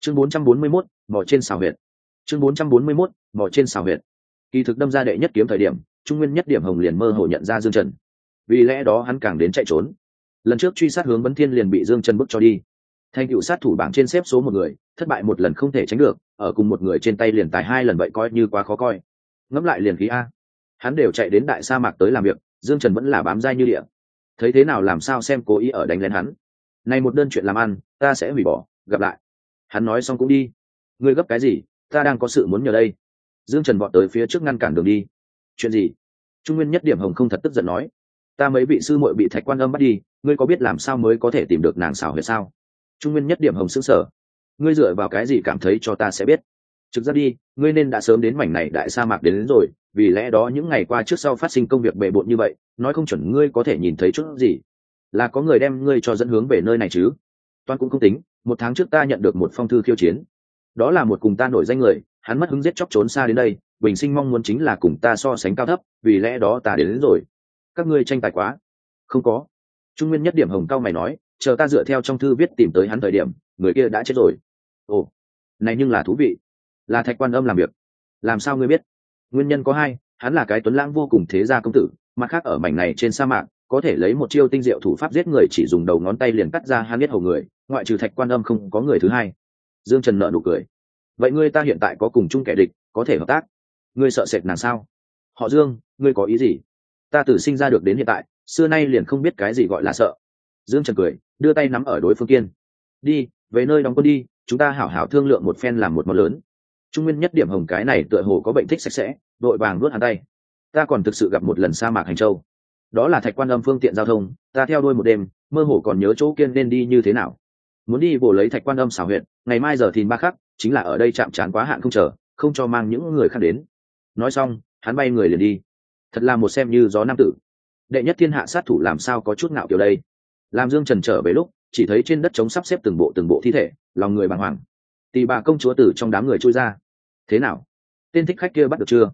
chương 441, mò trên xào huyệt. chương 441, mò trên xào huyệt. Kỳ thực đâm ra đệ nhất kiếm thời điểm, Trung Nguyên Nhất Điểm Hồng liền mơ hồ nhận ra Dương Trần, vì lẽ đó hắn càng đến chạy trốn. Lần trước truy sát hướng Vấn Thiên liền bị Dương Trần bức cho đi, thành tựu sát thủ bảng trên xếp số một người, thất bại một lần không thể tránh được, ở cùng một người trên tay liền tài hai lần vậy coi như quá khó coi. Ngẫm lại liền khí a, hắn đều chạy đến đại sa mạc tới làm việc, Dương Trần vẫn là bám dai như địa. Thấy thế nào làm sao xem cố ý ở đánh lên hắn. Này một đơn chuyện làm ăn, ta sẽ hủy bỏ, gặp lại. Hắn nói xong cũng đi. Ngươi gấp cái gì, ta đang có sự muốn nhờ đây. Dương Trần vọt tới phía trước ngăn cản đường đi. Chuyện gì? Trung Nguyên Nhất Điểm Hồng không thật tức giận nói. Ta mấy vị sư muội bị Thạch Quan Âm bắt đi, ngươi có biết làm sao mới có thể tìm được nàng xảo huyệt sao? Trung Nguyên Nhất Điểm Hồng sững sờ. Ngươi dựa vào cái gì cảm thấy cho ta sẽ biết? Trực ra đi, ngươi nên đã sớm đến mảnh này đại sa mạc đến rồi, vì lẽ đó những ngày qua trước sau phát sinh công việc bề bộn như vậy, nói không chuẩn ngươi có thể nhìn thấy chút gì. Là có người đem ngươi cho dẫn hướng về nơi này chứ? Toan cũng không tính, 1 tháng trước ta nhận được một phong thư khiêu chiến. Đó là một cùng ta nổi danh người, hắn mất hứng giết chóc trốn xa đến đây, bình sinh mong muốn chính là cùng ta so sánh cao thấp, vì lẽ đó ta đến rồi. Các ngươi tranh tài quá. Không có. Trung Nguyên Nhất Điểm Hồng cao mày nói, chờ ta dựa theo trong thư viết tìm tới hắn thời điểm, người kia đã chết rồi. Ồ, này nhưng là thú vị. Là Thạch Quan Âm làm việc. Làm sao ngươi biết? Nguyên nhân có hai, hắn là cái tuấn lãng vô cùng thế gia công tử, mặt khác ở mảnh này trên sa mạc, có thể lấy một chiêu tinh diệu thủ pháp giết người chỉ dùng đầu ngón tay liền cắt ra hắn biết hầu người, ngoại trừ Thạch Quan Âm không có người thứ hai. Dương Trần nở nụ cười. Vậy ngươi ta hiện tại có cùng chung kẻ địch, có thể hợp tác. Ngươi sợ sệt nàng sao? Họ Dương, ngươi có ý gì? Ta từ sinh ra được đến hiện tại, xưa nay liền không biết cái gì gọi là sợ. Dương Trần cười, đưa tay nắm ở đối phương kiên. Đi, về nơi đóng quân đi, chúng ta hảo hảo thương lượng một phen làm một món lớn. Trung Nguyên Nhất Điểm Hồng cái này tựa hồ có bệnh thích sạch sẽ, đội vàng nuốt hắn tay. Ta còn thực sự gặp một lần sa mạc hành châu. Đó là Thạch Quan Âm phương tiện giao thông, ta theo đuôi một đêm, mơ hồ còn nhớ chỗ kiên nên đi như thế nào. Muốn đi bổ lấy Thạch Quan Âm xảo huyệt, ngày mai giờ thìn 3 khắc, chính là ở đây chạm trán quá hạn không chờ, không cho mang những người khác đến. Nói xong, hắn bay người liền đi. Thật là một xem như gió nam tử. Đệ nhất thiên hạ sát thủ làm sao có chút ngạo kiểu đây. Làm Dương Trần trở về lúc, chỉ thấy trên đất trống sắp xếp từng bộ thi thể, lòng người bàng hoàng. Tỳ bà công chúa từ trong đám người trôi ra. Thế nào? Tên thích khách kia bắt được chưa?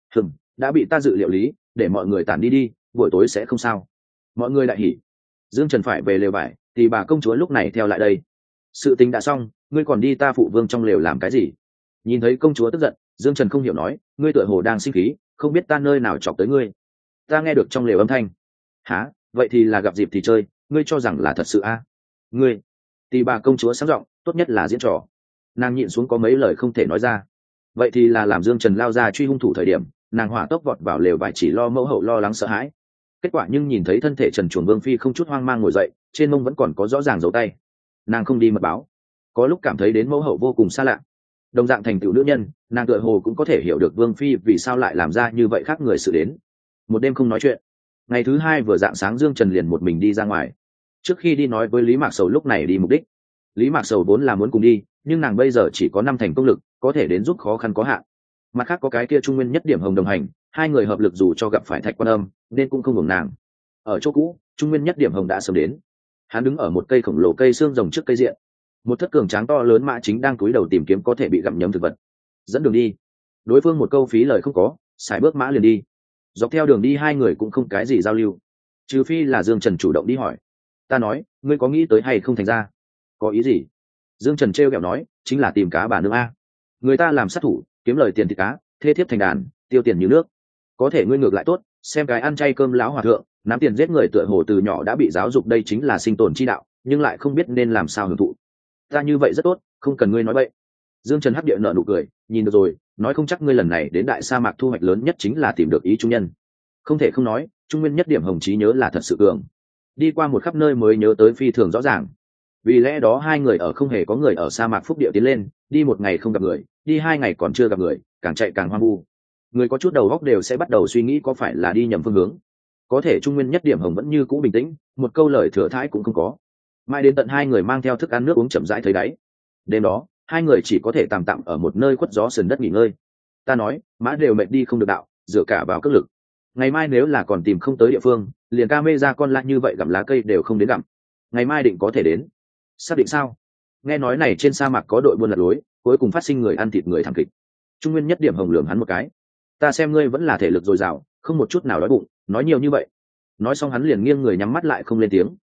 Đã bị ta dự liệu lý, để mọi người tản đi đi, buổi tối sẽ không sao. Mọi người đại hỉ. Dương Trần phải về lều vải, tỳ bà công chúa lúc này theo lại đây. Sự tình đã xong, ngươi còn đi ta phụ vương trong lều làm cái gì? Nhìn thấy công chúa tức giận, Dương Trần không hiểu nói, ngươi tựa hồ đang sinh khí, không biết ta nơi nào chọc tới ngươi. Ta nghe được trong lều âm thanh. Hả? Vậy thì là gặp dịp thì chơi, ngươi cho rằng là thật sự a? Ngươi? Tỳ bà công chúa sáng giọng, tốt nhất là diễn trò. Nàng nhịn xuống có mấy lời không thể nói ra. Vậy thì là làm Dương Trần lao ra truy hung thủ thời điểm, nàng hỏa tốc vọt vào lều vải chỉ lo mẫu hậu lo lắng sợ hãi. Kết quả nhưng nhìn thấy thân thể Trần Chuồng Vương phi không chút hoang mang ngồi dậy, trên mông vẫn còn có rõ ràng dấu tay. Nàng không đi mật báo, có lúc cảm thấy đến mẫu hậu vô cùng xa lạ. Đồng dạng thành tựu nữ nhân, nàng tựa hồ cũng có thể hiểu được Vương phi vì sao lại làm ra như vậy khác người sự đến. Một đêm không nói chuyện, ngày thứ hai vừa rạng sáng Dương Trần liền một mình đi ra ngoài. Trước khi đi nói với Lý Mạc Sầu lúc này đi mục đích. Lý Mạc Sầu vốn là muốn cùng đi, nhưng nàng bây giờ chỉ có 5 thành công lực, có thể đến giúp khó khăn có hạn. Mặt khác có cái kia Trung Nguyên Nhất Điểm Hồng đồng hành, hai người hợp lực dù cho gặp phải Thạch Quan Âm, nên cũng không hưởng nàng. Ở chỗ cũ, Trung Nguyên Nhất Điểm Hồng đã sớm đến. Hắn đứng ở một cây khổng lồ cây xương rồng trước cây diện. Một thất cường tráng to lớn mã chính đang cúi đầu tìm kiếm có thể bị gặm nhấm thực vật. Dẫn đường đi. Đối phương một câu phí lời không có, xài bước mã liền đi. Dọc theo đường đi hai người cũng không cái gì giao lưu, trừ phi là Dương Trần chủ động đi hỏi. Ta nói, ngươi có nghĩ tới hay không thành ra? Có ý gì? Dương Trần trêu ghẹo nói, chính là tìm cá bà nương a. Người ta làm sát thủ, kiếm lời tiền thịt cá, thê thiếp thành đàn, tiêu tiền như nước. Có thể ngươi ngược lại tốt, xem cái ăn chay cơm lão hòa thượng, nắm tiền giết người tựa hồ từ nhỏ đã bị giáo dục đây chính là sinh tồn chi đạo, nhưng lại không biết nên làm sao hưởng thụ. Ta như vậy rất tốt, không cần ngươi nói bậy. Dương Trần hắc địa nở nụ cười, nhìn được rồi, nói không chắc ngươi lần này đến đại sa mạc thu hoạch lớn nhất chính là tìm được ý trung nhân. Không thể không nói, Trung Nguyên Nhất Điểm Hồng trí nhớ là thật sự cường. Đi qua một khắp nơi mới nhớ tới phi thường rõ ràng. Vì lẽ đó hai người ở không hề có người ở sa mạc phúc địa tiến lên, đi 1 ngày không gặp người, đi 2 ngày còn chưa gặp người, càng chạy càng hoang vu. Người có chút đầu óc đều sẽ bắt đầu suy nghĩ có phải là đi nhầm phương hướng. Có thể Trung Nguyên Nhất Điểm Hồng vẫn như cũ bình tĩnh, một câu lời thừa thãi cũng không có. Mãi đến tận hai người mang theo thức ăn nước uống chậm rãi thấy đáy. Đêm đó, hai người chỉ có thể tạm tạm ở một nơi khuất gió sườn đất nghỉ ngơi. Ta nói, mã đều mệt đi không được đạo, dựa cả vào cước lực. Ngày mai nếu là còn tìm không tới địa phương, liền camera con lại như vậy gặm lá cây đều không đến gặm. Ngày mai định có thể đến. Xác định sao? Nghe nói này trên sa mạc có đội buôn lật lối, cuối cùng phát sinh người ăn thịt người thảm kịch. Trung Nguyên Nhất Điểm Hồng lườm hắn một cái. Ta xem ngươi vẫn là thể lực dồi dào, không một chút nào đói bụng, nói nhiều như vậy. Nói xong hắn liền nghiêng người nhắm mắt lại không lên tiếng.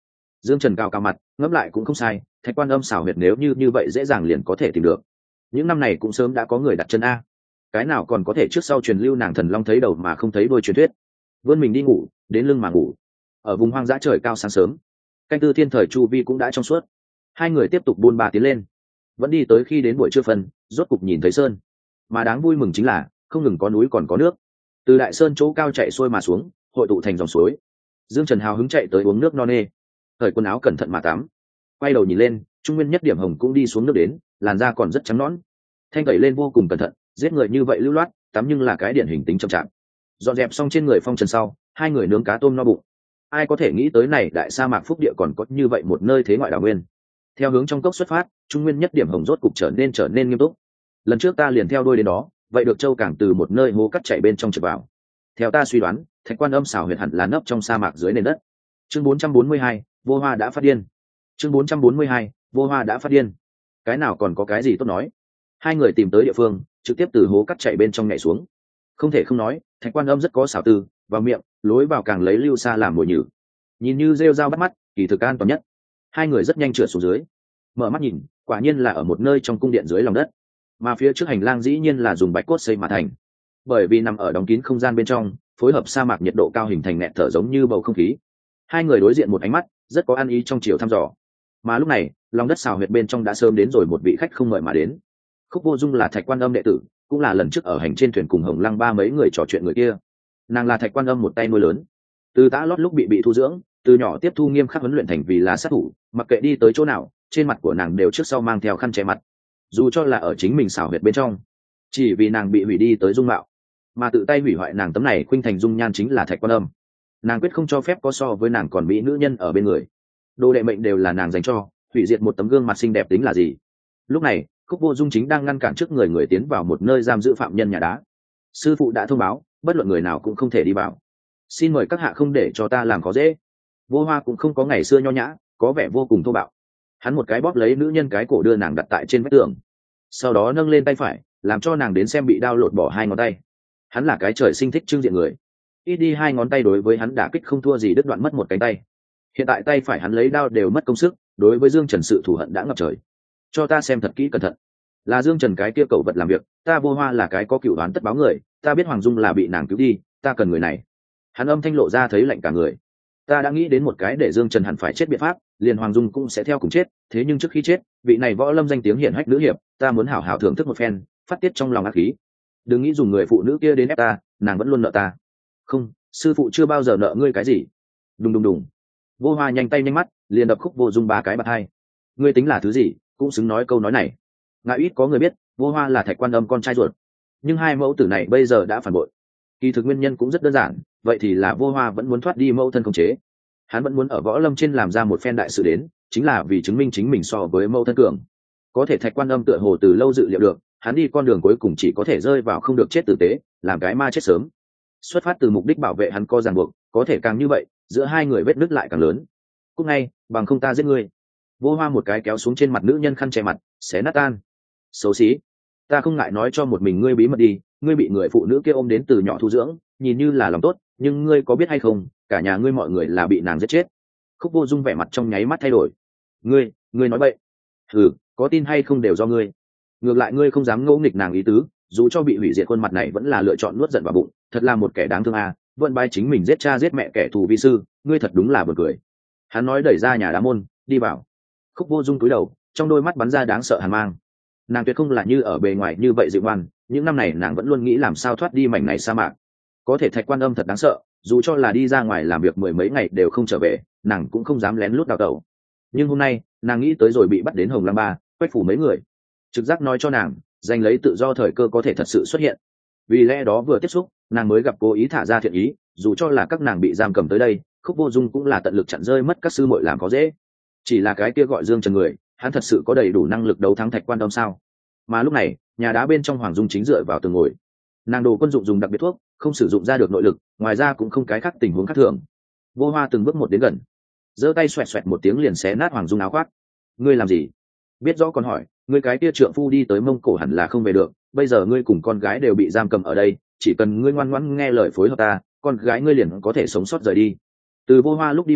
Dương Trần cao cao mặt ngẫm lại cũng không sai, thạch quan âm xảo huyệt nếu như vậy dễ dàng liền có thể tìm được. Những năm này cũng sớm đã có người đặt chân a, cái nào còn có thể trước sau truyền lưu nàng thần long thấy đầu mà không thấy đuôi truyền thuyết. Vươn mình đi ngủ, đến lưng mà ngủ. Ở vùng hoang dã trời cao sáng sớm, canh tư thiên thời chu vi cũng đã trong suốt. Hai người tiếp tục buôn ba tiến lên, vẫn đi tới khi đến buổi trưa phân, rốt cục nhìn thấy sơn. Mà đáng vui mừng chính là không ngừng có núi còn có nước, từ đại sơn chỗ cao chạy xuôi mà xuống, hội tụ thành dòng suối. Dương Trần hào hứng chạy tới uống nước no nê, cởi quần áo cẩn thận mà tắm. Quay đầu nhìn lên, trung nguyên nhất điểm hồng cũng đi xuống nước đến, làn da còn rất trắng nõn, thanh tẩy lên vô cùng cẩn thận. Giết người như vậy lưu loát, tắm nhưng là cái điển hình tính chậm chạp. Dọn dẹp xong trên người phong trần sau, hai người nướng cá tôm no bụng. Ai có thể nghĩ tới này đại sa mạc phúc địa còn có như vậy một nơi thế ngoại đảo nguyên. Theo hướng trong cốc xuất phát, trung nguyên nhất điểm hồng rốt cục trở nên nghiêm túc. Lần trước ta liền theo đuôi đến đó, vậy được châu càng từ một nơi hố cắt chảy bên trong trượt vào. Theo ta suy đoán, thạch quan âm xảo huyệt hẳn là nấp trong sa mạc dưới nền đất. Chương 442, vô hoa đã phát điên. Chương 442, vô hoa đã phát điên. Cái nào còn có cái gì tốt nói. Hai người tìm tới địa phương, trực tiếp từ hố cắt chảy bên trong nhảy xuống. Không thể không nói, thạch quan âm rất có xảo tư, vào miệng, lối vào càng lấy lưu xa làm mồi nhử. Nhìn như rêu dao bắt mắt, kỳ thực an toàn nhất. Hai người rất nhanh trượt xuống dưới, mở mắt nhìn, quả nhiên là ở một nơi trong cung điện dưới lòng đất, mà phía trước hành lang dĩ nhiên là dùng bạch cốt xây mà thành. Bởi vì nằm ở đóng kín không gian bên trong, phối hợp sa mạc nhiệt độ cao hình thành nẹt thở giống như bầu không khí. Hai người đối diện một ánh mắt, rất có ăn ý trong chiều thăm dò. Mà lúc này, lòng đất xào huyệt bên trong đã sớm đến rồi một vị khách không mời mà đến. Khúc Vô Dung là thạch quan âm đệ tử, cũng là lần trước ở hành trên thuyền cùng Hồng Lăng ba mấy người trò chuyện người kia. Nàng là thạch quan âm một tay nuôi lớn, từ tã lót lúc bị thu dưỡng, từ nhỏ tiếp thu nghiêm khắc huấn luyện thành vì là sát thủ, mặc kệ đi tới chỗ nào, trên mặt của nàng đều trước sau mang theo khăn che mặt. Dù cho là ở chính mình xảo huyệt bên trong, chỉ vì nàng bị hủy đi tới dung mạo, mà tự tay hủy hoại nàng tấm này khuynh thành dung nhan chính là thạch quan âm. Nàng quyết không cho phép có so với nàng còn mỹ nữ nhân ở bên người. Đồ đệ mệnh đều là nàng dành cho, hủy diệt một tấm gương mặt xinh đẹp tính là gì. Lúc này, Khúc Vô Dung chính đang ngăn cản trước người tiến vào một nơi giam giữ phạm nhân nhà đá. Sư phụ đã thông báo, bất luận người nào cũng không thể đi vào. Xin mời các hạ không để cho ta làm khó dễ. Vô Hoa cũng không có ngày xưa nho nhã, có vẻ vô cùng thô bạo. Hắn một cái bóp lấy nữ nhân cái cổ đưa nàng đặt tại trên vách tường, sau đó nâng lên tay phải, làm cho nàng đến xem bị đao lột bỏ hai ngón tay. Hắn là cái trời sinh thích trưng diện người, ít đi hai ngón tay đối với hắn đả kích không thua gì đứt đoạn mất một cánh tay. Hiện tại tay phải hắn lấy đao đều mất công sức, đối với Dương Trần sự thù hận đã ngập trời. Cho ta xem thật kỹ cẩn thận, là Dương Trần cái kia cẩu vật làm việc, ta Vô Hoa là cái có cựu đoán tất báo người, ta biết Hoàng Dung là bị nàng cứu đi, ta cần người này. Hắn âm thanh lộ ra thấy lạnh cả người. Ta đã nghĩ đến một cái để Dương Trần hẳn phải chết biện pháp, liền Hoàng Dung cũng sẽ theo cùng chết, thế nhưng trước khi chết, vị này võ lâm danh tiếng hiển hách nữ hiệp, ta muốn hảo hảo thưởng thức một phen, phát tiết trong lòng ác khí. Đừng nghĩ dùng người phụ nữ kia đến ép ta, nàng vẫn luôn nợ ta. Không, sư phụ chưa bao giờ nợ ngươi cái gì. Đùng đùng đùng. Vô Hoa nhanh tay nhanh mắt, liền đập Khúc Vô Dung ba cái bạt hai. Ngươi tính là thứ gì, cũng xứng nói câu nói này. Ngại ít có người biết, Vô Hoa là thạch quan âm con trai ruột, nhưng hai mẫu tử này bây giờ đã phản bội. Kỳ thực nguyên nhân cũng rất đơn giản, vậy thì là Vô Hoa vẫn muốn thoát đi mẫu thân khống chế. Hắn vẫn muốn ở võ lâm trên làm ra một phen đại sự đến, chính là vì chứng minh chính mình so với mẫu thân cường. Có thể thạch quan âm tựa hồ từ lâu dự liệu được, hắn đi con đường cuối cùng chỉ có thể rơi vào không được chết tử tế, làm cái ma chết sớm. Xuất phát từ mục đích bảo vệ hắn co ràng buộc, có thể càng như vậy, giữa hai người vết nứt lại càng lớn. Cúc ngay, bằng không ta giết ngươi. Vô Hoa một cái kéo xuống trên mặt nữ nhân khăn che mặt, xé nát tan. Xấu xí, ta không ngại nói cho một mình ngươi bí mật đi, ngươi bị người phụ nữ kia ôm đến từ nhỏ thu dưỡng, nhìn như là lòng tốt, nhưng ngươi có biết hay không, cả nhà ngươi mọi người là bị nàng giết chết. Khúc Vô Dung vẻ mặt trong nháy mắt thay đổi. Ngươi nói bậy. Ừ, có tin hay không đều do ngươi. Ngược lại ngươi không dám ngỗ nghịch nàng ý tứ, dù cho bị hủy diệt khuôn mặt này vẫn là lựa chọn nuốt giận vào bụng, thật là một kẻ đáng thương à, vẫn bài chính mình giết cha giết mẹ kẻ thù vi sư, ngươi thật đúng là buồn cười. Hắn nói đẩy ra nhà đá môn, đi vào. Khúc Vô Dung cúi đầu, trong đôi mắt bắn ra đáng sợ hàn mang. Nàng tuyệt không là như ở bề ngoài như vậy dịu ngoan, những năm này nàng vẫn luôn nghĩ làm sao thoát đi mảnh này sa mạc. Có thể thạch quan âm thật đáng sợ, dù cho là đi ra ngoài làm việc mười mấy ngày đều không trở về, nàng cũng không dám lén lút đào tẩu. Nhưng hôm nay nàng nghĩ tới rồi bị bắt đến Hồng Lăng Ba, Quách Phủ mấy người, trực giác nói cho nàng giành lấy tự do thời cơ có thể thật sự xuất hiện. Vì lẽ đó vừa tiếp xúc, nàng mới gặp cố ý thả ra thiện ý, dù cho là các nàng bị giam cầm tới đây, Khúc Vô Dung cũng là tận lực chặn rơi mất các sư muội làm có dễ. Chỉ là cái kia gọi Dương Trần người, hắn thật sự có đầy đủ năng lực đấu thắng thạch quan âm sao? Mà lúc này, nhà đá bên trong Hoàng Dung chính dựa vào tường ngồi. Nàng đồ quân dụng dùng đặc biệt thuốc, không sử dụng ra được nội lực, ngoài ra cũng không cái khác tình huống khác thường. Vô Hoa từng bước một đến gần, giơ tay xoẹt xoẹt một tiếng liền xé nát Hoàng Dung áo khoác. Ngươi làm gì? Biết rõ còn hỏi, ngươi cái kia trượng phu đi tới Mông Cổ hẳn là không về được, bây giờ ngươi cùng con gái đều bị giam cầm ở đây, chỉ cần ngươi ngoan ngoãn nghe lời phối hợp ta, con gái ngươi liền có thể sống sót rời đi. Từ Vô Hoa lúc đi vào,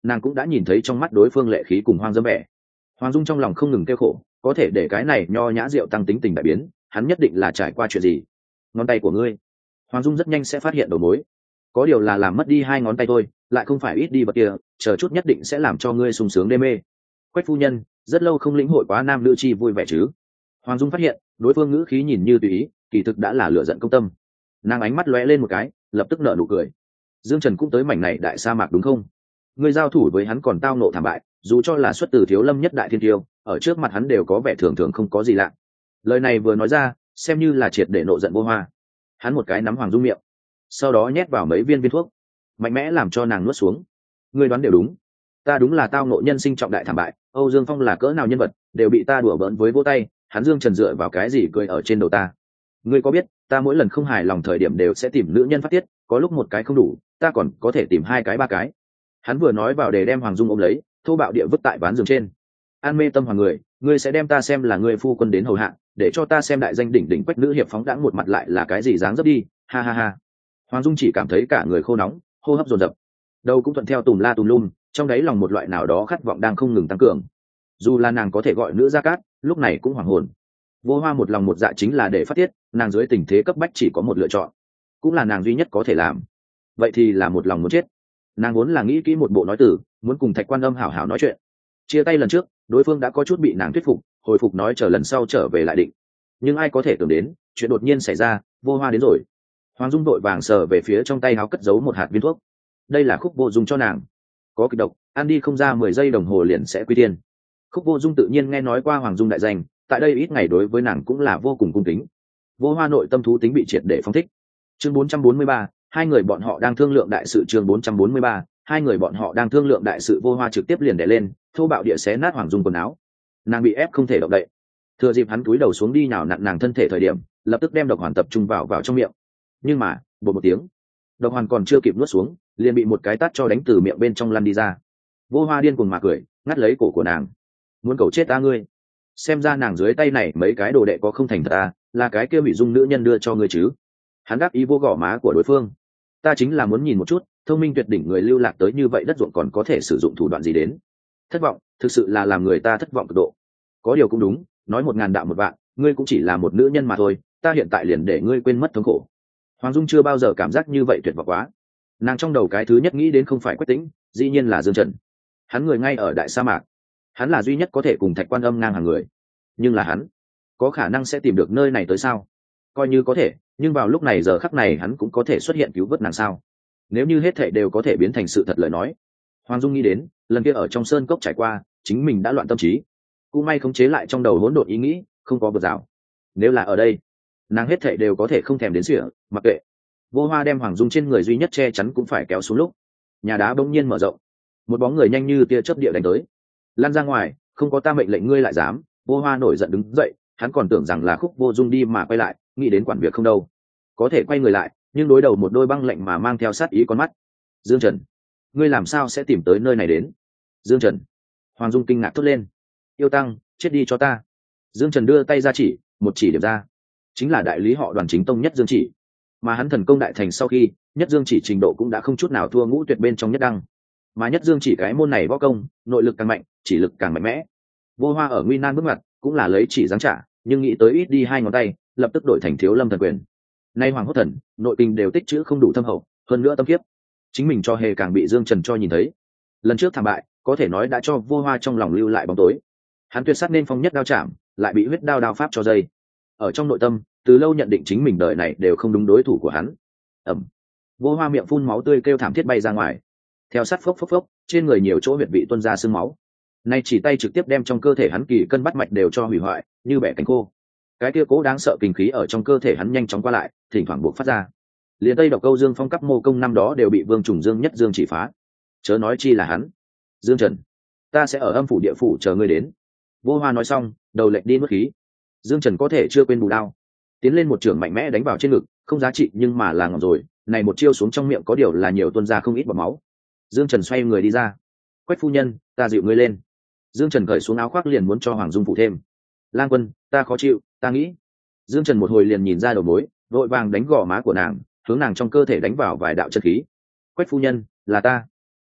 nàng cũng đã nhìn thấy trong mắt đối phương lệ khí cùng hoang dâm vẻ. Hoàng Dung trong lòng không ngừng kêu khổ, có thể để cái này nho nhã rượu tăng tính tình đại biến, hắn nhất định là trải qua chuyện gì. Ngón tay của ngươi. Hoàng Dung rất nhanh sẽ phát hiện đầu mối, có điều là làm mất đi 2 ngón tay thôi, lại không phải ít đi vật kia, chờ chút nhất định sẽ làm cho ngươi sung sướng đê mê. Quách phu nhân, rất lâu không lĩnh hội quá nam nữ chi vui vẻ chứ. Hoàng Dung phát hiện đối phương ngữ khí nhìn như tùy ý, kỳ thực đã là lửa giận công tâm. Nàng ánh mắt lóe lên một cái, lập tức nở nụ cười. Dương Trần cũng tới mảnh này đại sa mạc đúng không? Ngươi giao thủ với hắn còn tao nộ thảm bại, dù cho là xuất từ thiếu lâm nhất đại thiên tiêu, ở trước mặt hắn đều có vẻ thường thường không có gì lạ. Lời này vừa nói ra, xem như là triệt để nộ giận Vô Hoa. Hắn một cái nắm Hoàng Dung miệng, sau đó nhét vào mấy viên thuốc, mạnh mẽ làm cho nàng nuốt xuống. Ngươi đoán đều đúng, ta đúng là tao nộ nhân sinh trọng đại thảm bại. Âu Dương Phong là cỡ nào nhân vật, đều bị ta đùa bỡn với vỗ tay. Hắn Dương Trần dựa vào cái gì cười ở trên đầu ta? Ngươi có biết, ta mỗi lần không hài lòng thời điểm đều sẽ tìm nữ nhân phát tiết, có lúc một cái không đủ, ta còn có thể tìm 2 cái 3 cái. Hắn vừa nói vào để đem Hoàng Dung ôm lấy, thô bạo địa vứt tại ván giường trên. An mê tâm hoàng người, ngươi sẽ đem ta xem là ngươi phu quân đến hầu hạ, để cho ta xem đại danh đỉnh đỉnh Quách nữ hiệp phóng đãng một mặt lại là cái gì dáng dấp đi, ha ha ha. Hoàng Dung chỉ cảm thấy cả người khô nóng, hô hấp dồn dập, đầu cũng thuận theo tùm la tùm lum, trong đáy lòng một loại nào đó khát vọng đang không ngừng tăng cường. Dù là nàng có thể gọi nữ gia cát, lúc này cũng hoảng hồn. Vô Hoa một lòng một dạ chính là để phát tiết, nàng dưới tình thế cấp bách chỉ có một lựa chọn, cũng là nàng duy nhất có thể làm, vậy thì là một lòng muốn chết. Nàng vốn là nghĩ kỹ một bộ nói từ, muốn cùng Thạch Quan Âm hảo hảo nói chuyện. Chia tay lần trước, đối phương đã có chút bị nàng thuyết phục, hồi phục nói chờ lần sau trở về lại định. Nhưng ai có thể tưởng đến, chuyện đột nhiên xảy ra, Vô Hoa đến rồi. Hoàng Dung đội vàng sờ về phía trong tay áo cất giấu một hạt viên thuốc. Đây là Khúc Vô Dung cho nàng, có kịch độc, ăn đi không ra 10 giây đồng hồ liền sẽ quy tiên. Khúc Vô Dung tự nhiên nghe nói qua Hoàng Dung đại danh, tại đây ít ngày đối với nàng cũng là vô cùng cung kính. Vô Hoa nội tâm thú tính bị triệt để phóng thích. Chương 443, hai người bọn họ đang thương lượng đại sự. Chương 443, hai người bọn họ đang thương lượng đại sự. Vô Hoa trực tiếp liền đè lên, thô bạo địa xé nát Hoàng Dung quần áo. Nàng bị ép không thể động đậy. Thừa dịp hắn cúi đầu xuống đi nhào nặn nàng thân thể thời điểm, lập tức đem độc hoàn tập trung vào trong miệng. Nhưng mà, bột một tiếng, độc hoàn còn chưa kịp nuốt xuống, liền bị một cái tát cho đánh từ miệng bên trong lăn đi ra. Vô Hoa điên cuồng mà cười, ngắt lấy cổ của nàng. Muốn cầu chết ta ngươi? Xem ra nàng dưới tay này mấy cái đồ đệ có không thành thật ta, là cái kia bị dung nữ nhân đưa cho ngươi chứ? Hắn đáp ý vô gò má của đối phương. Ta chính là muốn nhìn một chút, thông minh tuyệt đỉnh người lưu lạc tới như vậy đất ruộng còn có thể sử dụng thủ đoạn gì đến. Thất vọng, thực sự là làm người ta thất vọng cực độ. Có điều cũng đúng, nói 1000 đạo 1 vạn, ngươi cũng chỉ là một nữ nhân mà thôi, ta hiện tại liền để ngươi quên mất thống khổ. Hoàng Dung chưa bao giờ cảm giác như vậy tuyệt vọng quá. Nàng trong đầu cái thứ nhất nghĩ đến không phải Quách Tĩnh, dĩ nhiên là Dương Trần. Hắn người ngay ở đại sa mạc, hắn là duy nhất có thể cùng Thạch Quan Âm ngang hàng người. Nhưng là hắn có khả năng sẽ tìm được nơi này tới sao? Coi như có thể, nhưng vào lúc này giờ khắc này hắn cũng có thể xuất hiện cứu vớt nàng sao? Nếu như hết thảy đều có thể biến thành sự thật lời nói. Hoàng Dung nghĩ đến lần kia ở trong sơn cốc trải qua, chính mình đã loạn tâm trí, cũng may khống chế lại trong đầu hỗn độn ý nghĩ, không có bờ rào. Nếu là ở đây, nàng hết thảy đều có thể không thèm đến sỉa, mặc kệ. Vô Hoa đem Hoàng Dung trên người duy nhất che chắn cũng phải kéo xuống lúc, nhà đá bỗng nhiên mở rộng, một bóng người nhanh như tia chớp địa đánh tới. Lan ra ngoài, không có ta mệnh lệnh ngươi lại dám. Vô Hoa nổi giận đứng dậy, hắn còn tưởng rằng là Khúc Vô Dung đi mà quay lại, nghĩ đến quản việc không đâu. Có thể quay người lại, nhưng đối đầu một đôi băng lạnh mà mang theo sát ý con mắt. Dương Trần, ngươi làm sao sẽ tìm tới nơi này đến? Dương Trần. Hoàng Dung kinh ngạc thốt lên. Yêu tăng, chết đi cho ta. Dương Trần đưa tay ra chỉ, một chỉ điểm ra, chính là đại lý họ Đoàn Chính Tông Nhất Dương Chỉ. Mà hắn thần công đại thành sau khi, Nhất Dương Chỉ trình độ cũng đã không chút nào thua Ngũ Tuyệt bên trong Nhất Đăng. Mà Nhất Dương Chỉ cái môn này võ công, nội lực càng mạnh, chỉ lực càng mạnh mẽ. Vô Hoa ở nguy nan bước ngoặt, cũng là lấy chỉ giáng trả, nhưng nghĩ tới ít đi 2 ngón tay, lập tức đổi thành Thiếu Lâm thần quyền. Nay Hoàng Hốt Thần, nội kinh đều tích trữ không đủ thâm hậu, hơn nữa tâm kiếp, chính mình cho hề càng bị Dương Trần cho nhìn thấy. Lần trước thảm bại, có thể nói đã cho Vô Hoa trong lòng lưu lại bóng tối. Hắn tuyệt sát nên phong nhất đao chạm, lại bị huyết đao pháp cho dây. Ở trong nội tâm, từ lâu nhận định chính mình đời này đều không đúng đối thủ của hắn. Ầm. Vô Hoa miệng phun máu tươi kêu thảm thiết bay ra ngoài. Theo sát phốc phốc phốc, trên người nhiều chỗ huyệt vị tuôn ra sương máu. Nay chỉ tay trực tiếp đem trong cơ thể hắn kỳ cân bắt mạch đều cho hủy hoại, như bẻ cánh khô. Cái kia cố đáng sợ kinh khí ở trong cơ thể hắn nhanh chóng qua lại, thỉnh thoảng buộc phát ra. Liên Tây Độc Câu Dương Phong cấp mô công năm đó đều bị Vương Trùng Dương Nhất Dương chỉ phá. Chớ nói chi là hắn. Dương Trần, ta sẽ ở âm phủ địa phủ chờ ngươi đến. Vô Hoa nói xong, đầu lệnh đi nuốt khí. Dương Trần có thể chưa quên bù đao, tiến lên một trường mạnh mẽ đánh vào trên ngực, không giá trị nhưng mà là ngọn rồi, này một chiêu xuống trong miệng có điều là nhiều tuôn ra không ít bọt máu. Dương Trần xoay người đi ra. Quách phu nhân, ta dịu ngươi lên. Dương Trần cởi xuống áo khoác liền muốn cho Hoàng Dung phụ thêm. Lang Quân, ta khó chịu, ta nghĩ. Dương Trần một hồi liền nhìn ra đầu mối, vội vàng đánh gò má của nàng, hướng nàng trong cơ thể đánh vào vài đạo chân khí. Quách phu nhân, là ta.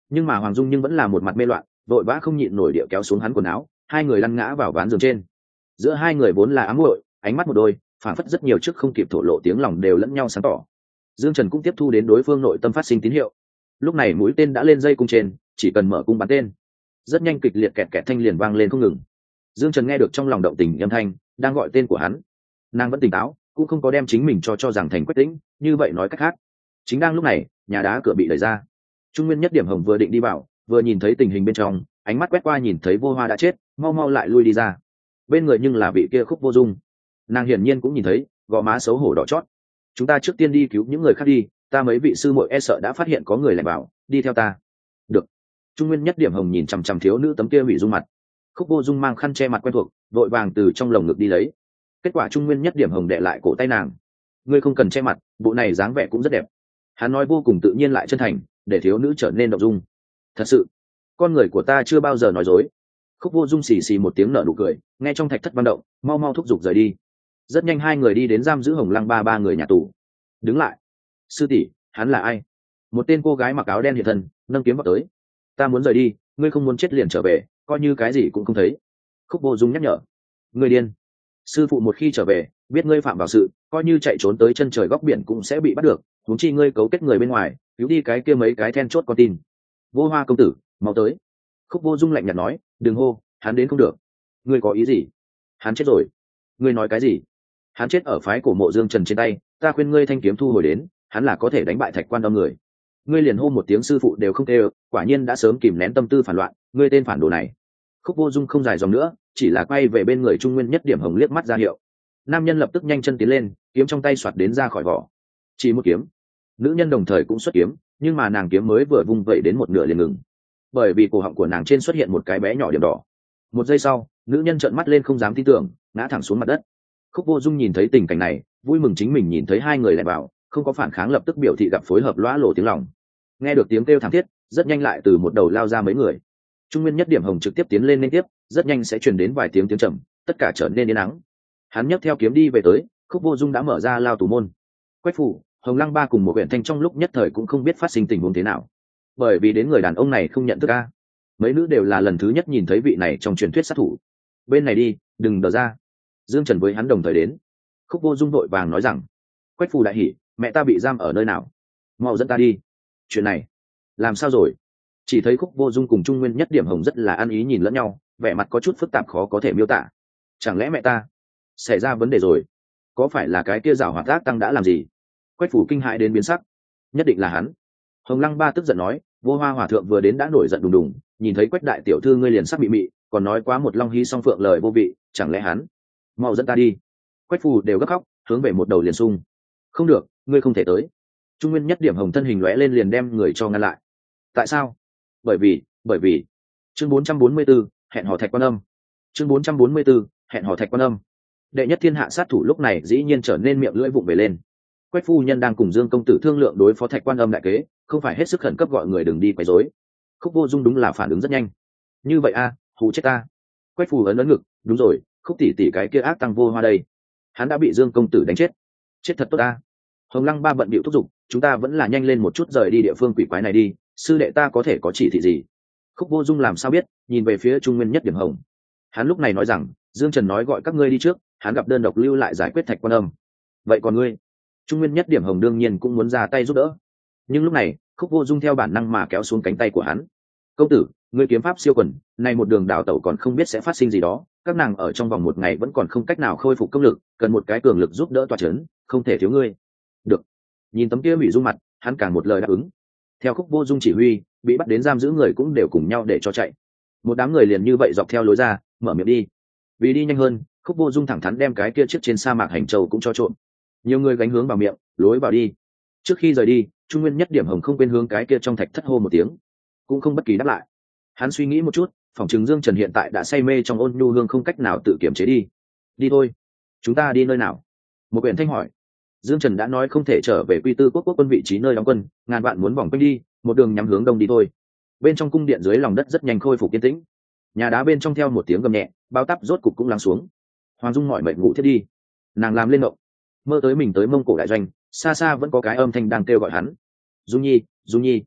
Nhưng mà Hoàng Dung nhưng vẫn là một mặt mê loạn, vội vã không nhịn nổi địa kéo xuống hắn quần áo, hai người lăn ngã vào ván giường trên. Giữa hai người vốn là ám muội, ánh mắt một đôi, phản phất rất nhiều trước không kịp thổ lộ tiếng lòng đều lẫn nhau sáng tỏ. Dương Trần cũng tiếp thu đến đối phương nội tâm phát sinh tín hiệu. Lúc này mũi tên đã lên dây cung trên, chỉ cần mở cung bắn tên. Rất nhanh kịch liệt kẹt kẹt thanh liền vang lên không ngừng. Dương Trần nghe được trong lòng động tình âm thanh, đang gọi tên của hắn. Nàng vẫn tỉnh táo, cũng không có đem chính mình cho rằng thành Quách Tĩnh, như vậy nói cách khác. Chính đang lúc này, nhà đá cửa bị đẩy ra. Trung Nguyên Nhất Điểm Hồng vừa định đi vào, vừa nhìn thấy tình hình bên trong, ánh mắt quét qua nhìn thấy Vô Hoa đã chết, mau mau lại lui đi ra. Bên người nhưng là vị kia Khúc Vô Dung. Nàng hiển nhiên cũng nhìn thấy, gò má xấu hổ đỏ chót. Chúng ta trước tiên đi cứu những người khác đi, ta mấy vị sư muội e sợ đã phát hiện có người lẻn vào, đi theo ta. Được. Trung Nguyên Nhất Điểm Hồng nhìn chằm chằm thiếu nữ tấm kia hủy dung mặt. Khúc Vô Dung mang khăn che mặt quen thuộc, vội vàng từ trong lồng ngực đi lấy. Kết quả Trung Nguyên Nhất Điểm Hồng đệ lại cổ tay nàng. Ngươi không cần che mặt, bộ này dáng vẻ cũng rất đẹp. Hắn nói vô cùng tự nhiên lại chân thành, để thiếu nữ trở nên động dung. Thật sự, con người của ta chưa bao giờ nói dối. Khúc Vô Dung xì xì một tiếng nở nụ cười, nghe trong thạch thất văn động, mau mau thúc giục rời đi. Rất nhanh hai người đi đến giam giữ Hồng Lăng ba người nhà tù. Đứng lại. Sư tỷ, hắn là ai? Một tên cô gái mặc áo đen hiện thân, nâng kiếm vào tới. Ta muốn rời đi, ngươi không muốn chết liền trở về, coi như cái gì cũng không thấy. Khúc Vô Dung nhắc nhở. Ngươi điên. Sư phụ một khi trở về, biết ngươi phạm vào sự, coi như chạy trốn tới chân trời góc biển cũng sẽ bị bắt được. Huống chi ngươi cấu kết người bên ngoài, cứu đi cái kia mấy cái then chốt con tin. Vô Hoa công tử, mau tới. Khúc Vô Dung lạnh nhạt nói, đừng hô, hắn đến không được. Ngươi có ý gì? Hắn chết rồi. Ngươi nói cái gì? Hắn chết ở phái cổ mộ Dương Trần trên tay, ta khuyên ngươi thanh kiếm thu hồi đến, hắn là có thể đánh bại Thạch Quan Âm người. Ngươi liền hô một tiếng sư phụ đều không kêu, quả nhiên đã sớm kìm nén tâm tư phản loạn, ngươi tên phản đồ này. Khúc Vô Dung không dài dòng nữa, chỉ là quay về bên người Trung Nguyên Nhất Điểm Hồng liếc mắt ra hiệu. Nam nhân lập tức nhanh chân tiến lên, kiếm trong tay xoạt đến ra khỏi vỏ. Chỉ một kiếm. Nữ nhân đồng thời cũng xuất kiếm, nhưng mà nàng kiếm mới vừa vung vậy đến một nửa liền ngừng, bởi vì cổ họng của nàng trên xuất hiện một cái bé nhỏ điểm đỏ. Một giây sau, nữ nhân trợn mắt lên không dám tin tưởng, ngã thẳng xuống mặt đất. Khúc Vô Dung nhìn thấy tình cảnh này, vui mừng chính mình nhìn thấy hai người lại vào, không có phản kháng lập tức biểu thị gặp phối hợp lõa lổ tiếng lòng. Nghe được tiếng kêu thảm thiết, rất nhanh lại từ một đầu lao ra mấy người. Trung Nguyên Nhất Điểm Hồng trực tiếp tiến lên liên tiếp, rất nhanh sẽ truyền đến vài tiếng trầm, tất cả trở nên yên ắng. Hắn nhấc theo kiếm đi về tới, Khúc Vô Dung đã mở ra lao tù môn. Quách phủ, Hồng Lăng ba cùng một huyện thanh trong lúc nhất thời cũng không biết phát sinh tình huống thế nào, bởi vì đến người đàn ông này không nhận thức a. Mấy nữ đều là lần thứ nhất nhìn thấy vị này trong truyền thuyết sát thủ. Bên này đi, đừng đờ ra. Dương Trần với hắn đồng thời đến. Khúc Vô Dung vội vàng nói rằng, Quách phủ đại hỉ, mẹ ta bị giam ở nơi nào, mau dẫn ta đi. Chuyện này làm sao rồi? Chỉ thấy Khúc Vô Dung cùng Trung Nguyên Nhất Điểm Hồng rất là ăn ý nhìn lẫn nhau, vẻ mặt có chút phức tạp khó có thể miêu tả. Chẳng lẽ mẹ ta xảy ra vấn đề rồi? Có phải là cái kia giảo hoạt ác tăng đã làm gì? Quách phủ kinh hãi đến biến sắc. Nhất định là hắn. Hồng Lăng ba tức giận nói, Vô Hoa hòa thượng vừa đến đã nổi giận đùng đùng, nhìn thấy Quách đại tiểu thư ngươi liền sắc bị mị, còn nói quá một long hy song phượng lời vô vị, chẳng lẽ hắn? Mau dẫn ta đi. Quách phủ đều gấp khóc, hướng về một đầu liền sung. Không được, ngươi không thể tới. Trung Nguyên Nhất Điểm Hồng thân hình lóe lên liền đem người cho ngăn lại. Tại sao? Bởi vì chương 444, hẹn hò Thạch Quan Âm. Chương 444, hẹn hò Thạch Quan Âm. Đệ nhất thiên hạ sát thủ lúc này dĩ nhiên trở nên miệng lưỡi vụng về lên. Quách phu nhân đang cùng Dương công tử thương lượng đối phó Thạch Quan Âm đại kế, không phải hết sức khẩn cấp gọi người đừng đi quấy rối. Khúc Vô Dung đúng là phản ứng rất nhanh. Như vậy a, hù chết ta. Quách phù ấn ngực, đúng rồi, Khúc tỷ tỷ cái kia ác tăng Vô Hoa đây, hắn đã bị Dương công tử đánh chết. Chết thật tốt ta. Hồng Lăng ba bận bịu thúc giục, chúng ta vẫn là nhanh lên một chút rời đi địa phương quỷ quái này đi, sư đệ ta có thể có chỉ thị gì? Khúc Vô Dung làm sao biết, nhìn về phía Trung Nguyên Nhất Điểm Hồng. Hắn lúc này nói rằng, Dương Trần nói gọi các ngươi đi trước, hắn gặp đơn độc lưu lại giải quyết Thạch Quan Âm. Vậy còn ngươi? Trung Nguyên Nhất Điểm Hồng đương nhiên cũng muốn ra tay giúp đỡ. Nhưng lúc này, Khúc Vô Dung theo bản năng mà kéo xuống cánh tay của hắn. Công tử, ngươi kiếm pháp siêu quần, này một đường đào tẩu còn không biết sẽ phát sinh gì đó, các nàng ở trong vòng một ngày vẫn còn không cách nào khôi phục công lực, cần một cái cường lực giúp đỡ tỏa chấn, không thể thiếu ngươi. Được. Nhìn tấm kia hủy dung mặt, hắn càng một lời đáp ứng. Theo Khúc Vô Dung chỉ huy, bị bắt đến giam giữ người cũng đều cùng nhau để cho chạy. Một đám người liền như vậy dọc theo lối ra, mở miệng đi. Vì đi nhanh hơn, Khúc Vô Dung thẳng thắn đem cái kia chiếc trên sa mạc hành châu cũng cho trộm. Nhiều người gánh hướng vào miệng, lối vào đi. Trước khi rời đi, Trung Nguyên Nhất Điểm Hồng không quên hướng cái kia trong thạch thất hô một tiếng, cũng không bất kỳ đáp lại. Hắn suy nghĩ một chút, phỏng chừng Dương Trần hiện tại đã say mê trong ôn nhu hương không cách nào tự kiềm chế đi. Đi thôi. Chúng ta đi nơi nào? Một quyển thanh hỏi. Dương Trần đã nói không thể trở về Quy Tư quốc quân vị trí nơi đóng quân, ngàn vạn muốn vòng quanh đi, một đường nhắm hướng đông đi thôi. Bên trong cung điện dưới lòng đất rất nhanh khôi phục yên tĩnh. Nhà đá bên trong theo một tiếng gầm nhẹ, bao tắp rốt cục cũng lắng xuống. Hoàng Dung mỏi mệt ngủ thiết đi. Nàng làm lên ngộng, mơ tới mình tới Mông Cổ đại doanh, xa xa vẫn có cái âm thanh đang kêu gọi hắn. Dung Nhi, Dung Nhi.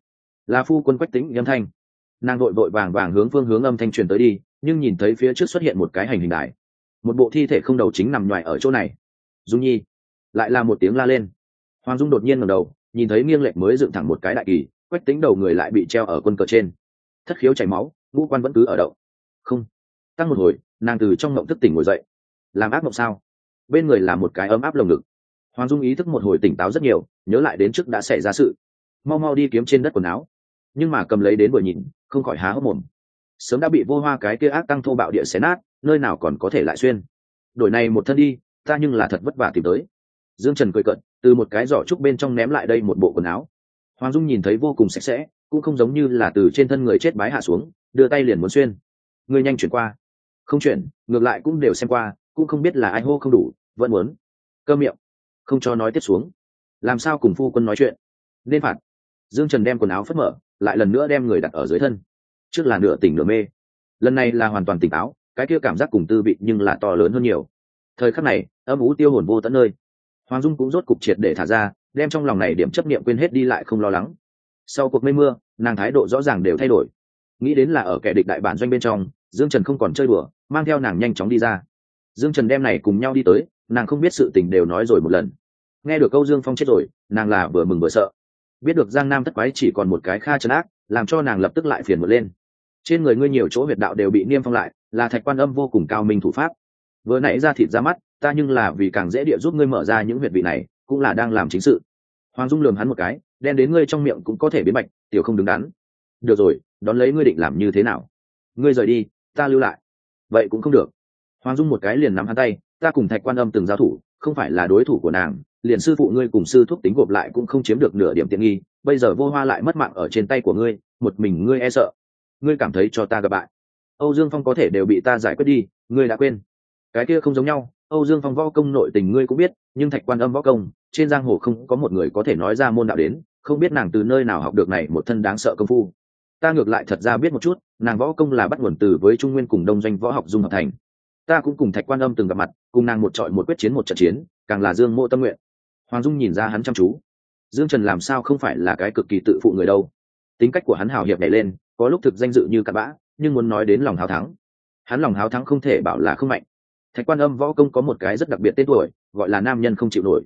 là phu quân Quách Tĩnh âm thanh. Nàng vội vội vàng vàng hướng phương hướng âm thanh truyền tới đi, nhưng nhìn thấy phía trước xuất hiện một cái hành hình đài, một bộ thi thể không đầu chính nằm nhoài ở chỗ này. Dung Nhi, lại là một tiếng la lên. Hoàng Dung đột nhiên ngẩng đầu, nhìn thấy nghiêng lệch mới dựng thẳng một cái đại kỳ, Quách Tĩnh đầu người lại bị treo ở quân cờ trên, thất khiếu chảy máu, ngũ quan vẫn cứ ở đậu. Không, tăng một hồi, nàng từ trong ngộng thức tỉnh ngồi dậy. Làm ác mộng sao? Bên người là một cái ấm áp lồng ngực. Hoàng Dung ý thức một hồi tỉnh táo rất nhiều, nhớ lại đến trước đã xảy ra sự, mau mau đi kiếm trên đất quần áo, nhưng mà cầm lấy đến vừa nhìn, không khỏi há hốc mồm. Sớm đã bị Vô Hoa cái kia ác tăng thô bạo địa xé nát, nơi nào còn có thể lại xuyên. Đổi này một thân đi, ta nhưng là thật vất vả tìm tới. Dương Trần cười cợt, từ một cái giỏ trúc bên trong ném lại đây một bộ quần áo. Hoàng Dung nhìn thấy vô cùng sạch sẽ, cũng không giống như là từ trên thân người chết bái hạ xuống, đưa tay liền muốn xuyên. Người nhanh chuyển qua. Không chuyển, ngược lại cũng đều xem qua, cũng không biết là ai hô không đủ, vẫn muốn. Câm miệng, không cho nói tiếp xuống. Làm sao cùng phu quân nói chuyện? Nên phạt. Dương Trần đem quần áo phất mở, lại lần nữa đem người đặt ở dưới thân. Trước là nửa tỉnh nửa mê, lần này là hoàn toàn tỉnh táo, cái kia cảm giác cùng tư vị nhưng là to lớn hơn nhiều. Thời khắc này, âm ú tiêu hồn vô tận nơi. Hoàng Dung cũng rốt cục triệt để thả ra, đem trong lòng này điểm chấp niệm quên hết đi, lại không lo lắng. Sau cuộc mây mưa, nàng thái độ rõ ràng đều thay đổi. Nghĩ đến là ở kẻ địch đại bản doanh bên trong, Dương Trần không còn chơi đùa, mang theo nàng nhanh chóng đi ra. Dương Trần đem này cùng nhau đi tới, nàng không biết sự tình đều nói rồi một lần. Nghe được câu Dương Phong chết rồi, nàng là vừa mừng vừa sợ. Biết được Giang Nam thất quái chỉ còn một cái Kha trấn ác, làm cho nàng lập tức lại phiền muộn lên. Trên người ngươi nhiều chỗ huyệt đạo đều bị niêm phong lại, là Thạch Quan Âm vô cùng cao minh thủ pháp. Vừa nãy ra thịt ra mắt, ta nhưng là vì càng dễ địa giúp ngươi mở ra những huyệt vị này, cũng là đang làm chính sự. Hoàng Dung lườm hắn một cái, đen đến ngươi trong miệng cũng có thể biến bạch, tiểu không đứng đắn. Được rồi, đón lấy ngươi định làm như thế nào? Ngươi rời đi, ta lưu lại. Vậy cũng không được. Hoàng Dung một cái liền nắm hắn tay, ta cùng Thạch Quan Âm từng giao thủ, không phải là đối thủ của nàng, liền sư phụ ngươi cùng sư thúc tính gộp lại cũng không chiếm được nửa điểm tiện nghi, bây giờ Vô Hoa lại mất mạng ở trên tay của ngươi, một mình ngươi e sợ. Ngươi cảm thấy cho ta gặp bại. Âu Dương Phong có thể đều bị ta giải quyết đi, ngươi đã quên. Cái kia không giống nhau, Âu Dương Phong võ công nội tình ngươi cũng biết, nhưng Thạch Quan Âm võ công, trên giang hồ không có một người có thể nói ra môn đạo đến, không biết nàng từ nơi nào học được này một thân đáng sợ công phu. Ta ngược lại thật ra biết một chút, nàng võ công là bắt nguồn từ với Trung Nguyên cùng Đông Doanh võ học dung hợp thành. Ta cũng cùng Thạch Quan Âm từng gặp mặt, cùng nàng một trọi một quyết chiến một trận chiến, càng là Dương Mộ tâm nguyện. Hoàng Dung nhìn ra hắn chăm chú. Dương Trần làm sao không phải là cái cực kỳ tự phụ người đâu. Tính cách của hắn hào hiệp nhảy lên, có lúc thực danh dự như cặn bã, nhưng muốn nói đến lòng háo thắng, hắn lòng háo thắng không thể bảo là không mạnh. Thạch Quan Âm võ công có một cái rất đặc biệt tên tuổi, gọi là nam nhân không chịu nổi.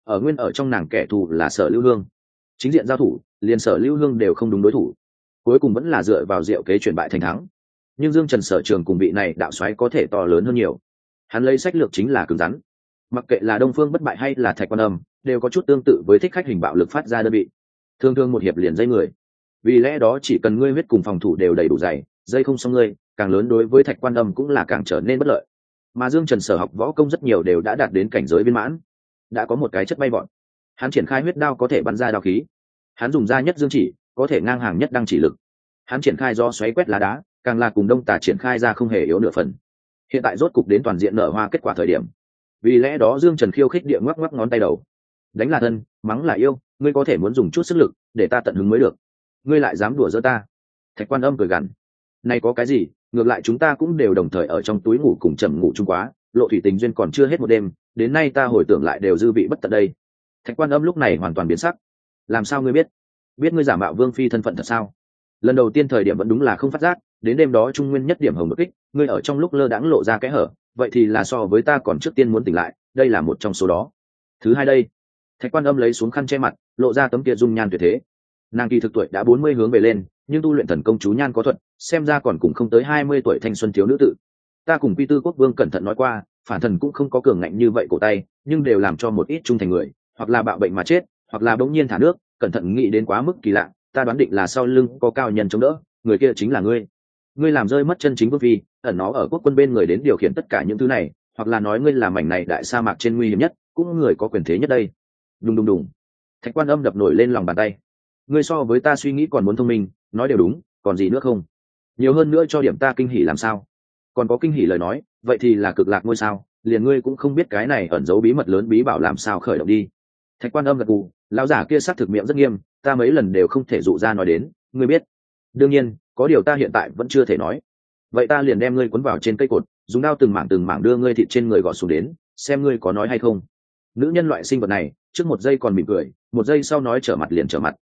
Ở trong nàng kẻ thù là Sở Lưu Hương, chính diện giao thủ, liền Sở Lưu Hương đều không đúng đối thủ, cuối cùng vẫn là dựa vào diệu kế chuyển bại thành thắng. Nhưng Dương Trần sở trường cùng vị này đạo soái có thể to lớn hơn nhiều. Hắn lấy sách lược chính là cứng rắn, mặc kệ là Đông Phương Bất Bại hay là Thạch Quan Âm, đều có chút tương tự với thích khách hình bạo lực phát ra đơn vị, thường thường một hiệp liền dây người. Vì lẽ đó chỉ cần ngươi huyết cùng phòng thủ đều đầy đủ dày, dây không xong ngươi, càng lớn đối với Thạch Quan Âm cũng là càng trở nên bất lợi. Mà Dương Trần sở học võ công rất nhiều đều đã đạt đến cảnh giới viên mãn, đã có một cái chất bay bọn. Hắn triển khai huyết đao có thể bắn ra đao khí, hắn dùng ra nhất dương chỉ có thể ngang hàng nhất đăng chỉ lực, hắn triển khai do xoáy quét lá đá, càng là cùng Đông Tà triển khai ra không hề yếu nửa phần. Hiện tại rốt cục đến toàn diện nở hoa kết quả thời điểm. Vì lẽ đó Dương Trần khiêu khích địa ngoắc ngoắc ngón tay đầu. Đánh là thân, mắng là yêu, ngươi có thể muốn dùng chút sức lực để ta tận hứng mới được. Ngươi lại dám đùa giỡn ta? Thạch Quan Âm cười gằn. Này có cái gì, ngược lại chúng ta cũng đều đồng thời ở trong túi ngủ cùng chậm ngủ chung quá, lộ thủy tình duyên còn chưa hết một đêm, đến nay ta hồi tưởng lại đều dư vị bất tận đây. Thạch Quan Âm lúc này hoàn toàn biến sắc. Làm sao ngươi biết? Biết ngươi giả mạo vương phi thân phận thật sao? Lần đầu tiên thời điểm vẫn đúng là không phát giác, đến đêm đó Trung Nguyên nhất điểm hồng đột kích, ngươi ở trong lúc lơ đãng lộ ra cái hở, vậy thì là so với ta còn trước tiên muốn tỉnh lại, đây là một trong số đó. Thứ hai đây. Thạch Quan Âm lấy xuống khăn che mặt, lộ ra tấm kia dung nhan tuyệt thế. Nàng kỳ thực tuổi đã 40 hướng về lên, nhưng tu luyện thần công chú nhan có thuật, xem ra còn cùng không tới 20 tuổi thanh xuân thiếu nữ tự. Ta cùng Quy Tư Quốc Vương cẩn thận nói qua, phản thần cũng không có cường ngạnh như vậy cổ tay, nhưng đều làm cho một ít trung thành người, hoặc là bạo bệnh mà chết, hoặc là bỗng nhiên thả nước, cẩn thận nghĩ đến quá mức kỳ lạ, ta đoán định là sau lưng có cao nhân chống đỡ, người kia chính là ngươi. Ngươi làm rơi mất chân chính vương phi, ẩn nó ở quốc quân bên người đến điều khiển tất cả những thứ này, hoặc là nói ngươi là mảnh này đại sa mạc trên nguy hiểm nhất, cũng người có quyền thế nhất đây. Đùng đùng đùng. Thạch Quan Âm đập nổi lên lòng bàn tay. Ngươi so với ta suy nghĩ còn muốn thông minh, nói đều đúng, còn gì nữa không? Nhiều hơn nữa cho điểm ta kinh hỉ làm sao? Còn có kinh hỉ lời nói, vậy thì là cực lạc ngôi sao, liền ngươi cũng không biết cái này ẩn giấu bí mật lớn bí bảo làm sao khởi động đi. Thạch Quan Âm gật gù, lão giả kia sắc thực miệng rất nghiêm, ta mấy lần đều không thể dụ ra nói đến, ngươi biết. Đương nhiên, có điều ta hiện tại vẫn chưa thể nói. Vậy ta liền đem ngươi cuốn vào trên cây cột, dùng đao từng mảng đưa ngươi thịt trên người gọt xuống đến, xem ngươi có nói hay không. Nữ nhân loại sinh vật này, trước một giây còn mỉm cười, một giây sau nói trở mặt liền trở mặt.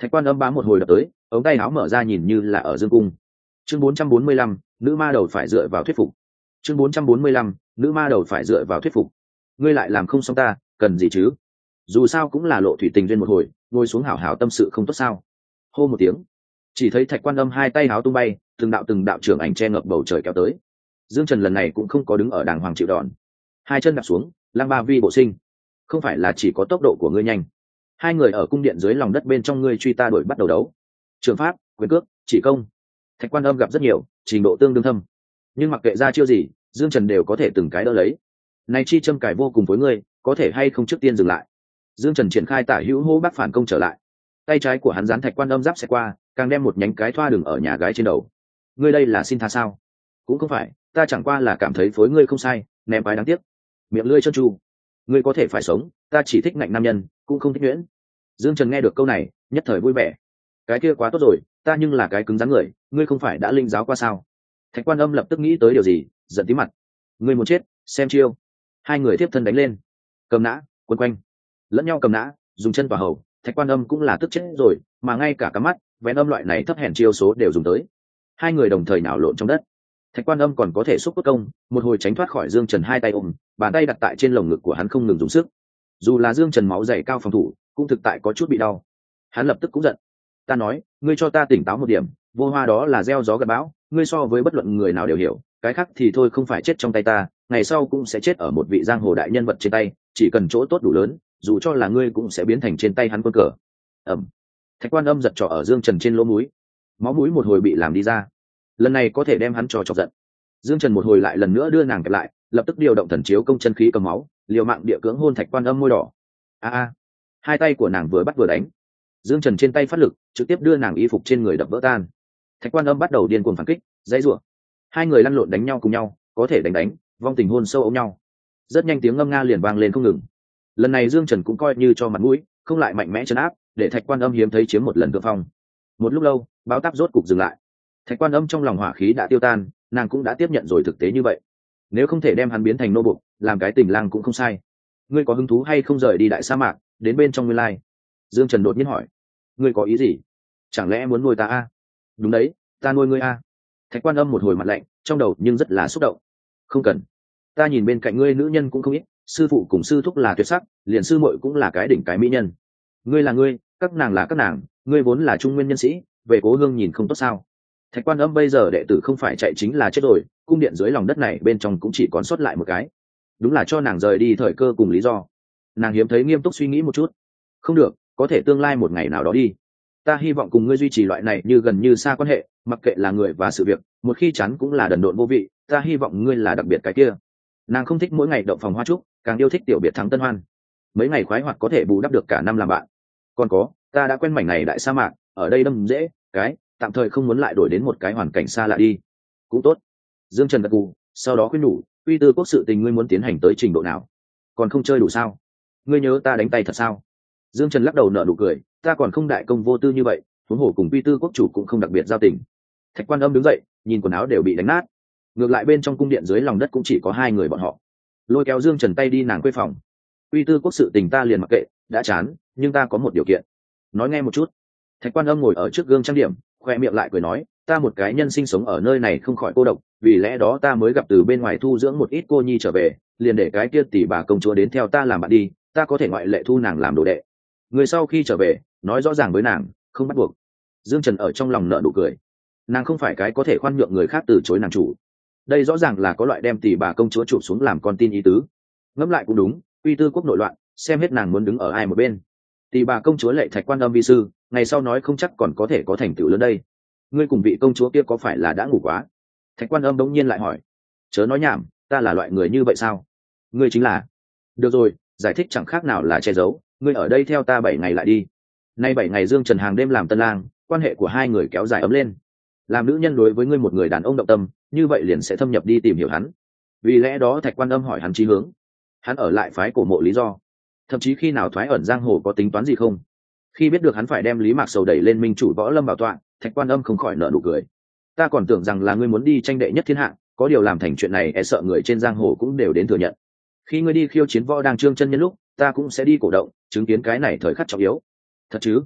Thạch Quan Âm bám một hồi đập tới, ống tay áo mở ra nhìn như là ở dương cung. Chương 445, nữ ma đầu phải dựa vào thuyết phục. Chương 445, nữ ma đầu phải dựa vào thuyết phục. Ngươi lại làm không xong ta, cần gì chứ? Dù sao cũng là lộ thủy tình duyên một hồi, ngồi xuống hảo hảo tâm sự không tốt sao? Hô một tiếng, chỉ thấy Thạch Quan Âm hai tay áo tung bay, từng đạo trưởng ảnh che ngập bầu trời kéo tới. Dương Trần lần này cũng không có đứng ở đàng hoàng chịu đòn, hai chân đặt xuống, lăng ba vi bộ sinh. Không phải là chỉ có tốc độ của ngươi nhanh, hai người ở cung điện dưới lòng đất bên trong ngươi truy ta đuổi bắt đầu đấu. Trường pháp, quyền cước, chỉ công. Thạch Quan Âm gặp rất nhiều, trình độ tương đương thâm, nhưng mặc kệ ra chiêu gì, Dương Trần đều có thể từng cái đỡ lấy. Này chi châm cài vô cùng với ngươi, có thể hay không trước tiên dừng lại? Dương Trần triển khai tả hữu hô bác phản công trở lại, tay trái của hắn dán Thạch Quan Âm giáp xẹt qua, càng đem một nhánh cái thoa đường ở nhà gái trên đầu. Ngươi đây là xin tha sao? Cũng không phải, ta chẳng qua là cảm thấy phối ngươi không sai, ném bài đáng tiếc. Miệng lưỡi trơn tru, ngươi có thể phải sống, ta chỉ thích ngạnh nam nhân, cũng không thích nhuyễn. Dương Trần nghe được câu này, nhất thời vui vẻ. Cái kia quá tốt rồi, ta nhưng là cái cứng rắn người, ngươi không phải đã linh giáo qua sao? Thạch Quan Âm lập tức nghĩ tới điều gì, giận tí mặt. Ngươi muốn chết, xem chiêu. Hai người tiếp thân đánh lên, cầm nã, quấn quanh, lẫn nhau cầm nã, dùng chân vào hầu. Thạch Quan Âm cũng là tức chết rồi, mà ngay cả cắm mắt, vén âm loại này thấp hèn chiêu số đều dùng tới. Hai người đồng thời nhào lộn trong đất. Thạch Quan Âm còn có thể xúc cốt công, một hồi tránh thoát khỏi Dương Trần hai tay ôm, bàn tay đặt tại trên lồng ngực của hắn không ngừng dùng sức. Dù là Dương Trần máu dày cao phòng thủ, cũng thực tại có chút bị đau. Hắn lập tức cũng giận. Ta nói, ngươi cho ta tỉnh táo một điểm, vô hoa đó là gieo gió gặt bão, ngươi so với bất luận người nào đều hiểu, cái khác thì thôi không phải chết trong tay ta, ngày sau cũng sẽ chết ở một vị giang hồ đại nhân vật trên tay, chỉ cần chỗ tốt đủ lớn, dù cho là ngươi cũng sẽ biến thành trên tay hắn quân cờ. Ẩm. Thạch Quan Âm giật trỏ ở Dương Trần trên lỗ mũi, máu mũi một hồi bị làm đi ra, lần này có thể đem hắn cho chọc giận. Dương Trần một hồi lại lần nữa đưa nàng kẹp lại, lập tức điều động thần chiếu công chân khí cầm máu, liều mạng địa cưỡng hôn Thạch Quan Âm môi đỏ. Hai tay của nàng vừa bắt vừa đánh. Dương Trần trên tay phát lực, trực tiếp đưa nàng y phục trên người đập vỡ tan. Thạch Quan Âm bắt đầu điên cuồng phản kích, dãy rủa. Hai người lăn lộn đánh nhau cùng nhau, có thể đánh, vong tình hôn sâu ôm nhau. Rất nhanh tiếng ngâm nga liền vang lên không ngừng. Lần này Dương Trần cũng coi như cho mặt mũi, không lại mạnh mẽ trấn áp, để Thạch Quan Âm hiếm thấy chiếm một lần thượng phong. Một lúc lâu, báo táp rốt cục dừng lại. Thạch Quan Âm trong lòng hỏa khí đã tiêu tan, nàng cũng đã tiếp nhận rồi thực tế như vậy. Nếu không thể đem hắn biến thành nô buộc, làm cái tình lang cũng không sai. Ngươi có hứng thú hay không rời đi đại sa mạc, đến bên trong nguyên lai? Dương Trần đột nhiên hỏi. Ngươi có ý gì? Chẳng lẽ muốn nuôi ta a? Đúng đấy, ta nuôi ngươi a. Thạch Quan Âm một hồi mặt lạnh, trong đầu nhưng rất là xúc động. Không cần, ta nhìn bên cạnh ngươi nữ nhân cũng không ít, sư phụ cùng sư thúc là tuyệt sắc, liền sư muội cũng là cái đỉnh cái mỹ nhân. Ngươi là ngươi, các nàng là các nàng, ngươi vốn là trung nguyên nhân sĩ, về cố hương nhìn không tốt sao? Thạch Quan Âm bây giờ đệ tử không phải chạy chính là chết rồi, cung điện dưới lòng đất này bên trong cũng chỉ còn sót lại một cái. Đúng là cho nàng rời đi thời cơ cùng lý do. Nàng hiếm thấy nghiêm túc suy nghĩ một chút. Không được, có thể tương lai một ngày nào đó đi. Ta hy vọng cùng ngươi duy trì loại này như gần như xa quan hệ, mặc kệ là người và sự việc, một khi chán cũng là đần độn vô vị. Ta hy vọng ngươi là đặc biệt cái kia. Nàng không thích mỗi ngày động phòng hoa trúc, càng yêu thích tiểu biệt thắng tân hoan. Mấy ngày khoái hoạt có thể bù đắp được cả năm làm bạn. Còn có, ta đã quen mảnh này đại sa mạc, ở đây đâm dễ, cái tạm thời không muốn lại đổi đến một cái hoàn cảnh xa lạ đi. Cũng tốt. Dương Trần gật gù, sau đó khuyên nhủ, Uy Tư Quốc sự tình ngươi muốn tiến hành tới trình độ nào? Còn không chơi đủ sao? Ngươi nhớ ta đánh tay thật sao? Dương Trần lắc đầu nở nụ cười, ta còn không đại công vô tư như vậy, huống hồ cùng Uy Tư Quốc chủ cũng không đặc biệt giao tình. Thạch Quan Âm đứng dậy, nhìn quần áo đều bị đánh nát. Ngược lại bên trong cung điện dưới lòng đất cũng chỉ có hai người bọn họ. Lôi kéo Dương Trần tay đi nàng quê phòng. Uy Tư Quốc sự tình ta liền mặc kệ, đã chán, nhưng ta có một điều kiện. Nói nghe một chút. Thạch Quan Âm ngồi ở trước gương trang điểm, khoe miệng lại cười nói, ta một cái nhân sinh sống ở nơi này không khỏi cô độc, vì lẽ đó ta mới gặp từ bên ngoài thu dưỡng một ít cô nhi trở về, liền để cái kia tỷ bà công chúa đến theo ta làm bạn đi, ta có thể ngoại lệ thu nàng làm đồ đệ. Người sau khi trở về, nói rõ ràng với nàng, không bắt buộc. Dương Trần ở trong lòng nở nụ cười. Nàng không phải cái có thể khoan nhượng người khác từ chối nàng chủ. Đây rõ ràng là có loại đem tỷ bà công chúa chụp xuống làm con tin ý tứ. Ngẫm lại cũng đúng, Uy Tư Quốc nội loạn, xem hết nàng muốn đứng ở ai một bên. Tỷ bà công chúa lệ Thạch Quan Âm vi sư, ngày sau nói không chắc còn có thể có thành tựu lớn đây. Ngươi cùng vị công chúa kia có phải là đã ngủ quá? Thạch Quan Âm đống nhiên lại hỏi. Chớ nói nhảm, ta là loại người như vậy sao? Ngươi chính là. Được rồi, giải thích chẳng khác nào là che giấu, ngươi ở đây theo ta 7 ngày lại đi. Nay 7 ngày Dương Trần hàng đêm làm tân lang, quan hệ của hai người kéo dài ấm lên. Làm nữ nhân đối với ngươi một người đàn ông động tâm, như vậy liền sẽ thâm nhập đi tìm hiểu hắn. Vì lẽ đó Thạch Quan Âm hỏi hắn chí hướng. Hắn ở lại phái cổ mộ lý do, thậm chí khi nào thoái ẩn giang hồ có tính toán gì không? Khi biết được hắn phải đem Lý Mạc Sầu đẩy lên minh chủ võ lâm bảo tọa, Thạch Quan Âm không khỏi nở nụ cười. Ta còn tưởng rằng là ngươi muốn đi tranh đệ nhất thiên hạ, có điều làm thành chuyện này e sợ người trên giang hồ cũng đều đến thừa nhận. Khi ngươi đi khiêu chiến võ đang trương chân nhân lúc, ta cũng sẽ đi cổ động, chứng kiến cái này thời khắc trọng yếu. Thật chứ?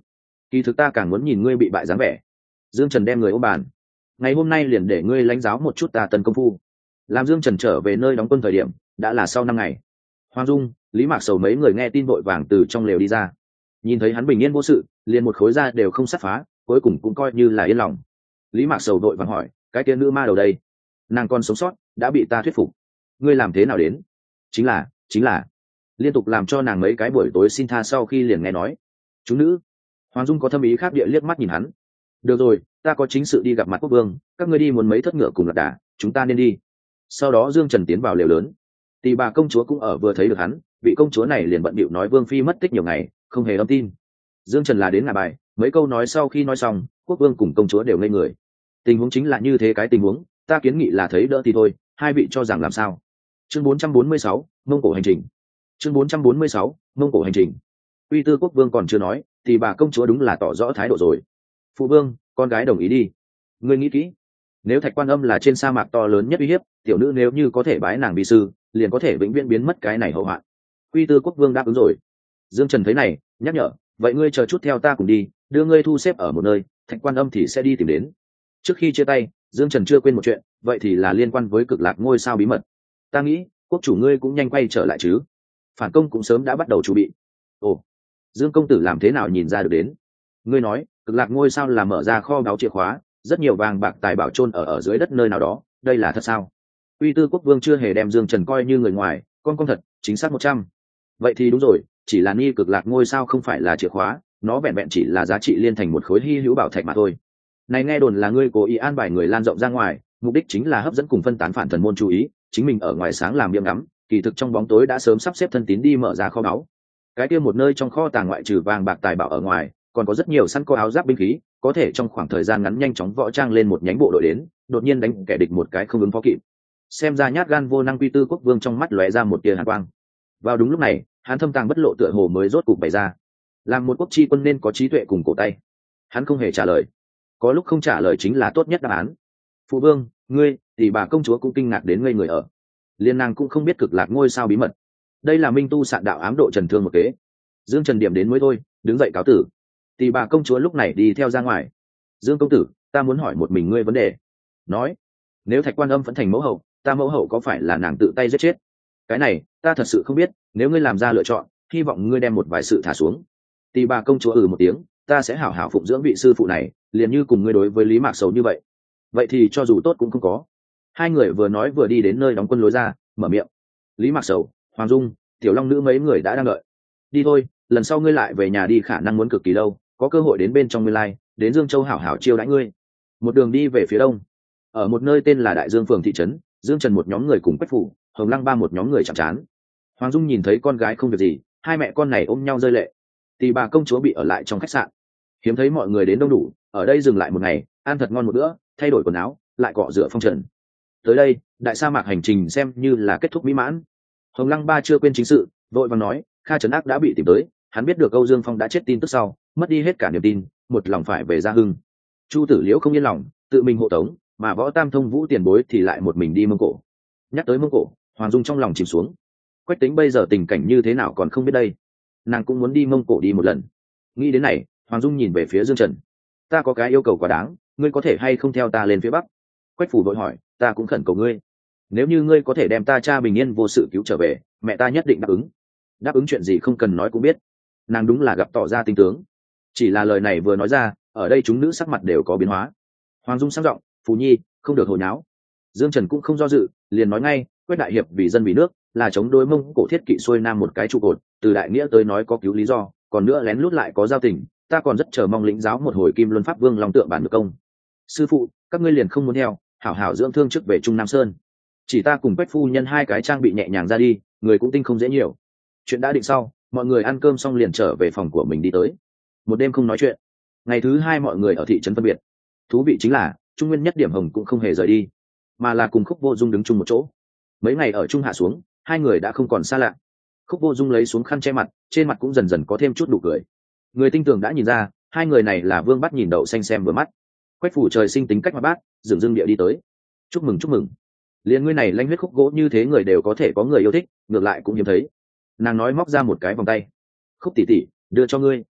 kỳ thực ta càng muốn nhìn ngươi bị bại dáng vẻ. Dương Trần đem người ôm bàn. Ngày hôm nay liền để ngươi lãnh giáo một chút ta tần công phu. Làm Dương Trần trở về nơi đóng quân thời điểm đã là sau 5 ngày. Hoàng Dung, Lý Mạc Sầu mấy người nghe tin vội vàng từ trong lều đi ra, nhìn thấy hắn bình yên vô sự, liền một khối da đều không sát phá, cuối cùng cũng coi như là yên lòng. Lý Mạc Sầu vội vàng hỏi, cái kia nữ ma đầu đây, nàng còn sống sót, đã bị ta thuyết phục, ngươi làm thế nào đến? Chính là liên tục làm cho nàng mấy cái buổi tối xin tha sau khi liền nghe nói chúng nữ. Hoàng Dung có thâm ý khác địa liếc mắt nhìn hắn. Được rồi, ta có chính sự đi gặp mặt quốc vương, các ngươi đi muốn mấy thất ngựa cùng lạc đà, chúng ta nên đi. Sau đó Dương Trần tiến vào lều lớn. Tỳ bà công chúa cũng ở vừa thấy được hắn, vị công chúa này liền bận bịu nói vương phi mất tích nhiều ngày, không hề âm tin. Dương Trần là đến ngả bài, mấy câu nói sau khi nói xong, quốc vương cùng công chúa đều ngây người. Tình huống chính là như thế, cái tình huống ta kiến nghị là thấy đỡ thì thôi, hai vị cho rằng làm sao? Chương 446, Mông Cổ hành trình. Chương 446, Mông Cổ hành trình. Uy Tư quốc vương còn chưa nói, thì bà công chúa đúng là tỏ rõ thái độ rồi. Phụ vương, con gái đồng ý đi. Ngươi nghĩ kỹ, nếu Thạch Quan Âm là trên sa mạc to lớn nhất uy hiếp, tiểu nữ nếu như có thể bái nàng vi sư, liền có thể vĩnh viễn biến mất cái này hậu hoạn. Uy Tư quốc vương đáp ứng rồi. Dương Trần thấy này, nhắc nhở, vậy ngươi chờ chút theo ta cùng đi, đưa ngươi thu xếp ở một nơi, Thạch Quan Âm thì sẽ đi tìm đến. Trước khi chia tay, Dương Trần chưa quên một chuyện, vậy thì là liên quan với Cực Lạc ngôi sao bí mật. Ta nghĩ quốc chủ ngươi cũng nhanh quay trở lại chứ? Phản công cũng sớm đã bắt đầu chuẩn bị. Ồ, Dương công tử làm thế nào nhìn ra được đến? Ngươi nói Cực Lạc ngôi sao là mở ra kho báu chìa khóa, rất nhiều vàng bạc tài bảo chôn ở dưới đất nơi nào đó, đây là thật sao? Uy Tư quốc vương chưa hề đem Dương Trần coi như người ngoài, con thật, chính xác 100. Vậy thì đúng rồi, chỉ là ni Cực Lạc ngôi sao không phải là chìa khóa, nó vẹn vẹn chỉ là giá trị liên thành một khối hy hữu bảo thạch mà thôi. Này nghe đồn là ngươi cố ý an bài người lan rộng ra ngoài, mục đích chính là hấp dẫn cùng phân tán phản thần môn chú ý, chính mình ở ngoài sáng làm biếng ngắm, kỳ thực trong bóng tối đã sớm sắp xếp thân tín đi mở ra kho báu. Cái kia một nơi trong kho tàng ngoại trừ vàng bạc tài bảo ở ngoài, còn có rất nhiều săn có áo giáp binh khí, có thể trong khoảng thời gian ngắn nhanh chóng võ trang lên một nhánh bộ đội đến, đột nhiên đánh kẻ địch một cái không ứng phó kịp. Xem ra nhát gan vô năng Uy Tư quốc vương trong mắt lóe ra một tia hàn quang. Vào đúng lúc này, hắn thâm tàng bất lộ tựa hồ mới rốt cục bày ra. Làm một quốc chi quân nên có trí tuệ cùng cổ tay. Hắn không hề trả lời, có lúc không trả lời chính là tốt nhất đáp án. Phụ vương, ngươi thì bà công chúa cũng kinh ngạc đến ngây người ở. Liên nàng cũng không biết Cực Lạc ngôi sao bí mật. Đây là minh tu sạn đạo ám độ trần thương một kế. Dương Trần điểm đến mới thôi, đứng dậy cáo tử. Thì bà công chúa lúc này đi theo ra ngoài. Dương công tử, ta muốn hỏi một mình ngươi vấn đề. Nói, nếu Thạch Quan Âm vẫn thành mẫu hậu, ta mẫu hậu có phải là nàng tự tay giết chết? Cái này ta thật sự không biết, nếu ngươi làm ra lựa chọn, hy vọng ngươi đem một vài sự thả xuống. Thì bà công chúa một tiếng, ta sẽ hảo hảo phụng dưỡng vị sư phụ này, liền như cùng ngươi đối với Lý Mạc Sầu như vậy. Vậy thì cho dù tốt cũng không có. Hai người vừa nói vừa đi đến nơi đóng quân lối ra, mở miệng. Lý Mạc Sầu, Hoàng Dung, Tiểu Long nữ mấy người đã đang đợi. Đi thôi, lần sau ngươi lại về nhà đi khả năng muốn cực kỳ lâu, có cơ hội đến bên trong Nguyên Lai, đến Dương Châu hảo hảo chiêu đãi ngươi. Một đường đi về phía đông, ở một nơi tên là Đại Dương phường thị trấn, Dương Trần một nhóm người cùng Quách Phủ, Hồng Lăng Ba một nhóm người chạm trán. Hoàng Dung nhìn thấy con gái không việc gì, hai mẹ con này ôm nhau rơi lệ. Thì bà công chúa bị ở lại trong khách sạn. Hiếm thấy mọi người đến đông đủ, ở đây dừng lại một ngày, ăn thật ngon một bữa, thay đổi quần áo, lại cọ rửa phong trần. Tới đây, đại sa mạc hành trình xem như là kết thúc mỹ mãn. Hồng Lăng Ba chưa quên chính sự, vội vàng nói, Kha Trấn Ác đã bị tìm tới, hắn biết được Âu Dương Phong đã chết tin tức sau, mất đi hết cả niềm tin, một lòng phải về Gia Hưng. Chu Tử Liễu không yên lòng, tự mình hộ tống, mà Võ Tam Thông Vũ tiền bối thì lại một mình đi Mông Cổ. Nhắc tới Mông Cổ, Hoàng Dung trong lòng chìm xuống. Quách Tính bây giờ tình cảnh như thế nào còn không biết đây, nàng cũng muốn đi Mông Cổ đi một lần. Nghĩ đến này, Hoàng Dung nhìn về phía Dương Trần. Ta có cái yêu cầu quá đáng, ngươi có thể hay không theo ta lên phía bắc? Quách Phủ vội hỏi, ta cũng khẩn cầu ngươi, nếu như ngươi có thể đem ta cha bình yên vô sự cứu trở về, mẹ ta nhất định đáp ứng. Đáp ứng chuyện gì không cần nói cũng biết. Nàng đúng là gặp tỏ ra tinh tướng. Chỉ là lời này vừa nói ra, ở đây chúng nữ sắc mặt đều có biến hóa. Hoàng Dung sang giọng, Phù Nhi, không được hồi náo. Dương Trần cũng không do dự, liền nói ngay, Quách đại hiệp vì dân vì nước, là chống đối Mông Cổ thiết kỵ xuôi nam một cái trụ cột, từ đại nghĩa tới nói có cứu lý do, còn nữa lén lút lại có giao tình, ta còn rất chờ mong lĩnh giáo một hồi Kim Luân Pháp Vương Long Tượng bản được công. Sư phụ, các ngươi liền không muốn theo, hảo hảo dưỡng thương trước về Trung Nam Sơn. Chỉ ta cùng Quách phu nhân hai cái trang bị nhẹ nhàng ra đi, người cũng tinh không dễ nhiều. Chuyện đã định sau, mọi người ăn cơm xong liền trở về phòng của mình đi tới. Một đêm không nói chuyện. Ngày thứ hai mọi người ở thị trấn phân biệt. Thú vị chính là Trung Nguyên Nhất Điểm Hồng cũng không hề rời đi, mà là cùng Khúc Vô Dung đứng chung một chỗ. Mấy ngày ở chung hạ xuống, hai người đã không còn xa lạ. Khúc Vô Dung lấy xuống khăn che mặt, trên mặt cũng dần dần có thêm chút nụ cười. Người tinh tường đã nhìn ra, hai người này là Vương Bắt nhìn đậu xanh xem vừa mắt. Quách Phủ trời sinh tính cách mà bát, dửng dưng địa đi tới. Chúc mừng chúc mừng. Liên ngươi này lanh huyết khúc gỗ như thế người đều có thể có người yêu thích, ngược lại cũng hiếm thấy. Nàng nói móc ra một cái vòng tay. Khúc tỷ tỷ, đưa cho ngươi.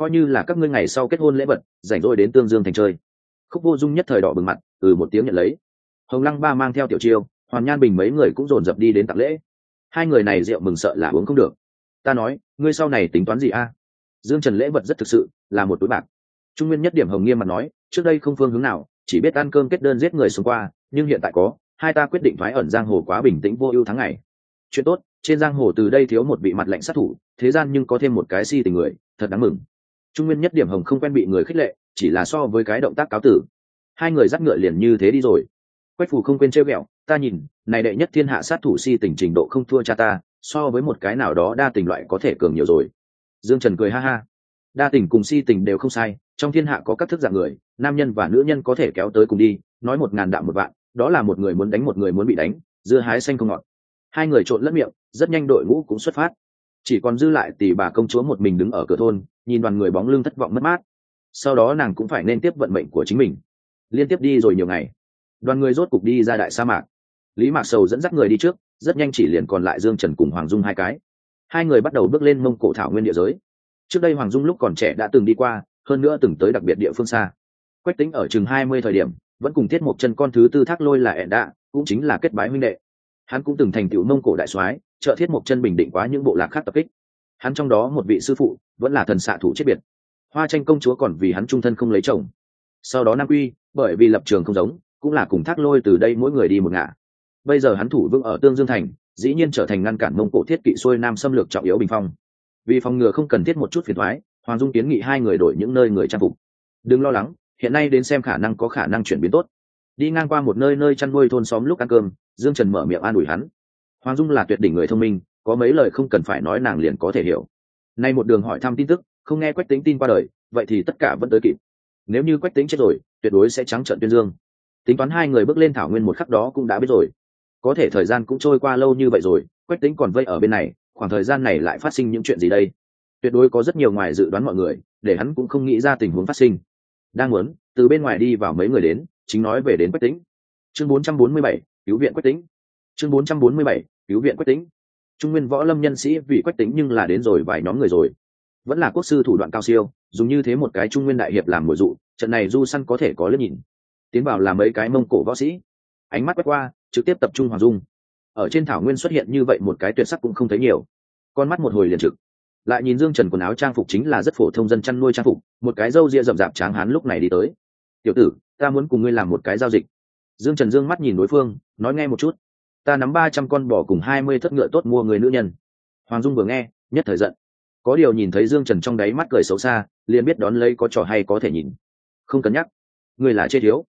coi như là các ngươi ngày sau kết hôn lễ vật, rảnh rỗi đến Tương Dương thành chơi. Khúc Vô Dung nhất thời đỏ bừng mặt, một tiếng nhận lấy. Hồng Lăng Ba mang theo Tiểu Chiêu, Hoàn Nhan Bình mấy người cũng dồn dập đi đến tặng lễ. Hai người này rượu mừng sợ là uống không được. Ta nói, ngươi sau này tính toán gì a? Dương Trần lễ vật rất thực sự, là một túi bạc. Trung Nguyên Nhất Điểm Hồng nghiêm mặt nói, trước đây không phương hướng nào, chỉ biết ăn cơm kết đơn giết người xung qua, nhưng hiện tại có, hai ta quyết định thoái ẩn giang hồ quá bình tĩnh vô ưu tháng ngày. Chuyện tốt, trên giang hồ từ đây thiếu một vị mặt lạnh sát thủ, thế gian nhưng có thêm một cái si tình người, thật đáng mừng. Trung Nguyên Nhất Điểm Hồng không quen bị người khích lệ, chỉ là so với cái động tác cáo tử. Hai người dắt ngựa liền như thế đi rồi. Quách Phù không quên trêu ghẹo, ta nhìn, này đệ nhất thiên hạ sát thủ si tình trình độ không thua cha ta, so với một cái nào đó đa tình loại có thể cường nhiều rồi. Dương Trần cười ha ha, đa tình cùng si tình đều không sai, trong thiên hạ có các thức dạng người, nam nhân và nữ nhân có thể kéo tới cùng đi, nói 1000 đạo 1 vạn, đó là một người muốn đánh một người muốn bị đánh, dưa hái xanh không ngọt. Hai người trộn lẫn miệng, rất nhanh đội ngũ cũng xuất phát. Chỉ còn dư lại Tỷ Bà công chúa một mình đứng ở cửa thôn, nhìn đoàn người bóng lưng thất vọng mất mát. Sau đó nàng cũng phải nên tiếp vận mệnh của chính mình. Liên tiếp đi rồi nhiều ngày, đoàn người rốt cục đi ra đại sa mạc. Lý Mạc Sầu dẫn dắt người đi trước, rất nhanh chỉ liền còn lại Dương Trần cùng Hoàng Dung hai cái. Hai người bắt đầu bước lên Mông Cổ thảo nguyên địa giới. Trước đây Hoàng Dung lúc còn trẻ đã từng đi qua, hơn nữa từng tới đặc biệt địa phương xa. Quách Tĩnh ở chừng 20 thời điểm, vẫn cùng Tiết Mộc Chân con thứ tư Thác Lôi là ẹn đạ, cũng chính là kết bái huynh đệ. Hắn cũng từng thành tựu Mông Cổ đại soái, trợ Thiết Mộc Chân bình định quá những bộ lạc khác tập kích. Hắn trong đó một vị sư phụ, vẫn là thần xạ thủ chết biệt. Hoa Tranh công chúa còn vì hắn trung thân không lấy chồng. Sau đó Nam Quy, bởi vì lập trường không giống, cũng là cùng Thác Lôi từ đây mỗi người đi một ngả. Bây giờ hắn thủ vững ở Tương Dương thành, dĩ nhiên trở thành ngăn cản Mông Cổ thiết kỵ xuôi nam xâm lược trọng yếu bình phong. Vì phòng ngừa không cần thiết một chút phiền toái, Hoàng Dung kiến nghị hai người đổi những nơi người trang phục. Đừng lo lắng, hiện nay đến xem có khả năng chuyển biến tốt. Đi ngang qua một nơi chăn nuôi thôn xóm lúc ăn cơm, Dương Trần mở miệng an ủi hắn. Hoàng Dung là tuyệt đỉnh người thông minh, có mấy lời không cần phải nói nàng liền có thể hiểu. Nay một đường hỏi thăm tin tức, không nghe Quách Tĩnh tin qua đời, vậy thì tất cả vẫn tới kịp. Nếu như Quách Tĩnh chết rồi, tuyệt đối sẽ trắng trợn tuyên dương. Tính toán hai người bước lên thảo nguyên một khắc đó cũng đã biết rồi. Có thể thời gian cũng trôi qua lâu như vậy rồi, Quách Tĩnh còn vây ở bên này, khoảng thời gian này lại phát sinh những chuyện gì đây? Tuyệt đối có rất nhiều ngoài dự đoán mọi người, để hắn cũng không nghĩ ra tình huống phát sinh. Đang muốn từ bên ngoài đi vào mấy người đến, chính nói về đến Quách Tĩnh. Chương 447, cứu viện Quách Tĩnh. Chương 447, cứu viện Quách Tĩnh. Trung Nguyên võ lâm nhân sĩ vì Quách Tĩnh nhưng là đến rồi vài nhóm người rồi. Vẫn là quốc sư thủ đoạn cao siêu, dùng như thế một cái Trung Nguyên đại hiệp làm mồi dụ, trận này du săn có thể có liếc nhìn. Tiến vào làm mấy cái Mông Cổ võ sĩ, ánh mắt quét qua, trực tiếp tập trung Hoàng Dung. Ở trên thảo nguyên xuất hiện như vậy một cái tuyệt sắc cũng không thấy nhiều. Con mắt một hồi liền trực. Lại nhìn Dương Trần quần áo trang phục chính là rất phổ thông dân chăn nuôi trang phục, một cái râu ria rậm rạp tráng hán lúc này đi tới. Tiểu tử, ta muốn cùng ngươi làm một cái giao dịch. Dương Trần dương mắt nhìn đối phương, nói nghe một chút. Ta nắm 300 con bò cùng 20 thất ngựa tốt mua người nữ nhân. Hoàng Dung vừa nghe, nhất thời giận. Có điều nhìn thấy Dương Trần trong đáy mắt cười xấu xa, liền biết đón lấy có trò hay có thể nhìn. Không cân nhắc, ngươi là chết thiếu.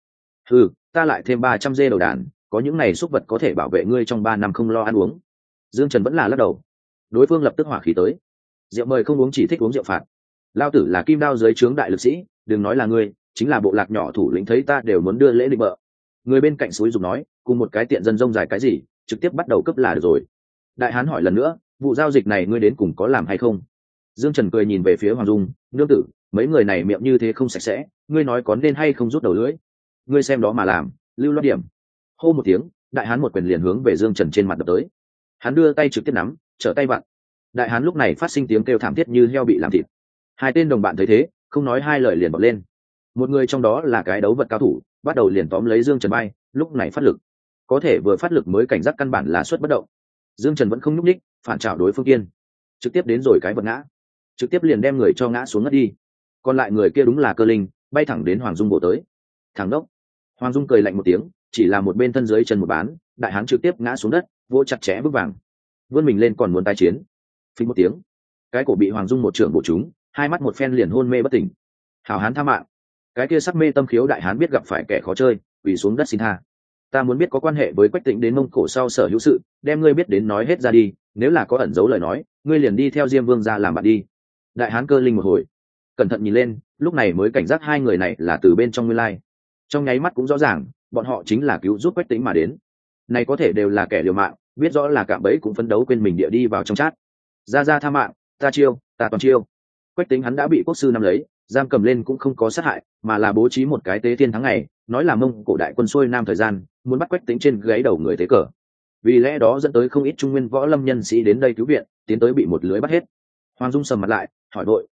Ta lại thêm 300 dê đầu đàn, có những này xúc vật có thể bảo vệ ngươi trong 3 năm không lo ăn uống. Dương Trần vẫn là lắc đầu. Đối phương lập tức hỏa khí tới. Rượu mời không uống, chỉ thích uống rượu phạt. Lao tử là kim đao dưới trướng đại lực sĩ, đừng nói là ngươi, chính là bộ lạc nhỏ thủ lĩnh thấy ta đều muốn đưa lễ định bợ. Người bên cạnh suối dùng nói, cùng một cái tiện dân rông dài cái gì, trực tiếp bắt đầu cướp là được rồi. Đại hán hỏi lần nữa, vụ giao dịch này ngươi đến cùng có làm hay không? Dương Trần cười nhìn về phía Hoàng Dung, nương tử, mấy người này miệng như thế không sạch sẽ, ngươi nói có nên hay không rút đầu lưỡi? Ngươi xem đó mà làm, lưu loát điểm. Hô một tiếng, đại hán một quyền liền hướng về Dương Trần trên mặt đập tới. Hắn đưa tay trực tiếp nắm, trở tay vặn. Đại hán lúc này phát sinh tiếng kêu thảm thiết như heo bị làm thịt. Hai tên đồng bạn thấy thế, không nói hai lời liền bật lên. Một người trong đó là cái đấu vật cao thủ, bắt đầu liền tóm lấy Dương Trần bay, lúc này phát lực. Có thể vừa phát lực mới cảnh giác căn bản là xuất bất động. Dương Trần vẫn không nhúc nhích, phản trảo đối phương kiên. Trực tiếp đến rồi cái vật ngã. Trực tiếp liền đem người cho ngã xuống ngất đi. Còn lại người kia đúng là Cơ Linh, bay thẳng đến Hoàng Dung bộ tới. Thằng đốc. Hoàng Dung cười lạnh một tiếng, chỉ là một bên thân dưới chân một bán, đại hán trực tiếp ngã xuống đất, vỗ chặt chẽ bước vàng. Vươn mình lên còn muốn tái chiến. Phình một tiếng, cái cổ bị Hoàng Dung một trường bổ trúng, hai mắt một phen liền hôn mê bất tỉnh. Hảo hán tha mạng. Cái kia sắc mê tâm khiếu đại hán biết gặp phải kẻ khó chơi, quỳ xuống đất xin tha. Ta muốn biết có quan hệ với Quách Tĩnh đến Mông Cổ sau sở hữu sự, đem ngươi biết đến nói hết ra đi, nếu là có ẩn giấu lời nói, ngươi liền đi theo Diêm Vương ra làm bạn đi. Đại hán Cơ Linh một hồi, cẩn thận nhìn lên, lúc này mới cảnh giác hai người này là từ bên trong nguyên lai. Trong nháy mắt cũng rõ ràng, bọn họ chính là cứu giúp Quách Tĩnh mà đến. Này có thể đều là kẻ liều mạng, biết rõ là cạm bẫy cũng phấn đấu quên mình địa đi vào trong chát. Ra tha mạng, ta chiêu, ta toàn chiêu. Quách Tĩnh hắn đã bị quốc sư nắm lấy, giam cầm lên cũng không có sát hại, mà là bố trí một cái tế thiên tháng ngày, nói là Mông Cổ đại quân xuôi nam thời gian, muốn bắt Quách Tĩnh trên gáy đầu người tế cờ. Vì lẽ đó dẫn tới không ít Trung Nguyên võ lâm nhân sĩ đến đây cứu viện, tiến tới bị một lưới bắt hết. Hoàng Dung sầm mặt lại, hỏi đội,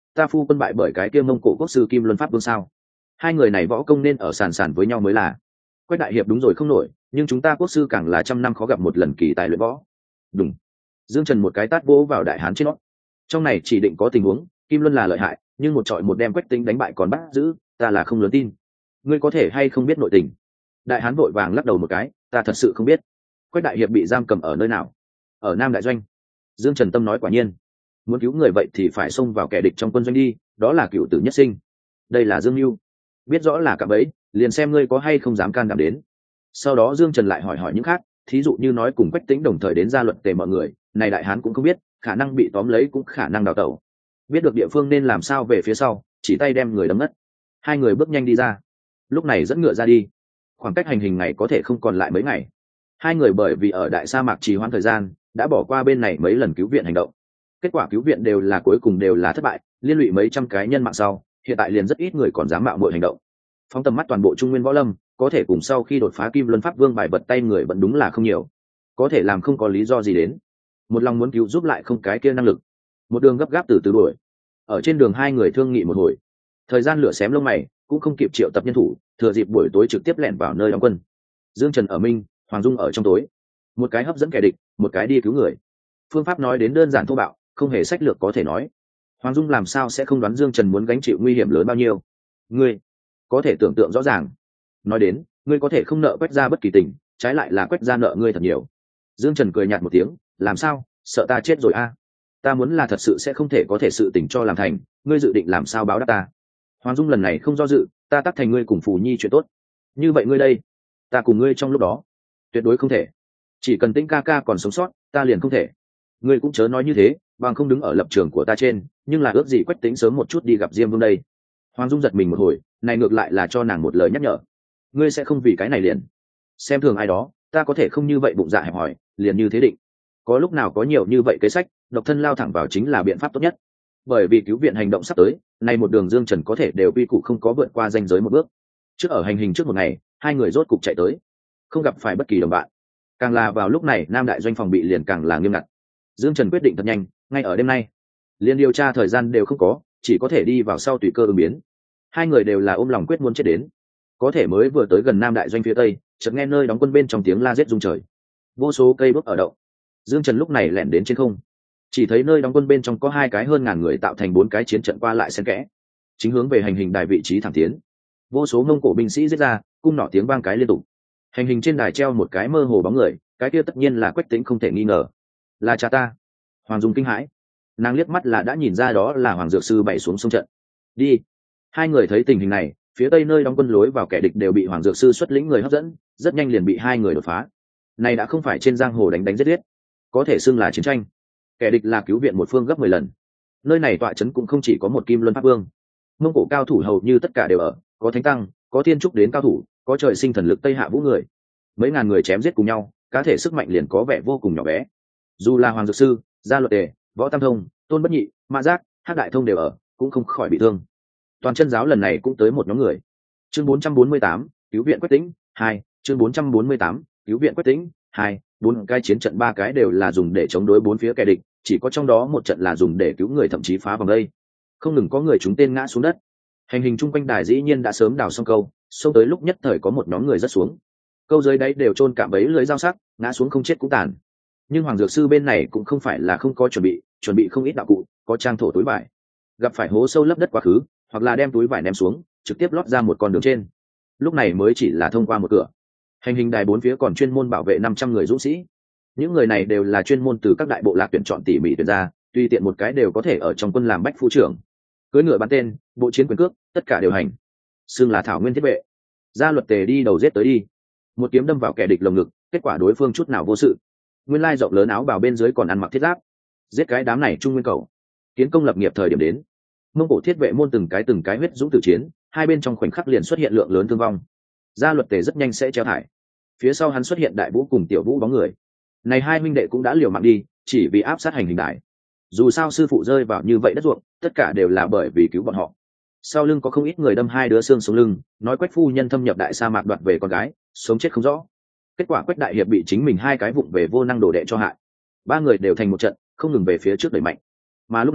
ta phu quân bại bởi cái kia mông cổ quốc sư Kim Luân Pháp Vương sao? Hai người này võ công nên ở sàn sàn với nhau mới là. Quách đại hiệp đúng rồi không nổi, nhưng chúng ta quốc sư càng là trăm năm khó gặp một lần kỳ tài luyện võ. Đúng. Dương Trần một cái tát vỗ vào đại hán trên nó. Trong này chỉ định có tình huống, Kim Luân là lợi hại, nhưng một trọi một đem Quách Tĩnh đánh bại còn bắt giữ, ta là không lớn tin. Ngươi có thể hay không biết nội tình? Đại hán vội vàng lắc đầu một cái, ta thật sự không biết. Quách đại hiệp bị giam cầm ở nơi nào? Ở Nam Đại Doanh. Dương Trần Tâm nói quả nhiên, muốn cứu người vậy thì phải xông vào kẻ địch trong quân doanh đi, đó là cựu tử nhất sinh. Đây là Dương Nưu, biết rõ là cạm bẫy, liền xem ngươi có hay không dám can đảm đến. Sau đó Dương Trần lại hỏi những khác, thí dụ như nói cùng Quách Tĩnh đồng thời đến Gia Luật Tề mọi người, này đại hán cũng không biết, khả năng bị tóm lấy cũng khả năng đào tẩu. Biết được địa phương nên làm sao về phía sau, chỉ tay đem người đấm ngất. Hai người bước nhanh đi ra, lúc này dẫn ngựa ra đi. Khoảng cách hành hình ngày có thể không còn lại mấy ngày. Hai người bởi vì ở đại sa mạc trì hoãn thời gian, đã bỏ qua bên này mấy lần cứu viện hành động. Kết quả cứu viện đều là cuối cùng đều là thất bại, liên lụy mấy trăm cái nhân mạng sau, hiện tại liền rất ít người còn dám mạo muội hành động. Phóng tầm mắt toàn bộ Trung Nguyên võ lâm, có thể cùng sau khi đột phá Kim Luân Pháp Vương bài bật tay người vẫn đúng là không nhiều. Có thể làm không có lý do gì đến. Một lòng muốn cứu giúp lại không cái kia năng lực. Một đường gấp gáp từ từ đuổi. Ở trên đường hai người thương nghị một hồi. Thời gian lửa xém lông mày, cũng không kịp triệu tập nhân thủ, thừa dịp buổi tối trực tiếp lẻn vào nơi đóng quân. Dương Trần ở minh, Hoàng Dung ở trong tối. Một cái hấp dẫn kẻ địch, một cái đi cứu người. Phương pháp nói đến đơn giản thô bạo, không hề sách lược có thể nói. Hoàng Dung làm sao sẽ không đoán Dương Trần muốn gánh chịu nguy hiểm lớn bao nhiêu? Ngươi có thể tưởng tượng rõ ràng. Nói đến, ngươi có thể không nợ Quách gia bất kỳ tình, trái lại là Quách gia nợ ngươi thật nhiều. Dương Trần cười nhạt một tiếng, làm sao, sợ ta chết rồi a? Ta muốn là thật sự sẽ không thể có thể sự tình cho làm thành, ngươi dự định làm sao báo đáp ta? Hoàng Dung lần này không do dự, ta tác thành ngươi cùng Phù Nhi chuyện tốt. Như vậy ngươi đây, ta cùng ngươi trong lúc đó, tuyệt đối không thể. Chỉ cần Tĩnh ca ca còn sống sót, ta liền không thể. Ngươi cũng chớ nói như thế, bằng không đứng ở lập trường của ta trên, nhưng là ước gì Quách Tĩnh sớm một chút đi gặp Diêm Vương đây. Hoàng Dung giật mình một hồi, này ngược lại là cho nàng một lời nhắc nhở. Ngươi sẽ không vì cái này liền xem thường ai đó, ta có thể không như vậy bụng dạ hẹp hòi, liền như thế định. Có lúc nào có nhiều như vậy kế sách, độc thân lao thẳng vào chính là biện pháp tốt nhất. Bởi vì cứu viện hành động sắp tới, nay một đường Dương Trần có thể đều quy củ không có vượt qua ranh giới một bước. Trước ở hành hình trước một ngày, hai người rốt cục chạy tới, không gặp phải bất kỳ đồng bạn. Càng là vào lúc này, Nam Đại Doanh phòng bị liền càng là nghiêm ngặt. Dương Trần quyết định thật nhanh, ngay ở đêm nay, liền điều tra thời gian đều không có, chỉ có thể đi vào sau tùy cơ ứng biến. Hai người đều là ôm lòng quyết muốn chết đến. Có thể mới vừa tới gần Nam Đại Doanh phía tây, chợt nghe nơi đóng quân bên trong tiếng la giết rung trời, vô số cây bước ở động. Dương Trần lúc này lẻn đến trên không, chỉ thấy nơi đóng quân bên trong có hai cái hơn ngàn người tạo thành bốn cái chiến trận qua lại xen kẽ, chính hướng về hành hình đài vị trí thẳng tiến. Vô số Mông Cổ binh sĩ giết ra, cung nỏ tiếng vang cái liên tục. Hành hình trên đài treo một cái mơ hồ bóng người, cái kia tất nhiên là Quách Tĩnh không thể nghi ngờ. Là cha ta. Hoàng Dung kinh hãi, nàng liếc mắt là đã nhìn ra đó là Hoàng Dược Sư bày xuống sông trận. Đi. Hai người thấy tình hình này, phía tây nơi đóng quân lối vào kẻ địch đều bị Hoàng Dược Sư xuất lĩnh người hấp dẫn, rất nhanh liền bị hai người đột phá. Này đã không phải trên giang hồ đánh đánh giết giết, có thể xưng là chiến tranh. Kẻ địch là cứu viện một phương gấp 10 lần. Nơi này tọa trấn cũng không chỉ có một Kim Luân Pháp Vương, Mông Cổ cao thủ hầu như tất cả đều ở, có thánh tăng, có thiên trúc đến cao thủ, có trời sinh thần lực Tây Hạ Vũ người. Mấy ngàn người chém giết cùng nhau, cá thể sức mạnh liền có vẻ vô cùng nhỏ bé. Dù là Hoàng Dược Sư, Gia Luật Tề, Võ Tam Thông, Tôn Bất Nhị, Mã Giác, Hắc Đại Thông đều ở, cũng không khỏi bị thương. Toàn chân giáo lần này cũng tới một nhóm người. Chương 448, cứu viện Quách Tĩnh 2, chương 448, cứu viện Quách Tĩnh 2, bốn cái chiến trận ba cái đều là dùng để chống đối bốn phía kẻ địch, chỉ có trong đó một trận là dùng để cứu người thậm chí phá vòng đây. Không ngừng có người trúng tên ngã xuống đất. Hành hình chung quanh đài dĩ nhiên đã sớm đào xong câu, xông tới lúc nhất thời có một nhóm người rất xuống. Câu dưới đáy đều chôn cạm bẫy lưới dao sắc, ngã xuống không chết cũng tàn. Nhưng Hoàng Dược Sư bên này cũng không phải là không có chuẩn bị không ít đạo cụ, có trang thổ túi vải. Gặp phải hố sâu lấp đất quá khứ, hoặc là đem túi vải ném xuống, trực tiếp lót ra một con đường trên. Lúc này mới chỉ là thông qua một cửa. Hành hình đài bốn phía còn chuyên môn bảo vệ 500 người dũng sĩ. Những người này đều là chuyên môn từ các đại bộ lạc tuyển chọn tỉ mỉ tuyển ra, tùy tiện một cái đều có thể ở trong quân làm bách phu trưởng. Cưỡi ngựa bắn tên, bộ chiến quyền cước, tất cả đều hành. Xưng là thảo nguyên thiết vệ. Gia Luật Tề đi đầu giết tới đi, một kiếm đâm vào kẻ địch lồng ngực, kết quả đối phương chút nào vô sự. Nguyên lai rộng lớn áo bào bên dưới còn ăn mặc thiết giáp. Giết cái đám này Trung Nguyên cầu, kiến công lập nghiệp thời điểm đến. Mông Cổ thiết vệ môn từng cái huyết dũng tử chiến, hai bên trong khoảnh khắc liền xuất hiện lượng lớn thương vong. Gia Luật Tề rất nhanh sẽ treo thải. Phía sau hắn xuất hiện Đại Vũ cùng Tiểu Vũ bóng người. Này hai huynh đệ cũng đã liều mạng đi, chỉ vì áp sát hành hình đài. Dù sao sư phụ rơi vào như vậy đất ruộng, tất cả đều là bởi vì cứu bọn họ. Sau lưng có không ít người đâm hai đứa xương sống lưng, nói Quách phu nhân thâm nhập đại sa mạc đoạt về con gái, sống chết không rõ. Kết quả Quách đại hiệp bị chính mình hai cái vụng về vô năng đồ đệ cho hại. Ba người đều thành một trận, không ngừng về phía trước đẩy mạnh. Mà lúc này,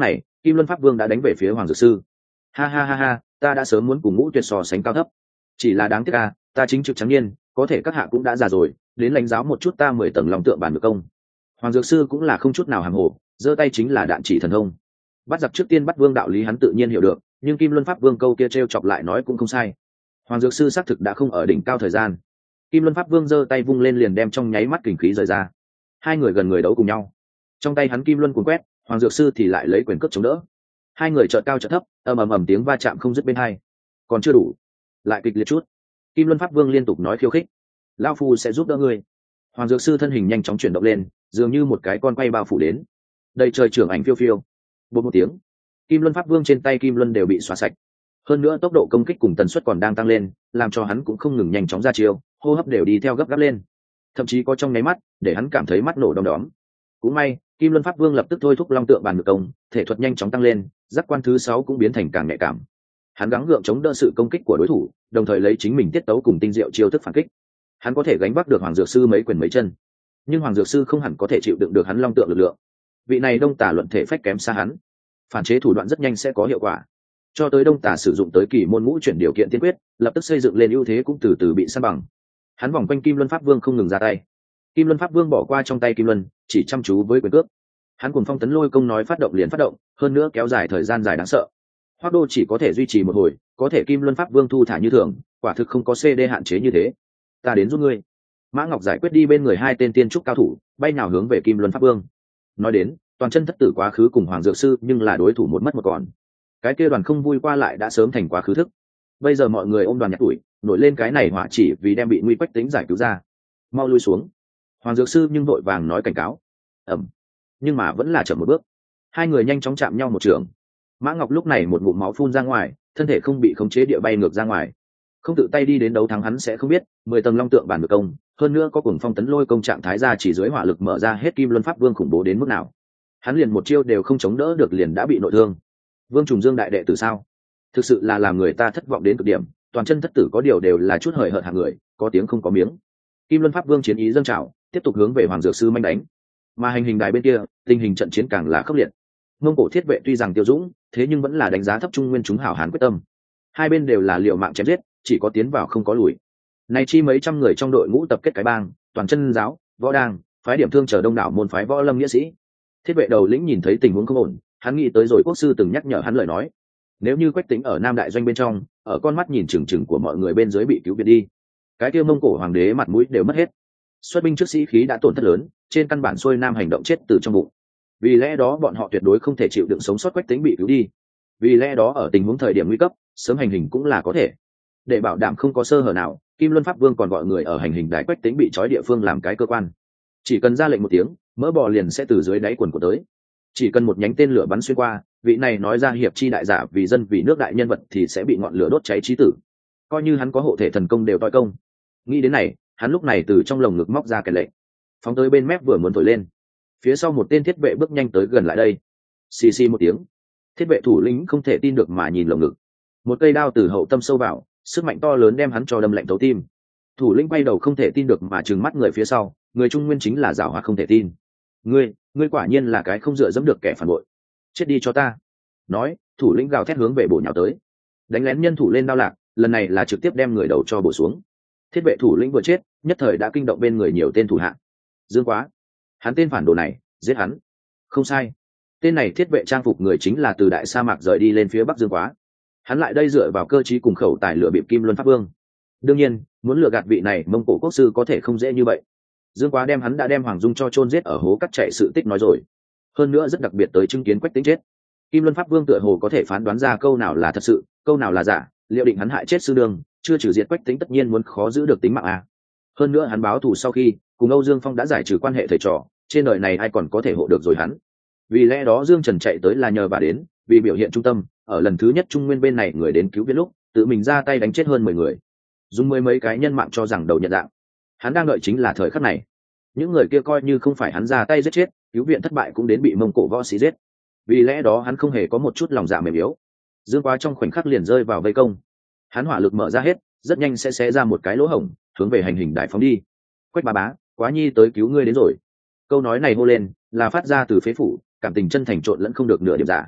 Kim Luân Pháp Vương đã đánh về phía Hoàng Dược Sư. Ha ha ha ha, ta đã sớm muốn cùng Ngũ Tuyệt so sánh cao thấp, chỉ là đáng tiếc ta chính trực trắng niên, có thể các hạ cũng đã già rồi, đến lãnh giáo một chút ta 10 tầng lòng tượng bản ngược công. Hoàng Dược Sư cũng là không chút nào hàm hồ, giơ tay chính là đạn chỉ thần thông. Bắt giặc trước tiên bắt vương đạo lý hắn tự nhiên hiểu được, nhưng Kim Luân Pháp Vương câu kia trêu chọc lại nói cũng không sai. Hoàng Dược Sư xác thực đã không ở đỉnh cao thời gian. Kim Luân Pháp Vương giơ tay vung lên liền đem trong nháy mắt kình khí rời ra. Hai người gần người đấu cùng nhau. Trong tay hắn Kim Luân cuốn quét, Hoàng Dược Sư thì lại lấy quyền cước chống đỡ. Hai người chợt cao chợt thấp, ầm ầm ầm tiếng va chạm không dứt bên hai. Còn chưa đủ, lại kịch liệt chút. Kim Luân Pháp Vương liên tục nói khiêu khích. Lão phu sẽ giúp đỡ ngươi. Hoàng Dược Sư thân hình nhanh chóng chuyển động lên, dường như một cái con quay bao phủ đến. Đầy trời trưởng ảnh phiêu phiêu. Bột một tiếng, Kim Luân Pháp Vương trên tay Kim Luân đều bị xóa sạch. Hơn nữa tốc độ công kích cùng tần suất còn đang tăng lên, làm cho hắn cũng không ngừng nhanh chóng ra chiêu, hô hấp đều đi theo gấp gáp lên. Thậm chí có trong nháy mắt, để hắn cảm thấy mắt nổ đom đóm. Cũng may, Kim Luân Pháp Vương lập tức thôi thúc long tượng bàn ngược công, thể thuật nhanh chóng tăng lên, giác quan thứ 6 cũng biến thành càng nhạy cảm. Hắn gắng gượng chống đỡ sự công kích của đối thủ, đồng thời lấy chính mình tiết tấu cùng tinh diệu chiêu thức phản kích. Hắn có thể gánh vác được Hoàng Dược Sư mấy quyền mấy chân, nhưng Hoàng Dược Sư không hẳn có thể chịu đựng được hắn long tượng lực lượng. Vị này Đông Tả luận thể phách kém xa hắn, phản chế thủ đoạn rất nhanh sẽ có hiệu quả. Cho tới Đông Tả sử dụng tới kỳ môn ngũ chuyển điều kiện tiên quyết, lập tức xây dựng lên ưu thế cũng từ từ bị san bằng. Hắn vòng quanh Kim Luân Pháp Vương không ngừng ra tay. Kim Luân Pháp Vương bỏ qua trong tay Kim Luân, chỉ chăm chú với quyền cước. Hắn cuồng phong tấn lôi công nói phát động liền phát động, hơn nữa kéo dài thời gian dài đáng sợ. Hoắc Đô chỉ có thể duy trì một hồi, có thể Kim Luân Pháp Vương thu thả như thường, quả thực không có CD hạn chế như thế. Ta đến giúp ngươi. Mã Ngọc giải quyết đi bên người hai tên tiên trúc cao thủ, bay nào hướng về Kim Luân Pháp Vương. Nói đến, toàn chân thất tử quá khứ cùng Hoàng Dược Sư nhưng là đối thủ một mất một còn. Cái kia đoàn không vui qua lại đã sớm thành quá khứ thức. Bây giờ mọi người ôm đoàn nhặt tuổi, nổi lên cái này hỏa chỉ vì đem bị nguy quách tính giải cứu ra. Mau lui xuống. Hoàng Dược Sư nhưng vội vàng nói cảnh cáo. Nhưng mà vẫn là chậm một bước. Hai người nhanh chóng chạm nhau một trường. Mã Ngọc lúc này một ngụm máu phun ra ngoài, thân thể không bị khống chế địa bay ngược ra ngoài. Không tự tay đi đến đấu thắng hắn sẽ không biết, 10 tầng long tượng bản ngược công, hơn nữa có cuồng phong tấn lôi công trạng thái ra chỉ dưới hỏa lực mở ra hết Kim Luân Pháp Vương khủng bố đến mức nào. Hắn liền một chiêu đều không chống đỡ được liền đã bị nội thương. Vương Trùng Dương đại đệ tử sao? Thực sự là làm người ta thất vọng đến cực điểm, toàn chân thất tử có điều đều là chút hời hợt hạng người, có tiếng không có miếng. Kim Luân Pháp Vương chiến ý dâng trào, tiếp tục hướng về Hoàng Dược Sư manh đánh. Mà hành hình đài bên kia, tình hình trận chiến càng là khốc liệt. Mông Cổ thiết vệ tuy rằng tiêu dũng, thế nhưng vẫn là đánh giá thấp Trung Nguyên chúng hảo hán quyết tâm. Hai bên đều là liều mạng chém giết, chỉ có tiến vào không có lùi. Nay chi mấy trăm người trong đội ngũ tập kết cái bang, toàn chân giáo, võ đang, phái điểm thương chờ đông đảo môn phái võ lâm nghĩa sĩ. Thiết vệ đầu lĩnh nhìn thấy tình huống không ổn, hắn nghĩ tới rồi quốc sư từng nhắc nhở hắn lời nói, nếu như Quách Tĩnh ở Nam Đại Doanh bên trong, ở con mắt nhìn chừng chừng của mọi người bên dưới bị cứu viện đi, cái kia Mông Cổ hoàng đế mặt mũi đều mất hết. Xuất binh trước sĩ khí đã tổn thất lớn, trên căn bản xuôi nam hành động chết từ trong bụng. Vì lẽ đó bọn họ tuyệt đối không thể chịu đựng sống sót Quách Tĩnh bị cứu đi. Vì lẽ đó ở tình huống thời điểm nguy cấp, sớm hành hình cũng là có thể. Để bảo đảm không có sơ hở nào, Kim Luân Pháp Vương còn gọi người ở hành hình đài Quách Tĩnh bị trói địa phương làm cái cơ quan. Chỉ cần ra lệnh một tiếng, mỡ bò liền sẽ từ dưới đáy quần của tới. Chỉ cần một nhánh tên lửa bắn xuyên qua, vị này nói ra hiệp chi đại giả vì dân vì nước đại nhân vật thì sẽ bị ngọn lửa đốt cháy chí tử. Coi như hắn có hộ thể thần công đều toi công. Nghĩ đến này, hắn lúc này từ trong lồng ngực móc ra cái lệnh, phóng tới bên mép vừa muốn thổi lên. Phía sau một tên thiết vệ bước nhanh tới gần lại đây. Xì xì một tiếng, thiết vệ thủ lĩnh không thể tin được mà nhìn lồng ngực. Một cây đao từ hậu tâm sâu vào, sức mạnh to lớn đem hắn cho đâm lạnh thấu tim. Thủ lĩnh quay đầu không thể tin được mà trừng mắt người phía sau, người Trung Nguyên chính là giảo hoạt không thể tin. Ngươi quả nhiên là cái không dựa dẫm được kẻ phản bội. Chết đi cho ta. Nói, thủ lĩnh gào thét hướng về bổ nhào tới. Đánh lén nhân thủ lên đao lạc, lần này là trực tiếp đem người đầu cho bổ xuống. Thiết vệ thủ lĩnh vừa chết, nhất thời đã kinh động bên người nhiều tên thủ hạ. Dương Quá, hắn tên phản đồ này, giết hắn. Không sai, tên này thiết vệ trang phục người chính là từ đại sa mạc rời đi lên phía bắc Dương Quá. Hắn lại đây dựa vào cơ trí cùng khẩu tài lừa bịp Kim Luân Pháp Vương. Đương nhiên, muốn lừa gạt vị này Mông Cổ quốc sư có thể không dễ như vậy. Dương Quá đem hắn đã đem Hoàng Dung cho chôn giết ở hố cắt chạy sự tích nói rồi. Hơn nữa rất đặc biệt tới chứng kiến Quách Tĩnh chết. Kim Luân Pháp Vương tựa hồ có thể phán đoán ra câu nào là thật sự, câu nào là giả, liệu định hắn hại chết sư đường, chưa trừ diệt Quách Tĩnh tất nhiên muốn khó giữ được tính mạng à. Hơn nữa hắn báo thù sau khi, cùng Âu Dương Phong đã giải trừ quan hệ thầy trò, trên đời này ai còn có thể hộ được rồi hắn. Vì lẽ đó Dương Trần chạy tới là nhờ bà đến, vì biểu hiện trung tâm, ở lần thứ nhất Trung Nguyên bên này người đến cứu viện lúc, tự mình ra tay đánh chết hơn 10 người. Dùng mười mấy cái nhân mạng cho rằng đầu nhận dạng. Hắn đang đợi chính là thời khắc này. Những người kia coi như không phải hắn ra tay giết chết, cứu viện thất bại cũng đến bị Mông Cổ võ sĩ giết. Vì lẽ đó hắn không hề có một chút lòng dạ mềm yếu. Dương Quá trong khoảnh khắc liền rơi vào vây công. Hắn hỏa lực mở ra hết, rất nhanh sẽ xé ra một cái lỗ hổng, hướng về hành hình đại phóng đi. Quách bá bá, Quá nhi tới cứu ngươi đến rồi. Câu nói này hô lên, là phát ra từ phế phủ, cảm tình chân thành trộn lẫn không được nửa điểm giả.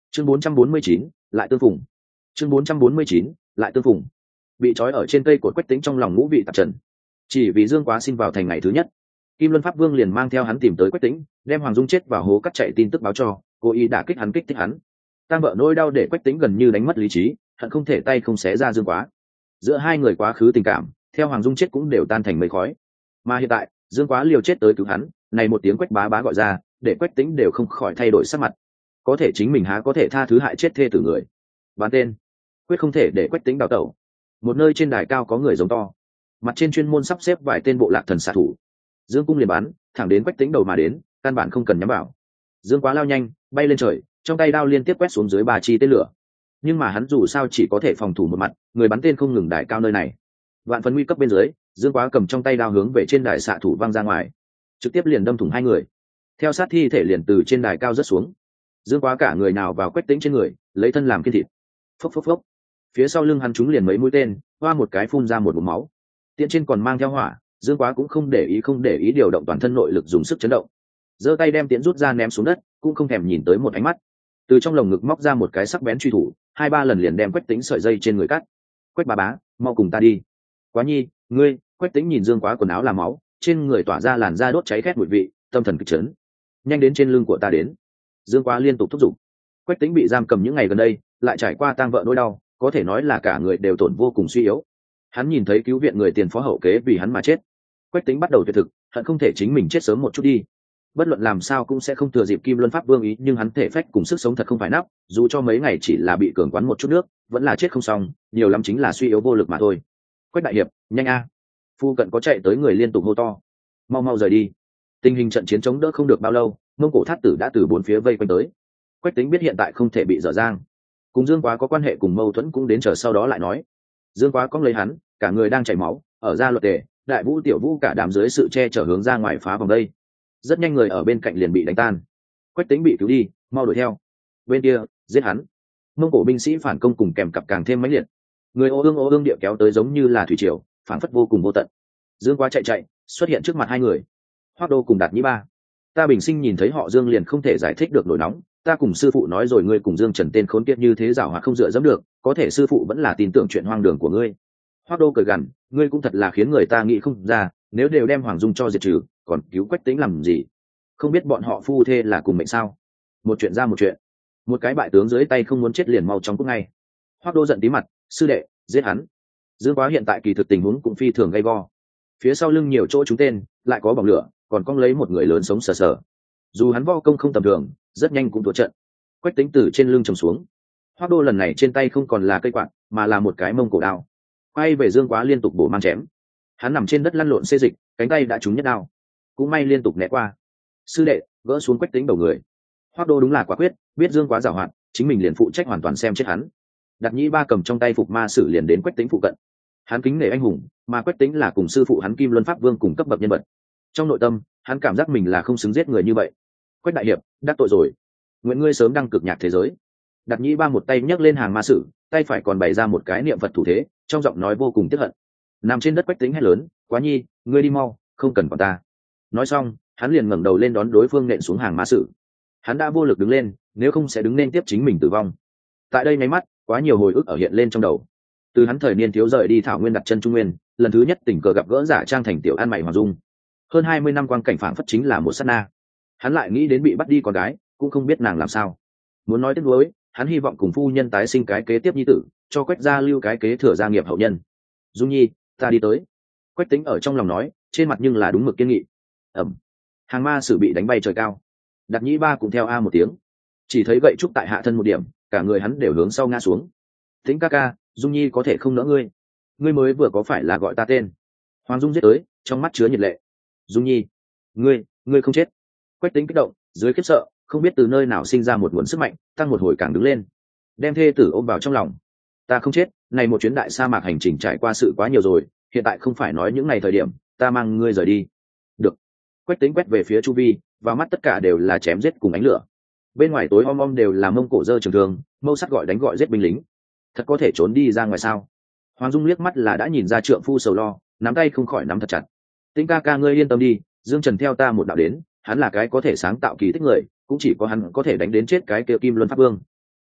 chương 449, lại tương phùng. chương 449, lại tương phùng. Bị trói ở trên cây cột Quách Tĩnh trong lòng ngũ vị tạp trần. Chỉ vì Dương Quá xin vào thành ngày thứ nhất, Kim Luân Pháp Vương liền mang theo hắn tìm tới Quách Tĩnh, đem Hoàng Dung chết vào hố cắt chạy tin tức báo cho, cố ý đả kích hắn, kích thích hắn. Tang vợ nỗi đau để Quách Tĩnh gần như đánh mất lý trí, hận không thể tay không xé ra Dương Quá. Giữa hai người quá khứ tình cảm, theo Hoàng Dung chết cũng đều tan thành mây khói. Mà hiện tại, Dương Quá liều chết tới cứu hắn, này một tiếng Quách bá bá gọi ra, để Quách Tĩnh đều không khỏi thay đổi sắc mặt. Có thể chính mình há có thể tha thứ hại chết thê tử người. Bán tên, quyết không thể để Quách Tĩnh đào tẩu. Một nơi trên đài cao có người giống to, mặt trên chuyên môn sắp xếp vài tên bộ lạc thần xạ thủ. Dương cung liền bắn thẳng đến Quách Tĩnh đầu mà đến, căn bản không cần nhắm vào. Dương Quá lao nhanh bay lên trời, trong tay đao liên tiếp quét xuống dưới 3 chi tên lửa. Nhưng mà hắn dù sao chỉ có thể phòng thủ một mặt, người bắn tên không ngừng đài cao nơi này. Vạn phần nguy cấp bên dưới, Dương Quá cầm trong tay đao hướng về trên đài xạ thủ văng ra ngoài, trực tiếp liền đâm thủng 2 người. Theo sát thi thể liền từ trên đài cao rớt xuống. Dương Quá cả người nào vào Quách Tĩnh trên người, lấy thân làm kiên thịt. Phốc phốc phốc. Phía sau lưng hắn trúng liền mấy mũi tên, hoa một cái phun ra một búng máu. Tiễn trên còn mang theo hỏa, Dương Quá cũng không để ý điều động toàn thân nội lực dùng sức chấn động. Giơ tay đem tiễn rút ra ném xuống đất, cũng không thèm nhìn tới một ánh mắt. Từ trong lồng ngực móc ra một cái sắc bén truy thủ, 2-3 lần liền đem Quách Tĩnh sợi dây trên người cắt. Quách bá bá, mau cùng ta đi. Quá nhi, ngươi. Quách Tĩnh nhìn Dương Quá quần áo là máu, trên người tỏa ra làn da đốt cháy khét mùi vị, tâm thần kịch chấn. Nhanh đến trên lưng của ta đến. Dương Quá liên tục thúc giục. Quách Tĩnh bị giam cầm những ngày gần đây, lại trải qua tang vợ nỗi đau, có thể nói là cả người đều tổn vô cùng suy yếu. Hắn nhìn thấy cứu viện người tiền phó hậu kế vì hắn mà chết, Quách Tĩnh bắt đầu tuyệt thực, hận không thể chính mình chết sớm một chút đi. Bất luận làm sao cũng sẽ không thừa dịp Kim Luân Pháp Vương ý, nhưng hắn thể phách cùng sức sống thật không phải nắp, dù cho mấy ngày chỉ là bị cường quán một chút nước, vẫn là chết không xong, nhiều lắm chính là suy yếu vô lực mà thôi. Quách đại hiệp, nhanh a! Phu cận có chạy tới người liên tục hô to, mau mau rời đi. Tình hình trận chiến chống đỡ không được bao lâu, Mông Cổ Thát Tử đã từ 4 phía vây quanh tới. Quách Tĩnh biết hiện tại không thể bị dở dang, cùng Dương Quá có quan hệ cùng mâu thuẫn cũng đến chờ sau đó lại nói. Dương Quá cong lấy hắn, cả người đang chảy máu, ở ra luật tề, Đại Vũ Tiểu Vũ cả đám dưới sự che chở hướng ra ngoài phá vòng đây. Rất nhanh người ở bên cạnh liền bị đánh tan. Quách Tĩnh bị cứu đi, mau đuổi theo. Bên kia, giết hắn. Mông Cổ binh sĩ phản công cùng kèm cặp càng thêm mãnh liệt. Người ô ương địa kéo tới giống như là thủy triều, phản phất vô cùng vô tận. Dương Quá chạy, xuất hiện trước mặt 2 người. Hoắc Đô cùng Đạt Nhĩ Ba. Ta bình sinh nhìn thấy họ Dương liền không thể giải thích được nổi nóng, ta cùng sư phụ nói rồi ngươi cùng Dương Trần tên khốn kiếp như thế giảo hoạt không dựa dẫm được, có thể sư phụ vẫn là tin tưởng chuyện hoang đường của ngươi. Hoắc Đô cười gằn, ngươi cũng thật là khiến người ta nghĩ không ra, nếu đều đem Hoàng Dung cho diệt trừ, còn cứu Quách Tĩnh làm gì? Không biết bọn họ phu thê là cùng mệnh sao? Một chuyện ra một chuyện, một cái bại tướng dưới tay không muốn chết liền mau chóng cút ngay. Hoắc Đô giận tí mặt, sư đệ, giết hắn. Dương Quá hiện tại kỳ thực tình huống cũng phi thường gay go. Phía sau lưng nhiều chỗ trúng tên, lại có bỏng lửa, còn cong lấy một người lớn sống sờ sờ. Dù hắn vo công không tầm thường, rất nhanh cũng thua trận. Quách Tĩnh từ trên lưng trồng xuống. Hoắc Đô lần này trên tay không còn là cây quạt, mà là một cái mông cổ đao. Quay về Dương Quá liên tục bổ mang chém. Hắn nằm trên đất lăn lộn xê dịch, cánh tay đã trúng nhất đao. Cũng may liên tục né qua. Sư đệ, gỡ xuống Quách Tĩnh đầu người. Hoắc Đô đúng là quả quyết, biết Dương Quá giàu hoạt, chính mình liền phụ trách hoàn toàn xem chết hắn. Đạt Nhĩ Ba cầm trong tay phục ma sử liền đến Quách Tĩnh phụ cận. Hắn kính nể anh hùng, mà Quách Tĩnh là cùng sư phụ hắn Kim Luân Pháp Vương cùng cấp bậc nhân vật. Trong nội tâm, hắn cảm giác mình là không xứng giết người như vậy. Quách đại hiệp, đắc tội rồi. Nguyện ngươi sớm đăng cực nhạc thế giới. Đạt Nhĩ Ba một tay nhấc lên hàng ma sử, tay phải còn bày ra một cái niệm Phật thủ thế, trong giọng nói vô cùng tiếc hận. Nằm trên đất Quách Tĩnh hét lớn, Quá nhi, ngươi đi mau, không cần quản ta. Nói xong, hắn liền ngẩng đầu lên đón đối phương nện xuống hàng ma sử. Hắn đã vô lực đứng lên, nếu không sẽ đứng nên tiếp chính mình tử vong. Tại đây mấy mắt, quá nhiều hồi ức ở hiện lên trong đầu. Từ hắn thời niên thiếu rời đi Thảo Nguyên đặt chân Trung Nguyên, lần thứ nhất tình cờ gặp gỡ giả trang thành tiểu An Mày Hoàng Dung. Hơn 20 năm quang cảnh phảng phất chính là một sát na. Hắn lại nghĩ đến bị bắt đi con gái, cũng không biết nàng làm sao. Muốn nói tiếc nuối, hắn hy vọng cùng phu nhân tái sinh cái kế tiếp nhi tử, cho Quách gia lưu cái kế thừa gia nghiệp hậu nhân. Dung nhi, ta đi tới. Quách Tĩnh ở trong lòng nói, trên mặt nhưng là đúng mực kiên nghị. Ẩm. Hàng ma sử bị đánh bay trời cao. Đạt Nhĩ Ba cũng theo a một tiếng, chỉ thấy gậy trúc tại hạ thân một điểm, cả người hắn đều hướng sau ngã xuống. Tĩnh ca ca, Dung nhi có thể không nỡ ngươi. Ngươi mới vừa có phải là gọi ta tên? Hoàng Dung giết tới, trong mắt chứa nhiệt lệ. Dung nhi, ngươi không chết. Quách Tĩnh kích động, dưới khiếp sợ, không biết từ nơi nào sinh ra một nguồn sức mạnh, tăng một hồi càng đứng lên, đem thê tử ôm vào trong lòng. Ta không chết, này một chuyến đại sa mạc hành trình trải qua sự quá nhiều rồi, hiện tại không phải nói những ngày thời điểm, ta mang ngươi rời đi. Được. Quách Tĩnh quét về phía chu vi, vào mắt tất cả đều là chém giết cùng ánh lửa. Bên ngoài tối om om đều là Mông Cổ dơ trường thương, mâu sắc gọi đánh gọi giết binh lính. Thật có thể trốn đi ra ngoài sao? Hoàng Dung liếc mắt là đã nhìn ra trượng phu sầu lo, nắm tay không khỏi nắm thật chặt. Tĩnh ca ca ngươi yên tâm đi, Dương Trần theo ta một đạo đến, hắn là cái có thể sáng tạo kỳ tích người, cũng chỉ có hắn có thể đánh đến chết cái kia Kim Luân Pháp Vương.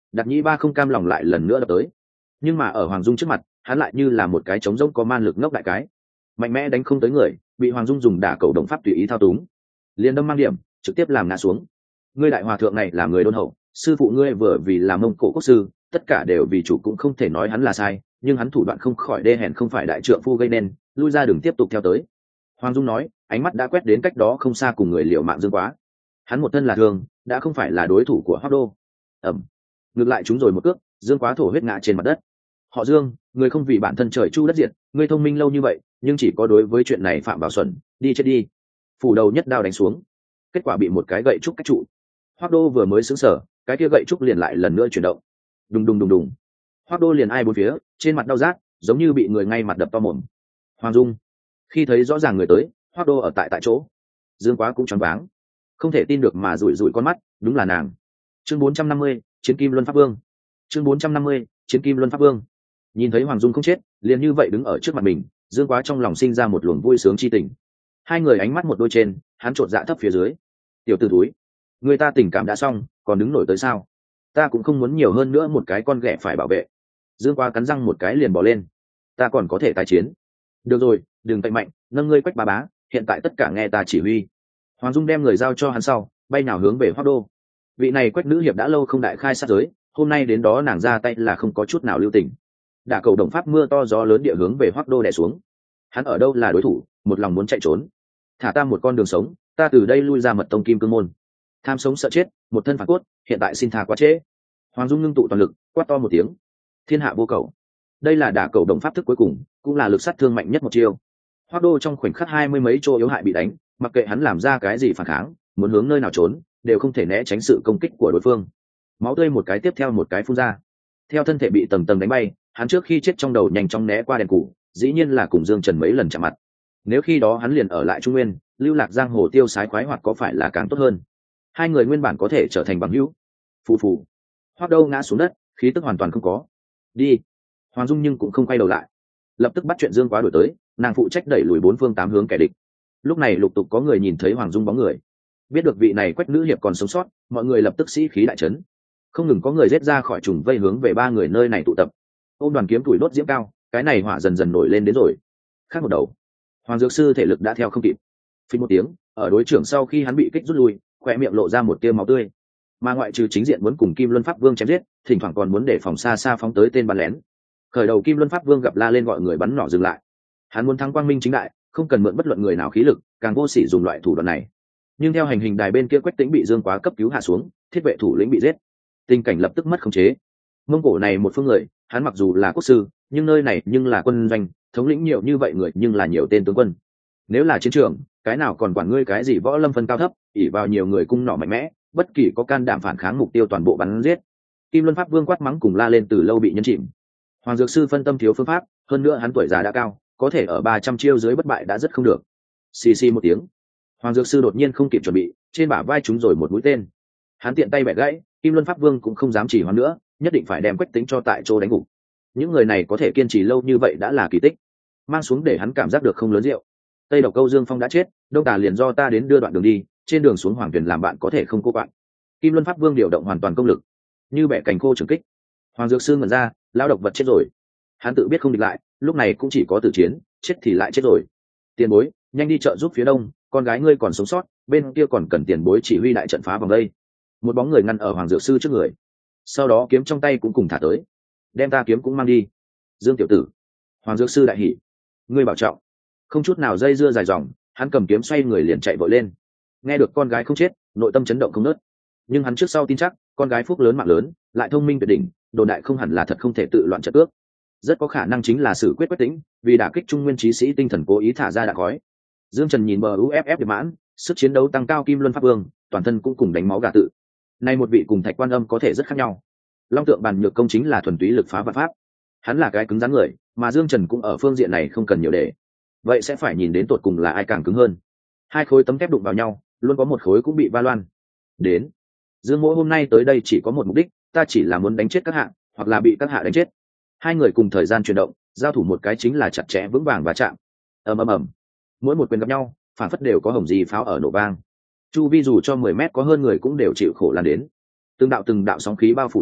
Đạt Nhĩ Ba không cam lòng lại lần nữa đập tới, nhưng mà ở Hoàng Dung trước mặt hắn lại như là một cái trống rỗng có man lực ngốc đại cái, mạnh mẽ đánh không tới người, bị Hoàng Dung dùng đả cầu đồng pháp tùy ý thao túng, liền đâm mang điểm trực tiếp làm ngã xuống. Ngươi đại hòa thượng này là người đôn hậu, sư phụ ngươi vừa vì làm Mông Cổ quốc sư, tất cả đều vì chủ, cũng không thể nói hắn là sai, nhưng hắn thủ đoạn không khỏi đê hèn, không phải đại trượng phu gây nên, lui ra đừng tiếp tục theo tới. Hoàng Dung nói, ánh mắt đã quét đến cách đó không xa cùng người liều mạng Dương Quá. Hắn một thân là thường, đã không phải là đối thủ của Hoắc Đô. Ẩm, ngược lại chúng rồi một cước, Dương Quá thổ huyết ngã trên mặt đất. Họ Dương, người không vì bản thân trời chu đất diệt, ngươi thông minh lâu như vậy, nhưng chỉ có đối với chuyện này phạm vào xuẩn, đi chết đi. Phủ đầu nhất đao đánh xuống, kết quả bị một cái gậy trúc cách trụ. Hoắc Đô vừa mới sững sờ, cái kia gậy trúc liền lại lần nữa chuyển động. Đùng đùng đùng đùng. Hoắc Đô liền ai bốn phía, trên mặt đau rát, giống như bị người ngay mặt đập to mồm. Hoàng Dung, khi thấy rõ ràng người tới, Hoắc Đô ở tại chỗ. Dương Quá cũng choáng váng, không thể tin được mà rủi rủi con mắt, đúng là nàng. Chương 450, Chiến Kim Luân Pháp Vương. Chương 450, Chiến Kim Luân Pháp Vương. Nhìn thấy Hoàng Dung không chết, liền như vậy đứng ở trước mặt mình, Dương Quá trong lòng sinh ra một luồng vui sướng chi tình. Hai người ánh mắt một đôi trên, hắn trột dạ thấp phía dưới. Tiểu tử thúi, người ta tình cảm đã xong, còn đứng nổi tới sao? Ta cũng không muốn nhiều hơn nữa một cái con ghẻ phải bảo vệ. Dương Quá cắn răng một cái liền bỏ lên. Ta còn có thể tái chiến. Được rồi, đừng cậy mạnh, nâng ngươi Quách Bá Bá, hiện tại tất cả nghe ta chỉ huy. Hoàng Dung đem người giao cho hắn sau, bay nào hướng về Hoắc Đô. Vị này Quách nữ hiệp đã lâu không đại khai sát giới, hôm nay đến đó nàng ra tay là không có chút nào lưu tình. Đả cầu đồng pháp mưa to gió lớn địa hướng về Hoắc Đô đè xuống. Hắn ở đâu là đối thủ, một lòng muốn chạy trốn. Thả ta một con đường sống, ta từ đây lui ra Mật Tông Kim Cương môn. Tham sống sợ chết, một thân phản cốt, hiện tại xin tha quá trễ. Hoàng Dung ngưng tụ toàn lực, quát to một tiếng. Thiên hạ vô cầu. Đây là đả cầu đồng pháp thức cuối cùng, cũng là lực sát thương mạnh nhất một chiêu. Hoắc Đô trong khoảnh khắc 20 mấy chỗ yếu hại bị đánh, mặc kệ hắn làm ra cái gì phản kháng, muốn hướng nơi nào trốn, đều không thể né tránh sự công kích của đối phương. Máu tươi một cái tiếp theo một cái phun ra, theo thân thể bị tầng tầng đánh bay, hắn trước khi chết trong đầu nhanh chóng né qua đèn cũ, dĩ nhiên là cùng Dương Trần mấy lần chạm mặt. Nếu khi đó hắn liền ở lại Trung Nguyên, lưu lạc giang hồ tiêu sái khoái hoạt có phải là càng tốt hơn? Hai người nguyên bản có thể trở thành bằng hữu. Phù phù. Hoắc Đô ngã xuống đất, khí tức hoàn toàn không có. Đi. Hoàng Dung nhưng cũng không quay đầu lại, lập tức bắt chuyện Dương Quá đuổi tới, nàng phụ trách đẩy lùi bốn phương tám hướng kẻ địch. Lúc này lục tục có người nhìn thấy Hoàng Dung bóng người, biết được vị này Quách nữ hiệp còn sống sót, mọi người lập tức sĩ khí đại chấn, không ngừng có người giết ra khỏi trùng vây hướng về ba người nơi này tụ tập. Ôm đoàn kiếm tuổi đốt diễm cao, cái này hỏa dần dần nổi lên đến rồi. Khác một đầu, Hoàng Dược Sư thể lực đã theo không kịp, phình một tiếng, ở đối trưởng sau khi hắn bị kích rút lui, khỏe miệng lộ ra một tia máu tươi. Mà ngoại trừ chính diện muốn cùng Kim Luân Pháp Vương chém giết, thỉnh thoảng còn muốn để phòng xa xa phóng tới tên bắn lén. Khởi đầu Kim Luân Pháp Vương gặp la lên gọi người bắn nỏ dừng lại. Hắn muốn thắng quang minh chính đại, không cần mượn bất luận người nào khí lực, càng vô sỉ dùng loại thủ đoạn này. Nhưng theo hành hình đài bên kia Quách Tĩnh bị Dương Quá cấp cứu hạ xuống, thiết vệ thủ lĩnh bị giết, tình cảnh lập tức mất khống chế. Mông Cổ này một phương người, hắn mặc dù là quốc sư, nhưng nơi này nhưng là quân doanh, thống lĩnh nhiều như vậy người nhưng là nhiều tên tướng quân. Nếu là chiến trường, cái nào còn quản ngươi cái gì võ lâm phân cao thấp, ỷ vào nhiều người cung nỏ mạnh mẽ, bất kỳ có can đảm phản kháng mục tiêu toàn bộ bắn giết. Kim Luân Pháp Vương quát mắng cùng la lên từ lâu bị nhấn chìm. Hoàng Dược Sư phân tâm thiếu phương pháp, hơn nữa hắn tuổi già đã cao, có thể ở 300 chiêu dưới bất bại đã rất không được. Xì xì một tiếng, Hoàng Dược Sư đột nhiên không kịp chuẩn bị, trên bả vai trúng rồi một mũi tên. Hắn tiện tay bẻ gãy, Kim Luân Pháp Vương cũng không dám trì hoãn nữa, nhất định phải đem Quách Tĩnh cho tại chỗ đánh gục. Những người này có thể kiên trì lâu như vậy đã là kỳ tích. Mang xuống để hắn cảm giác được không lớn rượu. Tây Độc Câu Dương Phong đã chết, Đông Tà liền do ta đến đưa đoạn đường đi, trên đường xuống Hoàng Tuyền làm bạn có thể không cô bạn. Kim Luân Pháp Vương điều động hoàn toàn công lực, như bẻ cành khô trường kích. Hoàng Dược Sư ngẩn ra, lao độc vật chết rồi. Hắn tự biết không địch lại, lúc này cũng chỉ có tử chiến, chết thì lại chết rồi. Tiền bối, nhanh đi trợ giúp phía đông, con gái ngươi còn sống sót, bên kia còn cần tiền bối chỉ huy đại trận phá vòng đây. Một bóng người ngăn ở Hoàng Dược Sư trước người, sau đó kiếm trong tay cũng cùng thả tới. Đem ta kiếm cũng mang đi. Dương tiểu tử. Hoàng Dược Sư đại hỉ. Ngươi bảo trọng. Không chút nào dây dưa dài dòng, hắn cầm kiếm xoay người liền chạy vội lên. Nghe được con gái không chết, nội tâm chấn động không nớt. Nhưng hắn trước sau tin chắc, con gái phúc lớn mạng lớn, lại thông minh tuyệt đỉnh, đồn đại không hẳn là thật không thể tự loạn trận cước. Rất có khả năng chính là xử quyết Quách Tĩnh, vì đả kích trung nguyên chí sĩ tinh thần cố ý thả ra đạn gói. Dương Trần nhìn bờ UFF điệp mãn, sức chiến đấu tăng cao Kim Luân Pháp Vương, toàn thân cũng cùng đánh máu gà tự. Nay một vị cùng Thạch Quan Âm có thể rất khác nhau. Long Tượng Bàn Nhược Công chính là thuần túy lực phá vạn pháp. Hắn là cái cứng rắn người, mà Dương Trần cũng ở phương diện này không cần nhiều để. Vậy sẽ phải nhìn đến tột cùng là ai càng cứng hơn. Hai khối tấm thép đụng vào nhau, luôn có một khối cũng bị va loan. Đến. Dương Mỗ hôm nay tới đây chỉ có một mục đích, ta chỉ là muốn đánh chết các hạ, hoặc là bị các hạ đánh chết. Hai người cùng thời gian chuyển động, giao thủ một cái chính là chặt chẽ vững vàng và chạm. Ầm ầm ầm. Mỗi một quyền gặp nhau, phản phất đều có hồng gì pháo ở nổ vang. Chu vi dù cho 10 mét có hơn người cũng đều chịu khổ lan đến. Từng đạo sóng khí bao phủ đến,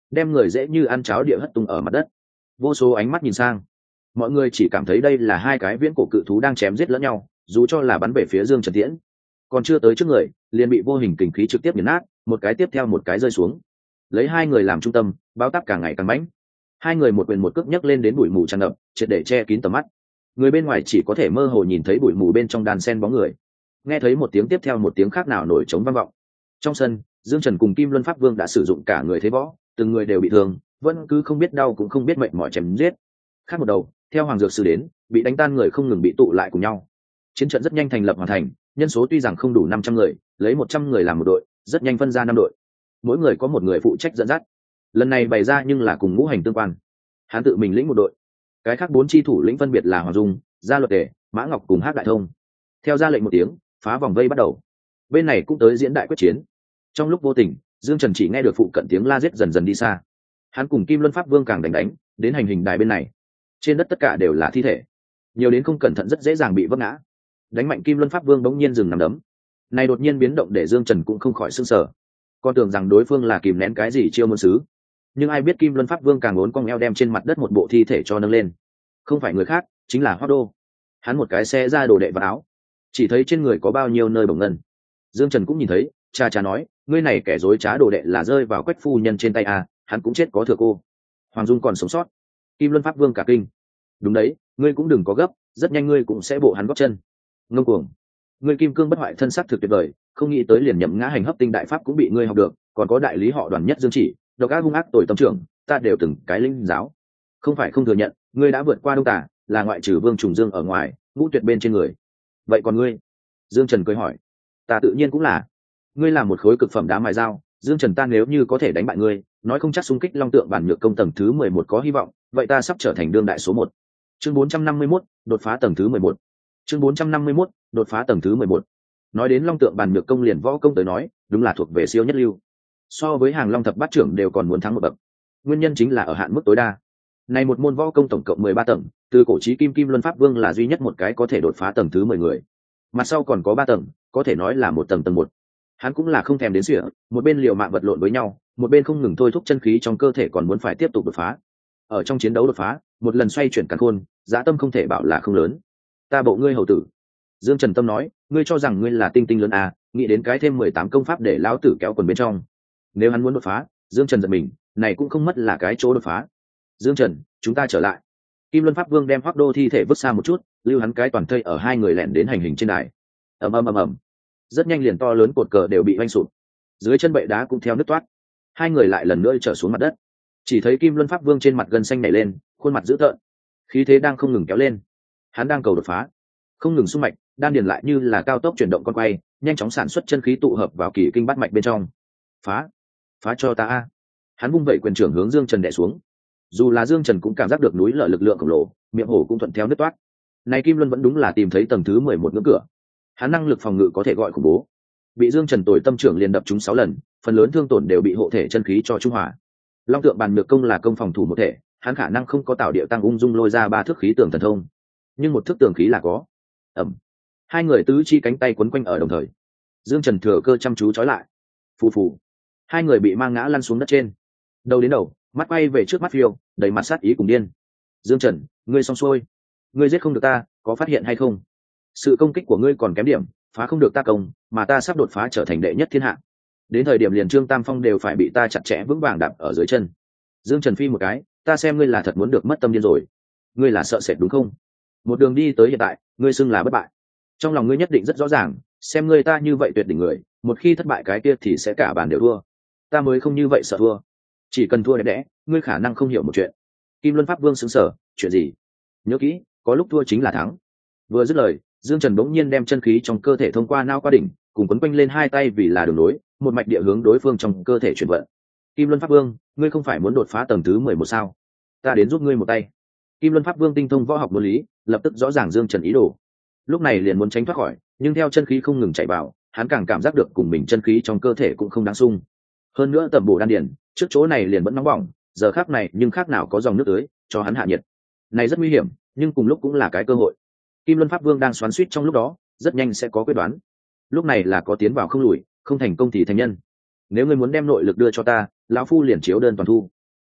đem người dễ như ăn cháo địa hất tung ở mặt đất. Vô số ánh mắt nhìn sang, mọi người chỉ cảm thấy đây là hai cái viễn cổ cự thú đang chém giết lẫn nhau, dù cho là bắn về phía Dương Trần Tiễn, còn chưa tới trước người liền bị vô hình kình khí trực tiếp nghiền nát, một cái tiếp theo một cái rơi xuống. Lấy hai người làm trung tâm, báo táp càng ngày càng mãnh. Hai người một quyền một cước nhấc lên đến bụi mù tràn ngập, triệt để che kín tầm mắt. Người bên ngoài chỉ có thể mơ hồ nhìn thấy bụi mù bên trong đàn sen bóng người, nghe thấy một tiếng tiếp theo một tiếng khác nào nổi trống vang vọng. Trong sân, Dương Trần cùng Kim Luân Pháp Vương đã sử dụng cả người thế võ, từng người đều bị thương, vẫn cứ không biết đau cũng không biết mệt mỏi chém giết. Khác một đầu, theo Hoàng Dược Sư đến, bị đánh tan người không ngừng bị tụ lại cùng nhau. Chiến trận rất nhanh thành lập hoàn thành, nhân số tuy rằng không đủ 500 người, lấy 100 người làm một đội, rất nhanh phân ra 5 đội. Mỗi người có một người phụ trách dẫn dắt. Lần này bày ra nhưng là cùng ngũ hành tương quan. Hắn tự mình lĩnh một đội, cái khác 4 chi thủ lĩnh phân biệt là Hoàng Dung, Gia Luật Tề, Mã Ngọc cùng Hắc Đại Thông. Theo ra lệnh một tiếng, phá vòng vây bắt đầu. Bên này cũng tới diễn đại quyết chiến. Trong lúc vô tình, Dương Trần chỉ nghe được phụ cận tiếng la giết dần dần đi xa. Hắn cùng Kim Luân Pháp Vương càng đánh đến hành hình đài bên này. Trên đất tất cả đều là thi thể, nhiều đến không cẩn thận rất dễ dàng bị vấp ngã. Đánh mạnh Kim Luân Pháp Vương bỗng nhiên dừng nằm đấm. Này đột nhiên biến động để Dương Trần cũng không khỏi sửng sở. Con tưởng rằng đối phương là kìm nén cái gì chiêu môn sứ, nhưng ai biết Kim Luân Pháp Vương càng uốn cong eo đem trên mặt đất một bộ thi thể cho nâng lên. Không phải người khác, chính là Hoắc Đô. Hắn một cái xé ra đồ đệ vào áo, chỉ thấy trên người có bao nhiêu nơi bồng ngân. Dương Trần cũng nhìn thấy, cha nói, ngươi này kẻ dối trá đồ đệ là rơi vào Quách phu nhân trên tay à, hắn cũng chết có thừa cô. Hoàng Dung còn sống sót. Kim Luân Pháp Vương cả kinh. Đúng đấy, ngươi cũng đừng có gấp, rất nhanh ngươi cũng sẽ bộ hắn gót chân. Ngông cuồng. Ngươi kim cương bất hoại thân sắc thực tuyệt vời, không nghĩ tới liền nhậm ngã hành hấp tinh đại pháp cũng bị ngươi học được, còn có đại lý họ Đoàn Nhất Dương Chỉ, độc ác hung ác tội tâm trưởng, ta đều từng cái linh giáo. Không phải không thừa nhận, ngươi đã vượt qua Đông Tả, là ngoại trừ Vương Trùng Dương ở ngoài, ngũ tuyệt bên trên người. Vậy còn ngươi? Dương Trần cười hỏi. Ta tự nhiên cũng là. Ngươi là một khối cực phẩm đá mài dao, Dương Trần ta nếu như có thể đánh bại ngươi, nói không chắc xung kích Long Tượng bản nhược công tầng thứ 11 có hy vọng, vậy ta sắp trở thành đương đại số 1. Chương 451, đột phá tầng thứ 11. Chương 451, đột phá tầng thứ 11. Nói đến Long Tượng bản nhược công liền võ công tới nói, đúng là thuộc về siêu nhất lưu. So với hàng Long thập bát trưởng đều còn muốn thắng một bậc. Nguyên nhân chính là ở hạn mức tối đa. Này một môn võ công tổng cộng 13 tầng, từ cổ chí Kim Luân Pháp Vương là duy nhất một cái có thể đột phá tầng thứ 10 người. Mặt sau còn có 3 tầng, có thể nói là một tầng một. Hắn cũng là không thèm đến sỉa, một bên liều mạng vật lộn với nhau, một bên không ngừng thôi thúc chân khí trong cơ thể còn muốn phải tiếp tục đột phá. Ở trong chiến đấu đột phá, một lần xoay chuyển càn khôn, dã tâm không thể bảo là không lớn. Ta bộ ngươi hầu tử. Dương Trần Tâm nói, ngươi cho rằng ngươi là tinh tinh lớn à, nghĩ đến cái thêm 18 công pháp để lão tử kéo quần bên trong. Nếu hắn muốn đột phá, Dương Trần giật mình, này cũng không mất là cái chỗ đột phá. Dương Trần, chúng ta trở lại. Kim Luân Pháp Vương đem Hoắc Đô thi thể vứt xa một chút, lưu hắn cái toàn thây ở hai người lẻn đến hành hình trên đài. Ầm ầm ầm ầm. Rất nhanh liền to lớn cột cờ đều bị oanh sụp, dưới chân bệ đá cũng theo nứt toát. Hai người lại lần nữa trở xuống mặt đất. Chỉ thấy Kim Luân Pháp Vương trên mặt gân xanh nảy lên, khuôn mặt dữ tợn, khí thế đang không ngừng kéo lên. Hắn đang cầu đột phá, không ngừng xung mạch, đan điền lại như là cao tốc chuyển động con quay, nhanh chóng sản xuất chân khí tụ hợp vào kỳ kinh bát mạch bên trong. Phá, phá cho ta a! Hắn vung vậy quyền trưởng hướng Dương Trần đè xuống. Dù là Dương Trần cũng cảm giác được núi lở lực lượng khổng lồ, miệng hổ cũng thuận theo nứt toát. Này Kim Luân vẫn đúng là tìm thấy tầng thứ 11 ngưỡng cửa. Hắn năng lực phòng ngự có thể gọi khủng bố. Bị Dương Trần tồi tâm trưởng liền đập trúng 6 lần, phần lớn thương tổn đều bị hộ thể chân khí cho trung hòa. Long Tượng bàn nhược công là công phòng thủ một thể, hắn khả năng không có tạo địa tăng ung dung lôi ra 3 thước khí tường thần thông, nhưng một thước tường khí là có. Ầm. Hai người tứ chi cánh tay quấn quanh ở đồng thời. Dương Trần thừa cơ chăm chú trói lại. Phù phù. Hai người bị mang ngã lăn xuống đất trên. Đầu đến đầu, mắt quay về trước mắt phiêu, đầy mặt sát ý cùng điên. Dương Trần, ngươi xong xuôi. Ngươi giết không được ta, có phát hiện hay không? Sự công kích của ngươi còn kém điểm, phá không được ta công, mà ta sắp đột phá trở thành đệ nhất thiên hạ. Đến thời điểm liền Trương Tam Phong đều phải bị ta chặt chẽ vững vàng đạp ở dưới chân. Dương Trần phi một cái, ta xem ngươi là thật muốn được mất tâm điên rồi. Ngươi là sợ sệt đúng không? Một đường đi tới hiện tại, ngươi xưng là bất bại. Trong lòng ngươi nhất định rất rõ ràng, xem ngươi ta như vậy tuyệt đỉnh người, một khi thất bại cái kia thì sẽ cả bàn đều thua. Ta mới không như vậy sợ thua. Chỉ cần thua đẹp đẽ, ngươi khả năng không hiểu một chuyện. Kim Luân Pháp Vương sững sờ, chuyện gì? Nhớ kỹ, có lúc thua chính là thắng. Vừa dứt lời, Dương Trần bỗng nhiên đem chân khí trong cơ thể thông qua nao qua đỉnh, cùng quấn quanh lên hai tay vì là đường nối, một mạch địa hướng đối phương trong cơ thể chuyển vận. Kim Luân Pháp Vương, ngươi không phải muốn đột phá tầng thứ 11 sao? Ta đến giúp ngươi một tay. Kim Luân Pháp Vương tinh thông võ học luân lý, lập tức rõ ràng Dương Trần ý đồ. Lúc này liền muốn tránh thoát khỏi, nhưng theo chân khí không ngừng chạy vào, hắn càng cảm giác được cùng mình chân khí trong cơ thể cũng không đáng sung. Hơn nữa tầm bổ đan điền, trước chỗ này liền vẫn nóng bỏng, giờ khác này nhưng khác nào có dòng nước tưới, cho hắn hạ nhiệt. Này rất nguy hiểm, nhưng cùng lúc cũng là cái cơ hội. Kim Luân Pháp Vương đang xoắn xuýt trong lúc đó, rất nhanh sẽ có quyết đoán. Lúc này là có tiến vào không lùi, không thành công thì thành nhân. Nếu ngươi muốn đem nội lực đưa cho ta, lão phu liền chiếu đơn toàn thu.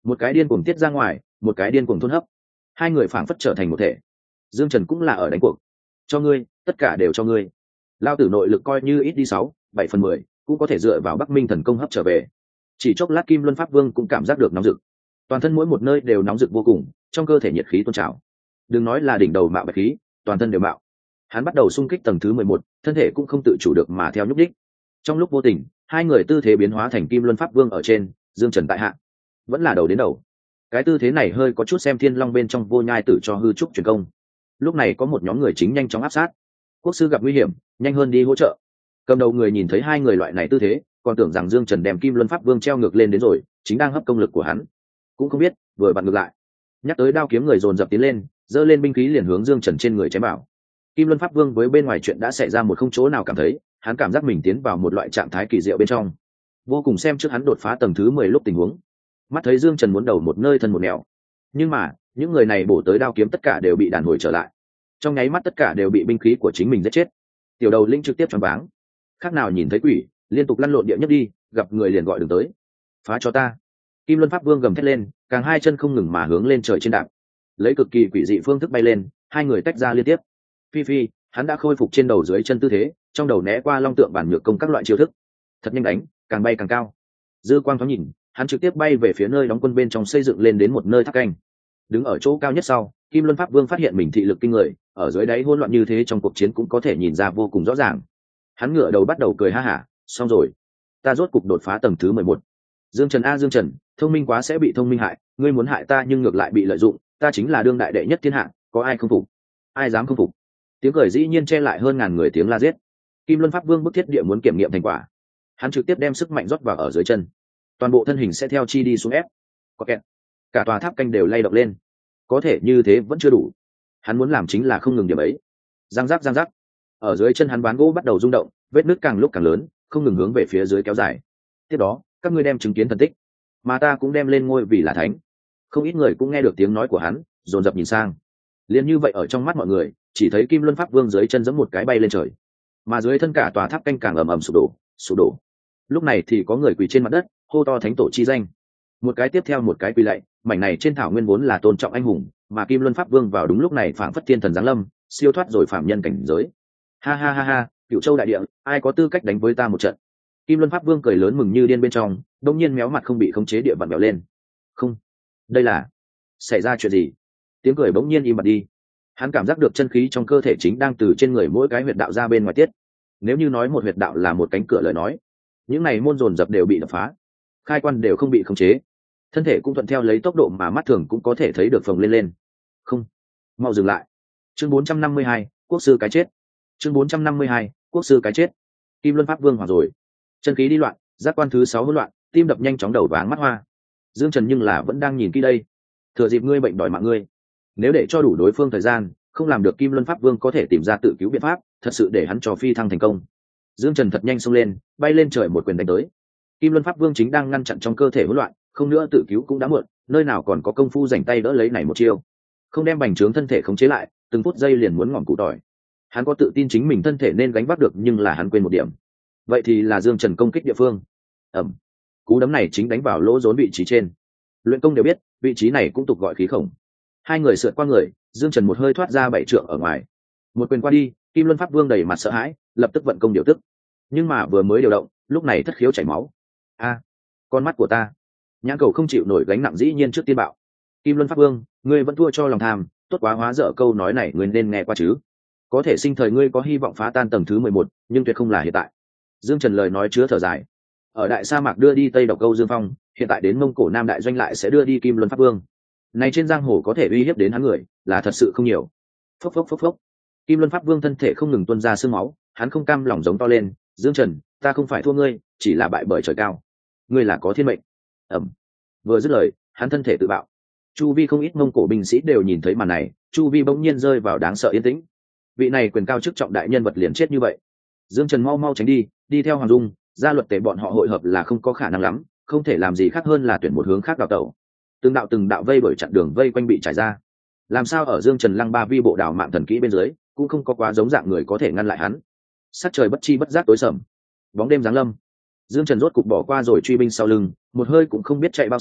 một cái điên cuồng tiết ra ngoài, một cái điên cuồng thôn hấp, hai người phảng phất trở thành một thể. Dương Trần cũng là ở đánh cuộc, cho ngươi, tất cả đều cho ngươi. Lao tử nội lực coi như ít đi 6-7/10, cũng có thể dựa vào Bắc Minh thần công hấp trở về. Chỉ chốc lát Kim Luân Pháp Vương cũng cảm giác được nóng rực, toàn thân mỗi một nơi đều nóng rực vô cùng, trong cơ thể nhiệt khí tôn trào. Đừng nói là đỉnh đầu mạo bạch khí, toàn thân đều mạo. Hắn bắt đầu xung kích tầng thứ 11, thân thể cũng không tự chủ được mà theo nhúc đích. Trong lúc vô tình, hai người tư thế biến hóa thành Kim Luân Pháp Vương ở trên, Dương Trần tại hạ, vẫn là đầu đến đầu. Cái tư thế này hơi có chút xem Thiên Long bên trong Vô Nhai Tử cho hư trúc truyền công. Lúc này có một nhóm người chính nhanh chóng áp sát. Quốc sư gặp nguy hiểm, nhanh hơn đi hỗ trợ. Cầm đầu người nhìn thấy hai người loại này tư thế, còn tưởng rằng Dương Trần đem Kim Luân Pháp Vương treo ngược lên đến rồi, chính đang hấp công lực của hắn. Cũng không biết, vừa vặn ngược lại. Nhắc tới đao kiếm người dồn dập tiến lên, giơ lên binh khí liền hướng Dương Trần trên người chém vào. Kim Luân Pháp Vương với bên ngoài chuyện đã xảy ra một không chỗ nào cảm thấy, hắn cảm giác mình tiến vào một loại trạng thái kỳ diệu bên trong. Vô cùng xem trước hắn đột phá tầng thứ 10 lúc tình huống. Mắt thấy Dương Trần muốn đầu một nơi thân một nẻo. Nhưng mà, những người này bổ tới đao kiếm tất cả đều bị đàn hồi trở lại. Trong nháy mắt tất cả đều bị binh khí của chính mình giết chết. Tiểu đầu linh trực tiếp choáng váng. Khác nào nhìn thấy quỷ, liên tục lăn lộn địa nhất đi, gặp người liền gọi đường tới. Phá cho ta. Kim Luân Pháp Vương gầm thét lên, càng hai chân không ngừng mà hướng lên trời trên đạp. Lấy cực kỳ quỷ dị phương thức bay lên, hai người tách ra liên tiếp. Phi phi, hắn đã khôi phục trên đầu dưới chân tư thế, trong đầu né qua long tượng bản nhược công các loại chiêu thức. Thật nhanh đánh, càng bay càng cao. Dư quang thoáng nhìn, hắn trực tiếp bay về phía nơi đóng quân bên trong xây dựng lên đến một nơi tháp canh. Đứng ở chỗ cao nhất sau, Kim Luân Pháp Vương phát hiện mình thị lực kinh người, ở dưới đáy hỗn loạn như thế trong cuộc chiến cũng có thể nhìn ra vô cùng rõ ràng. Hắn ngửa đầu bắt đầu cười ha hả, xong rồi, ta rốt cục đột phá tầng thứ 11. Dương Trần a Dương Trần, thông minh quá sẽ bị thông minh hại, ngươi muốn hại ta nhưng ngược lại bị lợi dụng, ta chính là đương đại đệ nhất thiên hạ, có ai không phục? Ai dám không phục? Tiếng cười dĩ nhiên che lại hơn ngàn người tiếng la giết. Kim Luân Pháp Vương bức thiết địa muốn kiểm nghiệm thành quả. Hắn trực tiếp đem sức mạnh rót vào ở dưới chân, toàn bộ thân hình sẽ theo chi đi xuống ép. Có kẹt. Cả tòa tháp canh đều lay động lên. Có thể như thế vẫn chưa đủ. Hắn muốn làm chính là không ngừng điểm ấy. Giang giác giang giác. Ở dưới chân hắn ván gỗ bắt đầu rung động, vết nứt càng lúc càng lớn, không ngừng hướng về phía dưới kéo dài. Tiếp đó, các ngươi đem chứng kiến thần tích, mà ta cũng đem lên ngôi vì là thánh. Không ít người cũng nghe được tiếng nói của hắn, dồn dập nhìn sang. Liên như vậy ở trong mắt mọi người, chỉ thấy Kim Luân Pháp Vương dưới chân giẫm một cái bay lên trời, mà dưới thân cả tòa tháp canh càng ầm ầm sụp đổ, sụp đổ. Lúc này thì có người quỳ trên mặt đất, hô to thánh tổ chi danh. Một cái tiếp theo một cái quỳ lạy, mảnh này trên thảo nguyên vốn là tôn trọng anh hùng, mà Kim Luân Pháp Vương vào đúng lúc này phảng phất thiên thần giáng lâm, siêu thoát rồi phạm nhân cảnh giới. Ha ha ha ha, Cửu Châu đại địa, ai có tư cách đánh với ta một trận? Kim Luân Pháp Vương cười lớn mừng như điên bên trong, đột nhiên méo mặt không bị khống chế địa vặn vẹo lên. Không, đây là xảy ra chuyện gì? Tiếng cười bỗng nhiên im bặt đi. Hắn cảm giác được chân khí trong cơ thể chính đang từ trên người mỗi cái huyệt đạo ra bên ngoài tiết. Nếu như nói một huyệt đạo là một cánh cửa lời nói, những này môn dồn dập đều bị đập phá, khai quan đều không bị khống chế, thân thể cũng thuận theo lấy tốc độ mà mắt thường cũng có thể thấy được phồng lên lên. Không, mau dừng lại. Chương 452, quốc sư cái chết. Chương 452, quốc sư cái chết. Kim Luân Pháp Vương hoảng rồi, chân khí đi loạn, giác quan thứ 6 hỗn loạn, tim đập nhanh chóng đầu váng mắt hoa. Dương Trần nhưng là vẫn đang nhìn kỹ đây, thừa dịp ngươi bệnh đòi mạng ngươi. Nếu để cho đủ đối phương thời gian, không làm được Kim Luân Pháp Vương có thể tìm ra tự cứu biện pháp, thật sự để hắn trò phi thăng thành công. Dương Trần thật nhanh xông lên, bay lên trời một quyền đánh tới. Kim Luân Pháp Vương chính đang ngăn chặn trong cơ thể hỗn loạn, không nữa tự cứu cũng đã muộn, nơi nào còn có công phu rảnh tay đỡ lấy này một chiêu. Không đem bành trướng thân thể khống chế lại, từng phút giây liền muốn ngỏm củ tỏi. Hắn có tự tin chính mình thân thể nên gánh vác được, nhưng là hắn quên một điểm. Vậy thì là Dương Trần công kích địa phương. Ầm. Cú đấm này chính đánh vào lỗ rốn vị trí trên. Luyện công đều biết, vị trí này cũng tục gọi khí khổng. Hai người sượt qua người, Dương Trần một hơi thoát ra 7 trượng ở ngoài. Một quyền qua đi, Kim Luân Pháp Vương đầy mặt sợ hãi, lập tức vận công điều tức. Nhưng mà vừa mới điều động, lúc này thất khiếu chảy máu. A, con mắt của ta. Nhãn cầu không chịu nổi gánh nặng dĩ nhiên trước tiên bạo. Kim Luân Pháp Vương, ngươi vẫn thua cho lòng tham, tốt quá, hóa dở câu nói này ngươi nên nghe qua chứ. Có thể sinh thời ngươi có hy vọng phá tan tầng thứ 11, nhưng tuyệt không là hiện tại. Dương Trần lời nói chứa thở dài. Ở đại sa mạc đưa đi Tây Độc Câu Dương Phong, hiện tại đến Mông Cổ Nam đại doanh lại sẽ đưa đi Kim Luân Pháp Vương. Này trên giang hồ có thể uy hiếp đến hắn người, là thật sự không nhiều. Phốc phốc phốc phốc. Kim Luân Pháp Vương thân thể không ngừng tuôn ra sương máu, hắn không cam lòng giống to lên, Dương Trần, ta không phải thua ngươi, chỉ là bại bởi trời cao. Ngươi là có thiên mệnh. Ẩm. Vừa dứt lời, hắn thân thể tự bạo. Chu vi không ít Mông Cổ binh sĩ đều nhìn thấy màn này, chu vi bỗng nhiên rơi vào đáng sợ yên tĩnh. Vị này quyền cao chức trọng đại nhân vật liền chết như vậy. Dương Trần mau mau tránh đi, đi theo Hoàng Dung, gia luật tề bọn họ hội hợp là không có khả năng lắm, không thể làm gì khác hơn là tuyển một hướng khác đào tẩu. Từng đạo vây bởi chặn đường vây quanh bị trải ra. Làm sao ở Dương Trần lăng ba vi bộ đảo mạng thần kỹ bên dưới, cũng không có quá giống dạng người có thể ngăn lại hắn. Sắc trời bất chi bất giác tối sầm, bóng đêm giáng lâm. Dương Trần rốt cục bỏ qua rồi truy binh sau lưng, một hơi cũng không biết chạy bao xa,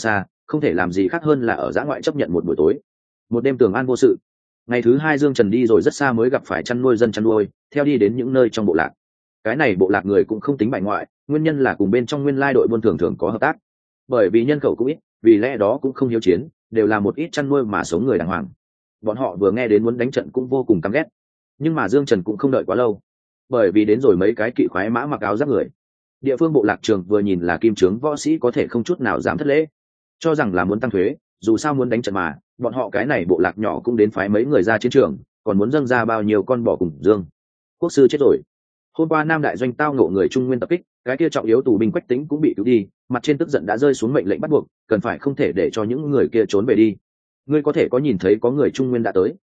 không thể làm gì khác hơn là ở dã ngoại chấp nhận một buổi tối. Một đêm tường an vô sự. Ngày thứ hai Dương Trần đi rồi rất xa mới gặp phải chăn nuôi dân chăn nuôi, theo đi đến những nơi trong bộ lạc. Cái này bộ lạc người cũng không tính bại ngoại, nguyên nhân là cùng bên trong nguyên lai đội buôn thường thường có hợp tác. Bởi vì nhân khẩu cũng ít, vì lẽ đó cũng không hiếu chiến, đều là một ít chăn nuôi mà sống người đàng hoàng. Bọn họ vừa nghe đến muốn đánh trận cũng vô cùng căm ghét. Nhưng mà Dương Trần cũng không đợi quá lâu, bởi vì đến rồi mấy cái kỵ khoái mã mặc áo giáp người. Địa phương bộ lạc trường vừa nhìn là kim trướng võ sĩ có thể không chút nào dám thất lễ, cho rằng là muốn tăng thuế, dù sao muốn đánh trận mà, bọn họ cái này bộ lạc nhỏ cũng đến phái mấy người ra chiến trường, còn muốn dâng ra bao nhiêu con bò cùng Dương. Quốc sư chết rồi. Hôm qua Nam đại doanh tao ngộ người Trung Nguyên tập kích, cái kia trọng yếu tù binh Quách Tĩnh cũng bị cứu đi, mặt trên tức giận đã rơi xuống mệnh lệnh bắt buộc, cần phải không thể để cho những người kia trốn về đi. Ngươi có thể có nhìn thấy có người Trung Nguyên đã tới?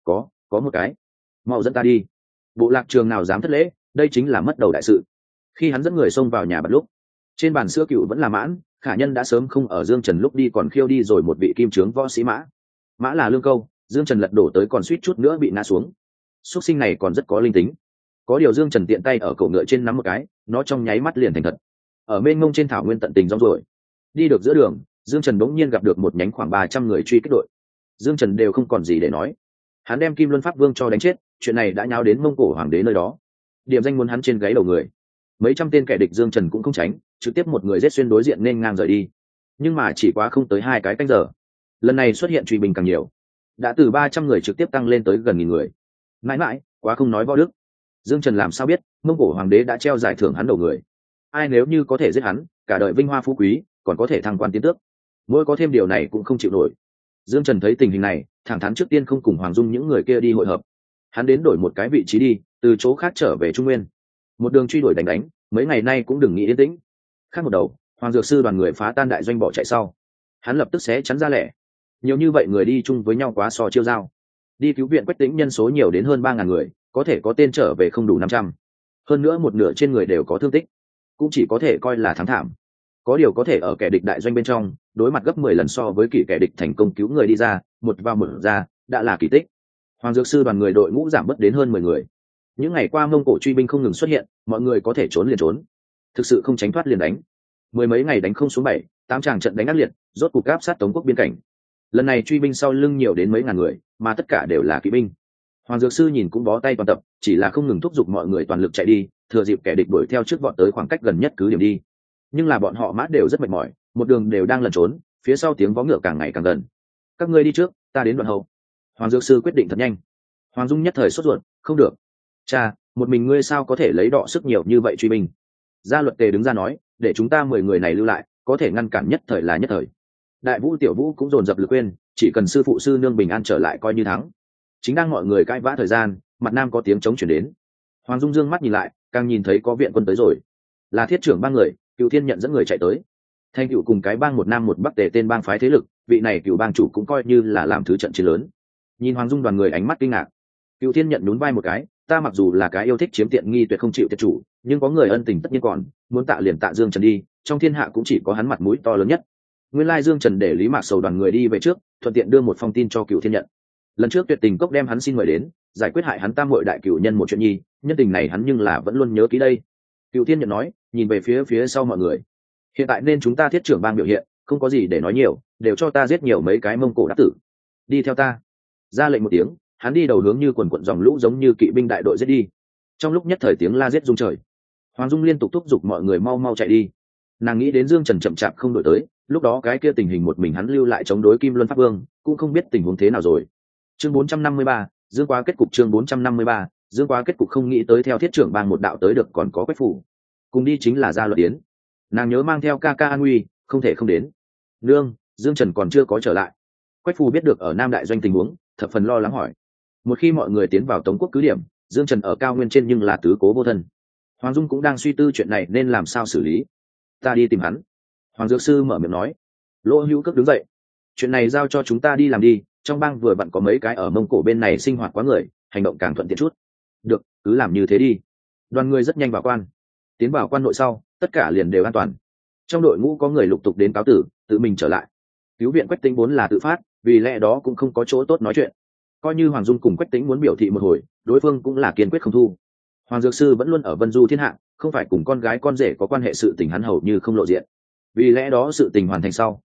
Có một cái. Mau dẫn ta đi. Bộ lạc trường nào dám thất lễ, đây chính là mất đầu đại sự. Khi hắn dẫn người xông vào nhà bật lúc, trên bàn sữa cựu vẫn là mãn, khả nhân đã sớm không ở Dương Trần lúc đi còn khiêu đi rồi một vị kim trướng võ sĩ mã. Mã là Lương Câu, Dương Trần lật đổ tới còn suýt chút nữa bị ngã xuống. Xuất sinh này còn rất có linh tính. Có điều Dương Trần tiện tay ở cổ ngựa trên nắm một cái, nó trong nháy mắt liền thành thật. Ở bên ngông trên thảo nguyên tận tình rong ruổi, đi được giữa đường, Dương Trần đống nhiên gặp được một nhánh khoảng 300 người truy kích đội. Dương Trần đều không còn gì để nói. Hắn đem Kim Luân Pháp Vương cho đánh chết, chuyện này đã nháo đến Mông Cổ hoàng đế nơi đó. Điểm danh muốn hắn trên gáy đầu người. Mấy trăm tên kẻ địch Dương Trần cũng không tránh, trực tiếp một người giết xuyên đối diện nên ngang rời đi. Nhưng mà chỉ quá không tới 2 cái canh giờ, lần này xuất hiện truy binh càng nhiều, đã từ 300 người trực tiếp tăng lên tới gần 1000 người. Mãi mãi, quá không nói võ đức. Dương Trần làm sao biết Mông Cổ hoàng đế đã treo giải thưởng hắn đầu người. Ai nếu như có thể giết hắn, cả đời vinh hoa phú quý, còn có thể thăng quan tiến tước. Mỗi có thêm điều này cũng không chịu nổi. Dương Trần thấy tình hình này, thẳng thắn trước tiên không cùng Hoàng Dung những người kia đi hội hợp. Hắn đến đổi một cái vị trí đi, từ chỗ khác trở về Trung Nguyên. Một đường truy đuổi đánh, mấy ngày nay cũng đừng nghĩ yên tĩnh. Khác một đầu, Hoàng Dược Sư đoàn người phá tan đại doanh bỏ chạy sau. Hắn lập tức xé chắn ra lẻ. Nhiều như vậy người đi chung với nhau quá so chiêu giao. Đi cứu viện Quách Tĩnh nhân số nhiều đến hơn 3000 người, có thể có tên trở về không đủ 500. Hơn nữa một nửa trên người đều có thương tích, cũng chỉ có thể coi là thắng thảm. Có điều có thể ở kẻ địch đại doanh bên trong, đối mặt gấp 10 lần so với kẻ địch thành công cứu người đi ra, một vào một ra, đã là kỳ tích. Hoàng Dược Sư đoàn người đội ngũ giảm bớt đến hơn 10 người. Những ngày qua Mông Cổ truy binh không ngừng xuất hiện, mọi người có thể trốn liền trốn, thực sự không tránh thoát liền đánh. Mười mấy ngày đánh không xuống 7-8 tràng trận đánh ác liệt, rốt cục áp sát Tống quốc biên cảnh. Lần này truy binh sau lưng nhiều đến mấy ngàn người, mà tất cả đều là kỵ binh. Hoàng Dược Sư nhìn cũng bó tay toàn tập, chỉ là không ngừng thúc giục mọi người toàn lực chạy đi, thừa dịp kẻ địch đuổi theo trước vọt tới khoảng cách gần nhất cứ điểm đi. Nhưng là bọn họ mã đều rất mệt mỏi, một đường đều đang lẩn trốn, phía sau tiếng vó ngựa càng ngày càng gần. Các ngươi đi trước, ta đến đoạn hậu. Hoàng Dược Sư quyết định thật nhanh. Hoàng Dung nhất thời sốt ruột, không được. Cha, một mình ngươi sao có thể lấy đọ sức nhiều như vậy truy binh? Gia Luật Tề đứng ra nói, để chúng ta 10 người này lưu lại, có thể ngăn cản nhất thời là nhất thời. Đại Vũ Tiểu Vũ cũng dồn dập lực quên, chỉ cần sư phụ sư nương bình an trở lại coi như thắng. Chính đang mọi người cãi vã thời gian, mặt nam có tiếng trống chuyển đến. Hoàng Dung dương mắt nhìn lại, càng nhìn thấy có viện quân tới rồi. Là thiết trưởng 3 người, Cửu Thiên nhận dẫn người chạy tới. Thanh Cửu cùng cái bang một nam một bắc Tề tên bang phái thế lực, vị này Cửu bang chủ cũng coi như là làm thứ trận chiến lớn. Nhìn Hoàng Dung đoàn người ánh mắt kinh ngạc. Cửu Thiên nhận nhún vai một cái, ta mặc dù là cái yêu thích chiếm tiện nghi tuyệt không chịu tiệt chủ, nhưng có người ân tình tất nhiên còn, muốn tạ liền tạ Dương Trần đi, trong thiên hạ cũng chỉ có hắn mặt mũi to lớn nhất. Nguyên lai Dương Trần để Lý Mạc Sầu đoàn người đi về trước, thuận tiện đưa một phong tin cho Cửu Thiên nhận. Lần trước Tuyệt Tình Cốc đem hắn xin mời đến, giải quyết hại hắn tam muội đại cửu nhân một chuyện nhi, nhân tình này hắn nhưng là vẫn luôn nhớ kỹ đây. Cửu Thiên nhận nói, nhìn về phía sau mọi người. Hiện tại nên chúng ta thiết trưởng bang biểu hiện, không có gì để nói nhiều, đều cho ta giết nhiều mấy cái Mông Cổ đắc tử. Đi theo ta. Ra lệnh một tiếng, hắn đi đầu hướng như quần quận dòng lũ giống như kỵ binh đại đội giết đi. Trong lúc nhất thời tiếng la giết rung trời, Hoàng Dung liên tục thúc giục mọi người mau mau chạy đi. Nàng nghĩ đến Dương Trần chậm chạp không đổi tới, lúc đó cái kia tình hình một mình hắn lưu lại chống đối Kim Luân Pháp Vương, cũng không biết tình huống thế nào rồi. Chương 453, Dương Quá kết cục. Chương 453, Dương Quá kết cục. Không nghĩ tới theo thiết trưởng bang một đạo tới được còn có Quách Phủ, cùng đi chính là Gia Luật Tiến. Nàng nhớ mang theo ca ca an nguy, không thể không đến. Nương, Dương Trần còn chưa có trở lại. Quách Phủ biết được ở Nam đại doanh tình huống, thập phần lo lắng hỏi. Một khi mọi người tiến vào Tống quốc cứ điểm, Dương Trần ở cao nguyên trên nhưng là tứ cố vô thân. Hoàng Dung cũng đang suy tư chuyện này nên làm sao xử lý. Ta đi tìm hắn. Hoàng Dược Sư mở miệng nói. Lỗ Hữu Cấp đứng dậy. Chuyện này giao cho chúng ta đi làm đi, trong bang vừa vặn có mấy cái ở Mông Cổ bên này sinh hoạt quá người, hành động càng thuận tiện chút. Được, cứ làm như thế đi. Đoàn người rất nhanh vào quan. Tiến vào quan nội sau, tất cả liền đều an toàn. Trong đội ngũ có người lục tục đến cáo tử, tự mình trở lại. Cứu viện Quách Tĩnh vốn là tự phát, vì lẽ đó cũng không có chỗ tốt nói chuyện. Coi như Hoàng Dung cùng Quách Tĩnh muốn biểu thị một hồi, đối phương cũng là kiên quyết không thu. Hoàng Dược Sư vẫn luôn ở Vân Du thiên hạ, không phải cùng con gái con rể có quan hệ sự tình hắn hầu như không lộ diện. Vì lẽ đó sự tình hoàn thành sau,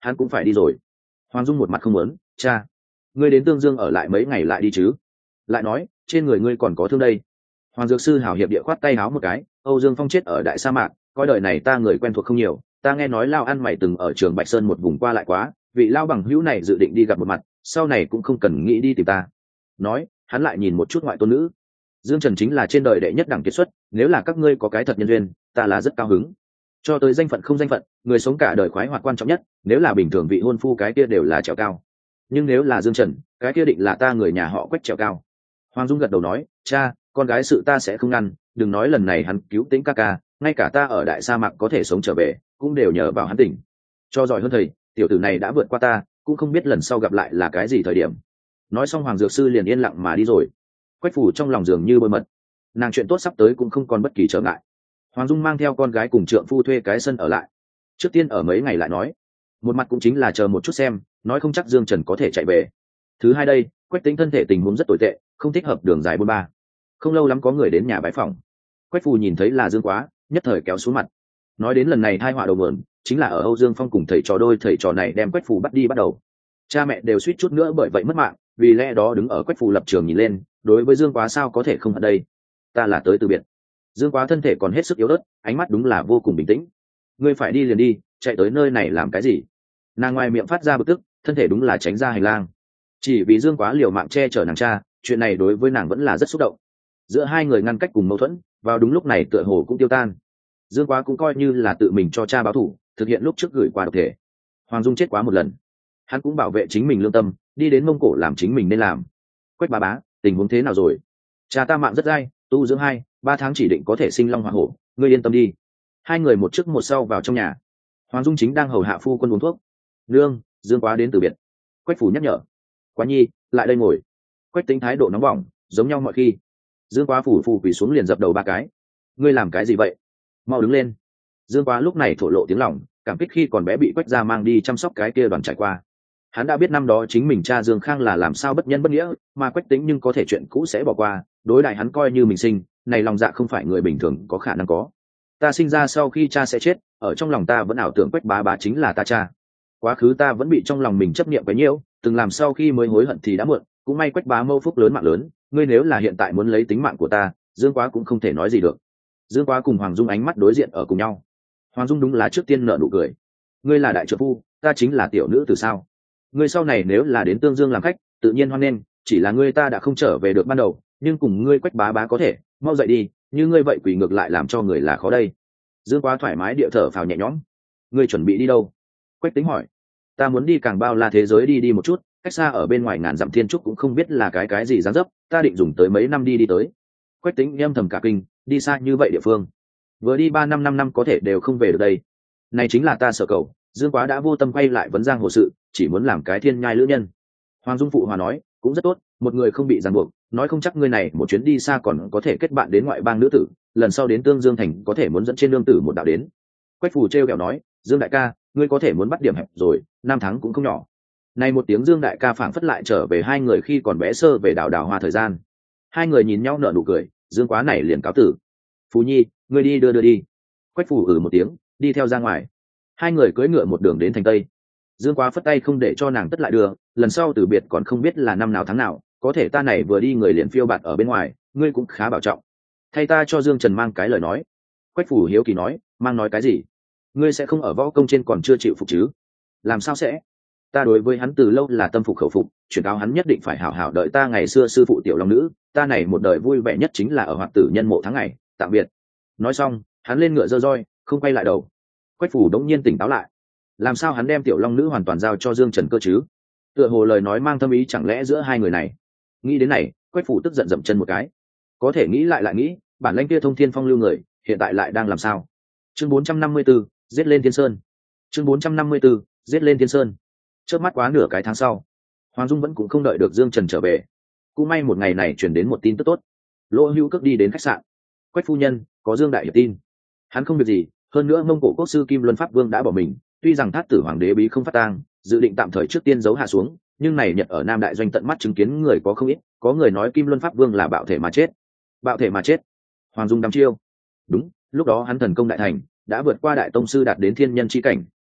hắn cũng phải đi rồi. Hoàng Dung một mặt không muốn. Cha, ngươi đến Tương Dương ở lại mấy ngày lại đi chứ? Lại nói, trên người ngươi còn có thương đây. Hoàng Dược Sư hào hiệp địa khoát tay háo một cái. Âu Dương Phong chết ở đại sa mạc, coi đời này ta người quen thuộc không nhiều, ta nghe nói Lao ăn mày từng ở trường Bạch Sơn một vùng qua lại quá, vị Lao bằng hữu này dự định đi gặp một mặt, sau này cũng không cần nghĩ đi tìm ta. Nói, hắn lại nhìn một chút ngoại tôn nữ. Dương Trần chính là trên đời đệ nhất đẳng kiệt xuất, nếu là các ngươi có cái thật nhân duyên, ta là rất cao hứng. Cho tới danh phận không danh phận, người sống cả đời khoái hoạt quan trọng nhất, nếu là bình thường vị hôn phu cái kia đều là trèo cao. Nhưng nếu là Dương Trần, cái kia định là ta người nhà họ Quách trèo cao. Hoàng Dung gật đầu nói, cha, con gái sự ta sẽ không ngăn, đừng nói lần này hắn cứu Tĩnh ca ca, ngay cả ta ở đại sa mạc có thể sống trở về, cũng đều nhờ vào hắn tỉnh. Cho giỏi hơn thầy, tiểu tử này đã vượt qua ta, cũng không biết lần sau gặp lại là cái gì thời điểm. Nói xong Hoàng Dược Sư liền yên lặng mà đi rồi. Quách Phủ trong lòng dường như bôi mật, nàng chuyện tốt sắp tới cũng không còn bất kỳ trở ngại. Hoàng Dung mang theo con gái cùng trượng phu thuê cái sân ở lại. Trước tiên ở mấy ngày lại nói, một mặt cũng chính là chờ một chút xem, nói không chắc Dương Trần có thể chạy về. Thứ hai đây, Quách Tĩnh thân thể tình huống rất tồi tệ, không thích hợp đường dài bôn ba. Không lâu lắm có người đến nhà bái phỏng. Quách Phù nhìn thấy là Dương Quá, nhất thời kéo xuống mặt. Nói đến lần này tai họa đầu nguồn, chính là ở Âu Dương Phong cùng thầy trò đôi thầy trò này đem Quách Phù bắt đi bắt đầu. Cha mẹ đều suýt chút nữa bởi vậy mất mạng, vì lẽ đó đứng ở Quách Phù lập trường nhìn lên, đối với Dương Quá sao có thể không ở đây. Ta là tới từ biệt. Dương Quá thân thể còn hết sức yếu ớt, ánh mắt đúng là vô cùng bình tĩnh. Ngươi phải đi liền đi, chạy tới nơi này làm cái gì? Nàng ngoài miệng phát ra bực tức, thân thể đúng là tránh ra hành lang. Chỉ vì Dương Quá liều mạng che chở nàng cha, chuyện này đối với nàng vẫn là rất xúc động. Giữa hai người ngăn cách cùng mâu thuẫn, vào đúng lúc này tựa hồ cũng tiêu tan. Dương Quá cũng coi như là tự mình cho cha báo thù, thực hiện lúc trước gửi qua độc thể. Hoàng Dung chết quá một lần, hắn cũng bảo vệ chính mình lương tâm, đi đến Mông Cổ làm chính mình nên làm. Quách bá bá, tình huống thế nào rồi? Cha ta mạng rất dai, tu dưỡng 2-3 tháng chỉ định có thể sinh long hỏa hổ, ngươi yên tâm đi. Hai người một trước một sau vào trong nhà. Hoàng Dung chính đang hầu hạ phu quân uống thuốc. Nương, Dương Quá đến từ biệt. Quách Phủ nhắc nhở. Quá nhi, lại đây ngồi. Quách Tĩnh thái độ nóng bỏng, giống nhau mọi khi. Dương Quá phủ quỳ xuống liền dập đầu 3 cái. Ngươi làm cái gì vậy? Mau đứng lên. Dương Quá lúc này thổ lộ tiếng lòng, cảm kích khi còn bé bị Quách gia mang đi chăm sóc cái kia đoàn trải qua. Hắn đã biết năm đó chính mình cha Dương Khang là làm sao bất nhân bất nghĩa, mà Quách Tĩnh nhưng có thể chuyện cũ sẽ bỏ qua, đối đại hắn coi như mình sinh, này lòng dạ không phải người bình thường có khả năng có. Ta sinh ra sau khi cha sẽ chết, ở trong lòng ta vẫn ảo tưởng Quách bá bá chính là ta cha. Quá khứ ta vẫn bị trong lòng mình chấp niệm bấy nhiêu, từng làm sau khi mới hối hận thì đã muộn, cũng may Quách bá mâu phúc lớn mạng lớn, ngươi nếu là hiện tại muốn lấy tính mạng của ta, Dương Quá cũng không thể nói gì được. Dương Quá cùng Hoàng Dung ánh mắt đối diện ở cùng nhau. Hoàng Dung đúng là trước tiên nở nụ cười. Ngươi là đại trợ phu, ta chính là tiểu nữ từ sao? Ngươi sau này nếu là đến Tương Dương làm khách, tự nhiên hoan nghênh, chỉ là ngươi ta đã không trở về được ban đầu, nhưng cùng ngươi Quách bá bá có thể, mau dậy đi, như ngươi vậy quỳ ngược lại làm cho người là khó đây. Dương Quá thoải mái địa thở phào nhẹ nhõm. Ngươi chuẩn bị đi đâu? Quách Tĩnh hỏi. Ta muốn đi càng bao la thế giới đi một chút, cách xa ở bên ngoài ngàn dặm thiên trúc cũng không biết là cái gì dáng dấp, ta định dùng tới mấy năm đi tới. Quách Tĩnh âm thầm cả kinh, đi xa như vậy địa phương, vừa đi 3-5 năm có thể đều không về được đây. Này chính là ta sợ cầu. Dương Quá đã vô tâm quay lại vấn giang hồ sự, chỉ muốn làm cái thiên nhai lữ nhân. Hoàng Dung phụ hòa nói, cũng rất tốt, một người không bị ràng buộc, nói không chắc ngươi này một chuyến đi xa còn có thể kết bạn đến ngoại bang nữ tử, lần sau đến Tương Dương thành có thể muốn dẫn trên lương tử một đạo đến. Quách Phù trêu ghẹo nói, Dương đại ca, ngươi có thể muốn bắt điểm hẹp rồi, 5 tháng cũng không nhỏ. Này một tiếng Dương đại ca phảng phất lại trở về hai người khi còn bé sơ về đào hoa thời gian. Hai người nhìn nhau nở nụ cười, Dương Quá này liền cáo tử. Phù nhi, ngươi đi đưa đi. Quách Phù một tiếng, đi theo ra ngoài. Hai người cưỡi ngựa một đường đến thành Tây. Dương Quá phất tay không để cho nàng tất lại đưa, lần sau từ biệt còn không biết là năm nào tháng nào, có thể ta này vừa đi người liền phiêu bạt ở bên ngoài, ngươi cũng khá bảo trọng. Thay ta cho Dương Trần mang cái lời nói. Quách Phủ hiếu kỳ nói, mang nói cái gì? Ngươi sẽ không ở võ công trên còn chưa chịu phục chứ? Làm sao sẽ? Ta đối với hắn từ lâu là tâm phục khẩu phục, chuyển cáo hắn nhất định phải hảo hảo đợi ta ngày xưa sư phụ tiểu long nữ, ta này một đời vui vẻ nhất chính là ở hoạt tử nhân mộ tháng ngày, tạm biệt. Nói xong, hắn lên ngựa dơ roi, không quay lại đầu. Quách Phủ đống nhiên tỉnh táo lại. Làm sao hắn đem tiểu long nữ hoàn toàn giao cho Dương Trần cơ chứ? Tựa hồ lời nói mang thâm ý, chẳng lẽ giữa hai người này? Nghĩ đến này, Quách Phủ tức giận dậm chân một cái. Có thể nghĩ lại nghĩ, bản lãnh kia thông thiên phong lưu người, hiện tại lại đang làm sao? Chương 454, giết lên Thiên Sơn. Chương 454, giết lên Thiên Sơn. Chớp mắt quá nửa cái tháng sau, Hoàng Dung vẫn cũng không đợi được Dương Trần trở về. Cũng may một ngày này truyền đến một tin tức tốt. Lỗ Hữu Cước đi đến khách sạn. Quách phu nhân, có Dương đại hiệp tin. Hắn không việc gì, hơn nữa Mông Cổ quốc sư Kim Luân Pháp Vương đã bỏ mình, tuy rằng Thát Tử hoàng đế bí không phát tang, dự định tạm thời trước tiên giấu hạ xuống, nhưng này Nhật ở Nam Đại doanh tận mắt chứng kiến người có không ít, có người nói Kim Luân Pháp Vương là bạo thể mà chết. Bạo thể mà chết? Hoàng Dung đăm chiêu. Đúng, lúc đó hắn thần công đại thành, đã vượt qua đại tông sư đạt đến thiên nhân chi cảnh,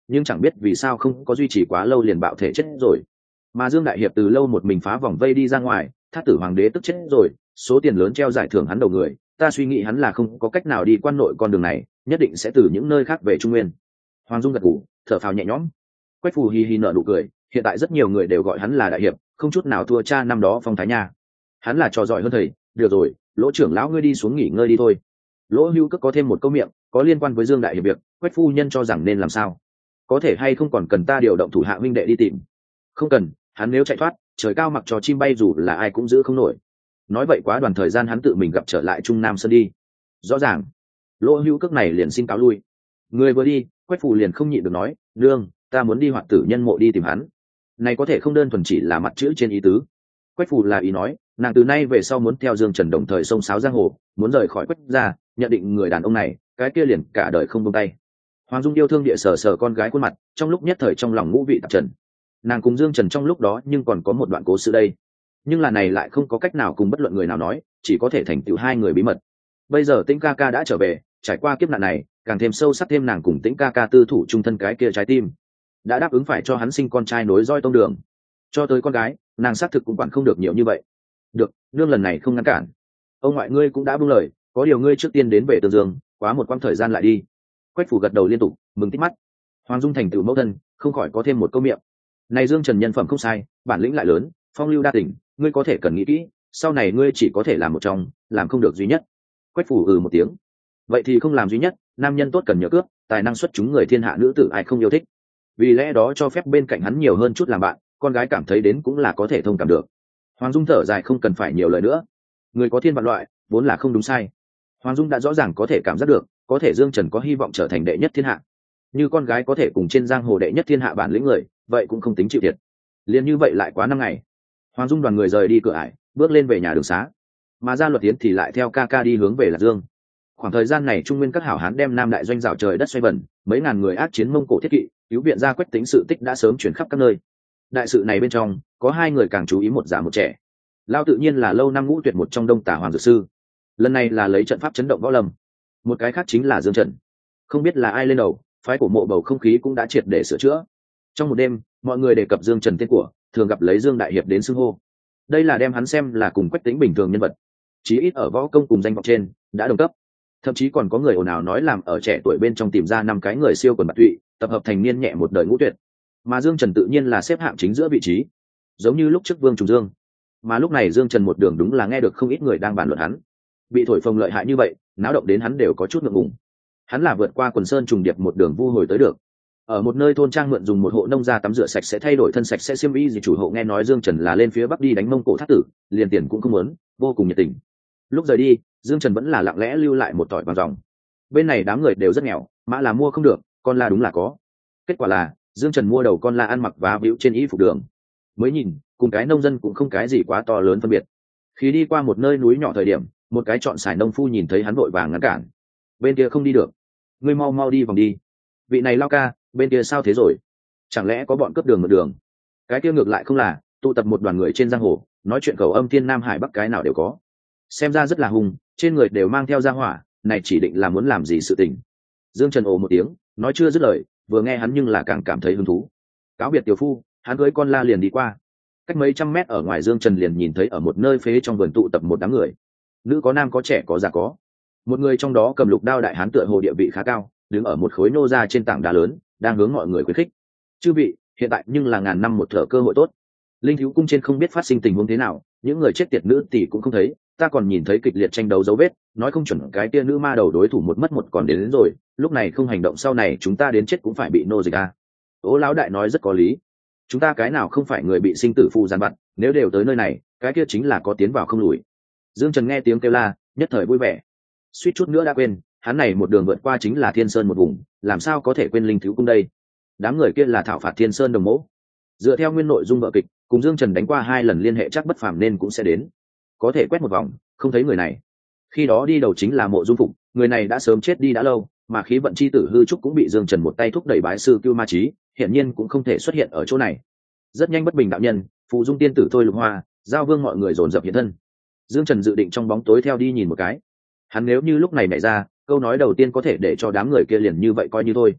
nhưng chẳng biết vì sao không có duy trì quá lâu liền bạo thể chết rồi. Mà Dương Đại Hiệp từ lâu một mình phá vòng vây đi ra ngoài, Thát Tử Hoàng đế tức chết rồi, số tiền lớn treo giải thưởng hắn đầu người, ta suy nghĩ hắn là không có cách nào đi quan nội con đường này, nhất định sẽ từ những nơi khác về Trung Nguyên. Hoàng Dung gật gù, thở phào nhẹ nhõm. Quách Phù hi hi nở nụ cười, hiện tại rất nhiều người đều gọi hắn là đại hiệp, không chút nào thua cha năm đó Phong Thái Nha. Hắn là trò giỏi hơn thầy, được rồi, Lỗ trưởng lão ngươi đi xuống nghỉ ngơi đi thôi. Lỗ Hưu Cước có thêm một câu miệng, có liên quan với Dương Đại Hiệp việc, Quách phu nhân cho rằng nên làm sao? Có thể hay không còn cần ta điều động thủ hạ huynh đệ đi tìm? Không cần, hắn nếu chạy thoát, trời cao mặc cho chim bay dù là ai cũng giữ không nổi. Nói vậy quá đoàn thời gian hắn tự mình gặp trở lại Trung Nam Sơn đi. Rõ ràng. Lỗ Hưu Cước này liền xin cáo lui. Người vừa đi, Quách Phù liền không nhịn được nói, nương, ta muốn đi Hoạt Tử Nhân mộ đi tìm hắn. Này có thể không đơn thuần chỉ là mặt chữ trên ý tứ. Quách Phù là ý nói, nàng từ nay về sau muốn theo Dương Trần đồng thời xông xáo giang hồ, muốn rời khỏi Quách gia, nhận định người đàn ông này, cái kia liền cả đời không buông tay. Hoàng Dung yêu thương địa sờ sờ con gái khuôn mặt, trong lúc nhất thời trong lòng ngũ vị tạp trần. Nàng cùng Dương Trần trong lúc đó nhưng còn có một đoạn cố sự đây, nhưng là này lại không có cách nào cùng bất luận người nào nói, chỉ có thể thành tựu hai người bí mật. Bây giờ Tĩnh ca ca đã trở về, trải qua kiếp nạn này, càng thêm sâu sắc thêm nàng cùng Tĩnh ca ca tư thủ chung thân cái kia trái tim, đã đáp ứng phải cho hắn sinh con trai nối roi tông đường. Cho tới con gái, nàng xác thực cũng quản không được nhiều như vậy. Được, nương lần này không ngăn cản. Ông ngoại ngươi cũng đã buông lời, có điều ngươi trước tiên đến về Tương Dương, quá một quãng thời gian lại đi. Quách Phủ gật đầu liên tục, mừng tít mắt. Hoàng Dung thành tựu mẫu thân, không khỏi có thêm một câu miệng. Này Dương Trần nhân phẩm không sai, bản lĩnh lại lớn, phong lưu đa tình, ngươi có thể cần nghĩ kỹ, sau này ngươi chỉ có thể làm một trong, làm không được duy nhất. Quách Phủ một tiếng. Vậy thì không làm duy nhất, nam nhân tốt cần nhớ cướp, tài năng xuất chúng người thiên hạ nữ tử ai không yêu thích. Vì lẽ đó cho phép bên cạnh hắn nhiều hơn chút làm bạn, con gái cảm thấy đến cũng là có thể thông cảm được. Hoàng Dung thở dài không cần phải nhiều lời nữa. Người có thiên vạn loại, vốn là không đúng sai. Hoàng Dung đã rõ ràng có thể cảm giác được, có thể Dương Trần có hy vọng trở thành đệ nhất thiên hạ. Như con gái có thể cùng trên giang hồ đệ nhất thiên hạ bản lĩnh người, vậy cũng không tính chịu thiệt. Liên như vậy lại quá 5 ngày. Hoàng Dung đoàn người rời đi cửa ải, bước lên về nhà đường xá. Mà Gia Luật Tiến thì lại theo ca ca đi hướng về Lạc Dương. Khoảng thời gian này Trung Nguyên các hảo hán đem Nam Đại doanh rào trời đất xoay vần, mấy ngàn người ác chiến Mông Cổ thiết kỵ, cứu viện ra Quách Tĩnh sự tích đã sớm chuyển khắp các nơi. Đại sự này bên trong, có 2 người càng chú ý, một già một trẻ. Lao tự nhiên là lâu năm ngũ tuyệt một trong Đông Tả Hoàng Dược Sư, lần này là lấy trận pháp chấn động võ lâm. Một cái khác chính là Dương Trần, không biết là ai lên đầu, phái của mộ bầu không khí cũng đã triệt để sửa chữa. Trong một đêm, mọi người đề cập Dương Trần tên của, thường gặp lấy Dương Đại Hiệp đến xưng hô. Đây là đem hắn xem là cùng Quách Tĩnh bình thường nhân vật, chí ít ở võ công cùng danh vọng trên đã đồng cấp. Thậm chí còn có người ồn ào nói làm ở trẻ tuổi bên trong tìm ra 5 cái người siêu quần bạt tụy, tập hợp thành niên nhẹ một đời ngũ tuyệt. Mà Dương Trần tự nhiên là xếp hạng chính giữa vị trí, giống như lúc trước Vương Trùng Dương. Mà lúc này Dương Trần một đường đúng là nghe được không ít người đang bàn luận hắn, bị thổi phồng lợi hại như vậy, náo động đến hắn đều có chút ngượng ngùng. Hắn là vượt qua quần sơn trùng điệp một đường vu hồi tới được. Ở một nơi thôn trang mượn dùng một hộ nông gia tắm rửa sạch sẽ thay đổi thân sạch sẽ xiêm y gì, chủ hộ nghe nói Dương Trần là lên phía bắc đi đánh Mông Cổ Thát Tử, liền tiền cũng không muốn, vô cùng nhiệt tình. Lúc rời đi, Dương Trần vẫn là lặng lẽ lưu lại một tỏi vàng dòng. Bên này đám người đều rất nghèo, mã là mua không được, con la đúng là có. Kết quả là Dương Trần mua đầu con la ăn mặc vá víu trên y phục đường, mới nhìn cùng cái nông dân cũng không cái gì quá to lớn phân biệt. Khi đi qua một nơi núi nhỏ thời điểm, một cái chọn xài nông phu nhìn thấy hắn vội vàng ngăn cản. Bên kia không đi được, ngươi mau mau đi vòng đi. Vị này lao ca, bên kia sao thế rồi? Chẳng lẽ có bọn cướp đường mượn đường? Cái kia ngược lại không là, tụ tập một đoàn người trên giang hồ, nói chuyện cầu âm thiên nam hải bắc cái nào đều có. Xem ra rất là hùng, trên người đều mang theo gia hỏa, này chỉ định là muốn làm gì sự tình. Dương Trần ồ một tiếng, nói chưa dứt lời, vừa nghe hắn nhưng là càng cảm thấy hứng thú. Cáo biệt tiểu phu, hắn cưới con la liền đi qua. Cách mấy trăm mét ở ngoài Dương Trần liền nhìn thấy ở một nơi phế trong vườn tụ tập một đám người, nữ có nam có trẻ có già có. Một người trong đó cầm lục đao đại hán tựa hồ địa vị khá cao, đứng ở một khối nô ra trên tảng đá lớn, đang hướng mọi người khuyến khích. Chư vị, hiện tại nhưng là ngàn năm một thở cơ hội tốt. Linh Thiếu cung trên không biết phát sinh tình huống thế nào, những người chết tiệt nữ tỷ cũng không thấy, ta còn nhìn thấy kịch liệt tranh đấu dấu vết, nói không chuẩn cái tia nữ ma đầu đối thủ một mất một còn đến rồi, lúc này không hành động sau này chúng ta đến chết cũng phải bị nô dịch a. Ố lão đại nói rất có lý, chúng ta cái nào không phải người bị sinh tử phù gian vặt, nếu đều tới nơi này, cái kia chính là có tiến vào không lùi. Dương Trần nghe tiếng kêu la, nhất thời vui vẻ, suýt chút nữa đã quên, hắn này một đường vượt qua chính là Thiên Sơn một vùng, làm sao có thể quên Linh Thiếu cung đây. Đám người kia là thảo phạt Thiên Sơn đồng mẫu, dựa theo nguyên nội dung vở kịch, cùng Dương Trần đánh qua 2 lần liên hệ chắc bất phàm nên cũng sẽ đến. Có thể quét một vòng, không thấy người này. Khi đó đi đầu chính là Mộ Dung Phục, người này đã sớm chết đi đã lâu, mà khí vận chi tử hư trúc cũng bị Dương Trần một tay thúc đẩy bái sư Cưu Ma Chí, hiển nhiên cũng không thể xuất hiện ở chỗ này. Rất nhanh bất bình đạo nhân, Phù Dung tiên tử Thôi Lục Hoa, Giao Vương mọi người dồn dập hiện thân. Dương Trần dự định trong bóng tối theo đi nhìn một cái. Hắn nếu như lúc này nảy ra, câu nói đầu tiên có thể để cho đám người kia liền như vậy coi như thôi.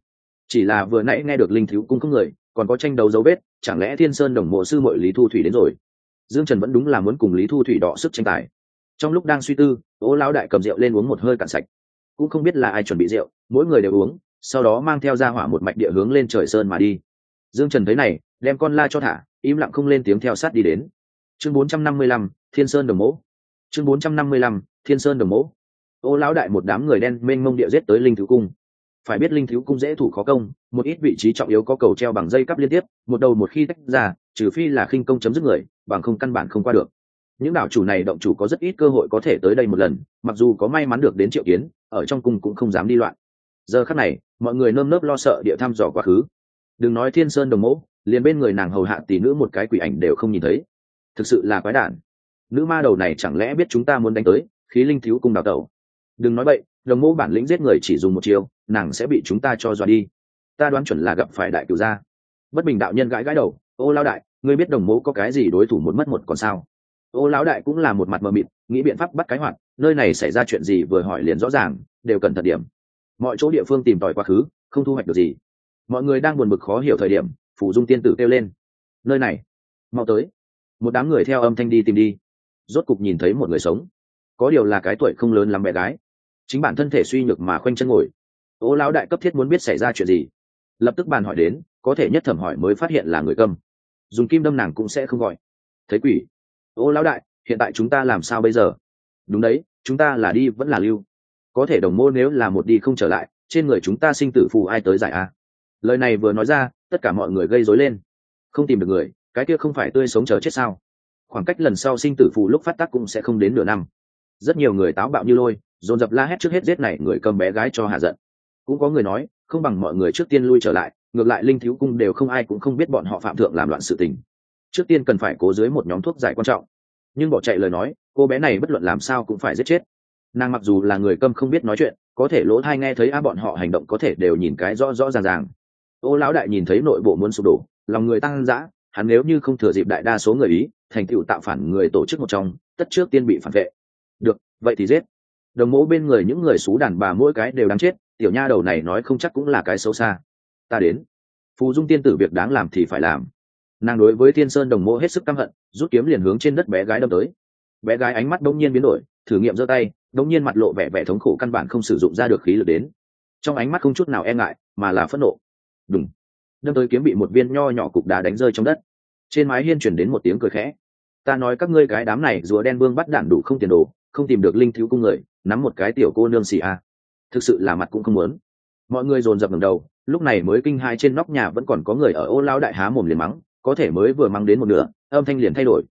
chỉ là vừa nãy nghe được linh thiếu cung không người, còn có tranh đấu dấu vết, chẳng lẽ Thiên Sơn Đồng Mộ sư muội Lý Thu Thủy đến rồi? Dương Trần vẫn đúng là muốn cùng Lý Thu Thủy đọ sức tranh tài. Trong lúc đang suy tư, Ô lão đại cầm rượu lên uống một hơi cạn sạch. Cũng không biết là ai chuẩn bị rượu, mỗi người đều uống, sau đó mang theo ra hỏa một mạch địa hướng lên trời sơn mà đi. Dương Trần thấy này, đem con la cho thả, im lặng không lên tiếng theo sát đi đến. Chương 455, Thiên Sơn Đồng Mộ. Chương 455, Thiên Sơn Đồng Mộ. Ô lão đại một đám người đen mênh mông địa giết tới Linh Thiếu Cung. Phải biết Linh Thiếu Cung dễ thủ khó công, một ít vị trí trọng yếu có cầu treo bằng dây cắp liên tiếp, một đầu một khi tách ra, trừ phi là khinh công chấm dứt người, bằng không căn bản không qua được. Những đảo chủ này động chủ có rất ít cơ hội có thể tới đây một lần, mặc dù có may mắn được đến Triệu Kiến, ở trong cung cũng không dám đi loạn. Giờ khắc này, mọi người nơm nớp lo sợ địa thăm dò quá khứ. Đừng nói Thiên Sơn Đồng Mộ, liền bên người nàng hầu hạ tỷ nữ một cái quỷ ảnh đều không nhìn thấy. Thực sự là quái đản. Nữ ma đầu này chẳng lẽ biết chúng ta muốn đánh tới, khí Linh Thiếu Cung đào tẩu. Đừng nói bậy, Đồng Mộ bản lĩnh giết người chỉ dùng một chiêu, nàng sẽ bị chúng ta cho dọa đi. Ta đoán chuẩn là gặp phải đại cửu gia. Bất Bình đạo nhân gãi gãi đầu, Ô lão đại, ngươi biết Đồng Mộ có cái gì đối thủ một mất một còn sao? Ô lão đại cũng là một mặt mờ mịt, nghĩ biện pháp bắt cái hoạt, nơi này xảy ra chuyện gì vừa hỏi liền rõ ràng, đều cẩn thận điểm. Mọi chỗ địa phương tìm tòi quá khứ, không thu hoạch được gì. Mọi người đang buồn bực khó hiểu thời điểm, Phù Dung tiên tử kêu lên: nơi này, mau tới. Một đám người theo âm thanh đi tìm đi, rốt cục nhìn thấy một người sống, có điều là cái tuổi không lớn lắm bé gái, chính bản thân thể suy nhược mà khoanh chân ngồi. Ô lão đại cấp thiết muốn biết xảy ra chuyện gì, lập tức bàn hỏi đến, có thể nhất thẩm hỏi mới phát hiện là người Câm, dùng kim đâm nàng cũng sẽ không gọi. Thấy quỷ. Ô lão đại, hiện tại chúng ta làm sao bây giờ? Đúng đấy, chúng ta là đi vẫn là lưu? Có thể Đồng Mộ nếu là một đi không trở lại, trên người chúng ta sinh tử phù ai tới giải a? Lời này vừa nói ra, tất cả mọi người gây rối lên. Không tìm được người, cái kia không phải tươi sống chờ chết sao? Khoảng cách lần sau sinh tử phù lúc phát tác cũng sẽ không đến nửa năm. Rất nhiều người táo bạo như lôi, dồn dập la hét trước hết giết này người Cầm bé gái cho hạ giận. Cũng có người nói, không bằng mọi người trước tiên lui trở lại, ngược lại Linh Thiếu Cung đều không ai cũng không biết bọn họ phạm thượng làm loạn sự tình. Trước tiên cần phải cố dưới một nhóm thuốc giải quan trọng. Nhưng bỏ chạy lời nói, cô bé này bất luận làm sao cũng phải giết chết. Nàng mặc dù là người Câm không biết nói chuyện, có thể lỗ tai nghe thấy bọn họ hành động có thể đều nhìn cái rõ rõ ràng ràng. Ô lão đại nhìn thấy nội bộ muốn sụp đổ, lòng người tăng dã, hắn nếu như không thừa dịp đại đa số người ý, thành tựu tạo phản người tổ chức một trong, tất trước tiên bị phản vệ. Được, vậy thì giết. Đồng Mộ bên người những người xú đàn bà mỗi cái đều đáng chết, tiểu nha đầu này nói không chắc cũng là cái xấu xa. Ta đến. Phù Dung tiên tử việc đáng làm thì phải làm. Nàng đối với Thiên Sơn Đồng Mộ hết sức căm hận, rút kiếm liền hướng trên đất bé gái đâm tới. Bé gái ánh mắt đông nhiên biến đổi, thử nghiệm giơ tay, đông nhiên mặt lộ vẻ vẻ thống khổ, căn bản không sử dụng ra được khí lực đến. Trong ánh mắt không chút nào e ngại, mà là phẫn nộ. Đùng. Đâm tới kiếm bị một viên nho nhỏ cục đá đánh rơi trong đất. Trên mái hiên truyền đến một tiếng cười khẽ. Ta nói các ngươi cái đám này rùa đen vương bắt đạn đủ không tiền đồ, không tìm được Linh Thiếu Cung người, nắm một cái tiểu cô nương xì a. Thực sự là mặt cũng không muốn. Mọi người dồn dập ngẩng đầu, lúc này mới kinh hai trên nóc nhà vẫn còn có người ở. Ô lão đại há mồm liền mắng, có thể mới vừa mắng đến một nửa, âm thanh liền thay đổi.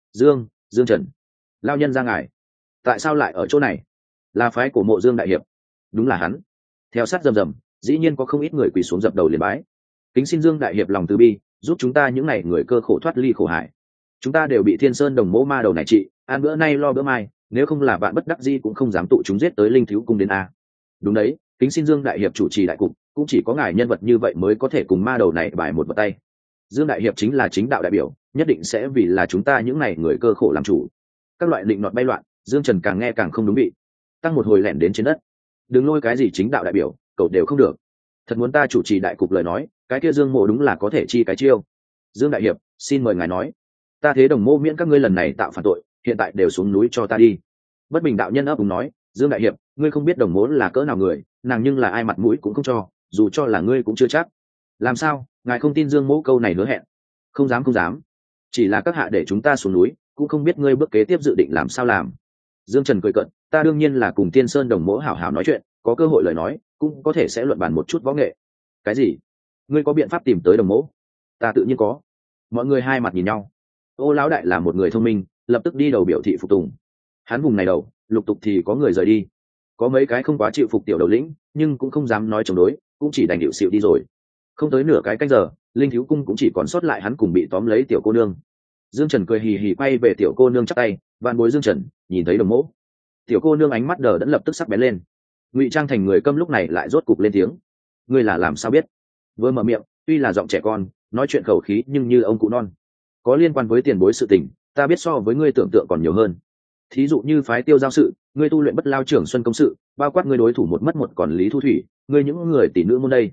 Dương Trần, lao nhân ra ngài, tại sao lại ở chỗ này? Là phái của Mộ Dương đại hiệp. Đúng là hắn. Theo sát rầm rầm, dĩ nhiên có không ít người quỳ xuống dập đầu liền bái. Kính xin Dương đại hiệp lòng từ bi, giúp chúng ta những ngày người cơ khổ thoát ly khổ hải. Chúng ta đều bị Thiên Sơn Đồng Mộ ma đầu này trị, ăn bữa nay lo bữa mai, nếu không là bạn bất đắc dĩ cũng không dám tụ chúng giết tới Linh Thiếu Cung đến a. Đúng đấy, kính xin Dương đại hiệp chủ trì đại cục, cũng chỉ có ngài nhân vật như vậy mới có thể cùng ma đầu này bài một vật tay. Dương đại hiệp chính là chính đạo đại biểu, nhất định sẽ vì là chúng ta những ngày người cơ khổ làm chủ. Các loại định nọt bay loạn, Dương Trần càng nghe càng không đúng vị, tăng một hồi lẻn đến trên đất. Đừng lôi cái gì chính đạo đại biểu, cậu đều không được. Thật muốn ta chủ trì đại cục lời nói, cái kia Dương Mộ đúng là có thể chi cái chiêu. Dương đại hiệp, xin mời ngài nói. Ta thế Đồng Mộ miễn các ngươi lần này tạo phản tội, hiện tại đều xuống núi cho ta đi. Bất Bình đạo nhân ấp úng nói, Dương đại hiệp, ngươi không biết Đồng Mộ là cỡ nào người, nàng nhưng là ai mặt mũi cũng không cho, dù cho là ngươi cũng chưa chắc. Làm sao, ngài không tin Dương Mộ câu này hứa hẹn? Không dám. Chỉ là các hạ để chúng ta xuống núi, cũng không biết ngươi bước kế tiếp dự định làm sao làm. Dương Trần cười cợt, ta đương nhiên là cùng Thiên Sơn Đồng Mộ hảo hảo nói chuyện, có cơ hội lời nói, cũng có thể sẽ luận bàn một chút võ nghệ. Cái gì? Ngươi có biện pháp tìm tới Đồng Mộ? Ta tự nhiên có. Mọi người hai mặt nhìn nhau. Ô lão đại là một người thông minh, lập tức đi đầu biểu thị phục tùng. Hắn vùng này đầu, lục tục thì có người rời đi. Có mấy cái không quá chịu phục tiểu đầu lĩnh, nhưng cũng không dám nói chống đối, cũng chỉ đành điệu xịu đi rồi. Không tới nửa cái canh giờ, Linh Thiếu Cung cũng chỉ còn sót lại hắn cùng bị tóm lấy tiểu cô nương. Dương Trần cười hì hì quay về tiểu cô nương chắp tay, van bối Dương Trần, nhìn thấy Đồng Mộ. Tiểu cô nương ánh mắt đờ đẫn lập tức sắc bén lên. Ngụy trang thành người Câm lúc này lại rốt cục lên tiếng. Ngươi là làm sao biết? Vừa mở miệng, tuy là giọng trẻ con, nói chuyện khẩu khí nhưng như ông cụ non. Có liên quan với tiền bối sự tình, ta biết so với ngươi tưởng tượng còn nhiều hơn. Thí dụ như phái Tiêu giao sự, ngươi tu luyện Bất Lao Trưởng Xuân công sự, bao quát ngươi đối thủ một mất một còn Lý Thu Thủy, ngươi những người tỷ nữ môn đây.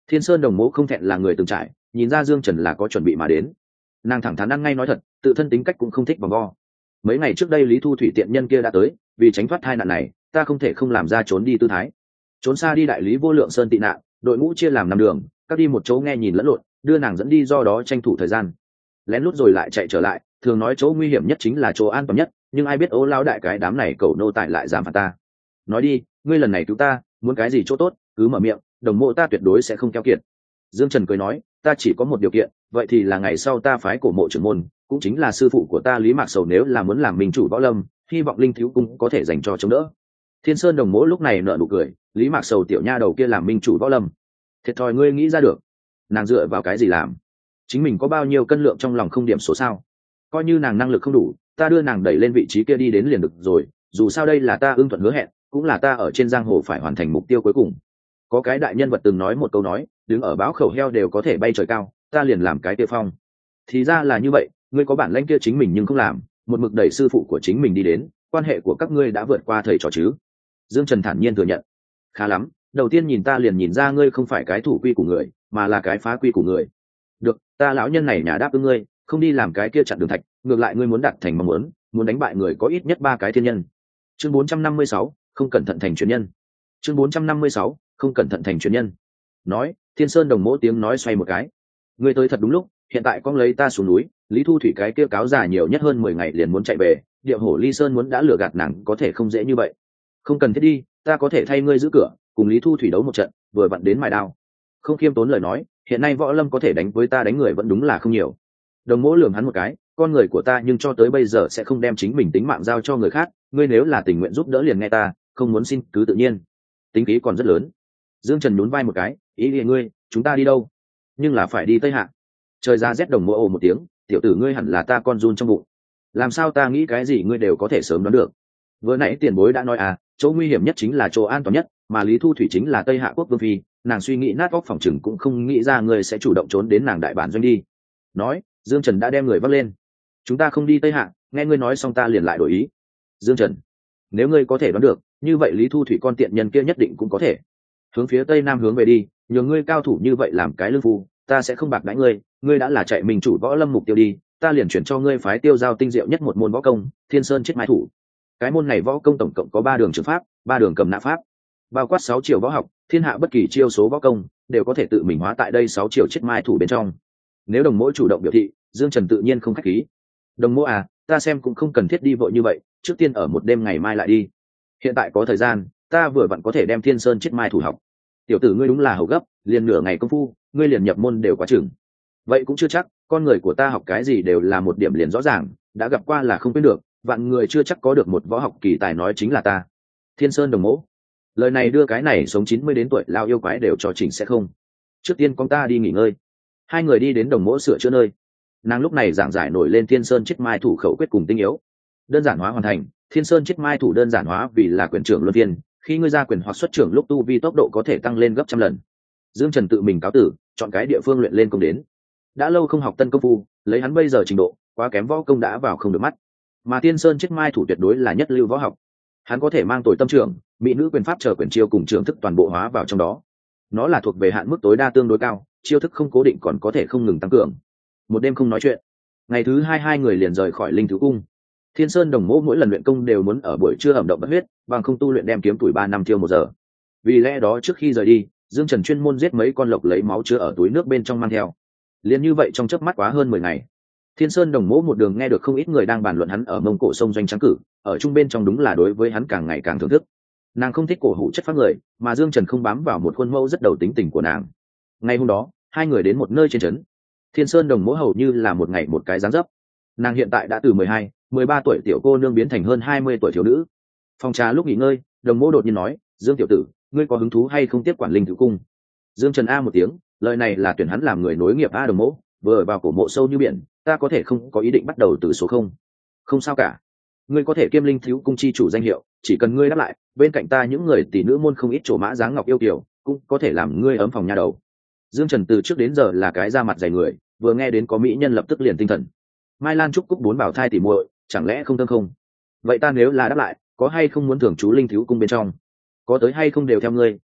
Thiên Sơn Đồng Mộ không thẹn là người từng trải, nhìn ra Dương Trần là có chuẩn bị mà đến. Nàng thẳng thắn ăn ngay nói thật, tự thân tính cách cũng không thích vòng vo. Mấy ngày trước đây Lý Thu Thủy tiện nhân kia đã tới, vì tránh thoát tai nạn này, ta không thể không làm ra trốn đi tư thái. Trốn xa đi đại lý Vô Lượng Sơn tị nạn, đội ngũ chia làm 5 đường, các đi một chỗ nghe nhìn lẫn lộn, đưa nàng dẫn đi, do đó tranh thủ thời gian. Lén lút rồi lại chạy trở lại, thường nói chỗ nguy hiểm nhất chính là chỗ an toàn nhất, nhưng ai biết Ô lão đại cái đám này cẩu nô tài lại dám phạt ta. Nói đi, ngươi lần này cứu ta, muốn cái gì chỗ tốt, cứ mở miệng, Đồng Mộ ta tuyệt đối sẽ không keo kiệt. Dương Trần cười nói, ta chỉ có một điều kiện, vậy thì là ngày sau ta phái cổ mộ trưởng môn, cũng chính là sư phụ của ta Lý Mạc Sầu, nếu là muốn làm minh chủ võ lâm, hy vọng Linh Thiếu Cung có thể dành cho chống đỡ. Thiên Sơn Đồng Mộ lúc này nở nụ cười, Lý Mạc Sầu tiểu nha đầu kia làm minh chủ võ lâm, thiệt thòi ngươi nghĩ ra được. Nàng dựa vào cái gì làm? Chính mình có bao nhiêu cân lượng trong lòng không điểm số sao? Coi như nàng năng lực không đủ, ta đưa nàng đẩy lên vị trí kia đi đến liền được rồi, dù sao đây là ta ưng thuận hứa hẹn, cũng là ta ở trên giang hồ phải hoàn thành mục tiêu cuối cùng. Có cái đại nhân vật từng nói một câu nói, đứng ở báo khẩu heo đều có thể bay trời cao, ta liền làm cái kia phong. Thì ra là như vậy, ngươi có bản lĩnh kia chính mình nhưng không làm, một mực đẩy sư phụ của chính mình đi đến, quan hệ của các ngươi đã vượt qua thầy trò chứ? Dương Trần thản nhiên thừa nhận. Khá lắm, đầu tiên nhìn ta liền nhìn ra ngươi không phải cái thủ quy của người, mà là cái phá quy của người. Được, ta lão nhân này nhà đáp ứng ngươi, không đi làm cái kia chặn đường thạch, ngược lại ngươi muốn đạt thành mong muốn đánh bại người có ít nhất 3 cái thiên nhân. Chương 456, không cẩn thận thành truyền nhân. Chương 456, không cẩn thận thành truyền nhân. Nói, Thiên Sơn Đồng Mộ tiếng nói xoay một cái. Ngươi tới thật đúng lúc, hiện tại con lấy ta xuống núi, Lý Thu Thủy cái kia cáo già nhiều nhất hơn 10 ngày liền muốn chạy về, Điệu Hổ Ly Sơn muốn đã lừa gạt nàng có thể không dễ như vậy. Không cần thiết đi, ta có thể thay ngươi giữ cửa, cùng Lý Thu Thủy đấu một trận, vừa vặn đến mài đao. Không khiêm tốn lời nói, hiện nay võ lâm có thể đánh với ta đánh người vẫn đúng là không nhiều. Đồng Mộ lườm hắn một cái, con người của ta nhưng cho tới bây giờ sẽ không đem chính mình tính mạng giao cho người khác, ngươi nếu là tình nguyện giúp đỡ liền nghe ta, không muốn xin cứ tự nhiên. Tính khí còn rất lớn. Dương Trần nhún vai một cái, ý nghĩa ngươi, chúng ta đi đâu? Nhưng là phải đi Tây Hạ. Trời ra rét. Đồng Mộ ồ một tiếng, tiểu tử ngươi hẳn là ta con run trong bụng. Làm sao ta nghĩ cái gì ngươi đều có thể sớm đoán được. Vừa nãy tiền bối đã nói à, chỗ nguy hiểm nhất chính là chỗ an toàn nhất, mà Lý Thu Thủy chính là Tây Hạ quốc vương phi, nàng suy nghĩ nát óc phòng chừng cũng không nghĩ ra ngươi sẽ chủ động trốn đến nàng đại bản doanh đi. Nói, Dương Trần đã đem người vác lên. Chúng ta không đi Tây Hạ, nghe ngươi nói xong ta liền lại đổi ý. Dương Trần, nếu ngươi có thể đoán được, như vậy Lý Thu Thủy con tiện nhân kia nhất định cũng có thể. Hướng phía Tây Nam hướng về đi, nhờ ngươi cao thủ như vậy làm cái lương phu, ta sẽ không bạc đãi ngươi, ngươi đã là chạy mình chủ võ lâm mục tiêu đi, ta liền chuyển cho ngươi phái Tiêu Giao tinh diệu nhất một môn võ công, Thiên Sơn chết mai thủ. Cái môn này võ công tổng cộng có 3 đường trường pháp, 3 đường cầm nã pháp, bao quát 6 chiều võ học, thiên hạ bất kỳ chiêu số võ công đều có thể tự mình hóa tại đây 6 chiều chết mai thủ bên trong. Nếu Đồng Mộ chủ động biểu thị, Dương Trần tự nhiên không khách khí. Đồng Mộ à, ta xem cũng không cần thiết đi vội như vậy, trước tiên ở một đêm ngày mai lại đi. Hiện tại có thời gian, ta vừa vặn có thể đem Thiên Sơn chết mai thủ học. Tiểu tử ngươi đúng là hầu gấp, liền nửa ngày công phu, ngươi liền nhập môn đều quá chừng. Vậy cũng chưa chắc, con người của ta học cái gì đều là một điểm liền rõ ràng, đã gặp qua là không quên được, vạn người chưa chắc có được một võ học kỳ tài nói chính là ta. Thiên Sơn Đồng Mộ, lời này đưa cái này sống 90 đến tuổi lao yêu quái đều cho chỉnh sẽ không. Trước tiên con ta đi nghỉ ngơi. Hai người đi đến Đồng Mộ sửa chữa nơi. Nàng lúc này giảng giải nổi lên Thiên Sơn chết mai thủ khẩu quyết cùng tinh yếu. Đơn giản hóa hoàn thành, Thiên Sơn chết mai thủ đơn giản hóa vì là quyền trưởng luân phiên, khi ngươi ra quyền hoặc xuất trưởng lúc tu vi tốc độ có thể tăng lên gấp trăm lần. Dương Trần tự mình cáo tử, chọn cái địa phương luyện lên công đến. Đã lâu không học tân công phu, lấy hắn bây giờ trình độ, quá kém võ công đã vào không được mắt. Mà Thiên Sơn chết mai thủ tuyệt đối là nhất lưu võ học. Hắn có thể mang tuổi tâm trưởng, mỹ nữ quyền pháp chờ quyền chiêu cùng trưởng thức toàn bộ hóa vào trong đó. Nó là thuộc về hạn mức tối đa tương đối cao, chiêu thức không cố định còn có thể không ngừng tăng cường. Một đêm không nói chuyện, ngày thứ hai người liền rời khỏi Linh Thứ Cung. Thiên Sơn Đồng Mộ mỗi lần luyện công đều muốn ở buổi trưa ẩm động bất huyết, bằng không tu luyện đem kiếm tuổi 3 năm tiêu 1 giờ. Vì lẽ đó trước khi rời đi, Dương Trần chuyên môn giết mấy con lộc lấy máu chứa ở túi nước bên trong mang theo. Liên như vậy trong chớp mắt quá hơn 10 ngày. Thiên Sơn Đồng Mộ một đường nghe được không ít người đang bàn luận hắn ở Mông Cổ sông doanh trắng cử, ở trung bên trong đúng là đối với hắn càng ngày càng thưởng thức. Nàng không thích cổ hủ chất phác người, mà Dương Trần không bám vào một khuôn mẫu rất đầu tính tình của nàng. Ngày hôm đó, hai người đến một nơi trên trấn. Thiên Sơn Đồng Mộ hầu như là một ngày một cái dáng dấp. Nàng hiện tại đã từ 12, 13 tuổi tiểu cô nương biến thành hơn 20 tuổi thiếu nữ. Phòng trà lúc nghỉ ngơi, Đồng Mộ đột nhiên nói, Dương tiểu tử, ngươi có hứng thú hay không tiếp quản Linh Thứ Cung? Dương Trần a một tiếng, lời này là tuyển hắn làm người nối nghiệp a. Đồng Mộ vừa vào cổ mộ sâu như biển, ta có thể không có ý định bắt đầu từ số 0. Không sao cả, ngươi có thể kiêm Linh Thứ Cung chi chủ danh hiệu, chỉ cần ngươi đáp lại, bên cạnh ta những người tỷ nữ môn không ít trổ mã dáng ngọc yêu kiều, cũng có thể làm ngươi ấm phòng nhà đầu. Dương Trần từ trước đến giờ là cái da mặt dày người, vừa nghe đến có mỹ nhân lập tức liền tinh thần. Mai Lan Trúc Cúc 4 bảo thai tỉ muội, chẳng lẽ không thơm không? Vậy ta nếu là đáp lại, có hay không muốn thưởng chú Linh Thứ Cung bên trong? Có tới hay không đều theo ngươi,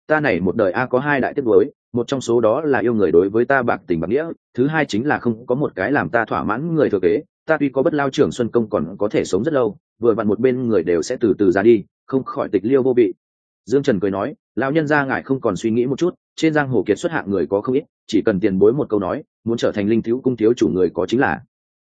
ta này một đời có hai đại tiếc nuối, một trong số đó là yêu người đối với ta bạc tình bạc nghĩa, thứ hai chính là không có một cái làm ta thỏa mãn người thừa kế. Ta tuy có bất lao trưởng xuân công còn có thể sống rất lâu, vừa vặn một bên người đều sẽ từ từ ra đi, không khỏi tịch liêu vô vị. Dương Trần cười nói, lão nhân gia ngài không còn suy nghĩ một chút, trên giang hồ kiệt xuất hạng người có không ít, chỉ cần tiền bối một câu nói, muốn trở thành linh thiếu cung thiếu chủ người có chính là.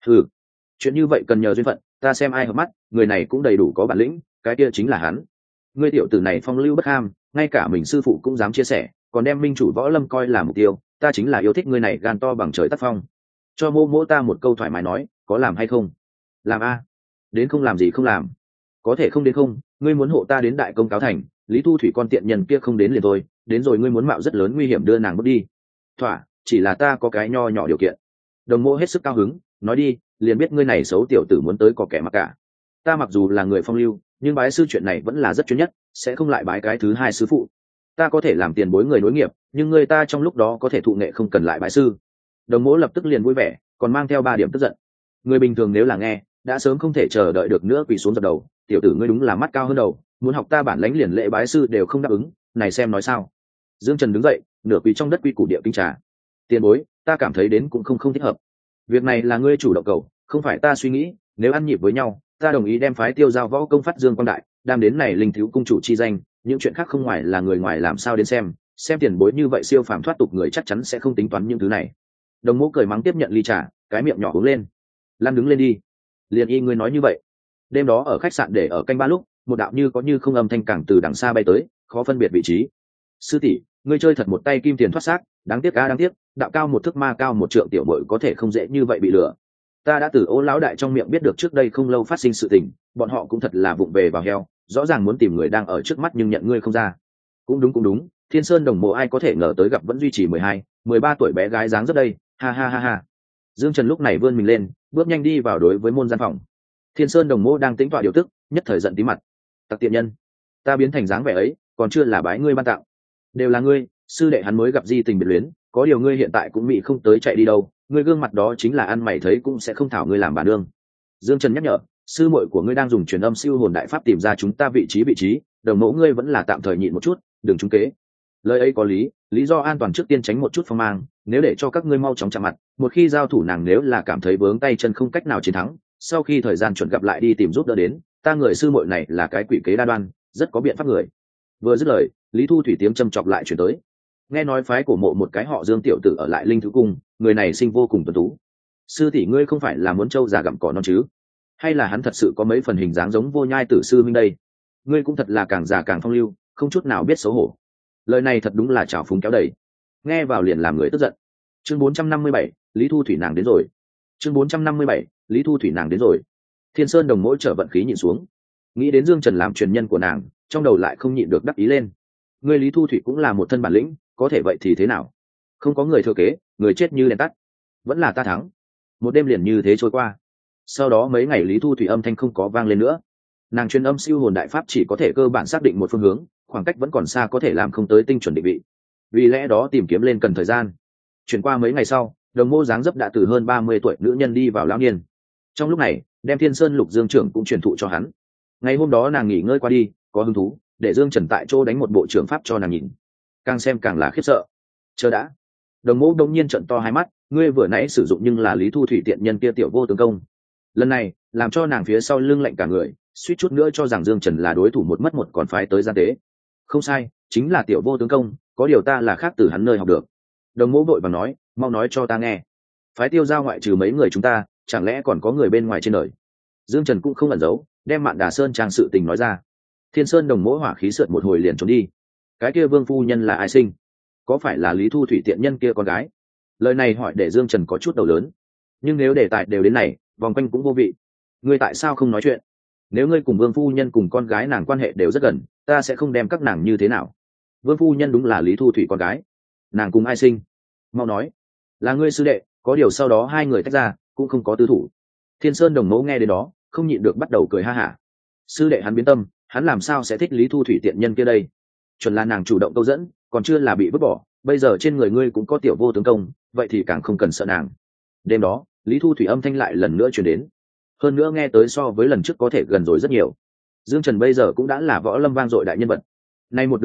Chuyện như vậy cần nhờ duyên phận, ta xem ai hợp mắt, người này cũng đầy đủ có bản lĩnh, cái kia chính là hắn. Ngươi tiểu tử này phong lưu bất ham, ngay cả mình sư phụ cũng dám chia sẻ, còn đem minh chủ võ lâm coi là mục tiêu, ta chính là yêu thích ngươi này gan to bằng trời tác phong. Cho mô mỗ ta một câu thoải mái nói, có làm hay không? Làm a. Đến không làm gì không làm. Có thể không đến không, ngươi muốn hộ ta đến đại công cáo thành, Lý Thu Thủy con tiện nhân kia không đến liền thôi, đến rồi ngươi muốn mạo rất lớn nguy hiểm đưa nàng bước đi. Thỏa, chỉ là ta có cái nho nhỏ điều kiện. Đồng mộ hết sức cao hứng, nói đi, liền biết ngươi này xấu tiểu tử muốn tới có kẻ mặc cả. Ta mặc dù là người phong lưu, nhưng bái sư chuyện này vẫn là rất chuyên nhất, sẽ không lại bái cái thứ hai sư phụ. Ta có thể làm tiền bối người nối nghiệp, nhưng người ta trong lúc đó có thể thụ nghệ không cần lại bái sư. Đồng mỗ lập tức liền vui vẻ, còn mang theo 3 điểm tức giận. Người bình thường nếu là nghe, đã sớm không thể chờ đợi được nữa quỳ xuống dập đầu. Tiểu tử ngươi đúng là mắt cao hơn đầu, muốn học ta bản lãnh liền lễ bái sư đều không đáp ứng, này xem nói sao? Dương Trần đứng dậy, nửa quỳ trong đất quy củ địa kinh trà. Tiền bối, ta cảm thấy đến cũng không thích hợp. Việc này là ngươi chủ động cầu, không phải ta suy nghĩ, nếu ăn nhịp với nhau, ta đồng ý đem phái Tiêu Giao võ công phát dương quang đại, đam đến này linh thiếu cung chủ chi danh, những chuyện khác không ngoài là người ngoài làm sao đến xem tiền bối như vậy siêu phàm thoát tục người chắc chắn sẽ không tính toán những thứ này. Đồng mẫu cười mắng tiếp nhận ly trà, cái miệng nhỏ uống lên. Lan đứng lên đi. Liền y ngươi nói như vậy. Đêm đó ở khách sạn để ở canh ba lúc, một đạo như có như không âm thanh càng từ đằng xa bay tới, khó phân biệt vị trí. Sư tỷ, ngươi chơi thật một tay kim tiền thoát xác, đáng tiếc đáng tiếc, đạo cao một thước ma cao một trượng tiểu bội có thể không dễ như vậy bị lừa. Ta đã từ Ô lão đại trong miệng biết được trước đây không lâu phát sinh sự tình, bọn họ cũng thật là vụng về vào heo, rõ ràng muốn tìm người đang ở trước mắt nhưng nhận ngươi không ra. Cũng đúng, Thiên Sơn đồng mộ ai có thể ngờ tới gặp vẫn duy trì 12, 13 tuổi bé gái dáng rất đây, ha ha ha ha. Dương Trần lúc này vươn mình lên, bước nhanh đi vào đối với môn gian phòng. Thiên Sơn đồng mộ đang tính tọa điều tức, nhất thời giận tí mặt. Tặc tiện nhân, ta biến thành dáng vẻ ấy, còn chưa là bái ngươi ban tặng. Đều là ngươi, sư đệ hắn mới gặp di tình biệt luyến, có điều ngươi hiện tại cũng bị không tới chạy đi đâu, ngươi gương mặt đó chính là ăn mày thấy cũng sẽ không thảo ngươi làm bà nương. Dương Trần nhắc nhở, sư muội của ngươi đang dùng truyền âm siêu hồn đại pháp tìm ra chúng ta vị trí, đồng mẫu ngươi vẫn là tạm thời nhịn một chút, đừng trúng kế. Lời ấy có lý do an toàn trước tiên tránh một chút phong mang, nếu để cho các ngươi mau chóng chạm mặt, một khi giao thủ nàng nếu là cảm thấy vướng tay chân không cách nào chiến thắng, sau khi thời gian chuẩn gặp lại đi tìm giúp đỡ đến, ta người sư muội này là cái quỷ kế đa đoan, rất có biện pháp người. Vừa dứt lời, Lý Thu Thủy tiếng châm chọc lại chuyển tới. Nghe nói phái của mộ một cái họ Dương tiểu tử ở lại Linh Thứ Cung, người này sinh vô cùng tuấn tú. Sư tỷ ngươi không phải là muốn trâu già gặm cỏ non chứ? Hay là hắn thật sự có mấy phần hình dáng giống Vô Nhai tử sư minh đây? Ngươi cũng thật là càng già càng phong lưu, không chút nào biết xấu hổ. Lời này thật đúng là trào phúng kéo đầy, nghe vào liền làm người tức giận. Chương 457, Lý Thu Thủy nàng đến rồi. Chương 457, Lý Thu Thủy nàng đến rồi. Thiên Sơn đồng mỗi trở vận khí nhịn xuống, nghĩ đến Dương Trần làm truyền nhân của nàng, trong đầu lại không nhịn được đắc ý lên. Ngươi Lý Thu Thủy cũng là một thân bản lĩnh, có thể vậy thì thế nào? Không có người thừa kế, người chết như đèn tắt, vẫn là ta thắng. Một đêm liền như thế trôi qua. Sau đó mấy ngày Lý Thu Thủy âm thanh không có vang lên nữa. Nàng truyền âm siêu hồn đại pháp chỉ có thể cơ bản xác định một phương hướng, khoảng cách vẫn còn xa có thể làm không tới tinh chuẩn định vị. Vì lẽ đó tìm kiếm lên cần thời gian. Chuyển qua mấy ngày sau, đồng mô dáng dấp đã từ hơn 30 tuổi nữ nhân đi vào lão niên. Trong lúc này, đem Thiên Sơn Lục Dương trưởng cũng truyền thụ cho hắn. Ngày hôm đó nàng nghỉ ngơi qua đi, có hứng thú, để Dương Trần tại chỗ đánh một bộ trưởng pháp cho nàng nhìn. Càng xem càng là khiếp sợ. Chờ đã. Đồng mô đông nhiên trợn to hai mắt, ngươi vừa nãy sử dụng nhưng là Lý Thu Thủy tiện nhân kia tiểu vô tướng công. Lần này, làm cho nàng phía sau lưng lạnh cả người, suýt chút nữa cho rằng Dương Trần là đối thủ một mất một còn phái tới gian tế. Không sai, chính là tiểu vô tướng công, có điều ta là khác từ hắn nơi học được. Đồng mô vội vàng nói, mau nói cho ta nghe. Phái Tiêu Giao ngoại trừ mấy người chúng ta, chẳng lẽ còn có người bên ngoài trên đời? Dương Trần cũng không ẩn giấu, đem Mạn Đà Sơn trang sự tình nói ra. Thiên Sơn đồng mỗ hỏa khí sượt một hồi liền trốn đi. Cái kia Vương phu nhân là ai sinh? Có phải là Lý Thu Thủy tiện nhân kia con gái? Lời này hỏi để Dương Trần có chút đầu lớn. Nhưng nếu đề tài đều đến này, vòng quanh cũng vô vị. Ngươi tại sao không nói chuyện? Nếu ngươi cùng Vương phu nhân cùng con gái nàng quan hệ đều rất gần, ta sẽ không đem các nàng như thế nào. Vương phu nhân đúng là Lý Thu Thủy con gái. Nàng cùng ai sinh? Mau nói. Là ngươi sư đệ, có điều sau đó hai người tách ra, cũng không có tư thủ. Thiên Sơn đồng mẫu nghe đến đó, không nhịn được bắt đầu cười ha hả. Sư đệ hắn biến tâm, hắn làm sao sẽ thích Lý Thu Thủy tiện nhân kia đây? Chuẩn là nàng chủ động câu dẫn, còn chưa là bị vứt bỏ, bây giờ trên người ngươi cũng có tiểu vô tướng công, vậy thì càng không cần sợ nàng. Đêm đó, Lý Thu Thủy âm thanh lại lần nữa truyền đến, hơn nữa nghe tới so với lần trước có thể gần rồi rất nhiều. Dương Trần bây giờ cũng đã là võ lâm vang dội đại nhân vật. Nay một đường đi,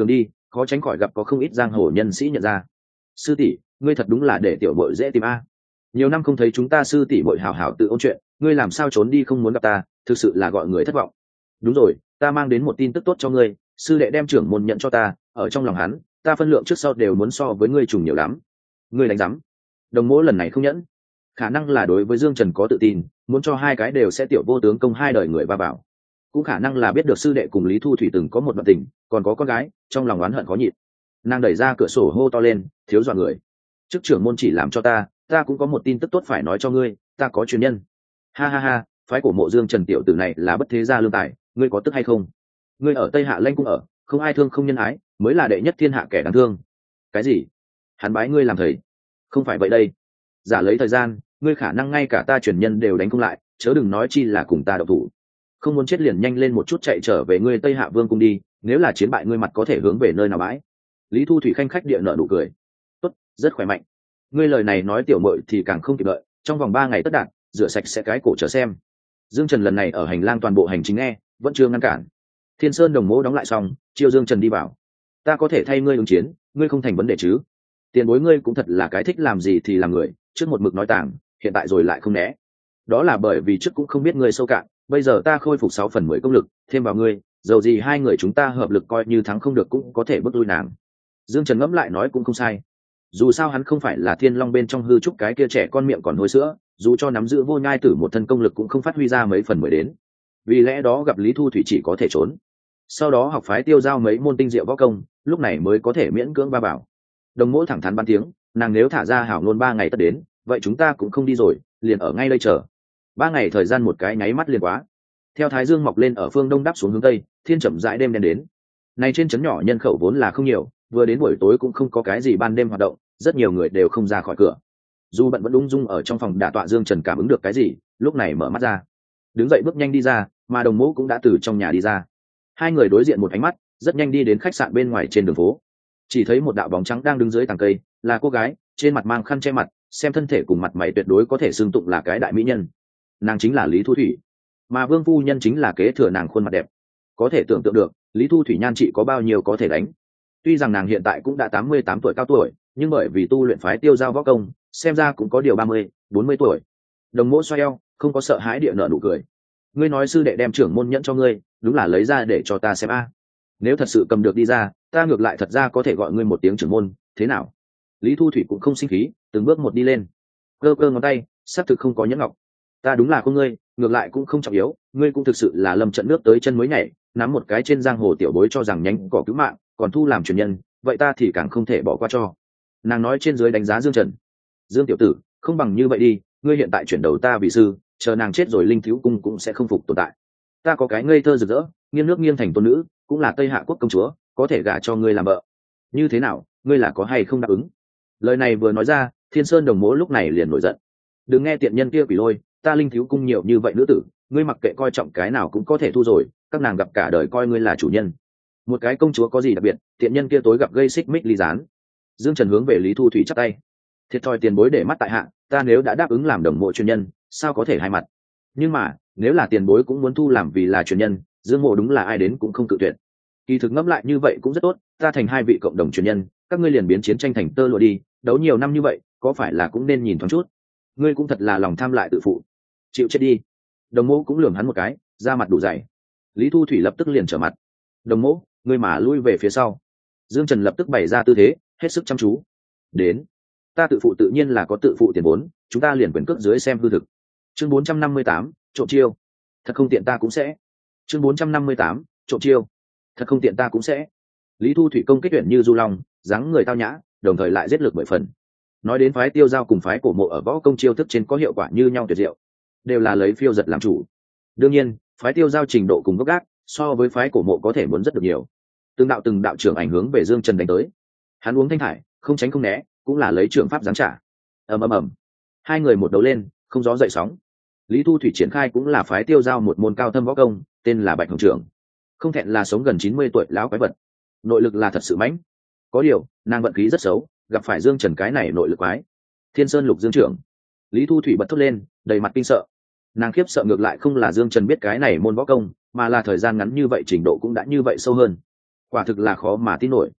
khó tránh khỏi gặp có không ít giang hồ nhân sĩ nhận ra. Sư tỷ, ngươi thật đúng là để tiểu bội dễ tìm a. Nhiều năm không thấy chúng ta sư tỷ bội hảo hảo tự ôn chuyện, ngươi làm sao trốn đi không muốn gặp ta, thực sự là gọi người thất vọng. Đúng rồi, ta mang đến một tin tức tốt cho ngươi, sư đệ đem trưởng môn nhận cho ta, ở trong lòng hắn, ta phân lượng trước sau đều muốn so với ngươi trùng nhiều lắm. Ngươi đánh rắm. Đồng Mỗ lần này không nhẫn, khả năng là đối với Dương Trần có tự tin, muốn cho hai cái đều sẽ tiểu vô tướng công hai đời người va bảo, cũng khả năng là biết được sư đệ cùng Lý Thu Thủy từng có một đoạn tình, còn có con gái, trong lòng oán hận khó nhịn. Nàng đẩy ra cửa sổ hô to lên, thiếu dọa người. Trước trưởng môn chỉ làm cho ta cũng có một tin tức tốt phải nói cho ngươi, ta có truyền nhân. Ha ha ha, phái của Mộ Dương Trần tiểu tử này là bất thế gia lương tài, ngươi có tức hay không? Ngươi ở Tây Hạ Lanh cũng ở, không ai thương không nhân ái, mới là đệ nhất thiên hạ kẻ đáng thương. Cái gì? Hắn bái ngươi làm thầy? Không phải vậy đây. Giả lấy thời gian, ngươi khả năng ngay cả ta truyền nhân đều đánh không lại, chớ đừng nói chi là cùng ta độc thủ. Không muốn chết liền nhanh lên một chút chạy trở về ngươi Tây Hạ Vương cung đi, nếu là chiến bại ngươi mặt có thể hướng về nơi nào bãi. Lý Thu Thủy khanh khách địa nợ nụ cười. Tốt, rất khỏe mạnh. Ngươi lời này nói tiểu muội thì càng không kịp đợi, trong vòng 3 ngày tất đạt, rửa sạch sẽ cái cổ chờ xem. Dương Trần lần này ở hành lang toàn bộ hành chính nghe, vẫn chưa ngăn cản. Thiên Sơn Đồng Mỗ đóng lại xong, chiêu Dương Trần đi vào. Ta có thể thay ngươi ứng chiến, ngươi không thành vấn đề chứ? Tiền bối ngươi cũng thật là cái thích làm gì thì làm người, trước một mực nói tàng, hiện tại rồi lại không né. Đó là bởi vì trước cũng không biết ngươi sâu cạn, bây giờ ta khôi phục 6/10 công lực, thêm vào ngươi, dầu gì hai người chúng ta hợp lực coi như thắng không được cũng có thể bước lui nàng. Dương Trần ngẫm lại nói cũng không sai. Dù sao hắn không phải là Thiên Long bên trong hư trúc cái kia trẻ con miệng còn hôi sữa, dù cho nắm giữ vô nhai tử một thân công lực cũng không phát huy ra mấy phần mới đến. Vì lẽ đó gặp Lý Thu Thủy chỉ có thể trốn. Sau đó học phái tiêu giao mấy môn tinh diệu võ công, lúc này mới có thể miễn cưỡng ba bảo. Đồng Mỗ thẳng thắn ban tiếng, nàng nếu thả ra hảo ngôn 3 ngày tất đến, vậy chúng ta cũng không đi rồi, liền ở ngay đây chờ. 3 ngày thời gian một cái nháy mắt liền quá. Theo thái dương mọc lên ở phương đông đắp xuống hướng tây, thiên chậm rãi đêm đen đến. Này trên trấn nhỏ nhân khẩu vốn là không nhiều, vừa đến buổi tối cũng không có cái gì ban đêm hoạt động, rất nhiều người đều không ra khỏi cửa. Dù bận vẫn ung dung ở trong phòng đả tọa, Dương Trần cảm ứng được cái gì, lúc này mở mắt ra, đứng dậy bước nhanh đi ra, mà Đồng Mỗ cũng đã từ trong nhà đi ra. Hai người đối diện một ánh mắt, rất nhanh đi đến khách sạn bên ngoài trên đường phố. Chỉ thấy một đạo bóng trắng đang đứng dưới tàng cây, là cô gái, trên mặt mang khăn che mặt, xem thân thể cùng mặt mày tuyệt đối có thể xưng tụng là cái đại mỹ nhân. Nàng chính là Lý Thu Thủy, mà Vương phu nhân chính là kế thừa nàng khuôn mặt đẹp. Có thể tưởng tượng được Lý Thu Thủy nhan trị có bao nhiêu có thể đánh. Tuy rằng nàng hiện tại cũng đã 88 tuổi cao tuổi, nhưng bởi vì tu luyện phái tiêu giao võ công, xem ra cũng có điều 30-40 tuổi. Đồng Mỗ xoay eo, không có sợ hãi địa nợ nụ cười. Ngươi nói sư đệ đem trưởng môn nhẫn cho ngươi, đúng là lấy ra để cho ta xem a. Nếu thật sự cầm được đi ra, ta ngược lại thật ra có thể gọi ngươi một tiếng trưởng môn, thế nào? Lý Thu Thủy cũng không sinh khí, từng bước một đi lên, cơ cơ ngón tay, xác thực không có nhẫn ngọc. Ta đúng là con ngươi, ngược lại cũng không trọng yếu, ngươi cũng thực sự là lâm trận nước tới chân mới nhảy, nắm một cái trên giang hồ tiểu bối cho rằng nhánh cỏ cứu mạng, còn thu làm truyền nhân, vậy ta thì càng không thể bỏ qua cho. Nàng nói trên dưới đánh giá Dương Trần. Dương tiểu tử, không bằng như vậy đi, ngươi hiện tại chuyển đầu ta vì sư, chờ nàng chết rồi linh thiếu cung cũng sẽ không phục tồn tại. Ta có cái ngây thơ rực rỡ, nghiêng nước nghiêng thành tôn nữ, cũng là Tây Hạ quốc công chúa, có thể gả cho ngươi làm vợ. Như thế nào, ngươi là có hay không đáp ứng? Lời này vừa nói ra, Thiên Sơn Đồng Mỗ lúc này liền nổi giận. Đừng nghe tiện nhân kia quỷ lôi, ta linh thiếu cung nhiều như vậy nữ tử, ngươi mặc kệ coi trọng cái nào cũng có thể thu rồi, các nàng gặp cả đời coi ngươi là chủ nhân. Một cái công chúa có gì đặc biệt, tiện nhân kia tối gặp gây xích mích ly gián. Dương Trần hướng về Lý Thu Thủy chắp tay. Thiệt thòi tiền bối để mắt tại hạ, ta nếu đã đáp ứng làm đồng mộ truyền nhân, sao có thể hai mặt? Nhưng mà, nếu là tiền bối cũng muốn thu làm vì là truyền nhân, Dương Mộ đúng là ai đến cũng không cự tuyệt. Kỳ thực ngẫm lại như vậy cũng rất tốt, ta thành hai vị cộng đồng truyền nhân, các ngươi liền biến chiến tranh thành tơ lụa đi, đấu nhiều năm như vậy, có phải là cũng nên nhìn thoáng chút? Ngươi cũng thật là lòng tham lại tự phụ, chịu chết đi. Đồng Mộ cũng lườm hắn một cái, da mặt đủ dày. Lý Thu Thủy lập tức liền trở mặt. Đồng Mộ, ngươi mà lui về phía sau. Dương Trần lập tức bày ra tư thế, hết sức chăm chú. Đến, ta tự phụ tự nhiên là có tự phụ tiền vốn, chúng ta liền quyền cước dưới xem hư thực. Chương 458, trộm chiêu. Thật không tiện ta cũng sẽ. Chương 458, trộm chiêu. Thật không tiện ta cũng sẽ. Lý Thu Thủy công kích tuyển như du long, dáng người tao nhã, đồng thời lại giết lược 10 phần. Nói đến phái tiêu giao cùng phái cổ mộ ở võ công chiêu thức trên có hiệu quả như nhau tuyệt diệu, đều là lấy phiêu giật làm chủ. Đương nhiên, phái tiêu giao trình độ cùng gốc gác, so với phái cổ mộ có thể muốn rất được nhiều. Từng đạo trưởng ảnh hướng về Dương Trần đánh tới. Hắn uống thanh thải, không tránh không né, cũng là lấy trưởng pháp giáng trả. Ầm. Hai người một đấu lên, không gió dậy sóng. Lý Thu Thủy triển khai cũng là phái tiêu giao một môn cao thâm võ công, tên là Bạch Hồng Trưởng. Không thẹn là sống gần 90 tuổi lão quái vật, nội lực là thật sự mãnh. Có điều, nàng vận khí rất xấu, gặp phải Dương Trần cái này nội lực quái. Thiên Sơn Lục Dương Trưởng. Lý Thu Thủy bật thốt lên, đầy mặt kinh sợ. Nàng khiếp sợ ngược lại không là Dương Trần biết cái này môn võ công, mà là thời gian ngắn như vậy trình độ cũng đã như vậy sâu hơn. Quả thực là khó mà tin nổi.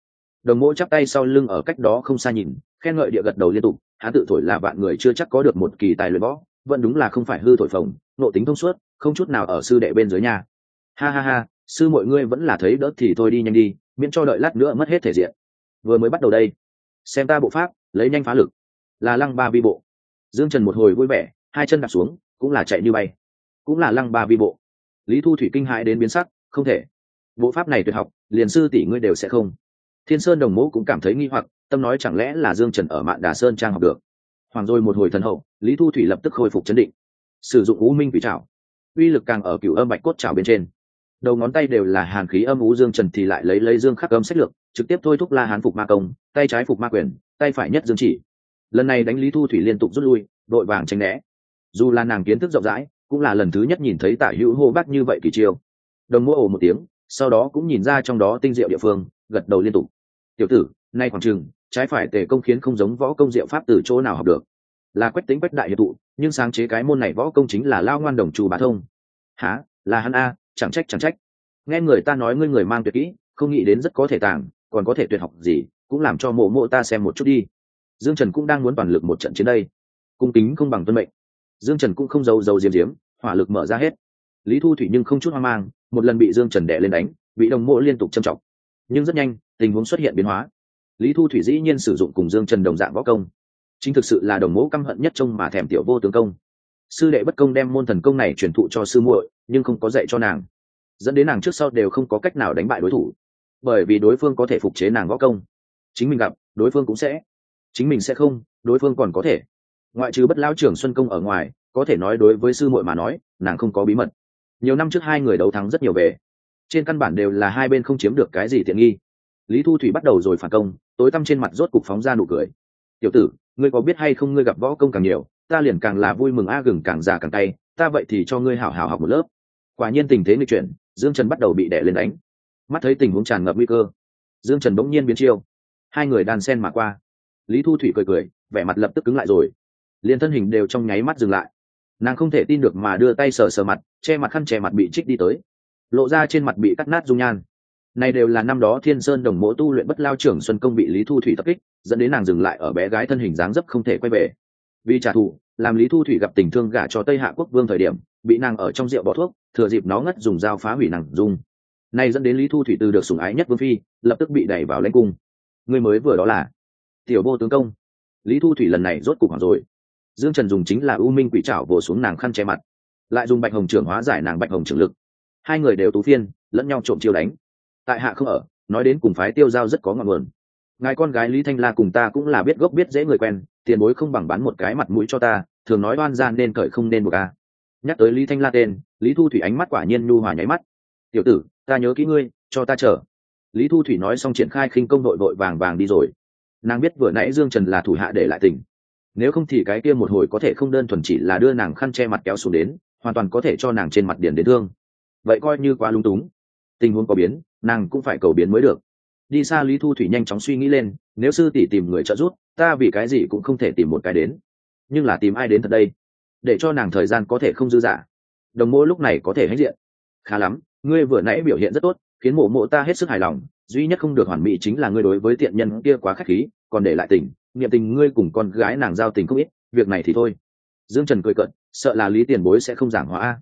Đồng mỗ chắp tay sau lưng ở cách đó không xa nhìn, khen ngợi địa gật đầu liên tục. Hắn tự thổi là vạn người chưa chắc có được một kỳ tài luyện võ, vẫn đúng là không phải hư thổi phồng, nộ tính thông suốt, không chút nào ở sư đệ bên dưới nhà. Ha ha ha, sư mọi ngươi vẫn là thấy đỡ thì thôi đi nhanh đi, miễn cho đợi lát nữa mất hết thể diện. Vừa mới bắt đầu đây, xem ta bộ pháp, lấy nhanh phá lực, là lăng ba vi bộ. Dương Trần một hồi vui vẻ, hai chân đạp xuống, cũng là chạy như bay, cũng là lăng ba vi bộ. Lý Thu Thủy kinh hãi đến biến sắc, không thể, bộ pháp này tuyệt học, liền sư tỷ ngươi đều sẽ không. Thiên Sơn Đồng Mỗ cũng cảm thấy nghi hoặc, tâm nói chẳng lẽ là Dương Trần ở Mạn Đà Sơn trang học được. Hoàng rồi một hồi thần hậu, Lý Thu Thủy lập tức khôi phục chấn định, sử dụng U Minh Quỷ Trảo, uy lực càng ở Cửu Âm Bạch Cốt Trảo bên trên. Đầu ngón tay đều là hàn khí âm ú, Dương Trần thì lại lấy dương khắc âm sách lược, trực tiếp thôi thúc La Hán phục ma công, tay trái phục ma quyền, tay phải nhất dương chỉ. Lần này đánh Lý Thu Thủy liên tục rút lui, đội vàng tránh né. Dù là nàng kiến thức rộng rãi, cũng là lần thứ nhất nhìn thấy Tả Hữu hô bác như vậy kỳ chiêu. Đồng Mỗ ồ một tiếng, sau đó cũng nhìn ra trong đó tinh diệu địa phương, gật đầu liên tục. Tiểu tử, nay khoảng chừng trái phải tề công khiến không giống võ công diệu pháp từ chỗ nào học được. Là Quách Tĩnh Quách đại hiệp tụ, nhưng sáng chế cái môn này võ công chính là Lao Ngoan Đồng Chu Bá Thông. Hả? Là hắn a? Chẳng trách. Nghe người ta nói ngươi người mang tuyệt kỹ, không nghĩ đến rất có thể tàng, còn có thể tuyệt học gì, cũng làm cho mộ mộ ta xem một chút đi. Dương Trần cũng đang muốn toàn lực một trận chiến đây. Cung kính không bằng tuân mệnh. Dương Trần cũng không giấu diếm, hỏa lực mở ra hết. Lý Thu Thủy nhưng không chút hoang mang, một lần bị Dương Trần đè lên đánh, bị đồng mộ liên tục châm trọng. Nhưng rất nhanh, tình huống xuất hiện biến hóa. Lý Thu Thủy dĩ nhiên sử dụng cùng Dương Trần đồng dạng võ công, chính thực sự là đồng mộ căm hận nhất trông mà thèm tiểu vô tướng công. Sư đệ bất công đem môn thần công này truyền thụ cho sư muội, nhưng không có dạy cho nàng, dẫn đến nàng trước sau đều không có cách nào đánh bại đối thủ, bởi vì đối phương có thể phục chế nàng võ công, chính mình gặp đối phương cũng sẽ, chính mình sẽ không, đối phương còn có thể. Ngoại trừ Bất Lão Trưởng Xuân Công ở ngoài, có thể nói đối với sư muội mà nói, nàng không có bí mật. Nhiều năm trước hai người đấu thắng rất nhiều về, trên căn bản đều là hai bên không chiếm được cái gì tiện nghi. Lý Thu Thủy bắt đầu rồi phản công, tối tăm trên mặt rốt cục phóng ra nụ cười. Tiểu tử, ngươi có biết hay không, ngươi gặp võ công càng nhiều, ta liền càng là vui mừng, gừng càng già càng tay, ta vậy thì cho ngươi hảo hảo học một lớp. Quả nhiên tình thế nghịch chuyển, Dương Trần bắt đầu bị đè lên đánh. Mắt thấy tình huống tràn ngập nguy cơ, Dương Trần bỗng nhiên biến chiêu, hai người đan sen mà qua. Lý Thu Thủy cười, vẻ mặt lập tức cứng lại rồi, liền thân hình đều trong nháy mắt dừng lại. Nàng không thể tin được mà đưa tay sờ mặt, che mặt khăn che mặt bị trích đi tới, lộ ra trên mặt bị cắt nát dung nhan. Này đều là năm đó Thiên Sơn Đồng Mỗ tu luyện Bất Lao Trưởng Xuân Công bị Lý Thu Thủy tập kích, dẫn đến nàng dừng lại ở bé gái thân hình dáng dấp không thể quay về. Vì trả thù, làm Lý Thu Thủy gặp tình thương gả cho Tây Hạ Quốc Vương thời điểm, bị nàng ở trong rượu bỏ thuốc, thừa dịp nó ngất dùng dao phá hủy nàng dung. Này dẫn đến Lý Thu Thủy từ được sủng ái nhất vương phi, lập tức bị đẩy vào lãnh cung. Người mới vừa đó là tiểu vô tướng công. Lý Thu Thủy lần này rốt cục hoảng rồi. Dương Trần dùng chính là U Minh Quỷ Trảo vồ xuống nàng khăn che mặt, lại dùng Bạch Hồng Trưởng hóa giải nàng Bạch Hồng Trưởng lực. Hai người đều tú phiên, lẫn nhau trộm chiêu đánh. Tại hạ không ở, nói đến cùng phái Tiêu Giao rất có ngọn nguồn. Ngài con gái Lý Thanh La cùng ta cũng là biết gốc biết dễ người quen, tiền bối không bằng bán một cái mặt mũi cho ta, thường nói oan gian nên cởi không nên buộc a. Nhắc tới Lý Thanh La tên, Lý Thu Thủy ánh mắt quả nhiên nhu hòa nháy mắt. Tiểu tử, ta nhớ kỹ ngươi, cho ta chờ. Lý Thu Thủy nói xong triển khai khinh công vội vàng đi rồi. Nàng biết vừa nãy Dương Trần là thủ hạ để lại tình, nếu không thì cái kia một hồi có thể không đơn thuần chỉ là đưa nàng khăn che mặt kéo xuống đến, hoàn toàn có thể cho nàng trên mặt điền đến thương. Vậy coi như quá lung túng. Tình huống có biến, nàng cũng phải cầu biến mới được. Đi xa Lý Thu Thủy nhanh chóng suy nghĩ lên, nếu sư tỷ tìm người trợ giúp, ta vì cái gì cũng không thể tìm một cái đến. Nhưng là tìm ai đến thật đây, để cho nàng thời gian có thể không dư dả. Đồng Mỗ lúc này có thể hãnh diện. Khá lắm, ngươi vừa nãy biểu hiện rất tốt, khiến mộ ta hết sức hài lòng, duy nhất không được hoàn mỹ chính là ngươi đối với tiện nhân kia quá khách khí, còn để lại tình, niệm tình ngươi cùng con gái nàng giao tình không ít, việc này thì thôi. Dương Trần cười cợt, sợ là Lý tiền bối sẽ không giảng hóa.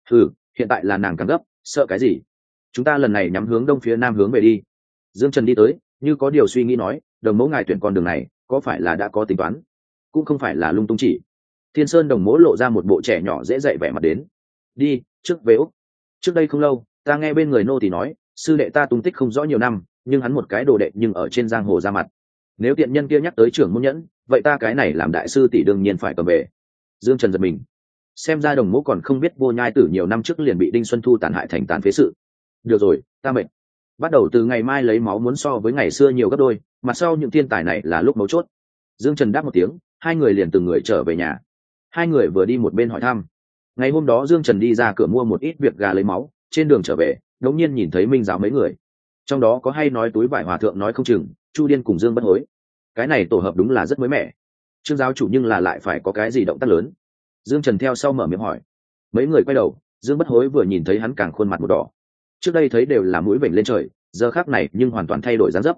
Hiện tại là nàng càng gấp, sợ cái gì? Chúng ta lần này nhắm hướng đông phía nam hướng về đi. Dương Trần đi tới, như có điều suy nghĩ nói, Đồng Mỗ ngài tuyển con đường này, có phải là đã có tính toán? Cũng không phải là lung tung chỉ. Thiên Sơn Đồng Mỗ lộ ra một bộ trẻ nhỏ dễ dạy vẻ mặt đến. Đi, trước về Úc. Trước đây không lâu, ta nghe bên người nô tỳ nói, sư đệ ta tung tích không rõ nhiều năm, nhưng hắn một cái đồ đệ nhưng ở trên giang hồ ra mặt. Nếu tiện nhân kia nhắc tới trưởng môn nhẫn, vậy ta cái này làm đại sư tỷ đương nhiên phải cầm về. Dương Trần giật mình, xem ra Đồng Mỗ còn không biết Vô Nhai Tử nhiều năm trước liền bị Đinh Xuân Thu tàn hại thành tàn phế sự. Được rồi, ta mệt. Bắt đầu từ ngày mai lấy máu muốn so với ngày xưa nhiều gấp đôi, mặt sau những thiên tài này là lúc mấu chốt. Dương Trần đáp một tiếng, hai người liền từng người trở về nhà. Hai người vừa đi một bên hỏi thăm. Ngày hôm đó Dương Trần đi ra cửa mua một ít việc gà lấy máu, trên đường trở về đột nhiên nhìn thấy Minh Giáo mấy người, trong đó có hay nói túi vải hòa thượng nói không chừng Chu Điên cùng Dương Bất Hối. Cái này tổ hợp đúng là rất mới mẻ. Trương giáo chủ nhưng là lại phải có cái gì động tác lớn? Dương Trần theo sau mở miệng hỏi. Mấy người quay đầu, Dương Bất Hối vừa nhìn thấy hắn càng khuôn mặt một đỏ. Trước đây thấy đều là mũi vểnh lên trời, giờ khác này nhưng hoàn toàn thay đổi dáng dấp.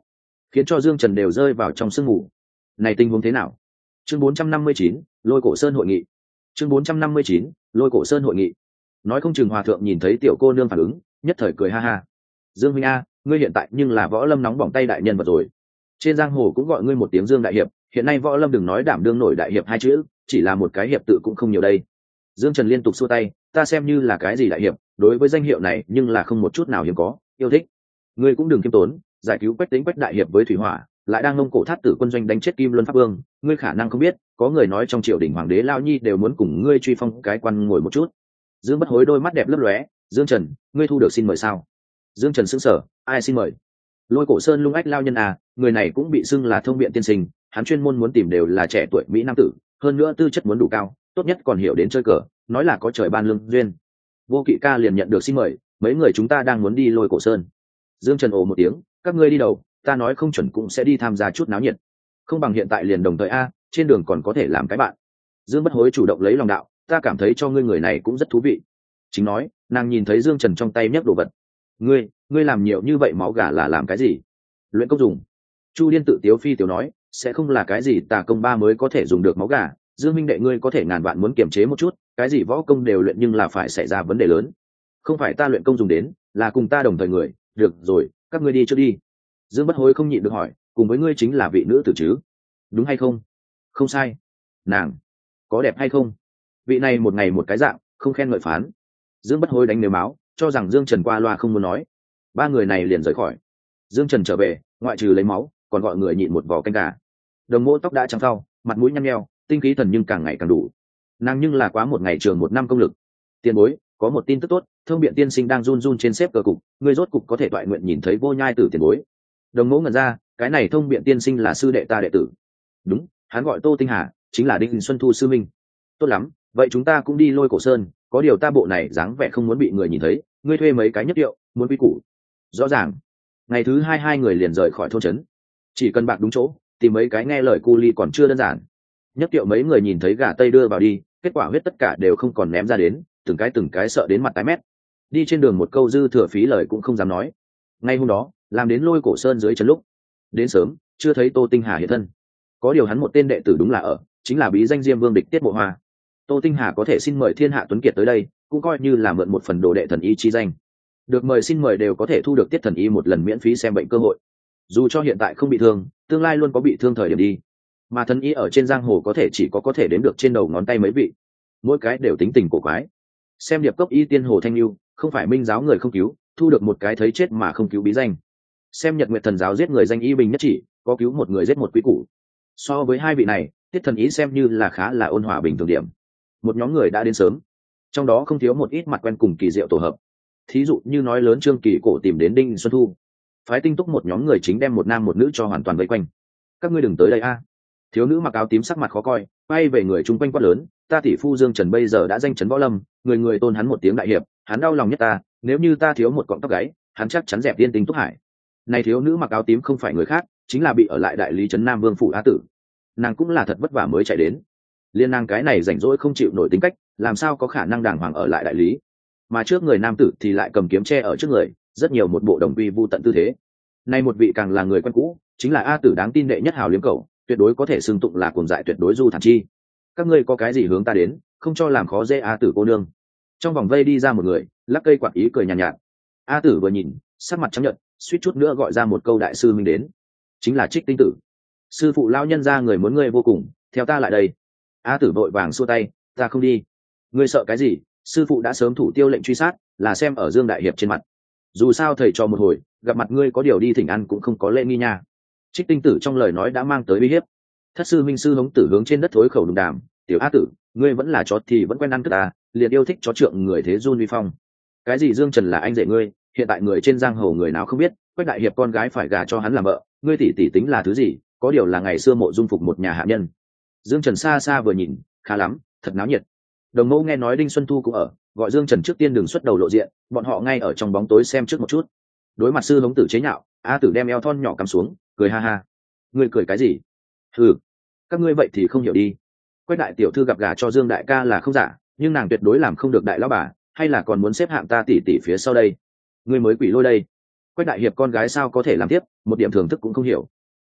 khiến cho Dương Trần đều rơi vào trong sương mù. Này tình huống thế nào? Chương 459, Lôi Cổ Sơn hội nghị. Chương 459, Lôi Cổ Sơn hội nghị. Nói không chừng hòa thượng nhìn thấy tiểu cô nương phản ứng, nhất thời cười ha ha. Dương huynh a, ngươi hiện tại nhưng là võ lâm nóng bỏng tay đại nhân vật rồi. Trên giang hồ cũng gọi ngươi một tiếng Dương đại hiệp, hiện nay võ lâm đừng nói đảm đương nổi đại hiệp hai chữ, chỉ là một cái hiệp tự cũng không nhiều đây. Dương Trần liên tục xua tay, ta xem như là cái gì đại hiệp, đối với danh hiệu này nhưng là không một chút nào hiếm có, yêu thích. Ngươi cũng đừng kiêm tốn, giải cứu Quách Tĩnh Quách đại hiệp với thủy hỏa, lại đang ngông cổ thát tử quân doanh đánh chết Kim Luân Pháp Vương, ngươi khả năng không biết, có người nói trong triều đình hoàng đế Lao Nhi đều muốn cùng ngươi truy phong cái quan ngồi một chút. Dương Bất Hối đôi mắt đẹp lấp lóe, Dương Trần, ngươi thu được xin mời sao? Dương Trần sững sờ, ai xin mời? Lôi Cổ Sơn Lung Ách lao nhân à, người này cũng bị xưng là thông biện tiên sinh, hắn chuyên môn muốn tìm đều là trẻ tuổi mỹ nam tử, hơn nữa tư chất muốn đủ cao, tốt nhất còn hiểu đến chơi cờ, nói là có trời ban lương duyên. Vô Kỵ ca liền nhận được xin mời, mấy người chúng ta đang muốn đi Lôi Cổ Sơn. Dương Trần ồ một tiếng, các ngươi đi đầu, ta nói không chuẩn cũng sẽ đi tham gia chút náo nhiệt. Không bằng hiện tại liền đồng thời a, trên đường còn có thể làm cái bạn. Dương Bất Hối chủ động lấy lòng đạo, ta cảm thấy cho ngươi người này cũng rất thú vị. Chính nói, nàng nhìn thấy Dương Trần trong tay nhấc đồ vật. Ngươi làm nhiều như vậy máu gà là làm cái gì? Luyện công dùng. Chu Điên tự tiếu phi tiểu nói, sẽ không là cái gì tà công ba mới có thể dùng được máu gà. Dương minh đệ ngươi có thể ngàn vạn muốn kiềm chế một chút, cái gì võ công đều luyện nhưng là phải xảy ra vấn đề lớn. Không phải ta luyện công dùng đến, là cùng ta đồng thời người. Được rồi, các ngươi đi trước đi. Dương Bất Hối không nhịn được hỏi, cùng với ngươi chính là vị nữ tử chứ? Đúng hay không? Không sai. Nàng có đẹp hay không? Vị này một ngày một cái dạng, không khen ngợi phán. Dương Bất Hối đánh nếu máu, cho rằng Dương Trần qua loa không muốn nói. Ba người này liền rời khỏi. Dương Trần trở về, ngoại trừ lấy máu, còn gọi người nhịn một vò canh gà. Đồng Mỗ tóc đã trắng phau, mặt mũi nhăn nheo, tinh khí thần nhưng càng ngày càng đủ. Nàng nhưng là quá một ngày trường một năm công lực. Tiền bối, có một tin tức tốt, Thông Biện tiên sinh đang run run trên xếp cờ cục, ngươi rốt cục có thể toại nguyện nhìn thấy Vô Nhai tử tiền bối. Đồng Mỗ ngẩn ra, cái này Thông Biện tiên sinh là sư đệ ta đệ tử. Đúng, hắn gọi Tô Tinh Hà, chính là Đinh Xuân Thu sư minh. Tốt lắm, vậy chúng ta cũng đi Lôi Cổ Sơn, có điều ta bộ này dáng vẻ không muốn bị người nhìn thấy, ngươi thuê mấy cái nhất điệu, muốn quy củ. Rõ ràng. Ngày thứ hai người liền rời khỏi thôn trấn. Chỉ cần bạc đúng chỗ, tìm mấy cái nghe lời cu ly còn chưa đơn giản. Nhất điệu mấy người nhìn thấy gà tây đưa vào đi, kết quả huyết tất cả đều không còn ném ra đến, từng cái sợ đến mặt tái mét. Đi trên đường một câu dư thừa phí lời cũng không dám nói. Ngay hôm đó, làm đến Lôi Cổ Sơn dưới trấn lúc, đến sớm, chưa thấy Tô Tinh Hà hiện thân. Có điều hắn một tên đệ tử đúng là ở, chính là bí danh Diêm Vương địch Tiết Mộ Hoa. Tô Tinh Hà có thể xin mời Thiên Hạ Tuấn Kiệt tới đây, cũng coi như là mượn một phần đồ đệ thần y chi danh. Được mời xin mời đều có thể thu được Tiết thần y một lần miễn phí xem bệnh cơ hội. Dù cho hiện tại không bị thương, tương lai luôn có bị thương thời điểm đi. Mà thần y ở trên giang hồ có thể chỉ có thể đếm được trên đầu ngón tay mấy vị, mỗi cái đều tính tình cổ quái. Xem điệp cốc y tiên Hồ Thanh Lưu, không phải minh giáo người không cứu, thu được một cái thấy chết mà không cứu bí danh. Xem Nhật Nguyệt thần giáo giết người danh y bình nhất chỉ, có cứu một người giết một quý củ. So với hai vị này, Tiết thần y xem như là khá là ôn hòa bình thường điểm. Một nhóm người đã đến sớm, trong đó không thiếu một ít mặt quen cùng kỳ diệu tổ hợp. Thí dụ như nói lớn Trương Kỳ cổ tìm đến Đinh Xuân Thu, phái tinh túc một nhóm người chính đem một nam một nữ cho hoàn toàn vây quanh. Các ngươi đừng tới đây a. Thiếu nữ mặc áo tím sắc mặt khó coi, bay về người chung quanh quát lớn, ta tỷ phu Dương Trần bây giờ đã danh chấn võ lâm, người người tôn hắn một tiếng đại hiệp, hắn đau lòng nhất ta, nếu như ta thiếu một cọng tóc gáy, hắn chắc chắn dẹp tiên tinh túc hải. Này thiếu nữ mặc áo tím không phải người khác, chính là bị ở lại đại lý trấn Nam Vương phủ Á Tử. Nàng cũng là thật vất vả mới chạy đến. Liên nàng cái này rảnh rỗi không chịu nổi tính cách, làm sao có khả năng đàng hoàng ở lại đại lý. Mà trước người nam tử thì lại cầm kiếm che ở trước người, rất nhiều một bộ đồng uy vu tận tư thế. Nay một vị càng là người quen cũ, chính là A Tử đáng tin đệ nhất hào liếm cầu, tuyệt đối có thể xưng tụng là cuồng dại tuyệt đối du thản chi. Các ngươi có cái gì hướng ta đến, không cho làm khó dễ A Tử cô nương. Trong vòng vây đi ra một người, lắc cây quạt ý cười nhàn nhạt. A Tử vừa nhìn, sắc mặt trắng nhợt, suýt chút nữa gọi ra một câu đại sư minh đến, chính là Trích Tinh Tử. Sư phụ lão nhân gia người muốn ngươi vô cùng, theo ta lại đây. A Tử vội vàng xua tay, ta không đi. Ngươi sợ cái gì, sư phụ đã sớm thủ tiêu lệnh truy sát, là xem ở Dương đại hiệp trên mặt. Dù sao thầy cho một hồi, gặp mặt ngươi có điều đi thỉnh ăn cũng không có lễ nghi nha. Trích Tinh Tử trong lời nói đã mang tới uy hiếp. Thất sư minh sư Hống Tử hướng trên đất thối khẩu đùng đàm, tiểu A Tử, ngươi vẫn là chó thì vẫn quen ăn cướp ta, liền yêu thích chó trượng người thế run uy phong. Cái gì Dương Trần là anh rể ngươi, hiện tại người trên giang hồ người nào không biết, Quách đại hiệp con gái phải gả cho hắn làm vợ, ngươi tỷ tỷ tính là thứ gì, có điều là ngày xưa mộ dung phục một nhà hạ nhân. Dương Trần xa xa vừa nhìn, khá lắm, thật náo nhiệt. Đồng Mẫu nghe nói Đinh Xuân Thu cũng ở, gọi Dương Trần trước tiên đừng xuất đầu lộ diện, bọn họ ngay ở trong bóng tối xem trước một chút. Đối mặt sư Hống Tử chế nhạo, A Tử đem eo thon nhỏ cắm xuống, cười ha ha. Ngươi cười cái gì? Ừ, các ngươi vậy thì không hiểu đi. Quách đại tiểu thư gặp gả cho Dương đại ca là không giả, nhưng nàng tuyệt đối làm không được đại lão bà, hay là còn muốn xếp hạng ta tỷ tỷ phía sau đây. Ngươi mới quỷ lôi đây. Quách đại hiệp con gái sao có thể làm tiếp, một điểm thưởng thức cũng không hiểu.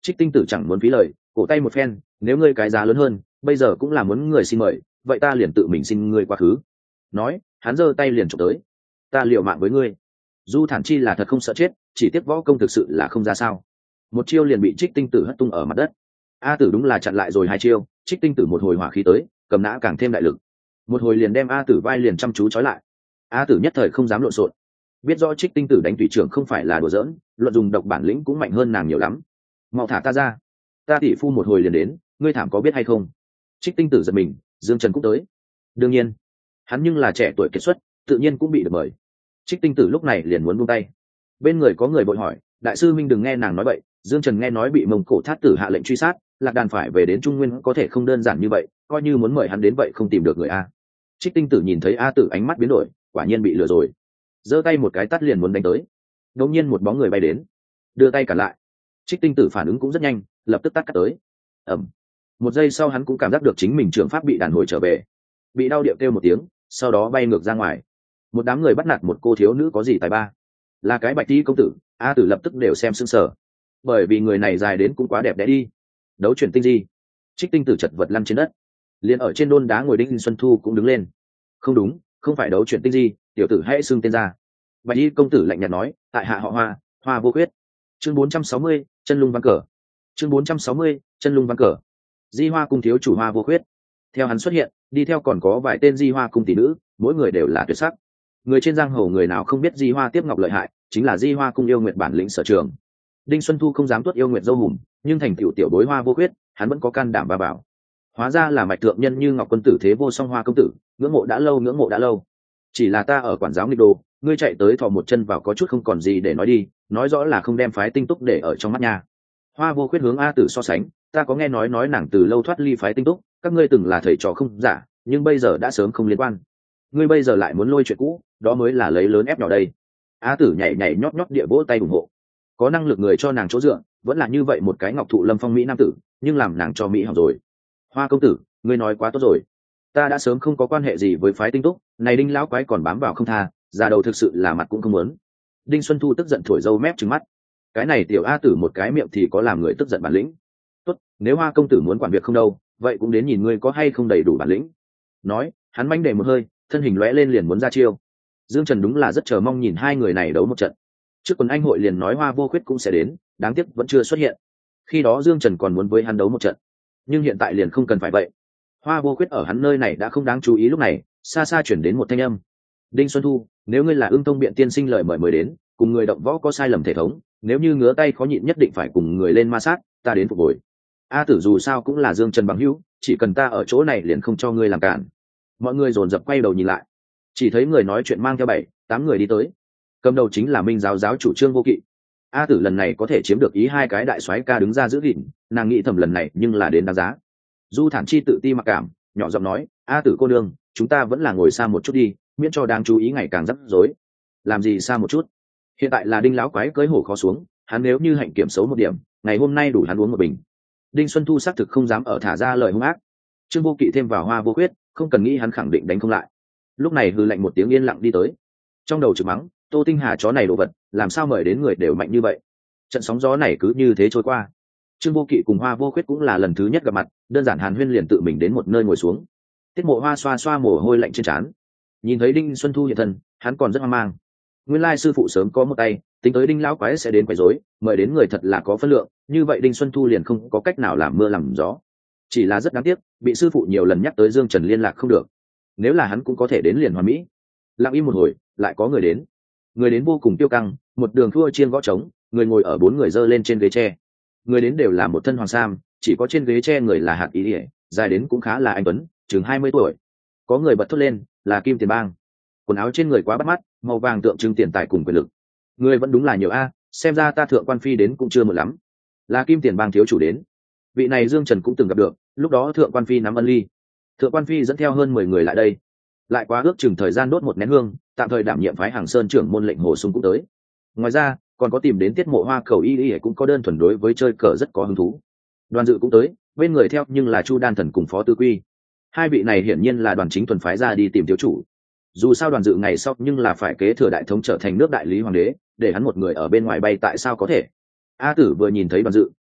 Trích Tinh Tử chẳng muốn phí lời, cổ tay một phen, nếu ngươi cái giá lớn hơn, bây giờ cũng là muốn người xin mời, vậy ta liền tự mình xin ngươi quá khứ. Nói, hắn giơ tay liền chụp tới. Ta liều mạng với ngươi. Du Thản Chi là thật không sợ chết, chỉ tiếc võ công thực sự là không ra sao. Một chiêu liền bị Trích Tinh Tử hất tung ở mặt đất. A Tử đúng là chặn lại rồi hai chiêu, Trích Tinh Tử một hồi hỏa khí tới, cầm nã càng thêm đại lực. Một hồi liền đem A Tử vai liền chăm chú trói lại. A Tử nhất thời không dám lộn xộn, biết rõ Trích Tinh Tử đánh tùy trưởng không phải là đùa giỡn, luận dùng độc bản lĩnh cũng mạnh hơn nàng nhiều lắm. Mau thả ta ra, ta tỷ phu một hồi liền đến, ngươi thảm có biết hay không? Trích Tinh Tử giật mình, Dương Trần cũng tới. Đương nhiên, hắn nhưng là trẻ tuổi kiệt xuất, tự nhiên cũng bị được mời. Trích Tinh Tử lúc này liền muốn buông tay. Bên người có người vội hỏi, đại sư minh đừng nghe nàng nói vậy, Dương Trần nghe nói bị Mông Cổ Thát Tử hạ lệnh truy sát, Lạc Đàn phải về đến Trung Nguyên có thể không đơn giản như vậy, coi như muốn mời hắn đến vậy không tìm được người a. Trích Tinh Tử nhìn thấy A Tử ánh mắt biến đổi, quả nhiên bị lừa rồi, giơ tay một cái tát liền muốn đánh tới. Đột nhiên một bóng người bay đến, đưa tay cản lại. Trích Tinh Tử phản ứng cũng rất nhanh, lập tức tát cắt tới. Ầm. Một giây sau hắn cũng cảm giác được chính mình trường pháp bị đàn hồi trở về, bị đau điệu kêu một tiếng, sau đó bay ngược ra ngoài. Một đám người bắt nạt một cô thiếu nữ có gì tài ba, là cái Bạch Y công tử. A Tử lập tức đều xem sững sờ, bởi vì người này dài đến cũng quá đẹp đẽ đi. Đấu chuyển tinh di. Trích Tinh Tử chật vật lăn trên đất, liền ở trên đôn đá ngồi Đinh Xuân Thu cũng đứng lên. Không đúng, không phải đấu chuyển tinh di, tiểu tử hãy xưng tên ra. Bạch Y công tử lạnh nhạt nói, tại hạ họ Hoa, Hoa Vô Khuyết. Chương 460, chân lung ván cờ. Chương 460, chân lung ván cờ. Di Hoa cung thiếu chủ Hoa Vô Khuyết. Theo hắn xuất hiện, đi theo còn có vài tên Di Hoa cung tỷ nữ, mỗi người đều là tuyệt sắc. Người trên giang hồ người nào không biết Di Hoa tiếp ngọc lợi hại, chính là Di Hoa cung yêu nguyệt bản lĩnh sở trường. Đinh Xuân Thu không dám tuốt yêu nguyệt dâu hùm, nhưng thành tiểu tiểu bối Hoa Vô Khuyết, hắn vẫn có can đảm và bảo. Hóa ra là mạch thượng nhân như Ngọc quân tử thế vô song Hoa công tử, ngưỡng mộ đã lâu, ngưỡng mộ đã lâu. Chỉ là ta ở quản giáo nghịch đồ, ngươi chạy tới thò một chân vào có chút không còn gì để nói đi, nói rõ là không đem phái tinh túc để ở trong mắt nha. Hoa Vô Khuyết hướng A Tử so sánh, ta có nghe nói nàng từ lâu thoát ly phái tinh túc, các ngươi từng là thầy trò không giả, nhưng bây giờ đã sớm không liên quan. Ngươi bây giờ lại muốn lôi chuyện cũ, đó mới là lấy lớn ép nhỏ đây. A Tử nhảy nhảy nhót nhót địa vỗ tay ủng hộ. Có năng lực người cho nàng chỗ dựa, vẫn là như vậy một cái ngọc thụ lâm phong mỹ nam tử, nhưng làm nàng cho mỹ hỏng rồi. Hoa công tử, ngươi nói quá tốt rồi, ta đã sớm không có quan hệ gì với phái tinh túc, này Đinh lão quái còn bám vào không tha, già đầu thực sự là mặt cũng không muốn. Đinh Xuân Thu tức giận thổi râu mép trừng mắt, cái này tiểu A Tử một cái miệng thì có làm người tức giận bản lĩnh. Tốt, nếu Hoa công tử muốn quản việc không đâu, vậy cũng đến nhìn ngươi có hay không đầy đủ bản lĩnh. Nói, hắn manh đề một hơi, thân hình lóe lên liền muốn ra chiêu. Dương Trần đúng là rất chờ mong nhìn hai người này đấu một trận. Trước quần anh hội liền nói Hoa Vô Khuyết cũng sẽ đến, đáng tiếc vẫn chưa xuất hiện. Khi đó Dương Trần còn muốn với hắn đấu một trận, nhưng hiện tại liền không cần phải vậy. Hoa Vô Khuyết ở hắn nơi này đã không đáng chú ý, lúc này xa xa chuyển đến một thanh âm. Đinh Xuân Thu, nếu ngươi là Ưng Tông biện tiên sinh lời mời mới đến, cùng người động võ có sai lầm thể thống, nếu như ngứa tay khó nhịn nhất định phải cùng người lên ma sát, ta đến phục hồi. A Tử dù sao cũng là Dương Trần bằng hữu, chỉ cần ta ở chỗ này liền không cho ngươi làm cản. Mọi người dồn dập quay đầu nhìn lại, chỉ thấy người nói chuyện mang theo 7-8 người đi tới, cầm đầu chính là Minh giáo giáo chủ Trương Vô Kỵ. A Tử lần này có thể chiếm được ý hai cái đại soái ca đứng ra giữ gìn, nàng nghĩ thầm lần này nhưng là đến đáng giá. Du Thản Chi tự ti mặc cảm, nhỏ giọng nói, A Tử cô nương, chúng ta vẫn là ngồi xa một chút đi, miễn cho đáng chú ý ngày càng rắc rối. Làm gì xa một chút? Hiện tại là Đinh lão quái cưới hổ khó xuống, hắn nếu như hạnh kiểm xấu một điểm, ngày hôm nay đủ hắn uống một bình. Đinh Xuân Thu xác thực không dám ở thả ra lời hung ác. Trương Vô Kỵ thêm vào Hoa Vô Khuyết, không cần nghĩ hắn khẳng định đánh không lại. Lúc này hừ lạnh một tiếng yên lặng đi tới, trong đầu chửi mắng, Tô Tinh Hà chó này đồ vật, làm sao mời đến người đều mạnh như vậy. Trận sóng gió này cứ như thế trôi qua. Trương Vô Kỵ cùng Hoa Vô Khuyết cũng là lần thứ nhất gặp mặt, đơn giản hàn huyên liền tự mình đến một nơi ngồi xuống. Tiết Mộ Hoa xoa xoa mồ hôi lạnh trên trán, nhìn thấy Đinh Xuân Thu hiện thân, hắn còn rất hoang mang. Nguyên lai sư phụ sớm có một tay, tính tới Đinh lão quái sẽ đến quấy rối, mời đến người thật là có phân lượng, như vậy Đinh Xuân Thu liền không có cách nào làm mưa làm gió. Chỉ là rất đáng tiếc, bị sư phụ nhiều lần nhắc tới Dương Trần liên lạc không được. Nếu là hắn cũng có thể đến liền hoàn mỹ. Lặng im một hồi, lại có người đến. Người đến vô cùng tiêu căng, một đường thua chiên gõ trống, người ngồi ở 4 người dơ lên trên ghế tre. Người đến đều là một thân hoàng sam, chỉ có trên ghế tre người là Hạt Ý Ỉa, dài đến cũng khá là anh tuấn, chừng 20 tuổi. Có người bật thốt lên, là Kim Tiền Bang. Quần áo trên người quá bắt mắt, màu vàng tượng trưng tiền tài cùng quyền lực. Người vẫn đúng là nhiều a, xem ra ta thượng quan phi đến cũng chưa muộn lắm. Là Kim Tiền Bang thiếu chủ đến. Vị này Dương Trần cũng từng gặp được, lúc đó thượng quan phi nắm ân ly. Thượng quan phi dẫn theo hơn 10 người lại đây, lại quá ước chừng thời gian đốt một nén hương, tạm thời đảm nhiệm phái Hàng Sơn trưởng môn lệnh Hồ Sung cũng tới. Ngoài ra còn có tìm đến Tiết Mộ Hoa Khẩu Y Y cũng có đơn thuần đối với chơi cờ rất có hứng thú. Đoàn Dự cũng tới, bên người theo nhưng là Chu Đan Thần cùng Phó Tư Quy. Hai vị này hiển nhiên là đoàn chính thuần phái ra đi tìm thiếu chủ. Dù sao Đoàn Dự ngày sau nhưng là phải kế thừa đại thống trở thành nước đại lý hoàng đế, để hắn một người ở bên ngoài bay tại sao có thể. A Tử vừa nhìn thấy Đoàn Dự,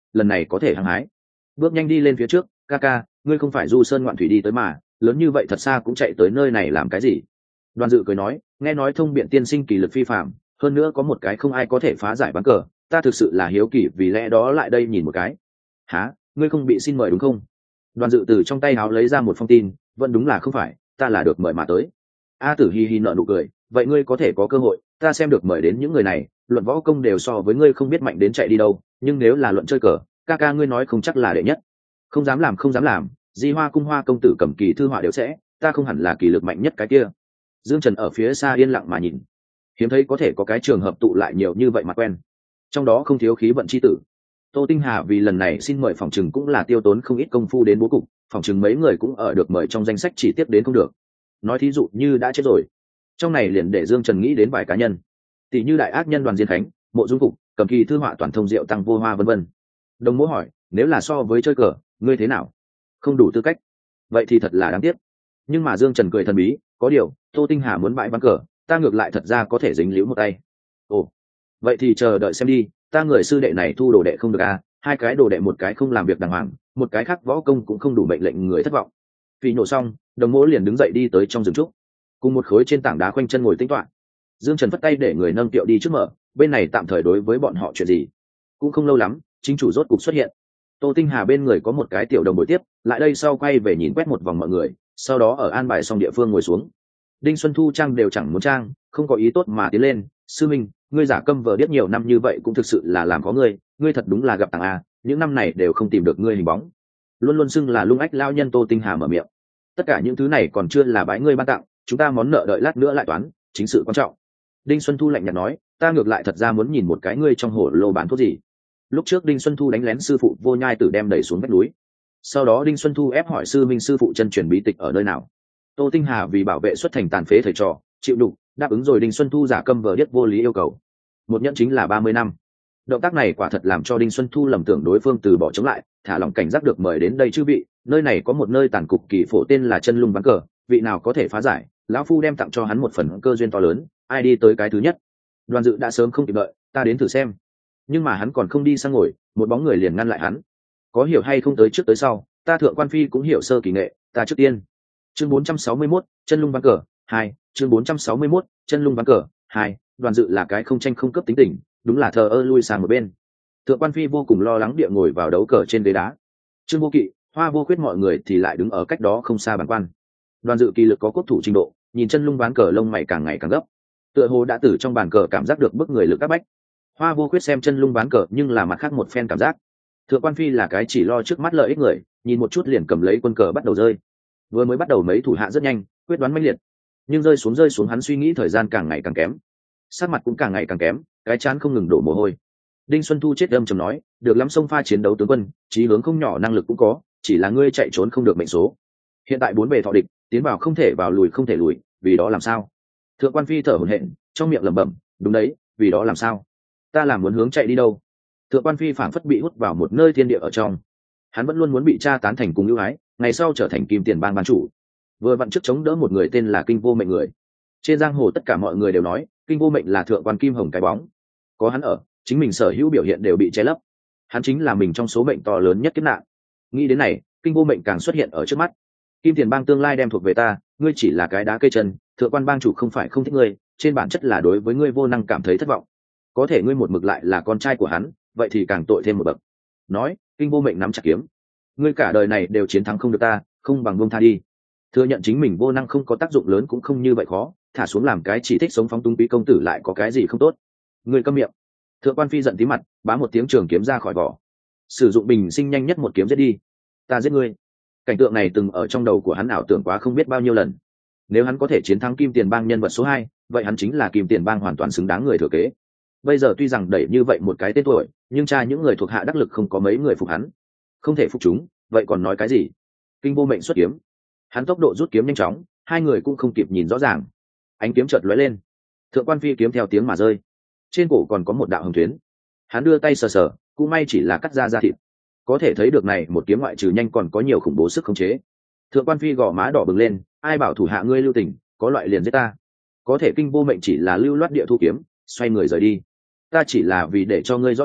lần này có thể hăng hái. Bước nhanh đi lên phía trước, ca ca, ngươi không phải du sơn ngoạn thủy đi tới mà, lớn như vậy thật xa cũng chạy tới nơi này làm cái gì? Đoàn Dự cười nói, nghe nói thông biện tiên sinh kỳ lực phi phạm, hơn nữa có một cái không ai có thể phá giải ván cờ, ta thực sự là hiếu kỳ, vì lẽ đó lại đây nhìn một cái. Hả, ngươi không bị xin mời đúng không? Đoàn Dự từ trong tay áo lấy ra một phong tin, vẫn đúng là không phải, ta là được mời mà tới. A Tử hi hi nở nụ cười, vậy ngươi có thể có cơ hội, ta xem được mời đến những người này, luận võ công đều so với ngươi không biết mạnh đến chạy đi đâu, nhưng nếu là luận chơi cờ, ca ca ngươi nói không chắc là đệ nhất. Không dám làm, không dám làm, Di Hoa cung Hoa công tử cầm kỳ thư họa đều sẽ, ta không hẳn là kỳ lực mạnh nhất cái kia. Dương Trần ở phía xa yên lặng mà nhìn, hiếm thấy có thể có cái trường hợp tụ lại nhiều như vậy mà quen, trong đó không thiếu khí vận chi tử. Tô Tinh Hà vì lần này xin mời phòng trừng cũng là tiêu tốn không ít công phu đến bố cục, phòng trừng mấy người cũng ở được mời trong danh sách chỉ tiếp đến không được. Nói thí dụ như đã chết rồi, trong này liền để Dương Trần nghĩ đến vài cá nhân, tỷ như đại ác nhân Đoàn Diên Khánh, Mộ Dung Phục, cầm kỳ thư họa Toàn Thông Diệu Tăng Vô Hoa vân vân. Đồng Mỗ hỏi, nếu là so với chơi cờ, ngươi thế nào? Không đủ tư cách. Vậy thì thật là đáng tiếc. Nhưng mà Dương Trần cười thần bí, có điều, Tô Tinh Hà muốn bãi ván cờ, ta ngược lại thật ra có thể dính líu một tay. Ồ, vậy thì chờ đợi xem đi, ta người sư đệ này thu đồ đệ không được à, hai cái đồ đệ một cái không làm việc đàng hoàng, một cái khác võ công cũng không đủ mệnh lệnh người thất vọng. Vì nổ xong, Đồng Mỗ liền đứng dậy đi tới trong rừng trúc, cùng một khối trên tảng đá khoanh chân ngồi tĩnh toạ. Dương Trần phất tay để người nâng tiệu đi trước mở, bên này tạm thời đối với bọn họ chuyện gì. Cũng không lâu lắm, chính chủ rốt cục xuất hiện. Tô Tinh Hà bên người có một cái tiểu đồng buổi tiếp, lại đây sau quay về nhìn quét một vòng mọi người, sau đó ở an bài xong địa phương ngồi xuống. Đinh Xuân Thu trang đều chẳng muốn trang, không có ý tốt mà tiến lên, sư minh, ngươi giả câm vờ điếc nhiều năm như vậy cũng thực sự là làm có ngươi thật đúng là gặp tàng a, những năm này đều không tìm được ngươi hình bóng. Luôn luôn xưng là lung ách lao nhân Tô Tinh Hà mở miệng. Tất cả những thứ này còn chưa là bái ngươi ban tặng, chúng ta món nợ đợi lát nữa lại toán, chính sự quan trọng. Đinh Xuân Thu lạnh nhạt nói, ta ngược lại thật ra muốn nhìn một cái ngươi trong hồ lô bán thuốc gì. Lúc trước Đinh Xuân Thu đánh lén sư phụ Vô Nhai Tử đem đẩy xuống vách núi, sau đó Đinh Xuân Thu ép hỏi sư minh sư phụ chân truyền bí tịch ở nơi nào. Tô Tinh Hà vì bảo vệ xuất thành tàn phế thầy trò, chịu đục đáp ứng rồi. Đinh Xuân Thu giả câm vờ điếc vô lý yêu cầu một nhẫn chính là 30 năm. Động tác này quả thật làm cho Đinh Xuân Thu lầm tưởng đối phương từ bỏ chống lại, thả lòng cảnh giác được mời đến đây chư vị, nơi này có một nơi tàn cục kỳ phổ tên là chân lung ván cờ, vị nào có thể phá giải, lão phu đem tặng cho hắn một phần cơ duyên to lớn, ai đi tới cái thứ nhất. Đoàn Dự đã sớm không kịp đợi, ta đến thử xem. Nhưng mà hắn còn không đi sang ngồi, một bóng người liền ngăn lại hắn. Có hiểu hay không tới trước tới sau, ta Thượng Quan Phi cũng hiểu sơ kỳ nghệ, ta trước tiên. Chương 461, chân lung ván cờ 2, chương 461, chân lung ván cờ 2. Đoàn Dự là cái không tranh không cướp tính tình, đúng là thờ ơ lui sang một bên. Thượng Quan Phi vô cùng lo lắng địa ngồi vào đấu cờ trên ghế đá. Trương Vô Kỵ, Hoa Vô Khuyết mọi người thì lại đứng ở cách đó không xa bàn quan. Đoàn Dự kỳ lực có cốt thủ trình độ, nhìn chân lung ván cờ lông mày càng ngày càng gấp, tựa hồ đã từ trong bàn cờ cảm giác được bức người lực áp bách. Hoa Vô Khuyết xem chân lung ván cờ nhưng là mặt khác một phen cảm giác. Thượng Quan Phi là cái chỉ lo trước mắt lợi ích người, nhìn một chút liền cầm lấy quân cờ bắt đầu rơi. Vừa mới bắt đầu mấy thủ hạ rất nhanh, quyết đoán mãnh liệt, nhưng rơi xuống hắn suy nghĩ thời gian càng ngày càng kém, sắc mặt cũng càng ngày càng kém, cái chán không ngừng đổ mồ hôi. Đinh Xuân Thu chết âm trầm nói, được lắm sông pha chiến đấu tướng quân, chí hướng không nhỏ năng lực cũng có, chỉ là ngươi chạy trốn không được mệnh số. Hiện tại bốn bề thọ địch, tiến vào không thể vào, lùi không thể lùi, vì đó làm sao? Thượng Quan Phi thở hổn hển, trong miệng lẩm bẩm, đúng đấy, vì đó làm sao? Ta làm muốn hướng chạy đi đâu? Thượng Quan Phi phảng phất bị hút vào một nơi thiên địa ở trong, hắn vẫn luôn muốn bị cha tán thành cùng ưu ái, ngày sau trở thành Kim Tiền Bang ban chủ. Vừa vặn trước chống đỡ một người tên là Kinh Vô Mệnh người. Trên giang hồ tất cả mọi người đều nói Kinh Vô Mệnh là Thượng Quan Kim Hồng cái bóng, có hắn ở, chính mình sở hữu biểu hiện đều bị che lấp, hắn chính là mình trong số mệnh to lớn nhất kiếp nạn. Nghĩ đến này, Kinh Vô Mệnh càng xuất hiện ở trước mắt. Kim Tiền Bang tương lai đem thuộc về ta, ngươi chỉ là cái đá cây chân, Thượng Quan bang chủ không phải không thích ngươi, trên bản chất là đối với ngươi vô năng cảm thấy thất vọng. Có thể ngươi một mực lại là con trai của hắn, vậy thì càng tội thêm một bậc. Nói, Kinh Vô Mệnh nắm chặt kiếm, ngươi cả đời này đều chiến thắng không được ta, không bằng buông tha đi. Thừa nhận chính mình vô năng không có tác dụng lớn cũng không như vậy khó, thả xuống làm cái chỉ thích sống phóng túng quý công tử lại có cái gì không tốt. Ngươi câm miệng. Thượng Quan Phi giận tí mặt, bá một tiếng trường kiếm ra khỏi vỏ, sử dụng bình sinh nhanh nhất một kiếm giết đi. Ta giết ngươi. Cảnh tượng này từng ở trong đầu của hắn ảo tưởng quá không biết bao nhiêu lần. Nếu hắn có thể chiến thắng Kim Tiền Bang nhân vật số 2, vậy hắn chính là Kim Tiền Bang hoàn toàn xứng đáng người thừa kế. Bây giờ tuy rằng đẩy như vậy một cái tên tuổi, nhưng cha những người thuộc hạ đắc lực không có mấy người phục hắn. Không thể phục chúng, vậy còn nói cái gì? Kinh Vô Mệnh xuất kiếm, hắn tốc độ rút kiếm nhanh chóng, hai người cũng không kịp nhìn rõ ràng. Ánh kiếm chợt lóe lên, Thượng Quan Phi kiếm theo tiếng mà rơi, trên cổ còn có một đạo hồng tuyến. Hắn đưa tay sờ sờ, cũng may chỉ là cắt ra da thịt, có thể thấy được này một kiếm ngoại trừ nhanh còn có nhiều khủng bố sức khống chế. Thượng Quan Phi gò má đỏ bừng lên, ai bảo thủ hạ ngươi lưu tình, có loại liền giết ta. Có thể Kinh Vô Mệnh chỉ là lưu loát địa thu kiếm, xoay người rời đi. Ta chỉ là vì để cho ngươi rõ ràng,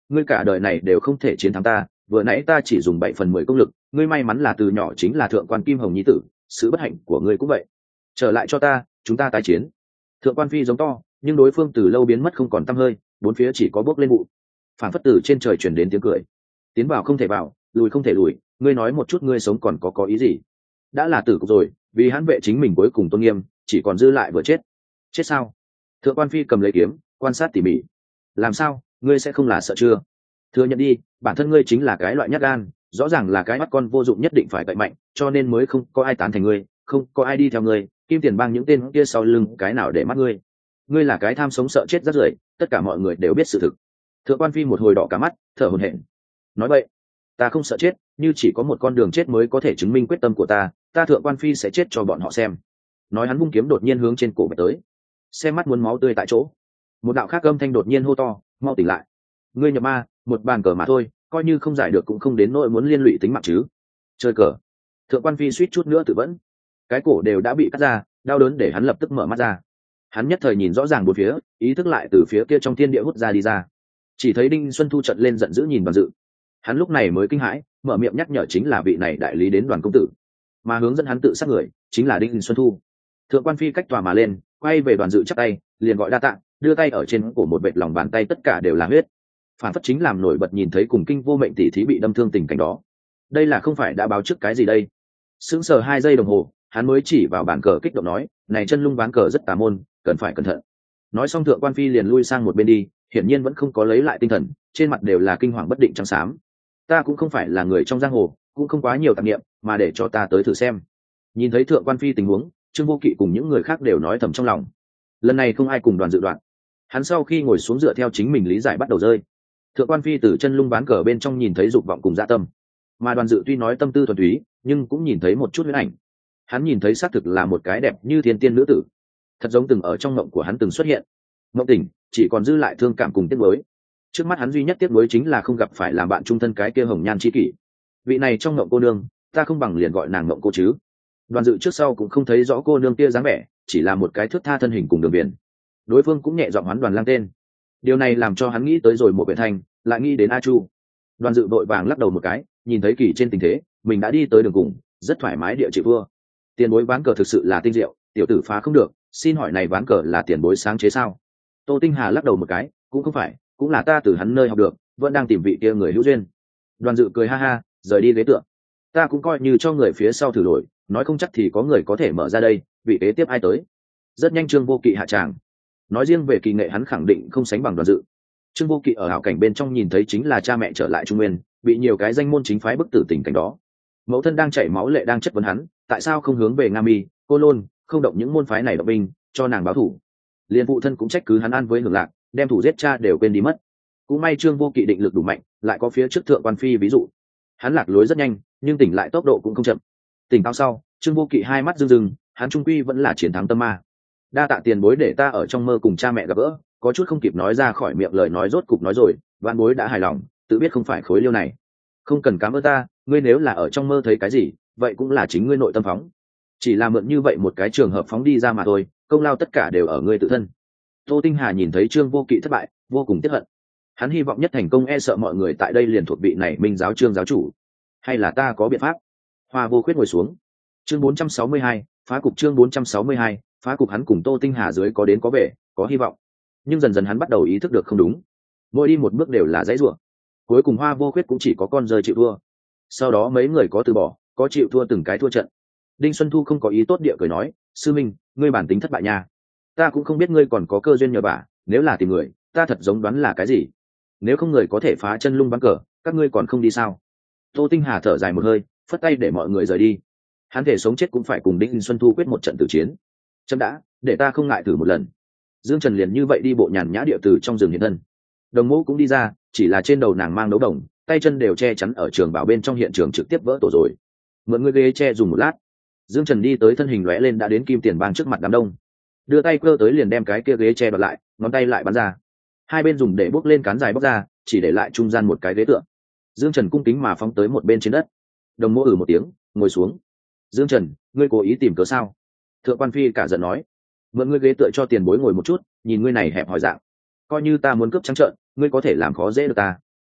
ngươi cả đời này đều không thể chiến thắng ta, vừa nãy ta chỉ dùng 7/10 công lực, ngươi may mắn là từ nhỏ chính là thượng quan kim hồng nhi tử, sự bất hạnh của ngươi cũng vậy. Trở lại cho ta, chúng ta tái chiến. Thượng quan phi giống to, nhưng đối phương từ lâu biến mất không còn tăm hơi, bốn phía chỉ có bốc lên vụ. Phản phất từ trên trời truyền đến tiếng cười. Tiến vào không thể vào, lùi không thể lùi, ngươi nói một chút ngươi sống còn có ý gì? Đã là tử cục rồi, vì hãn vệ chính mình cuối cùng tôn nghiêm, chỉ còn dư lại vừa chết. Chết sao? Thượng quan phi cầm lấy kiếm, quan sát tỉ mỉ. Làm sao, ngươi sẽ không là sợ chưa? Thừa nhận đi, bản thân ngươi chính là cái loại nhát gan, rõ ràng là cái mắt con vô dụng nhất định phải cậy mạnh, cho nên mới không có ai tán thành ngươi, không có ai đi theo ngươi, kim tiền bang những tên kia sau lưng cái nào để mắt ngươi. Ngươi là cái tham sống sợ chết rất rưởi, tất cả mọi người đều biết sự thực. Thượng quan phi một hồi đỏ cả mắt, thở hổn hển. Nói vậy, ta không sợ chết, như chỉ có một con đường chết mới có thể chứng minh quyết tâm của ta, ta thượng quan phi sẽ chết cho bọn họ xem. Nói hắn vung kiếm đột nhiên hướng trên cổ bạch tới, xem mắt muốn máu tươi tại chỗ. Một đạo khác âm thanh đột nhiên hô to, mau tỉnh lại. Ngươi nhập ma, một bàn cờ mà thôi, coi như không giải được cũng không đến nỗi muốn liên lụy tính mạng chứ. Chơi cờ. Thượng quan phi suýt chút nữa tự vẫn, cái cổ đều đã bị cắt ra, đau đớn để hắn lập tức mở mắt ra. Hắn nhất thời nhìn rõ ràng bốn phía, ý thức lại từ phía kia trong thiên địa hút ra đi ra. Chỉ thấy Đinh Xuân Thu trận lên giận dữ nhìn Đoàn Dự. Hắn lúc này mới kinh hãi, mở miệng nhắc nhở chính là vị này đại lý đến Đoàn công tử, mà hướng dẫn hắn tự sát người chính là Đinh Xuân Thu. Thượng quan phi cách tòa mà lên, quay về Đoàn Dự chắp tay, liền gọi đa tạ, đưa tay ở trên cổ một vệt lòng bàn tay tất cả đều là huyết. Phản phất chính làm nổi bật nhìn thấy cùng kinh vô mệnh tỷ thí bị đâm thương tình cảnh đó. Đây là không phải đã báo trước cái gì đây? Sững sờ 2 giây đồng hồ, hắn mới chỉ vào bàn cờ kích động nói, này chân lung ván cờ rất tà môn, cần phải cẩn thận. Nói xong thượng quan phi liền lui sang một bên đi, hiển nhiên vẫn không có lấy lại tinh thần, trên mặt đều là kinh hoàng bất định trắng xám. Ta cũng không phải là người trong giang hồ, cũng không quá nhiều tạp niệm, mà để cho ta tới thử xem. Nhìn thấy thượng quan phi tình huống, Trương Vô Kỵ cùng những người khác đều nói thầm trong lòng. Lần này không ai cùng Đoàn Dự đoạn. Hắn sau khi ngồi xuống dựa theo chính mình lý giải bắt đầu rơi. Thượng quan phi từ chân lung ván cờ bên trong nhìn thấy dục vọng cùng dạ tâm, mà Đoàn Dự tuy nói tâm tư thuần túy, nhưng cũng nhìn thấy một chút huyễn ảnh. Hắn nhìn thấy xác thực là một cái đẹp như thiên tiên nữ tử, thật giống từng ở trong mộng của hắn từng xuất hiện. Mộng tỉnh, chỉ còn dư lại thương cảm cùng tiếc nuối. Trước mắt hắn duy nhất tiếc nuối chính là không gặp phải làm bạn chung thân cái kia hồng nhan chi kỷ. Vị này trong mộng cô nương, ta không bằng liền gọi nàng mộng cô chứ. Đoàn Dự trước sau cũng không thấy rõ cô nương kia dáng vẻ, chỉ là một cái thước tha thân hình cùng đường biển. Đối phương cũng nhẹ giọng hoán Đoàn Lang tên. Điều này làm cho hắn nghĩ tới rồi một biển thành, lại nghĩ đến A Chu. Đoàn Dự vội vàng lắc đầu một cái, nhìn thấy kỳ trên tình thế, mình đã đi tới đường cùng, rất thoải mái địa chịu vua. Tiền bối ván cờ thực sự là tinh diệu, tiểu tử phá không được, xin hỏi này ván cờ là tiền bối sáng chế sao? Tô Tinh Hà lắc đầu một cái, cũng không phải, cũng là ta từ hắn nơi học được, vẫn đang tìm vị kia người hữu duyên. Đoàn Dự cười ha ha, rời đi ghế tựa. Ta cũng coi như cho người phía sau thử đổi, nói không chắc thì có người có thể mở ra đây, vị kế tiếp ai tới? Rất nhanh Trương Vô Kỵ hạ tràng. Nói riêng về kỳ nghệ hắn khẳng định không sánh bằng Đoàn Dự. Trương Vô Kỵ ở hảo cảnh bên trong nhìn thấy chính là cha mẹ trở lại Trung Nguyên, bị nhiều cái danh môn chính phái bức tử tình cảnh đó. Mẫu thân đang chảy máu lệ đang chất vấn hắn, tại sao không hướng về Nga Mi, Cô Lôn, không động những môn phái này động binh, cho nàng báo thủ. Liên phụ thân cũng trách cứ hắn ăn với hưởng lạc, đem thủ giết cha đều quên đi mất. Cũng may Trương Vô Kỵ định lực đủ mạnh, lại có phía trước thượng quan phi ví dụ. Hắn lạc lối rất nhanh, nhưng tỉnh lại tốc độ cũng không chậm. Tỉnh táo sau, Trương Vô Kỵ hai mắt rưng rưng, hắn trung quy vẫn là chiến thắng tâm ma. Đa tạ tiền bối để ta ở trong mơ cùng cha mẹ gặp gỡ, có chút không kịp nói ra khỏi miệng lời nói rốt cục nói rồi, vạn bối đã hài lòng, tự biết không phải khối liêu này. Không cần cảm ơn ta, ngươi nếu là ở trong mơ thấy cái gì, vậy cũng là chính ngươi nội tâm phóng. Chỉ là mượn như vậy một cái trường hợp phóng đi ra mà thôi, công lao tất cả đều ở ngươi tự thân. Tô Tinh Hà nhìn thấy Trương Vô Kỵ thất bại, vô cùng tiếc hận. Hắn hy vọng nhất thành công, e sợ mọi người tại đây liền thuộc vị này Minh giáo Trương giáo chủ. Hay là ta có biện pháp? Hoa Vô Khuyết ngồi xuống. Chương 462, phá cục. Chương 462, phá cục. Hắn cùng Tô Tinh Hà dưới có đến có về, có hy vọng. Nhưng dần dần hắn bắt đầu ý thức được không đúng. Mỗi đi một bước đều là dãy rủa. Cuối cùng Hoa Vô Khuyết cũng chỉ có con rơi chịu thua. Sau đó mấy người có từ bỏ, có chịu thua từng cái thua trận. Đinh Xuân Thu không có ý tốt địa cười nói, sư minh, ngươi bản tính thất bại nha. Ta cũng không biết ngươi còn có cơ duyên nhờ vả, nếu là tìm người, ta thật giống đoán là cái gì. Nếu không người có thể phá chân lung ván cờ, các ngươi còn không đi sao? Tô Tinh Hà thở dài một hơi, phất tay để mọi người rời đi. Hắn thể sống chết cũng phải cùng Đinh Xuân Thu quyết một trận tử chiến. Chấm đã, để ta không ngại thử một lần. Dương Trần liền như vậy đi bộ nhàn nhã địa từ trong rừng hiện thân. Đồng Mẫu cũng đi ra, chỉ là trên đầu nàng mang đấu đồng, tay chân đều che chắn ở trường bảo bên trong hiện trường trực tiếp vỡ tổ rồi. Mượn người ghế che dùng một lát, Dương Trần đi tới thân hình lóe lên đã đến Kim Tiền Bang trước mặt đám đông, đưa tay cơ tới liền đem cái kia ghế che đoạt lại, ngón tay lại bắn ra, hai bên dùng để bốc lên cán dài bóc ra, chỉ để lại trung gian một cái ghế tựa. Dương Trần cung kính mà phóng tới một bên trên đất. Đồng Mẫu một tiếng, ngồi xuống. Dương Trần, ngươi cố ý tìm cớ sao? Thượng quan phi cả giận nói, mượn ngươi ghế tựa cho tiền bối ngồi một chút, nhìn ngươi này hẹp hòi dạng, coi như ta muốn cướp trắng trợn, ngươi có thể làm khó dễ được ta.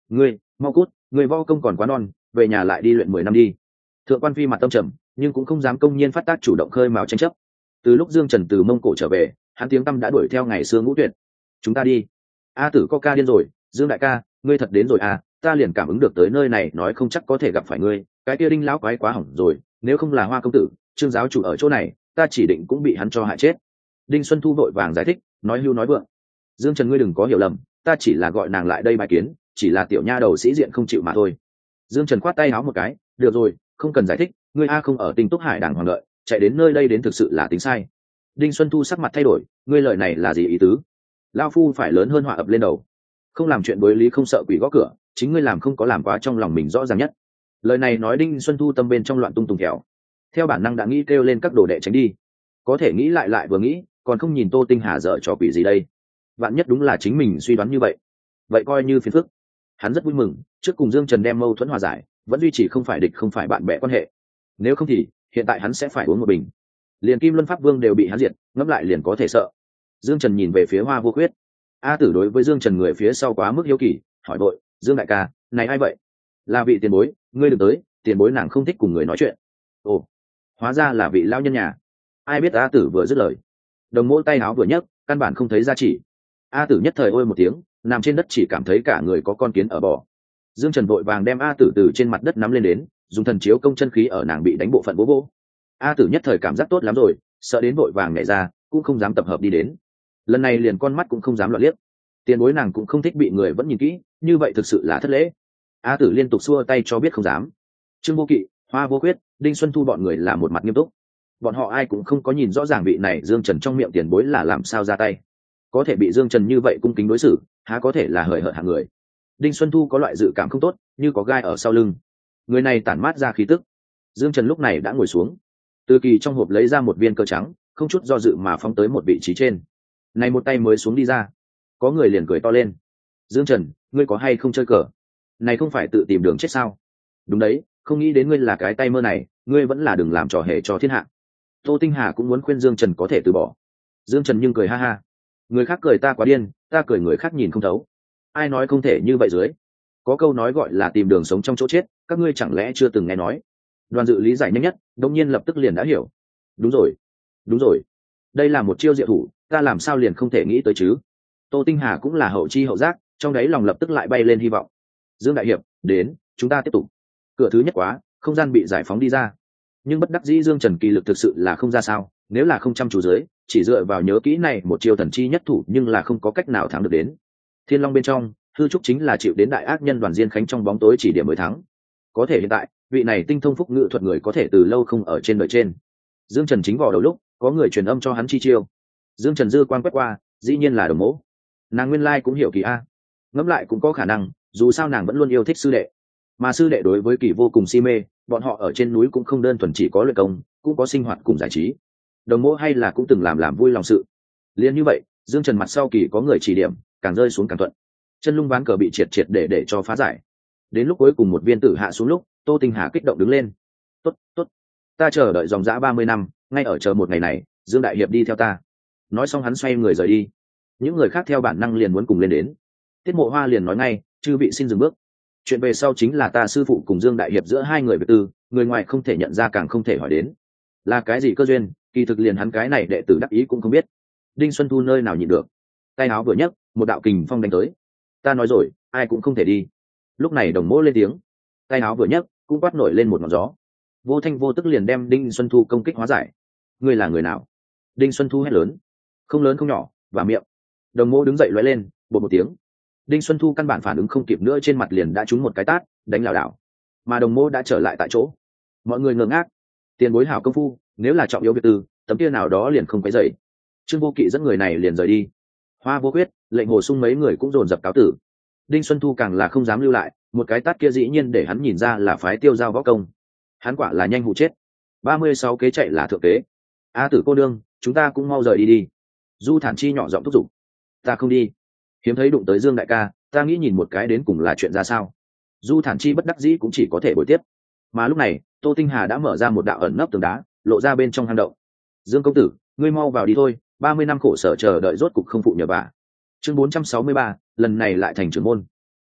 ngươi mau cút, ngươi võ công còn quá non, về nhà lại đi luyện 10 năm đi. Thượng quan phi mặt tâm trầm, nhưng cũng không dám công nhiên phát tác chủ động khơi mào tranh chấp. Từ lúc Dương Trần từ Mông Cổ trở về, hắn tiếng tăm đã đuổi theo ngày xưa Ngũ Tuyệt. Chúng ta đi. A Tử có ca điên rồi, Dương đại ca, ngươi thật đến rồi à, ta liền cảm ứng được tới nơi này nói không chắc có thể gặp phải ngươi, cái kia Đinh lão quái quá hỏng rồi, nếu không là Hoa công tử, Trương giáo chủ ở chỗ này, ta chỉ định cũng bị hắn cho hại chết. Đinh Xuân Thu vội vàng giải thích, nói hưu nói vượng. Dương Trần ngươi đừng có hiểu lầm, ta chỉ là gọi nàng lại đây bài kiến, chỉ là tiểu nha đầu sĩ diện không chịu mà thôi. Dương Trần khoát tay áo một cái, được rồi, không cần giải thích, ngươi a không ở Tinh Túc Hải đàng hoàng lợi, chạy đến nơi đây đến thực sự là tính sai. Đinh Xuân Thu sắc mặt thay đổi, ngươi lời này là gì ý tứ? Lão phu phải lớn hơn họa ập lên đầu, không làm chuyện đối lý không sợ quỷ gõ cửa, chính ngươi làm không có làm quá trong lòng mình rõ ràng nhất. Lời này nói Đinh Xuân Thu tâm bên trong loạn tung tùng kẹo, theo bản năng đã nghĩ kêu lên các đồ đệ tránh đi, có thể nghĩ lại lại vừa nghĩ, còn không nhìn Tô Tinh Hà dở trò quỷ gì đây? Vạn nhất đúng là chính mình suy đoán như vậy, vậy coi như phiền phức. Hắn rất vui mừng, trước cùng Dương Trần đem mâu thuẫn hòa giải, vẫn duy trì không phải địch không phải bạn bè quan hệ. Nếu không thì hiện tại hắn sẽ phải uống một bình. Liền Kim Luân Pháp Vương đều bị hắn diệt, ngẫm lại liền có thể sợ. Dương Trần nhìn về phía Hoa Vô Khuyết. A Tử đối với Dương Trần người phía sau quá mức hiếu kỳ, hỏi đội, Dương đại ca, này ai vậy? Là vị tiền bối, ngươi đừng tới, tiền bối nàng không thích cùng người nói chuyện. Ồ, hóa ra là vị lão nhân nhà. Ai biết A Tử vừa dứt lời, đồng mỗ tay áo vừa nhấc, căn bản không thấy ra chỉ. A Tử nhất thời ôi một tiếng, nằm trên đất chỉ cảm thấy cả người có con kiến ở bò. Dương Trần vội vàng đem A Tử từ trên mặt đất nắm lên đến, dùng thần chiếu công chân khí ở nàng bị đánh bộ phận bố bố. A Tử nhất thời cảm giác tốt lắm rồi, sợ đến vội vàng nhảy ra, cũng không dám tập hợp đi đến. Lần này liền con mắt cũng không dám loạn liếc. Tiền bối nàng cũng không thích bị người vẫn nhìn kỹ, như vậy thực sự là thất lễ. A Tử liên tục xua tay cho biết không dám. Trương Vô Kỵ, Hoa Vô Khuyết, Đinh Xuân Thu bọn người là một mặt nghiêm túc. Bọn họ ai cũng không có nhìn rõ ràng vị này Dương Trần trong miệng tiền bối là làm sao ra tay, có thể bị Dương Trần như vậy cung kính đối xử, há có thể là hời hợt hạng người. Đinh Xuân Thu có loại dự cảm không tốt, như có gai ở sau lưng. Người này tản mát ra khí tức. Dương Trần lúc này đã ngồi xuống, từ kỳ trong hộp lấy ra một viên cơ trắng, không chút do dự mà phóng tới một vị trí trên. Này một tay mới xuống đi ra, có người liền cười to lên, Dương Trần, ngươi có hay không chơi cờ? Này không phải tự tìm đường chết sao? Đúng đấy, không nghĩ đến ngươi là cái tay mơ này, ngươi vẫn là đừng làm trò hề cho thiên hạ. Tô Tinh Hà cũng muốn khuyên Dương Trần có thể từ bỏ. Dương Trần nhưng cười ha ha, người khác cười ta quá điên, ta cười người khác nhìn không thấu. Ai nói không thể như vậy dưới? Có câu nói gọi là tìm đường sống trong chỗ chết, các ngươi chẳng lẽ chưa từng nghe nói? Đoàn dự lý giải nhanh nhất, đột nhiên lập tức liền đã hiểu. Đúng rồi, đúng rồi, đây là một chiêu diệu thủ, ta làm sao liền không thể nghĩ tới chứ? Tô Tinh Hà cũng là hậu chi hậu giác, trong đấy lòng lập tức lại bay lên hy vọng. Dương đại hiệp, đến, chúng ta tiếp tục. Cửa thứ nhất quá, không gian bị giải phóng đi ra. Nhưng bất đắc dĩ Dương Trần kỳ lực thực sự là không ra sao, nếu là không chăm chú dưới, chỉ dựa vào nhớ kỹ này một chiêu thần chi nhất thủ nhưng là không có cách nào thắng được đến. Thiên Long bên trong, Hư Trúc chính là chịu đến đại ác nhân Đoàn Diên Khánh trong bóng tối chỉ điểm mới thắng. Có thể hiện tại, vị này tinh thông phúc ngự thuật người có thể từ lâu không ở trên đời trên. Dương Trần chính vào đầu lúc, có người truyền âm cho hắn chi chiêu. Dương Trần dư quan quét qua, dĩ nhiên là Đồng Mỗ. Nàng nguyên lai cũng hiểu Kỳ a, ngẫm lại cũng có khả năng, dù sao nàng vẫn luôn yêu thích sư đệ, mà sư đệ đối với Kỳ vô cùng si mê, bọn họ ở trên núi cũng không đơn thuần chỉ có luyện công, cũng có sinh hoạt cùng giải trí. Đồng Mỗ hay là cũng từng làm vui lòng sự. Liên như vậy, Dương Trần mặt sau Kỳ có người chỉ điểm, càng rơi xuống càng thuận. Chân lung ván cờ bị triệt để cho phá giải. Đến lúc cuối cùng một viên tử hạ xuống lúc, Tô Tinh Hà kích động đứng lên. Tốt, tốt, ta chờ đợi dòng dã 30 năm, ngay ở chờ một ngày này, Dương đại hiệp đi theo ta. Nói xong hắn xoay người rời đi. Những người khác theo bản năng liền muốn cùng lên đến. Tiết Mộ Hoa liền nói ngay, chư vị xin dừng bước. Chuyện về sau chính là ta sư phụ cùng Dương đại hiệp giữa hai người việc tư, người ngoài không thể nhận ra càng không thể hỏi đến. Là cái gì cơ duyên, kỳ thực liền hắn cái này đệ tử đắc ý cũng không biết. Đinh Xuân Thu nơi nào nhịn được, tay áo vừa nhấc, một đạo kình phong đánh tới. Ta nói rồi, ai cũng không thể đi. Lúc này Đồng Mỗ lên tiếng, tay áo vừa nhấc, cũng quát nổi lên một ngọn gió. Vô thanh vô tức liền đem Đinh Xuân Thu công kích hóa giải. Ngươi là người nào? Đinh Xuân Thu hét lớn, không lớn không nhỏ, và miệng. Đồng Mỗ đứng dậy lóe lên, bột một tiếng. Đinh Xuân Thu căn bản phản ứng không kịp nữa, trên mặt liền đã trúng một cái tát, đánh lảo đảo. Mà Đồng Mỗ đã trở lại tại chỗ. Mọi người ngơ ngác. Tiền bối hảo công phu, nếu là trọng yếu việc tư, tấm kia nào đó liền không quấy dậy. Trương Vô Kỵ dẫn người này liền rời đi. Hoa Vô Khuyết, Lệnh Hồ Sung mấy người cũng dồn dập cáo tử. Đinh Xuân Thu càng là không dám lưu lại, một cái tát kia dĩ nhiên để hắn nhìn ra là phái Tiêu Giao võ công. Hắn quả là nhanh hụ chết. 36 kế chạy là thượng kế. A Tử cô đương, chúng ta cũng mau rời đi đi. Du Thản Chi nhỏ giọng thúc giục. Ta không đi. Hiếm thấy đụng tới Dương đại ca, ta nghĩ nhìn một cái đến cùng là chuyện ra sao. Du Thản Chi bất đắc dĩ cũng chỉ có thể bồi tiếp. Mà lúc này, Tô Tinh Hà đã mở ra một đạo ẩn nấp tường đá, lộ ra bên trong hang động. Dương công tử, ngươi mau vào đi thôi, 30 năm khổ sở chờ đợi rốt cục không phụ nhờ vả. Chương 463, lần này lại thành trưởng môn.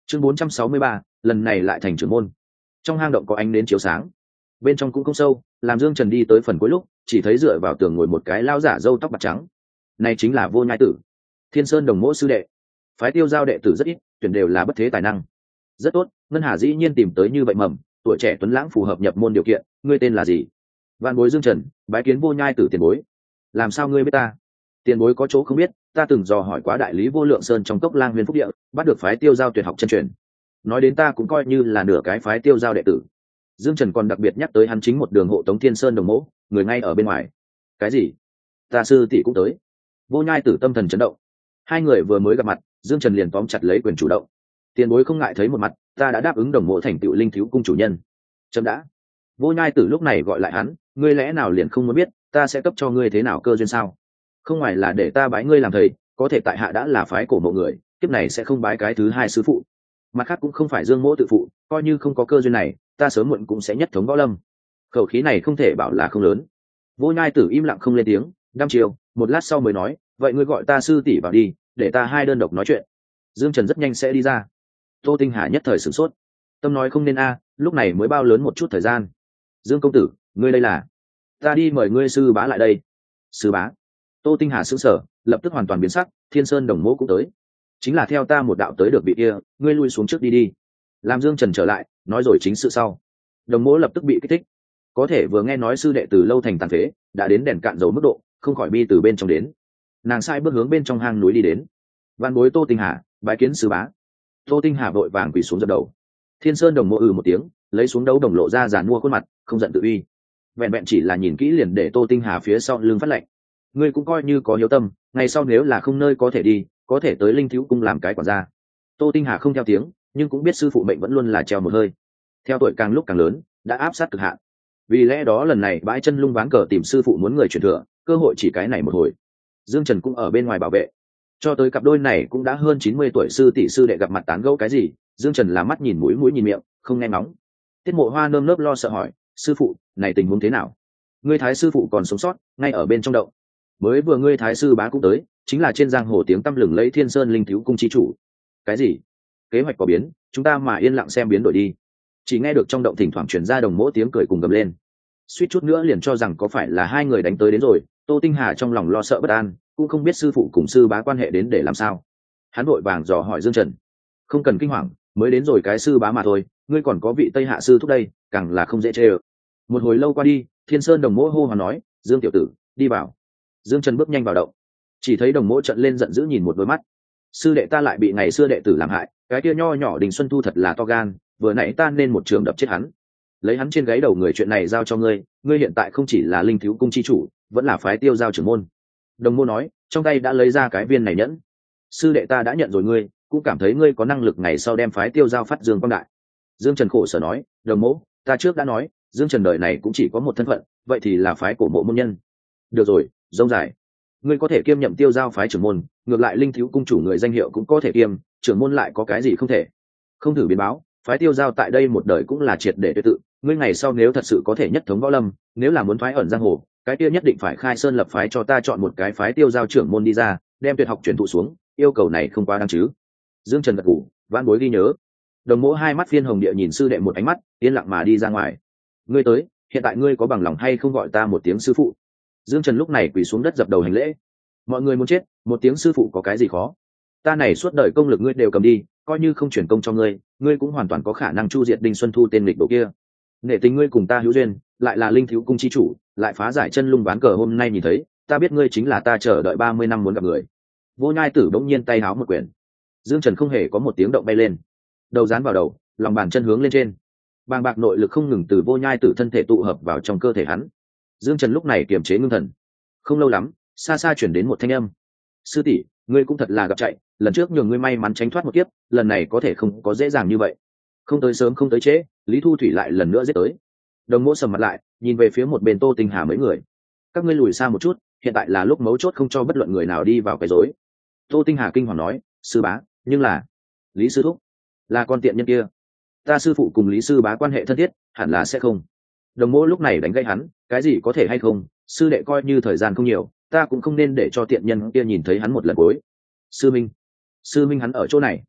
Chương 463, lần này lại thành trưởng môn. Trong hang động có ánh nến chiếu sáng, bên trong cũng không sâu, làm Dương Trần đi tới phần cuối lúc chỉ thấy dựa vào tường ngồi một cái lao giả râu tóc bạc trắng. Này chính là Vô Nhai Tử, Thiên Sơn Đồng Mỗ sư đệ. Phái Tiêu Giao đệ tử rất ít, tuyển đều là bất thế tài năng. Rất tốt, Ngân Hà dĩ nhiên tìm tới như vậy mầm, tuổi trẻ tuấn lãng phù hợp nhập môn điều kiện. Ngươi tên là gì? Vạn bối Dương Trần, bái kiến Vô Nhai Tử tiền bối. Làm sao ngươi biết ta? Tiền bối có chỗ không biết, ta từng dò hỏi quá đại lý Vô Lượng Sơn trong cốc Lang Huyền Phúc Địa, bắt được phái Tiêu Giao tuyệt học chân truyền. Nói đến ta cũng coi như là nửa cái phái Tiêu Giao đệ tử. Dương Trần còn đặc biệt nhắc tới hắn chính một đường hộ tống Thiên Sơn Đồng Mỗ, người ngay ở bên ngoài. Cái gì? Ta sư tỷ cũng tới. Vô Nhai Tử tâm thần chấn động. Hai người vừa mới gặp mặt, Dương Trần liền tóm chặt lấy quyền chủ động. Tiền bối không ngại thấy một mặt, ta đã đáp ứng Đồng Mỗ thành tựu Linh Thiếu cung chủ nhân. Chấm đã. Vô Nhai Tử lúc này gọi lại hắn, ngươi lẽ nào liền không muốn biết, ta sẽ cấp cho ngươi thế nào cơ duyên sao? Không ngoài là để ta bái ngươi làm thầy, có thể tại hạ đã là phái cổ mộ người, kiếp này sẽ không bái cái thứ hai sư phụ. Mặt khác cũng không phải Dương Mỗ tự phụ, coi như không có cơ duyên này, ta sớm muộn cũng sẽ nhất thống võ lâm. Khẩu khí này không thể bảo là không lớn. Vô Nhai Tử im lặng không lên tiếng, đăm chiều, một lát sau mới nói, vậy ngươi gọi ta sư tỷ vào đi, để ta hai đơn độc nói chuyện. Dương Trần rất nhanh sẽ đi ra. Tô Tinh Hà nhất thời sửng sốt, tâm nói không nên a, lúc này mới bao lớn một chút thời gian. Dương công tử, ngươi đây là? Ta đi mời ngươi sư bá lại đây. Sư bá? Tô Tinh Hà sững sờ, lập tức hoàn toàn biến sắc. Thiên Sơn Đồng Mỗ cũng tới, chính là theo ta một đạo tới được vị kia, ngươi lui xuống trước đi đi. Làm Dương Trần trở lại, nói rồi chính sự sau. Đồng Mỗ lập tức bị kích thích, có thể vừa nghe nói sư đệ từ lâu thành tàn phế, đã đến đèn cạn dầu mức độ, không khỏi bi từ bên trong đến. Nàng sai bước hướng bên trong hang núi đi đến. Văn bối Tô Tinh Hà bái kiến sư bá. Tô Tinh Hà vội vàng quỳ xuống dập đầu. Thiên Sơn Đồng Mỗ một tiếng, lấy xuống đấu đồng lộ ra giàn mua khuôn mặt, không giận tự uy. Vẹn vẹn chỉ là nhìn kỹ liền để Tô Tinh Hà phía sau lưng phát lạnh. Ngươi cũng coi như có hiếu tâm, ngày sau nếu là không nơi có thể đi, có thể tới Linh Thiếu cung làm cái quản gia. Tô Tinh Hà không theo tiếng, nhưng cũng biết sư phụ mệnh vẫn luôn là treo một hơi. Theo tuổi càng lúc càng lớn, đã áp sát cực hạn. Vì lẽ đó lần này bãi chân lung ván cờ tìm sư phụ muốn người truyền thừa, cơ hội chỉ cái này một hồi. Dương Trần cũng ở bên ngoài bảo vệ. Cho tới cặp đôi này cũng đã hơn 90 tuổi sư tỷ sư đệ gặp mặt tán gẫu cái gì, Dương Trần là mắt nhìn mũi nhìn miệng, không nghe ngóng. Tiết Mộ Hoa nơm nớp lo sợ hỏi, sư phụ, này tình huống thế nào? Ngươi thái sư phụ còn sống sót, ngay ở bên trong động. Mới vừa ngươi thái sư bá cũng tới, chính là trên giang hồ tiếng tăm lừng lẫy Thiên Sơn Linh Thiếu cung chi chủ. Cái gì? Kế hoạch có biến, chúng ta mà yên lặng xem biến đổi đi. Chỉ nghe được trong động thỉnh thoảng truyền ra Đồng Mỗ tiếng cười cùng gầm lên. Suýt chút nữa liền cho rằng có phải là hai người đánh tới đến rồi. Tô Tinh Hà trong lòng lo sợ bất an, cũng không biết sư phụ cùng sư bá quan hệ đến để làm sao. Hắn vội vàng dò hỏi Dương Trần, không cần kinh hoàng, mới đến rồi cái sư bá mà thôi, ngươi còn có vị Tây Hạ sư thúc đây, càng là không dễ chê ơ. Một hồi lâu qua đi, Thiên Sơn Đồng Mỗ hô hoán nói, Dương tiểu tử, đi vào. Dương Trần bước nhanh vào động, chỉ thấy Đồng Mỗ trợn lên giận dữ nhìn một đôi mắt. Sư đệ ta lại bị ngày xưa đệ tử làm hại, cái kia nho nhỏ Đình Xuân Thu thật là to gan, vừa nãy ta nên một trường đập chết hắn. Lấy hắn trên gáy đầu người chuyện này giao cho ngươi, ngươi hiện tại không chỉ là Linh Thiếu cung chi chủ, vẫn là phái Tiêu Giao trưởng môn. Đồng Mô nói, trong tay đã lấy ra cái viên này nhẫn. Sư đệ ta đã nhận rồi ngươi, cũng cảm thấy ngươi có năng lực ngày sau đem phái Tiêu Giao phát dương quang đại. Dương Trần khổ sở nói, Đồng Mỗ, ta trước đã nói, Dương Trần đời này cũng chỉ có một thân phận, vậy thì là phái cổ mộ môn nhân. Được rồi, rông dài, ngươi có thể kiêm nhậm Tiêu Giao phái trưởng môn, ngược lại Linh Thiếu cung chủ người danh hiệu cũng có thể kiêm, trưởng môn lại có cái gì không thể. Không thử biến báo, phái Tiêu Giao tại đây một đời cũng là triệt để tuyệt tự, ngươi ngày sau nếu thật sự có thể nhất thống võ lâm, nếu là muốn phái ẩn giang hồ, cái kia nhất định phải khai sơn lập phái, cho ta chọn một cái phái Tiêu Giao trưởng môn đi ra, đem tuyệt học truyền thụ xuống, yêu cầu này không quá đáng chứ? Dương Trần gật gù, vãn bối ghi nhớ. Đồng Mỗ hai mắt phiên hồng địa nhìn sư đệ một ánh mắt, yên lặng mà đi ra ngoài. Ngươi tới, hiện tại ngươi có bằng lòng hay không gọi ta một tiếng sư phụ? Dương Trần lúc này quỳ xuống đất dập đầu hành lễ. Mọi người muốn chết, một tiếng sư phụ có cái gì khó? Ta này suốt đời công lực ngươi đều cầm đi, coi như không chuyển công cho ngươi, ngươi cũng hoàn toàn có khả năng chu diệt Đinh Xuân Thu tên nghịch đồ kia. Nể tình ngươi cùng ta hữu duyên, lại là Linh Thiếu cung chi chủ, lại phá giải chân lung ván cờ hôm nay nhìn thấy, ta biết ngươi chính là ta chờ đợi 30 năm muốn gặp người. Vô Nhai Tử bỗng nhiên tay háo một quyển. Dương Trần không hề có một tiếng động bay lên, đầu dán vào đầu, lòng bàn chân hướng lên trên. Bàng bạc nội lực không ngừng từ Vô Nhai Tử thân thể tụ hợp vào trong cơ thể hắn. Dương Trần lúc này kiềm chế ngưng thần. Không lâu lắm, xa xa chuyển đến một thanh âm. Sư tỷ, ngươi cũng thật là gặp chạy, lần trước nhường ngươi may mắn tránh thoát một kiếp, lần này có thể không có dễ dàng như vậy. Không tới sớm không tới trễ, Lý Thu Thủy lại lần nữa giết tới. Đồng Mỗ sầm mặt lại, nhìn về phía một bên Tô Tinh Hà mấy người. Các ngươi lùi xa một chút, hiện tại là lúc mấu chốt, không cho bất luận người nào đi vào cái rối. Tô Tinh Hà kinh hoàng nói, sư bá, nhưng là Lý sư thúc, là con tiện nhân kia. Ta sư phụ cùng Lý sư bá quan hệ thân thiết, hẳn là sẽ không. Đồng Mỗ lúc này đánh gãy hắn, cái gì có thể hay không, sư đệ coi như thời gian không nhiều, ta cũng không nên để cho tiện nhân kia nhìn thấy hắn một lần cuối. Sư Minh hắn ở chỗ này.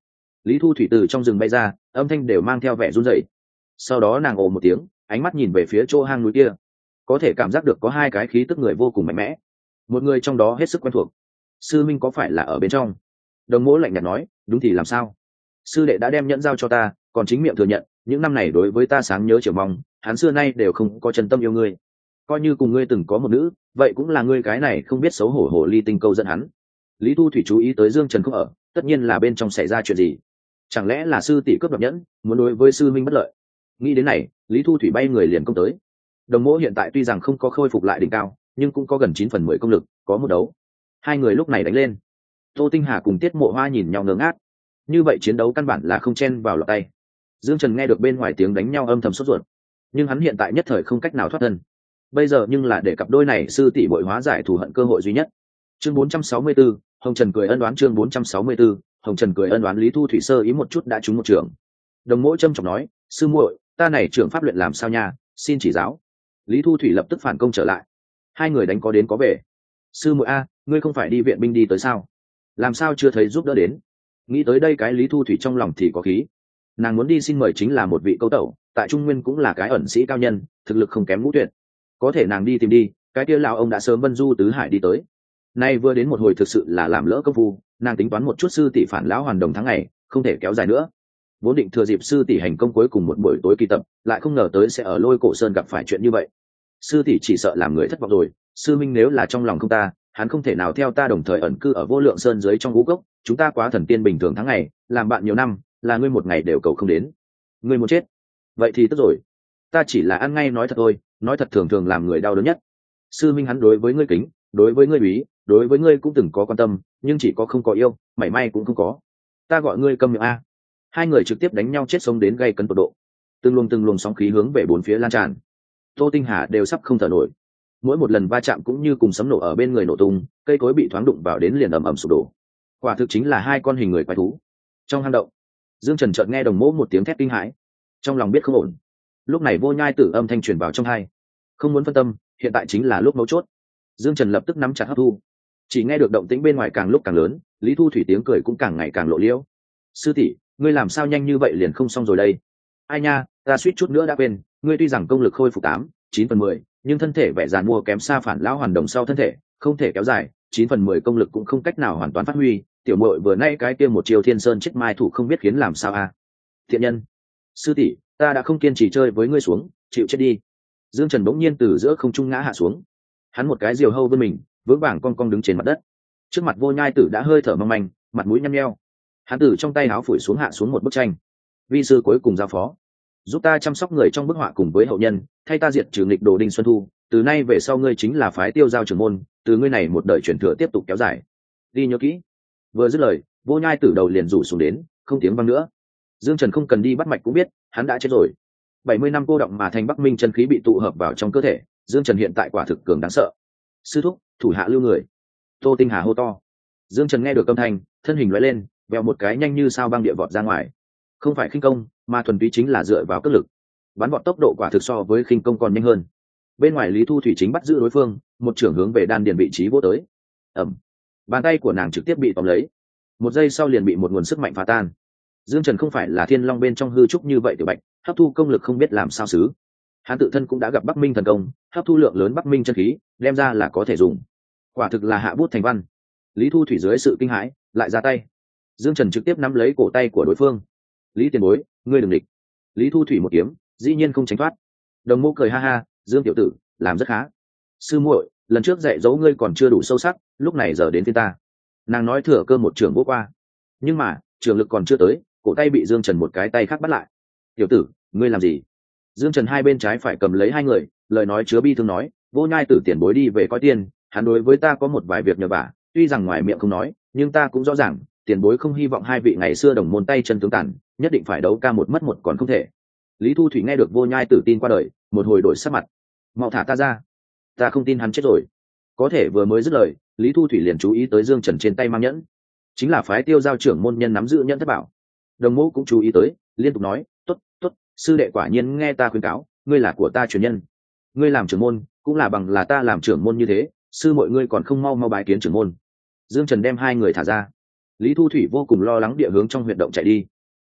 Lý Thu Thủy từ trong rừng bay ra, âm thanh đều mang theo vẻ run rẩy. Sau đó nàng ồ một tiếng, ánh mắt nhìn về phía chỗ hang núi kia, có thể cảm giác được có hai cái khí tức người vô cùng mạnh mẽ, một người trong đó hết sức quen thuộc. Sư minh có phải là ở bên trong? Đồng Mỗ lạnh nhạt nói. Đúng thì làm sao? Sư đệ đã đem nhẫn giao cho ta, còn chính miệng thừa nhận những năm này đối với ta sáng nhớ chiều mong, hắn xưa nay đều không có chân tâm yêu ngươi. Coi như cùng ngươi từng có một nữ, vậy cũng là ngươi cái này không biết xấu hổ hồ ly tinh câu dẫn hắn. Lý Thu Thủy chú ý tới Dương Trần không ở, tất nhiên là bên trong xảy ra chuyện gì. Chẳng lẽ là sư tỷ cướp đoạt nhẫn, muốn đối với sư minh bất lợi? Nghĩ đến này, Lý Thu Thủy bay người liền công tới. Đồng Mỗ hiện tại tuy rằng không có khôi phục lại đỉnh cao, nhưng cũng có gần 9/10 công lực, có một đấu. Hai người lúc này đánh lên. Tô Tinh Hà cùng Tiết Mộ Hoa nhìn nhau ngớ ngác. Như vậy chiến đấu căn bản là không chen vào lọt tay. Dương Trần nghe được bên ngoài tiếng đánh nhau âm thầm sốt ruột, nhưng hắn hiện tại nhất thời không cách nào thoát thân. Bây giờ nhưng là để cặp đôi này sư tỷ bội hóa giải thù hận cơ hội duy nhất. Chương 464, Hồng Trần cười ân đoán. Chương 464, Hồng Trần cười ân đoán. Lý Thu Thủy sơ ý một chút đã trúng một trường. Đồng Mỗ trâm trọng nói, sư muội, ta này trưởng pháp luyện làm sao nha, xin chỉ giáo. Lý Thu Thủy lập tức phản công trở lại. Hai người đánh có đến có về. Sư muội a, ngươi không phải đi viện binh đi tới sao? Làm sao chưa thấy giúp đỡ đến? Nghĩ tới đây cái Lý Thu Thủy trong lòng thì có khí. Nàng muốn đi xin mời chính là một vị câu tẩu, tại Trung Nguyên cũng là cái ẩn sĩ cao nhân, thực lực không kém Ngũ Tuyệt. Có thể nàng đi tìm đi, cái kia lão ông đã sớm vân du tứ hải đi tới. Nay vừa đến một hồi thực sự là làm lỡ công phu, nàng tính toán một chút sư tỷ phản lão hoàn đồng tháng ngày, không thể kéo dài nữa. Vốn định thừa dịp sư tỷ hành công cuối cùng một buổi tối kỳ tập, lại không ngờ tới sẽ ở Lôi Cổ Sơn gặp phải chuyện như vậy. Sư tỷ chỉ sợ làm người thất vọng rồi, sư minh nếu là trong lòng không ta, hắn không thể nào theo ta đồng thời ẩn cư ở Vô Lượng Sơn dưới trong ngũ cốc, chúng ta quá thần tiên bình thường tháng ngày, làm bạn nhiều năm, là ngươi một ngày đều cầu không đến. Ngươi muốn chết? Vậy thì tức rồi. Ta chỉ là ăn ngay nói thật thôi, nói thật thường thường làm người đau đớn nhất. Sư minh hắn đối với ngươi kính, đối với ngươi úy, đối với ngươi cũng từng có quan tâm, nhưng chỉ có không có yêu, mảy may cũng không có. Ta gọi ngươi câm miệng a. Hai người trực tiếp đánh nhau chết sống đến gây cấn tột độ. Từng luồng sóng khí hướng về bốn phía lan tràn. Tô Tinh Hà đều sắp không thở nổi. Mỗi một lần va chạm cũng như cùng sấm nổ ở bên người nổ tung, cây cối bị thoáng đụng vào đến liền ầm ầm sụp đổ. Quả thực chính là hai con hình người quái thú. Trong hang động, Dương Trần chợt nghe Đồng Mỗ một tiếng thét kinh hãi, trong lòng biết không ổn. Lúc này Vô Nhai Tử âm thanh truyền vào trong tai. Không muốn phân tâm, hiện tại chính là lúc mấu chốt. Dương Trần lập tức nắm chặt hấp thu. Chỉ nghe được động tĩnh bên ngoài càng lúc càng lớn, Lý Thu Thủy tiếng cười cũng càng ngày càng lộ liễu. Sư tỷ, ngươi làm sao nhanh như vậy liền không xong rồi đây? Ai nha, ta suýt chút nữa đã quên, ngươi tuy rằng công lực khôi phục 8-9/10, nhưng thân thể vẻ giàn mua kém xa phản lão hoàn đồng sau thân thể, không thể kéo dài, 9/10 công lực cũng không cách nào hoàn toàn phát huy. Tiểu muội vừa nay cái kia một chiều Thiên Sơn chết mai thủ không biết khiến làm sao a. Thiện nhân, sư tỷ, ta đã không kiên trì chơi với ngươi xuống, chịu chết đi. Dương Trần bỗng nhiên từ giữa không trung ngã hạ xuống. Hắn một cái diều hâu bên mình, vững vàng cong cong đứng trên mặt đất. Trước mặt Vô Nhai Tử đã hơi thở mong manh, mặt mũi nhăn nheo. Hắn từ trong tay áo phủi xuống hạ xuống một bức tranh. Vi sư cuối cùng giao phó, giúp ta chăm sóc người trong bức họa cùng với hậu nhân, thay ta diệt trừ nghịch đồ Đinh Xuân Thu, từ nay về sau ngươi chính là phái Tiêu Giao trưởng môn, từ ngươi này một đời truyền thừa tiếp tục kéo dài. Đi nhớ kỹ. Vừa dứt lời, Vô Nhai Tử đầu liền rủ xuống đến, không tiếng vang nữa. Dương Trần không cần đi bắt mạch cũng biết, hắn đã chết rồi. 70 năm cô động mà thành Bắc Minh chân khí bị tụ hợp vào trong cơ thể, Dương Trần hiện tại quả thực cường đáng sợ. Sư thúc, thủ hạ lưu người. Tô Tinh Hà hô to. Dương Trần nghe được âm thanh, thân hình lóe lên, vèo một cái nhanh như sao băng địa vọt ra ngoài. Không phải khinh công, mà thuần túy chính là dựa vào cước lực. Bắn vọt tốc độ quả thực so với khinh công còn nhanh hơn. Bên ngoài Lý Thu Thủy chính bắt giữ đối phương, một trưởng hướng về đan điền vị trí vỗ tới. Ầm. Bàn tay của nàng trực tiếp bị tóm lấy. Một giây sau liền bị một nguồn sức mạnh phá tan. Dương Trần không phải là Thiên Long bên trong hư trúc như vậy tiểu bạch, hấp thu công lực không biết làm sao xứ. Hắn tự thân cũng đã gặp Bắc Minh thần công, hấp thu lượng lớn Bắc Minh chân khí, đem ra là có thể dùng. Quả thực là hạ bút thành văn. Lý Thu Thủy dưới sự kinh hãi, lại ra tay. Dương Trần trực tiếp nắm lấy cổ tay của đối phương. Lý tiền bối, ngươi đừng địch. Lý Thu Thủy một kiếm, dĩ nhiên không tránh thoát. Đồng Mộ cười ha ha, Dương tiểu tử, làm rất khá. Sư muội, lần trước dạy dỗ ngươi còn chưa đủ sâu sắc, lúc này giờ đến phiên ta. Nàng nói thừa cơ một trường vỗ qua, nhưng mà trường lực còn chưa tới, cổ tay bị Dương Trần một cái tay khác bắt lại. Tiểu tử, ngươi làm gì? Dương Trần hai bên trái phải cầm lấy hai người, lời nói chứa bi thương nói, Vô Nhai Tử tiền bối đi về coi tiền, hắn đối với ta có một vài việc nhờ vả, tuy rằng ngoài miệng không nói, nhưng ta cũng rõ ràng, tiền bối không hy vọng hai vị ngày xưa đồng môn tay chân tướng tàn, nhất định phải đấu ca một mất một còn không thể. Lý Thu Thủy nghe được Vô Nhai Tử tin qua đời, một hồi đổi sắc mặt. Mau thả ta ra, ta không tin hắn chết rồi. Có thể vừa mới dứt lời, Lý Thu Thủy liền chú ý tới Dương Trần trên tay mang nhẫn, chính là phái Tiêu Giao trưởng môn nhân nắm giữ nhẫn thất bảo. Đồng Mộ cũng chú ý tới, liên tục nói, tốt, tốt, sư đệ quả nhiên nghe ta khuyên cáo, ngươi là của ta truyền nhân, ngươi làm trưởng môn cũng là bằng là ta làm trưởng môn như thế, sư mọi ngươi còn không mau mau bái kiến trưởng môn. Dương Trần đem hai người thả ra. Lý Thu Thủy vô cùng lo lắng địa hướng trong huyệt động chạy đi.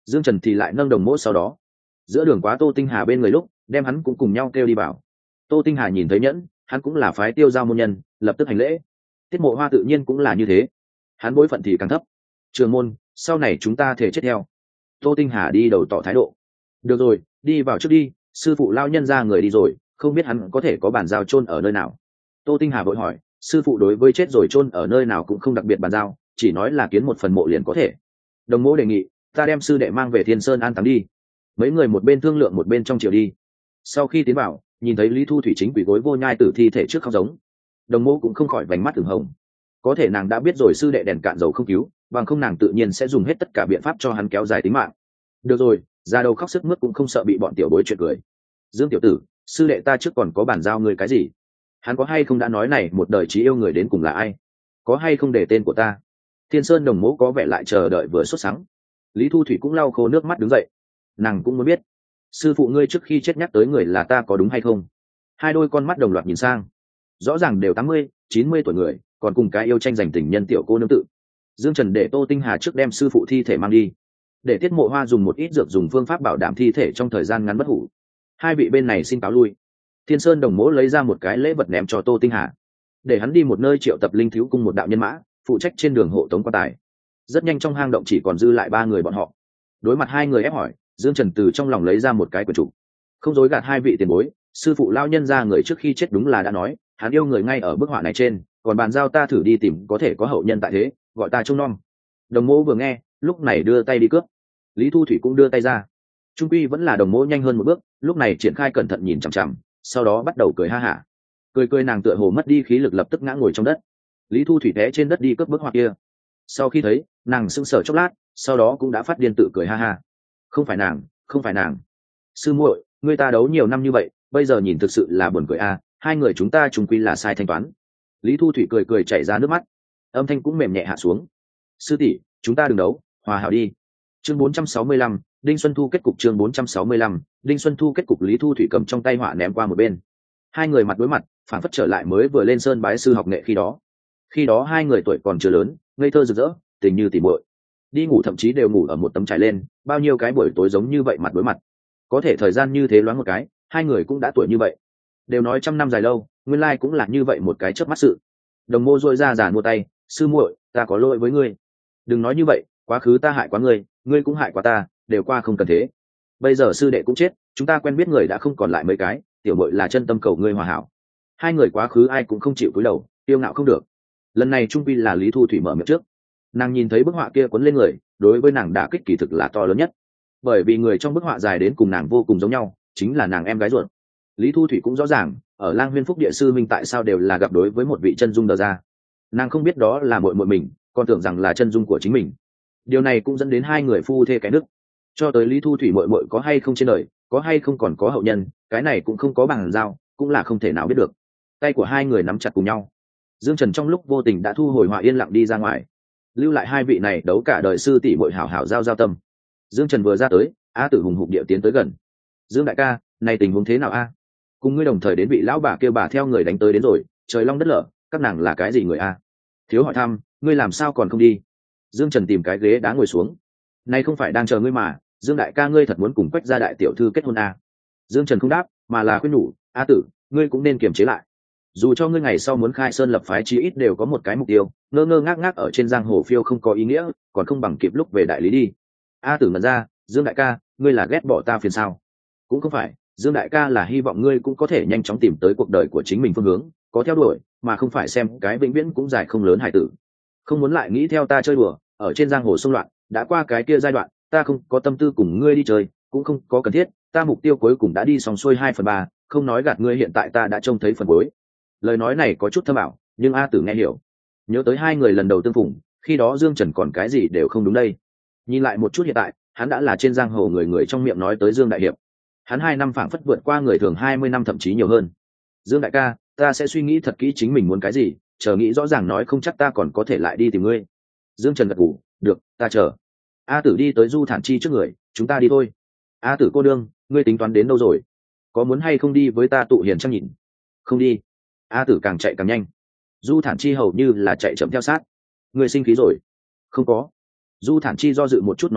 Dương Trần thì lại nâng đồng mỗ sau đó giữa đường quá Tô Tinh Hà bên người lúc đem hắn cũng cùng nhau kêu đi vào. Tô Tinh Hà nhìn thấy nhẫn, hắn cũng là phái Tiêu Giao môn nhân, lập tức hành lễ. Tiết Mộ Hoa tự nhiên cũng là như thế, hắn bối phận thì càng thấp. Trường môn, sau này chúng ta thể chết theo. Tô Tinh Hà đi đầu tỏ thái độ. Được rồi, đi vào trước đi, sư phụ lao nhân ra người đi rồi, không biết hắn có thể có bàn giao chôn ở nơi nào. Tô Tinh Hà vội hỏi, sư phụ đối với chết rồi chôn ở nơi nào cũng không đặc biệt bàn giao, chỉ nói là kiến một phần mộ liền có thể. Đồng mỗ đề nghị ta đem sư đệ mang về Thiên Sơn an táng đi. Mấy người một bên thương lượng một bên trong chiều đi. Sau khi tiến vào, nhìn thấy Lý Thu Thủy chính quỳ gối vô nhai tử thi thể trước khóc giống. Đồng mô cũng không khỏi vành mắt ửng hồng. Có thể nàng đã biết rồi sư đệ đèn cạn dầu không cứu, bằng không nàng tự nhiên sẽ dùng hết tất cả biện pháp cho hắn kéo dài tính mạng. Được rồi, ra đầu khóc sức mướt cũng không sợ bị bọn tiểu bối chuyện cười. Dương tiểu tử, sư đệ ta trước còn có bàn giao người cái gì? Hắn có hay không đã nói này một đời chỉ yêu người đến cùng là ai? Có hay không để tên của ta? Thiên Sơn đồng mẫu có vẻ lại chờ đợi vừa sốt sắng. Lý Thu Thủy cũng lau khô nước mắt đứng dậy. Nàng cũng muốn biết, sư phụ ngươi trước khi chết nhắc tới người là ta có đúng hay không? Hai đôi con mắt đồng loạt nhìn sang, rõ ràng đều 80, 90 tuổi người, còn cùng cái yêu tranh giành tình nhân tiểu cô nương tự. Dương Trần để Tô Tinh Hà trước đem sư phụ thi thể mang đi, để Tiết Mộ Hoa dùng một ít dược dùng phương pháp bảo đảm thi thể trong thời gian ngắn bất hủ. Hai vị bên này xin cáo lui. Thiên Sơn đồng mỗ lấy ra một cái lễ vật ném cho Tô Tinh Hà, để hắn đi một nơi triệu tập linh thiếu cung một đạo nhân mã, phụ trách trên đường hộ tống quan tài. Rất nhanh trong hang động chỉ còn dư lại 3 người bọn họ. Đối mặt hai người ép hỏi, Dương Trần từ trong lòng lấy ra một cái quyển trục, không dối gạt hai vị tiền bối, sư phụ lao nhân ra người trước khi chết đúng là đã nói hắn yêu người ngay ở bức họa này trên, còn bàn giao ta thử đi tìm có thể có hậu nhân tại thế, gọi ta trông nom. Đồng mỗ vừa nghe lúc này đưa tay đi cướp. Lý Thu Thủy cũng đưa tay ra. Trung quy vẫn là đồng mỗ nhanh hơn một bước, lúc này triển khai cẩn thận nhìn chằm chằm, sau đó bắt đầu cười ha hả. Cười nàng tựa hồ mất đi khí lực lập tức ngã ngồi trong đất. Lý Thu Thủy té trên đất đi cướp bức họa kia. Sau khi thấy, nàng sững sờ chốc lát, sau đó cũng đã phát điên tự cười ha ha. Không phải nàng, không phải nàng. Sư muội, người ta đấu nhiều năm như vậy, bây giờ nhìn thực sự là buồn cười à, hai người chúng ta chung quy là sai thanh toán. Lý Thu Thủy cười chảy ra nước mắt, âm thanh cũng mềm nhẹ hạ xuống. Sư tỷ, chúng ta đừng đấu, hòa hảo đi. Chương 465, Đinh Xuân Thu kết cục. Chương 465, Đinh Xuân Thu kết cục. Lý Thu Thủy cầm trong tay họa ném qua một bên. Hai người mặt đối mặt, phản phất trở lại mới vừa lên sơn bái sư học nghệ khi đó. Khi đó hai người tuổi còn chưa lớn, ngây thơ rực rỡ, tình như tỉ muội. Đi ngủ thậm chí đều ngủ ở một tấm trải lên, bao nhiêu cái buổi tối giống như vậy mặt đối mặt. Có thể thời gian như thế loáng một cái, hai người cũng đã tuổi như vậy. Đều nói 100 năm dài lâu, nguyên lai cũng là như vậy một cái chớp mắt sự. Đồng mô rôi ra giàn mua tay, sư muội, ta có lỗi với ngươi. Đừng nói như vậy, quá khứ ta hại quá ngươi, ngươi cũng hại quá ta, đều qua không cần thế. Bây giờ sư đệ cũng chết, chúng ta quen biết người đã không còn lại mấy cái, tiểu muội là chân tâm cầu ngươi hòa hảo. Hai người quá khứ ai cũng không chịu cúi đầu, tiêu ngạo không được. Lần này trung quy là Lý Thu Thủy mở miệng trước. Nàng nhìn thấy bức họa kia cuốn lên người, đối với nàng đả kích kỳ thực là to lớn nhất, bởi vì người trong bức họa dài đến cùng nàng vô cùng giống nhau, chính là nàng em gái ruột. Lý Thu Thủy cũng rõ ràng, ở Lang Huyên Phúc địa sư minh tại sao đều là gặp đối với một vị chân dung đờ ra. Nàng không biết đó là muội muội mình, còn tưởng rằng là chân dung của chính mình. Điều này cũng dẫn đến hai người phu thê cái đức. Cho tới Lý Thu Thủy muội muội có hay không trên đời, có hay không còn có hậu nhân, cái này cũng không có bằng giao, cũng là không thể nào biết được. Tay của hai người nắm chặt cùng nhau. Dương Trần trong lúc vô tình đã thu hồi họa, yên lặng đi ra ngoài, lưu lại hai vị này đấu cả đời sư tỷ muội hảo hảo giao tâm. Dương Trần vừa ra tới, A Tử hùng hục địa tiến tới gần. Dương đại ca, này tình huống thế nào a? Cùng ngươi đồng thời đến bị lão bà kêu bà theo người đánh tới đến rồi, trời long đất lở, các nàng là cái gì người a? Thiếu hỏi thăm, ngươi làm sao còn không đi? Dương Trần tìm cái ghế đá ngồi xuống. Này không phải đang chờ ngươi mà, Dương đại ca ngươi thật muốn cùng Quách gia đại tiểu thư kết hôn a? Dương Trần không đáp, mà là khuyên nhủ, A Tử, ngươi cũng nên kiềm chế lại. Dù cho ngươi ngày sau muốn khai sơn lập phái chí ít đều có một cái mục tiêu, ngơ ngác ở trên giang hồ phiêu không có ý nghĩa, còn không bằng kịp lúc về đại lý đi. A Tử ngẩn ra, Dương đại ca, ngươi là ghét bỏ ta phiền sao? Cũng không phải, Dương đại ca là hy vọng ngươi cũng có thể nhanh chóng tìm tới cuộc đời của chính mình phương hướng, có theo đuổi, mà không phải xem cái vĩnh viễn cũng dài không lớn hải tử. Không muốn lại nghĩ theo ta chơi đùa, ở trên giang hồ xung loạn, đã qua cái kia giai đoạn, ta không có tâm tư cùng ngươi đi chơi, cũng không có cần thiết, ta mục tiêu cuối cùng đã đi xong xuôi 2/3, không nói gạt ngươi, hiện tại ta đã trông thấy phần cuối. Lời nói này có chút thâm ảo, nhưng A Tử nghe hiểu. Nhớ tới hai người lần đầu tương phùng, khi đó Dương Trần còn cái gì đều không đúng đây. Nhìn lại một chút hiện tại, hắn đã là trên giang hồ người trong miệng nói tới Dương đại hiệp. Hắn 2 năm phảng phất vượt qua người thường 20 năm thậm chí nhiều hơn. Dương đại ca, ta sẽ suy nghĩ thật kỹ chính mình muốn cái gì, chờ nghĩ rõ ràng nói không chắc ta còn có thể lại đi tìm ngươi. Dương Trần gật gù, được, ta chờ. A Tử đi tới Du Thản Chi trước người, chúng ta đi thôi. A Tử cô đương, ngươi tính toán đến đâu rồi? Có muốn hay không đi với ta tụ hiền trăng nhìn? Không đi. A Tử càng chạy càng nhanh. Du Thản Chi hầu như là chạy chậm theo sát. Ngươi sinh khí rồi? Không có. Du Thản Chi do dự một chút nói rằng,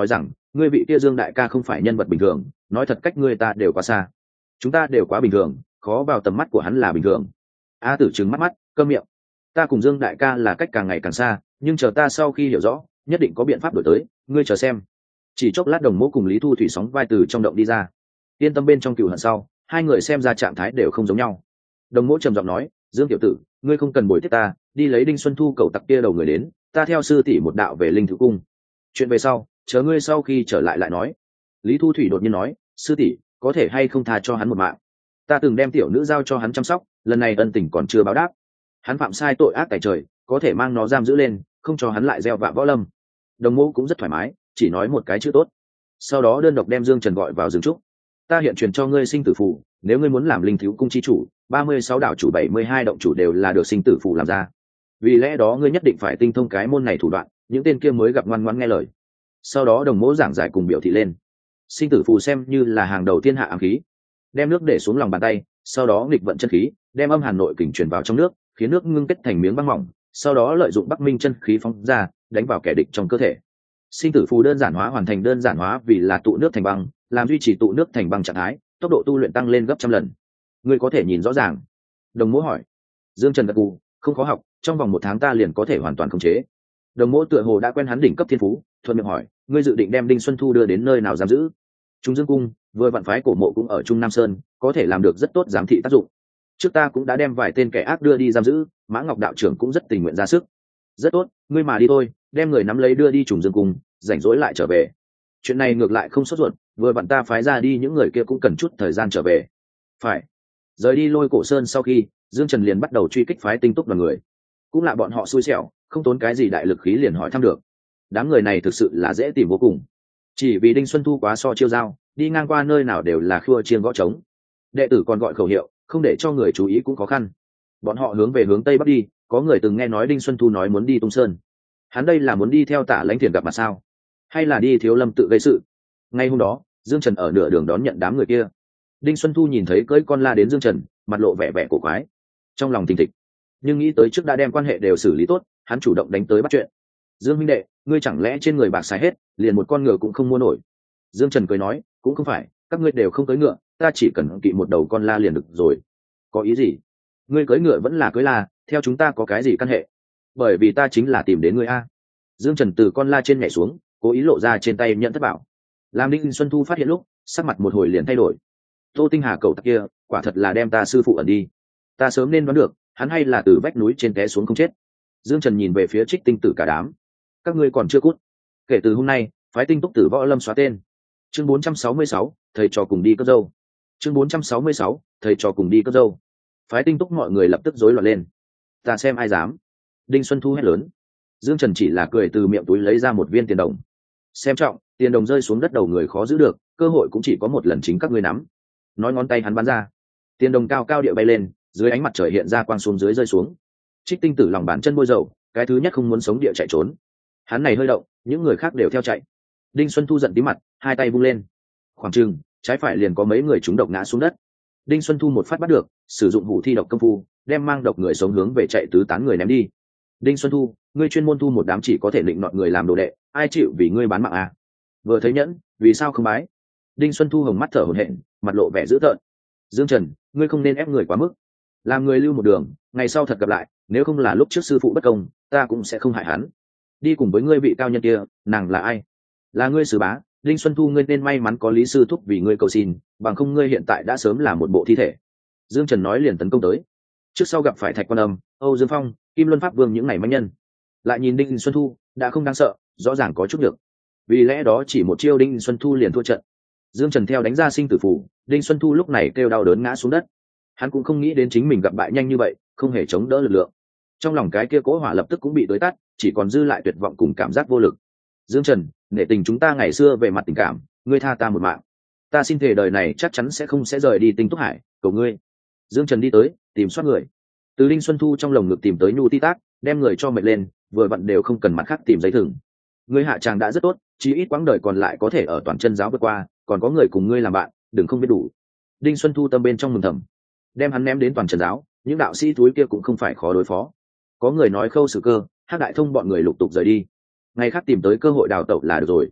ngươi vị kia Dương đại ca không phải nhân vật bình thường, nói thật cách ngươi ta đều quá xa, chúng ta đều quá bình thường, khó vào tầm mắt của hắn là bình thường. A Tử trừng mắt mắt, câm miệng. Ta cùng Dương đại ca là cách càng ngày càng xa, nhưng chờ ta sau khi hiểu rõ, nhất định có biện pháp đổi tới, ngươi chờ xem. Chỉ chốc lát Đồng Mỗ cùng Lý Thu Thủy sóng vai từ trong động đi ra. Yên tâm, bên trong cựu hận sau, hai người xem ra trạng thái đều không giống nhau. Đồng Mỗ trầm giọng nói, Dương tiểu tử, ngươi không cần bồi tiếp ta, đi lấy Đinh Xuân Thu cầu tặc kia đầu người đến, ta theo sư tỷ một đạo về Linh Thứ cung. Chuyện về sau, chờ ngươi sau khi trở lại lại nói. Lý Thu Thủy đột nhiên nói, sư tỷ, có thể hay không tha cho hắn một mạng? Ta từng đem tiểu nữ giao cho hắn chăm sóc, lần này ân tình còn chưa báo đáp. Hắn phạm sai tội ác tại trời, có thể mang nó giam giữ lên, không cho hắn lại gieo vạ võ lâm. Đồng Mỗ cũng rất thoải mái, chỉ nói một cái chữ tốt. Sau đó đơn độc đem Dương Trần gọi vào rừng trúc. Ta hiện truyền cho ngươi sinh tử phù, nếu ngươi muốn làm Linh Thiếu cung chi chủ, 36 đảo chủ 72 động chủ đều là được sinh tử phù làm ra. Vì lẽ đó ngươi nhất định phải tinh thông cái môn này thủ đoạn, những tên kia mới gặp ngoan ngoãn nghe lời. Sau đó Đồng Mỗ giảng giải cùng biểu thị lên. Sinh tử phù xem như là hàng đầu thiên hạ ám khí. Đem nước để xuống lòng bàn tay, sau đó nghịch vận chân khí, đem âm hàn nội kình truyền vào trong nước, khiến nước ngưng kết thành miếng băng mỏng, sau đó lợi dụng Bắc Minh chân khí phóng ra, đánh vào kẻ địch trong cơ thể. Sinh tử phù đơn giản hóa hoàn thành đơn giản hóa vì là tụ nước thành băng, làm duy trì tụ nước thành băng trạng thái, tốc độ tu luyện tăng lên gấp trăm lần. Ngươi có thể nhìn rõ ràng? Đồng Mỗ hỏi. Dương Trần gật gù, không khó học, trong vòng 1 tháng ta liền có thể hoàn toàn khống chế. Đồng Mỗ tựa hồ đã quen hắn đỉnh cấp thiên phú, thuận miệng hỏi, ngươi dự định đem Đinh Xuân Thu đưa đến nơi nào giam giữ? Trung Dương cung, vừa vạn phái cổ mộ cũng ở Trung Nam Sơn, có thể làm được rất tốt giám thị tác dụng. Trước ta cũng đã đem vài tên kẻ ác đưa đi giam giữ, Mã Ngọc đạo trưởng cũng rất tình nguyện ra sức. Rất tốt, ngươi mà đi thôi, đem người nắm lấy đưa đi Trùng Dương cung, rảnh rỗi lại trở về. Chuyện này ngược lại không sốt ruột, vừa vặn ta phái ra đi những người kia cũng cần chút thời gian trở về. Phải. Rời đi Lôi Cổ Sơn sau khi, Dương Trần liền bắt đầu truy kích phái Tinh Túc đoàn người. Cũng là bọn họ xui xẻo, không tốn cái gì đại lực khí liền hỏi thăm được. Đám người này thực sự là dễ tìm vô cùng. Chỉ vì Đinh Xuân Thu quá so chiêu dao, đi ngang qua nơi nào đều là khua chiêng gõ trống. Đệ tử còn gọi khẩu hiệu, không để cho người chú ý cũng khó khăn. Bọn họ hướng về hướng tây bắc đi, có người từng nghe nói Đinh Xuân Thu nói muốn đi Tung Sơn. Hắn đây là muốn đi theo Tả Lãnh Thiền gặp mặt sao? Hay là đi Thiếu Lâm tự gây sự? Ngay hôm đó, Dương Trần ở nửa đường đón nhận đám người kia. Đinh Xuân Thu nhìn thấy cưỡi con la đến Dương Trần, mặt lộ vẻ vẻ cổ quái, trong lòng thình thịch. Nhưng nghĩ tới trước đã đem quan hệ đều xử lý tốt, hắn chủ động đánh tới bắt chuyện. Dương minh đệ, ngươi chẳng lẽ trên người bạc xài hết, liền một con ngựa cũng không mua nổi? Dương Trần cười nói, cũng không phải, các ngươi đều không cưỡi ngựa, ta chỉ cần kỵ một đầu con la liền được rồi. Có ý gì? Ngươi cưỡi ngựa vẫn là cưỡi la, theo chúng ta có cái gì căn hệ? Bởi vì ta chính là tìm đến ngươi a. Dương Trần từ con la trên nhảy xuống, cố ý lộ ra trên tay nhận thất bảo. Làm Đinh Xuân Thu phát hiện lúc, sắc mặt một hồi liền thay đổi. Tô Tinh Hà cậu tặc kia, quả thật là đem ta sư phụ ẩn đi. Ta sớm nên đoán được, hắn hay là từ vách núi trên té xuống không chết. Dương Trần nhìn về phía Trích Tinh Tử cả đám. Các ngươi còn chưa cút. Kể từ hôm nay, phái Tinh Túc Tử võ lâm xóa tên. Chương 466, thầy trò cùng đi cất dâu. Chương 466, thầy trò cùng đi cất dâu. Phái Tinh Túc mọi người lập tức rối loạn lên. Ta xem ai dám. Đinh Xuân Thu hét lớn. Dương Trần chỉ là cười từ miệng túi lấy ra một viên tiền đồng. Xem trọng, tiền đồng rơi xuống đất đầu người khó giữ được, cơ hội cũng chỉ có một lần, chính các ngươi nắm. Nói ngón tay hắn bắn ra, tiền đồng cao cao địa bay lên, dưới ánh mặt trời hiện ra quang xuống dưới rơi xuống. Trích Tinh Tử lòng bàn chân bôi dầu, cái thứ nhất không muốn sống địa chạy trốn. Hắn này hơi động, những người khác đều theo chạy. Đinh Xuân Thu giận tí mặt, hai tay vung lên, khoảng chừng trái phải liền có mấy người trúng độc ngã xuống đất. Đinh Xuân Thu một phát bắt được, sử dụng hủ thi độc công phu, đem mang độc người sống hướng về chạy tứ tán người ném đi. Đinh Xuân Thu, ngươi chuyên môn thu một đám chỉ có thể định nọt người làm đồ đệ, ai chịu vì ngươi bán mạng à? Vừa thấy nhẫn, vì sao không bái? Đinh Xuân Thu hồng mắt thở hổn hển, mặt lộ vẻ dữ tợn. Dương Trần, ngươi không nên ép người quá mức, làm người lưu một đường, ngày sau thật gặp lại, nếu không là lúc trước sư phụ bất công, ta cũng sẽ không hại hắn. Đi cùng với ngươi vị cao nhân kia, nàng là ai? Là ngươi sư bá. Đinh Xuân Thu, ngươi nên may mắn có lý sư thúc vì ngươi cầu xin, bằng không ngươi hiện tại đã sớm là một bộ thi thể. Dương Trần nói liền tấn công tới. Trước sau gặp phải Thạch Quan Âm, Âu Dương Phong, Kim Luân Pháp Vương những này manh nhân, lại nhìn Đinh Xuân Thu đã không đáng sợ, rõ ràng có chút được. Vì lẽ đó chỉ một chiêu Đinh Xuân Thu liền thua trận. Dương Trần theo đánh ra sinh tử phù, Đinh Xuân Thu lúc này kêu đau đớn ngã xuống đất. Hắn cũng không nghĩ đến chính mình gặp bại nhanh như vậy, không hề chống đỡ lực lượng. Trong lòng cái kia cỗ hỏa lập tức cũng bị tối tắt, chỉ còn dư lại tuyệt vọng cùng cảm giác vô lực. Dương Trần, nể tình chúng ta ngày xưa về mặt tình cảm, ngươi tha ta một mạng. Ta xin thề đời này chắc chắn sẽ rời đi Tinh Túc Hải, cầu ngươi. Dương Trần đi tới, tìm soát người. Từ Đinh Xuân Thu trong lồng ngực tìm tới nhu ti tác, đem người cho mệt lên, vừa vặn đều không cần mặt khác tìm giấy thừng. Ngươi hạ tràng đã rất tốt, chí ít quãng đời còn lại có thể ở toàn chân giáo vượt qua, còn có người cùng ngươi làm bạn, đừng không biết đủ. Đinh Xuân Thu tâm bên trong mừng thầm, đem hắn ném đến toàn chân giáo, những đạo sĩ túi kia cũng không phải khó đối phó. Có người nói Khâu Sử Cơ, Hắc Đại Thông bọn người lục tục rời đi, ngày khác tìm tới cơ hội đào tẩu là được rồi.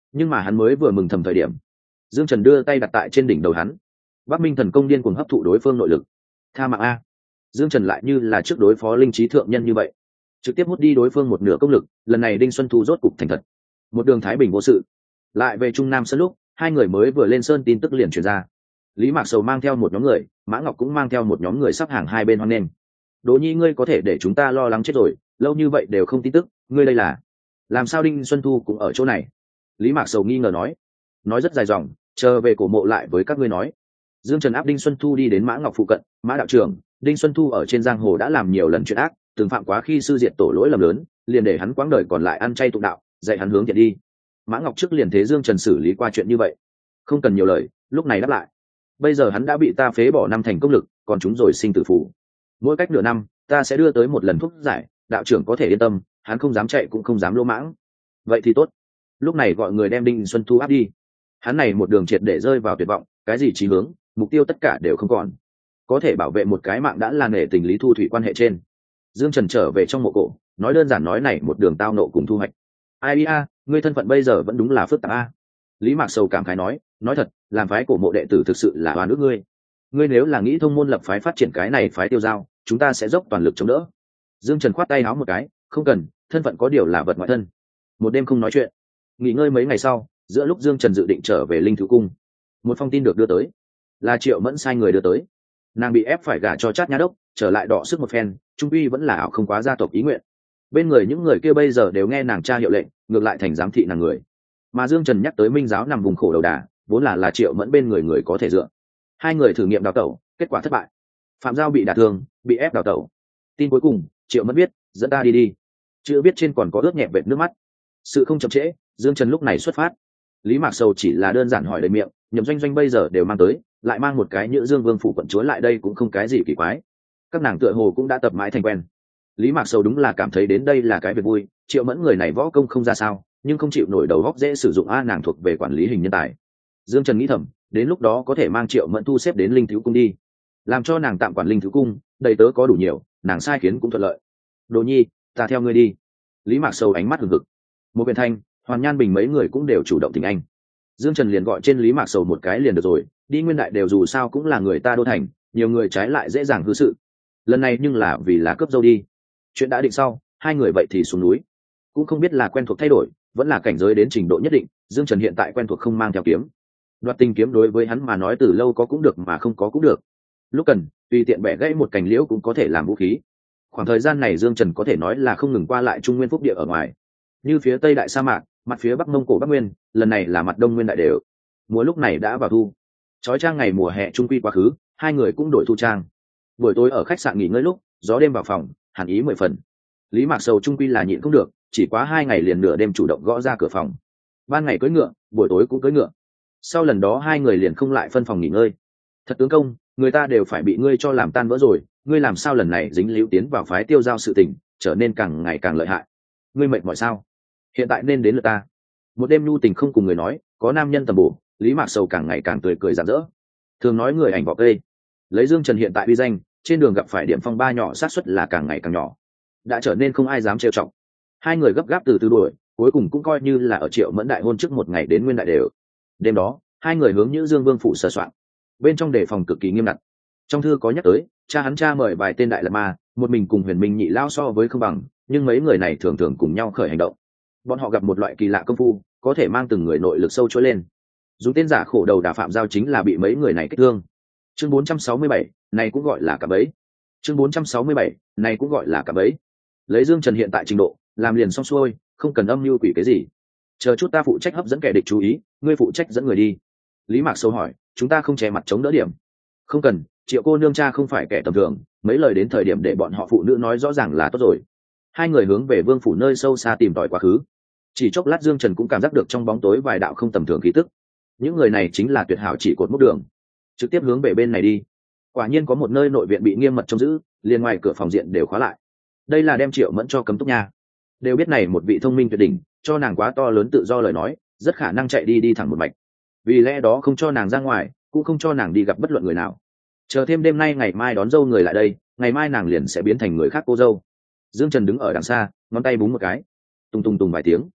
Nhưng mà hắn mới vừa mừng thầm thời điểm, Dương Trần đưa tay đặt tại trên đỉnh đầu hắn. Bắc Minh thần công điên cuồng hấp thụ đối phương nội lực. Tha mạng a. Dương Trần lại như là trước đối phó linh trí thượng nhân như vậy, trực tiếp hút đi đối phương một nửa công lực. Lần này Đinh Xuân Thu rốt cục thành thật, một đường thái bình vô sự. Lại về Trung Nam Sơn lúc hai người mới vừa lên sơn, tin tức liền truyền ra. Lý Mạc Sầu mang theo một nhóm người, Mã Ngọc cũng mang theo một nhóm người sắp hàng hai bên hoan nghênh. Đỗ Nhi, ngươi có thể để chúng ta lo lắng chết rồi, lâu như vậy đều không tin tức, ngươi đây là làm sao? Đinh Xuân Thu cũng ở chỗ này. Lý Mạc Sầu nghi ngờ nói rất dài dòng, chờ về cổ mộ lại với các ngươi nói. Dương Trần áp Đinh Xuân Thu đi đến Mã Ngọc phụ cận. Mã đạo trưởng, Đinh Xuân Thu ở trên giang hồ đã làm nhiều lần chuyện ác, từng phạm quá khi sư diệt tổ lỗi lầm lớn, liền để hắn quãng đời còn lại ăn chay tụng đạo, dạy hắn hướng thiện đi. Mã Ngọc trước liền thế Dương Trần xử lý qua chuyện như vậy, không cần nhiều lời, lúc này đáp lại. Bây giờ hắn đã bị ta phế bỏ 5 thành công lực, còn chúng rồi sinh tử phù. Mỗi cách nửa năm ta sẽ đưa tới một lần thuốc giải, đạo trưởng có thể yên tâm, hắn không dám chạy cũng không dám lỗ mãng. Vậy thì tốt, lúc này gọi người đem Đinh Xuân Thu áp đi. Hắn này một đường triệt để rơi vào tuyệt vọng, cái gì chí hướng, mục tiêu tất cả đều không còn. Có thể bảo vệ một cái mạng đã là nể tình lý thu thủy quan hệ trên. Dương Trần trở về trong mộ cổ, nói đơn giản nói này một đường tao nộ cùng thu hoạch. Ai a, ngươi thân phận bây giờ vẫn đúng là phức tạp a. Lý Mạc Sầu cảm khái nói thật, làm phái cổ mộ đệ tử thực sự là oan ức ngươi. Ngươi nếu là nghĩ thông môn lập phái phát triển cái này phái tiêu giao, chúng ta sẽ dốc toàn lực chống đỡ. Dương Trần khoát tay áo một cái, không cần, thân phận có điều là vật ngoại thân. Một đêm không nói chuyện, nghỉ ngơi mấy ngày sau, giữa lúc Dương Trần dự định trở về Linh Thứ Cung, một phong tin được đưa tới, là Triệu Mẫn sai người đưa tới. Nàng bị ép phải gả cho Trát Nha Đốc, trở lại đọ sức một phen, trung quy vẫn là ảo không quá gia tộc ý nguyện. Bên người những người kia bây giờ đều nghe nàng cha hiệu lệnh, ngược lại thành giám thị nàng người. Mà Dương Trần nhắc tới Minh giáo nằm vùng khổ đầu đà, vốn là Triệu Mẫn bên người người có thể dựa. Hai người thử nghiệm đào tẩu, kết quả thất bại. Phạm Giao bị đả thương, bị ép đào tẩu. Tin cuối cùng, Triệu Mẫn biết, dẫn ta đi. Chữ viết trên còn có ướt nhẹ vệt nước mắt. Sự không chậm trễ, Dương Trần lúc này xuất phát. Lý Mạc Sầu chỉ là đơn giản hỏi đầy miệng, Nhậm Doanh Doanh bây giờ đều mang tới, lại mang một cái Nhữ Dương Vương phủ quận chúa lại đây cũng không cái gì kỳ quái. Các nàng tựa hồ cũng đã tập mãi thành quen. Lý Mạc Sầu đúng là cảm thấy đến đây là cái việc vui. Triệu Mẫn người này võ công không ra sao, nhưng không chịu nổi đầu góc dễ sử dụng, nàng thuộc về quản lý hình nhân tài. Dương Trần nghĩ thầm, đến lúc đó có thể mang Triệu Mẫn thu xếp đến Linh Thiếu Cung đi, làm cho nàng tạm quản Linh Thiếu Cung, đầy tớ có đủ nhiều, nàng sai khiến cũng thuận lợi. Đồ Nhi, ta theo ngươi đi. Lý Mạc Sầu ánh mắt hừng hực. Một Huyền Thanh, Hoàn Nhan Bình mấy người cũng đều chủ động tình anh. Dương Trần liền gọi trên Lý Mạc Sầu một cái liền được rồi, đi Nguyên Đại đều dù sao cũng là người ta đô thành, nhiều người trái lại dễ dàng hư sự. Lần này nhưng là vì là cướp dâu đi. Chuyện đã định sau, hai người vậy thì xuống núi. Cũng không biết là quen thuộc thay đổi, vẫn là cảnh giới đến trình độ nhất định, Dương Trần hiện tại quen thuộc không mang theo kiếm. Đoạt tình kiếm đối với hắn mà nói từ lâu có cũng được mà không có cũng được. Lúc cần, tùy tiện bẻ gãy một cành liễu cũng có thể làm vũ khí. Khoảng thời gian này Dương Trần có thể nói là không ngừng qua lại Trung Nguyên Phúc Địa ở ngoài. Như phía Tây Đại Sa Mạc, mặt phía Bắc Mông Cổ Bắc Nguyên, lần này là mặt Đông Nguyên Đại đều. Mùa lúc này đã vào thu. Chói chang ngày mùa hè trung quy quá khứ, hai người cũng đổi thu trang. Buổi tối ở khách sạn nghỉ ngơi lúc, gió đêm vào phòng, hàn ý 10 phần. Lý Mạc Sầu trung quy là nhịn không được, chỉ quá 2 ngày liền nửa đêm chủ động gõ ra cửa phòng. Ban ngày cưỡi ngựa, buổi tối cũng cưỡi ngựa. Sau lần đó hai người liền không lại phân phòng nghỉ ngơi. Thật tướng công, người ta đều phải bị ngươi cho làm tan vỡ rồi, ngươi làm sao lần này dính líu tiến vào phái tiêu giao sự tình, trở nên càng ngày càng lợi hại. Ngươi mệt mỏi sao? Hiện tại nên đến lượt ta. Một đêm nhu tình không cùng người nói, có nam nhân tầm bổ, Lý Mạc Sầu càng ngày càng tươi cười rạng rỡ. Thường nói người ảnh vỏ cây, lấy Dương Trần hiện tại uy danh, trên đường gặp phải điểm phong ba nhỏ xác suất là càng ngày càng nhỏ, đã trở nên không ai dám trêu chọc. Hai người gấp gáp từ từ đuổi, cuối cùng cũng coi như là ở Triệu Mẫn đại hôn trước một ngày đến Nguyên Đại đều. Đêm đó, hai người hướng Nhữ Dương Vương phủ sờ soạn, bên trong đề phòng cực kỳ nghiêm ngặt. Trong thư có nhắc tới, cha mời vài tên đại lạt ma, một mình cùng Huyền Minh nhị lao so với không bằng, nhưng mấy người này thường thường cùng nhau khởi hành động. Bọn họ gặp một loại kỳ lạ công phu, có thể mang từng người nội lực sâu trỗi lên. Dùng tên giả khổ đầu đà Phạm Giao chính là bị mấy người này kích thương. Chương 467, này cũng gọi là cả bẫy. Chương 467, này cũng gọi là cả bẫy. Lấy Dương Trần hiện tại trình độ, làm liền xong xuôi, không cần âm mưu quỷ cái gì. Chờ chút ta phụ trách hấp dẫn kẻ địch chú ý, ngươi phụ trách dẫn người đi. Lý Mạc Sâu hỏi, chúng ta không che mặt chống đỡ điểm. Không cần, Triệu cô nương cha không phải kẻ tầm thường, mấy lời đến thời điểm để bọn họ phụ nữ nói rõ ràng là tốt rồi. Hai người hướng về Vương phủ nơi sâu xa tìm tòi quá khứ. Chỉ chốc lát Dương Trần cũng cảm giác được trong bóng tối vài đạo không tầm thường khí tức. Những người này chính là tuyệt hảo chỉ cột mốc đường, trực tiếp hướng về bên này đi. Quả nhiên có một nơi nội viện bị nghiêm mật trông giữ, liền ngoài cửa phòng diện đều khóa lại. Đây là đem Triệu Mẫn cho cấm túc nha. Đều biết này một vị thông minh tuyệt đỉnh, cho nàng quá to lớn tự do lời nói, rất khả năng chạy đi thẳng một mạch. Vì lẽ đó không cho nàng ra ngoài, cũng không cho nàng đi gặp bất luận người nào. Chờ thêm đêm nay ngày mai đón dâu người lại đây, ngày mai nàng liền sẽ biến thành người khác cô dâu. Dương Trần đứng ở đằng xa, ngón tay búng một cái, tùng tùng tùng vài tiếng.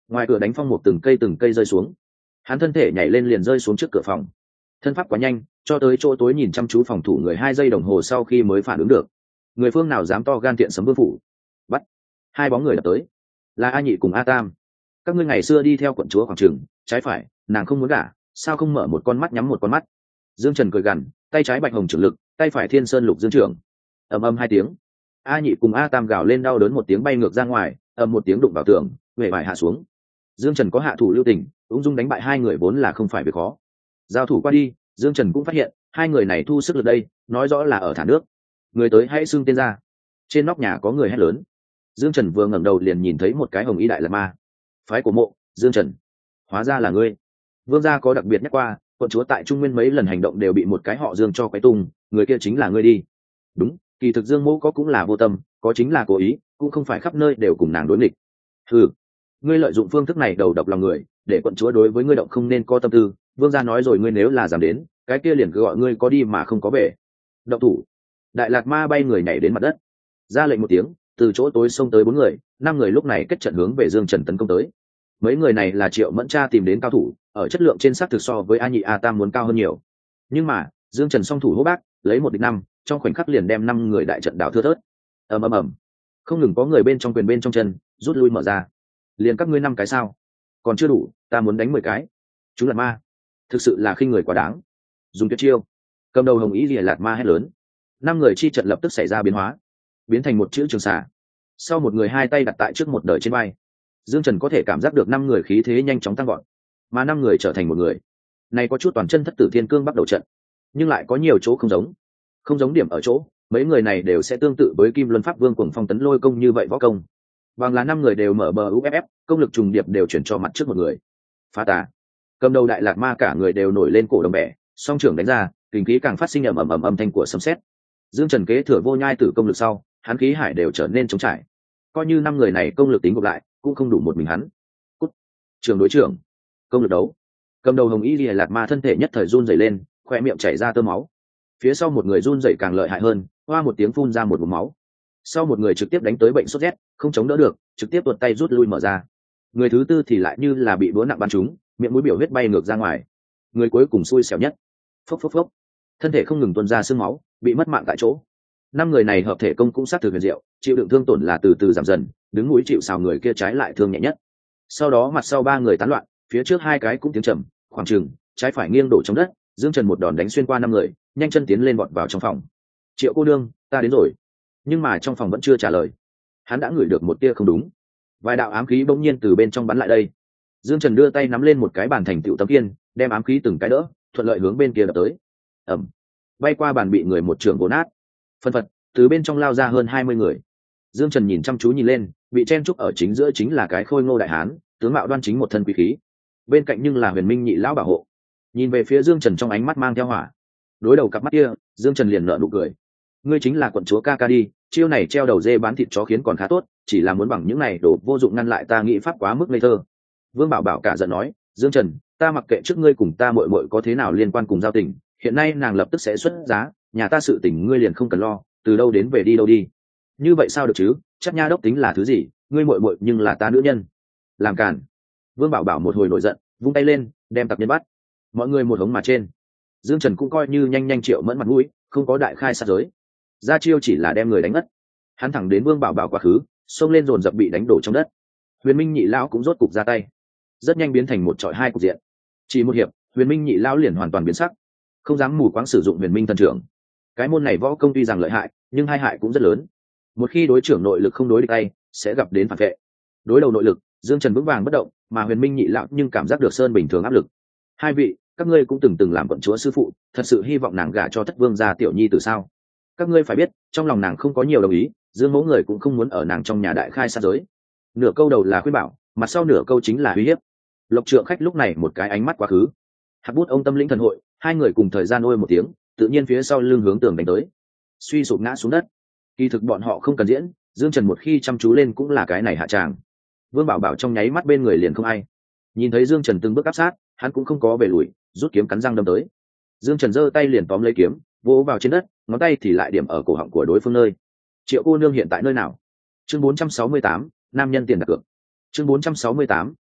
ngoài cửa đánh phong một từng cây rơi xuống, hắn thân thể nhảy lên liền rơi xuống trước cửa phòng. Thân pháp quá nhanh, cho tới chỗ tối nhìn chăm chú phòng thủ người 2 giây đồng hồ sau khi mới phản ứng được. Người phương nào dám to gan tiện sấm vương phủ? Bắt! Hai bóng người đập tới, là A Nhị cùng A Tam. Các ngươi ngày xưa đi theo quận chúa khoảng trường, trái phải, nàng không muốn gả, sao không mở một con mắt nhắm một con mắt? Dương Trần cười gằn, tay trái bạch hồng trưởng lực, tay phải thiên sơn lục dương trưởng. Ầm ầm 2 tiếng, A Nhị cùng A Tam gào lên đau đớn một tiếng bay ngược ra ngoài, ầm một tiếng đụng vào tường, huệ vải hạ xuống. Dương Trần có hạ thủ lưu tình, ung dung đánh bại hai người vốn là không phải việc khó. Giao thủ qua đi, Dương Trần cũng phát hiện hai người này thu sức lực đây, nói rõ là ở thả nước. Người tới hãy xưng tên ra. Trên nóc nhà có người hét lớn. Dương Trần vừa ngẩng đầu liền nhìn thấy một cái hồng y đại lạt ma. Phái của mộ, Dương Trần, hóa ra là ngươi. Vương gia có đặc biệt nhắc qua, quận chúa tại Trung Nguyên mấy lần hành động đều bị một cái họ Dương cho quấy tung, người kia chính là ngươi đi. Đúng, kỳ thực Dương Mẫu có cũng là vô tâm, có chính là cố ý, cũng không phải khắp nơi đều cùng nàng đối nghịch. Ừ, ngươi lợi dụng phương thức này đầu độc lòng người, để quận chúa đối với ngươi động không nên có tâm tư. Vương gia nói rồi, ngươi nếu là dám đến, cái kia liền cứ gọi ngươi có đi mà không có về. Động thủ. Đại Lạt Ma bay người nhảy đến mặt đất, ra lệnh một tiếng, từ chỗ tối xông tới 4 người, 5 người lúc này kết trận hướng về Dương Trần tấn công tới. Mấy người này là Triệu Mẫn Cha tìm đến cao thủ, ở chất lượng trên xác thực so với A Nhị A Tam muốn cao hơn nhiều. Nhưng mà Dương Trần song thủ hô bác, lấy 1 địch 5, trong khoảnh khắc liền đem 5 người đại trận đảo thưa thớt. Ầm ầm ầm, không ngừng có người bên trong quyền bên trong chân rút lui mở ra. Liền các ngươi 5 cái sao? Còn chưa đủ, ta muốn đánh 10 cái. Chúng Lạt Ma, thực sự là khinh người quá đáng. Dùng tuyệt chiêu. Cầm đầu hồng ý lìa Lạt Ma hét lớn. 5 người chi trận lập tức xảy ra biến hóa, biến thành một chữ trường xà. Sau một người 2 tay đặt tại trước một đời trên vai, Dương Trần có thể cảm giác được 5 người khí thế nhanh chóng tăng vọt, mà 5 người trở thành một người. Này có chút toàn chân thất tử thiên cương bắt đầu trận, nhưng lại có nhiều chỗ không giống. Không giống điểm ở chỗ, mấy người này đều sẽ tương tự với Kim Luân Pháp Vương Cuồng Phong Tấn Lôi công như vậy võ công. Bằng là 5 người đều mở bờ UFF, công lực trùng điệp đều chuyển cho mặt trước một người. Phá tà. Cầm đầu Đại Lạt Ma cả người đều nổi lên cổ đồng bẻ, song trưởng đánh ra, kình khí càng phát sinh ầm ầm âm thanh của sấm sét. Dương Trần kế thừa vô nhai tử công lực sau, hắn khí hải đều trở nên trống trải. Coi như 5 người này công lực tính gộp lại, cũng không đủ một mình hắn. Cút. Trường đối trưởng, công lực đấu. Cầm đầu hồng y lìa Lạt Ma thân thể nhất thời run rẩy lên, khoe miệng chảy ra tơ máu. Phía sau một người run rẩy càng lợi hại hơn, hoa một tiếng phun ra một ngụm máu. Sau một người trực tiếp đánh tới bệnh sốt rét, không chống đỡ được, trực tiếp tuột tay rút lui mở ra. Người thứ tư thì lại như là bị búa nặng bắn trúng, miệng mũi biểu huyết bay ngược ra ngoài. Người cuối cùng xui xẻo nhất. Phốc phốc phốc. Thân thể không ngừng tuôn ra sương máu, bị mất mạng tại chỗ. 5 người này hợp thể công cũng sát thực huyền diệu, chịu đựng thương tổn là từ từ giảm dần, đứng núi chịu sào người kia trái lại thương nhẹ nhất. Sau đó mặt sau 3 người tán loạn, phía trước 2 cái cũng tiếng trầm, khoảng chừng trái phải nghiêng đổ trong đất. Dương Trần một đòn đánh xuyên qua 5 người, nhanh chân tiến lên vọt vào trong phòng. Triệu cô nương, ta đến rồi. Nhưng mà trong phòng vẫn chưa trả lời, hắn đã ngửi được một tia không đúng. Vài đạo ám khí bỗng nhiên từ bên trong bắn lại đây. Dương Trần đưa tay nắm lên một cái bàn thành tựu tấm kiên, đem ám khí từng cái đỡ, thuận lợi hướng bên kia đập tới. Ầm, bay qua bàn bị người một trường vỗ nát. Phân phật, từ bên trong lao ra hơn 20 người. Dương Trần nhìn chăm chú nhìn lên, bị chen trúc ở chính giữa chính là cái khôi ngô đại hán, tướng mạo đoan chính một thân quý khí. Bên cạnh nhưng là Huyền Minh nhị lão bảo hộ. Nhìn về phía Dương Trần trong ánh mắt mang theo hỏa. Đối đầu cặp mắt kia, Dương Trần liền nở nụ cười. Ngươi chính là quận chúa ca ca đi, chiêu này treo đầu dê bán thịt chó khiến còn khá tốt, chỉ là muốn bằng những này đồ vô dụng ngăn lại ta nghĩ pháp quá mức ngây thơ. Vương Bảo Bảo cả giận nói, Dương Trần, ta mặc kệ trước ngươi cùng ta muội muội có thế nào liên quan cùng giao tình, hiện nay nàng lập tức sẽ xuất giá, nhà ta sự tình ngươi liền không cần lo, từ đâu đến về đi đâu đi. Như vậy sao được chứ, chắc nha đốc tính là thứ gì, ngươi muội muội nhưng là ta nữ nhân. Làm cản. Vương Bảo Bảo một hồi nổi giận, vung tay lên, đem tặc nhân bắt. Mọi người một hống mà trên. Dương Trần cũng coi như nhanh Triệu Mẫn mặt mũi, không có đại khai sát giới. Ra chiêu chỉ là đem người đánh ngất. Hắn thẳng đến Vương Bảo Bảo quá khứ, xông lên dồn dập bị đánh đổ trong đất. Huyền Minh nhị lão cũng rốt cục ra tay, rất nhanh biến thành một trọi 2 cục diện. Chỉ một hiệp, Huyền Minh nhị lão liền hoàn toàn biến sắc, không dám mù quáng sử dụng Huyền Minh thần trưởng. Cái môn này võ công tuy rằng lợi hại, nhưng hai hại cũng rất lớn. Một khi đối trưởng nội lực không đối địch tay, sẽ gặp đến phản vệ. Đối đầu nội lực, Dương Trần vững vàng bất động, mà Huyền Minh nhị lão nhưng cảm giác được sơn bình thường áp lực. Hai vị, các ngươi cũng từng làm quận chúa sư phụ, thật sự hy vọng nàng gả cho Thất Vương gia tiểu nhi từ sao? Các ngươi phải biết, trong lòng nàng không có nhiều đồng ý, Dương Mẫu người cũng không muốn ở nàng trong nhà đại khai sát giới. Nửa câu đầu là khuyên bảo, mặt sau nửa câu chính là uy hiếp. Lộc Trượng Khách lúc này một cái ánh mắt quá khứ. Hạc Bút ông tâm lĩnh thần hội, 2 người cùng thời gian ôi một tiếng, tự nhiên phía sau lưng hướng tường đánh tới, suy sụp ngã xuống đất. Kỳ thực bọn họ không cần diễn, Dương Trần một khi chăm chú lên cũng là cái này hạ tràng. Vương Bảo Bảo trong nháy mắt bên người liền không ai. Nhìn thấy Dương Trần từng bước áp sát, hắn cũng không có về lùi, rút kiếm cắn răng đâm tới. Dương Trần giơ tay liền tóm lấy kiếm, vỗ vào trên đất, ngón tay thì lại điểm ở cổ họng của đối phương nơi. Triệu cô nương hiện tại nơi nào? Chương 468, nam nhân tiền đặt cược. Chương 468,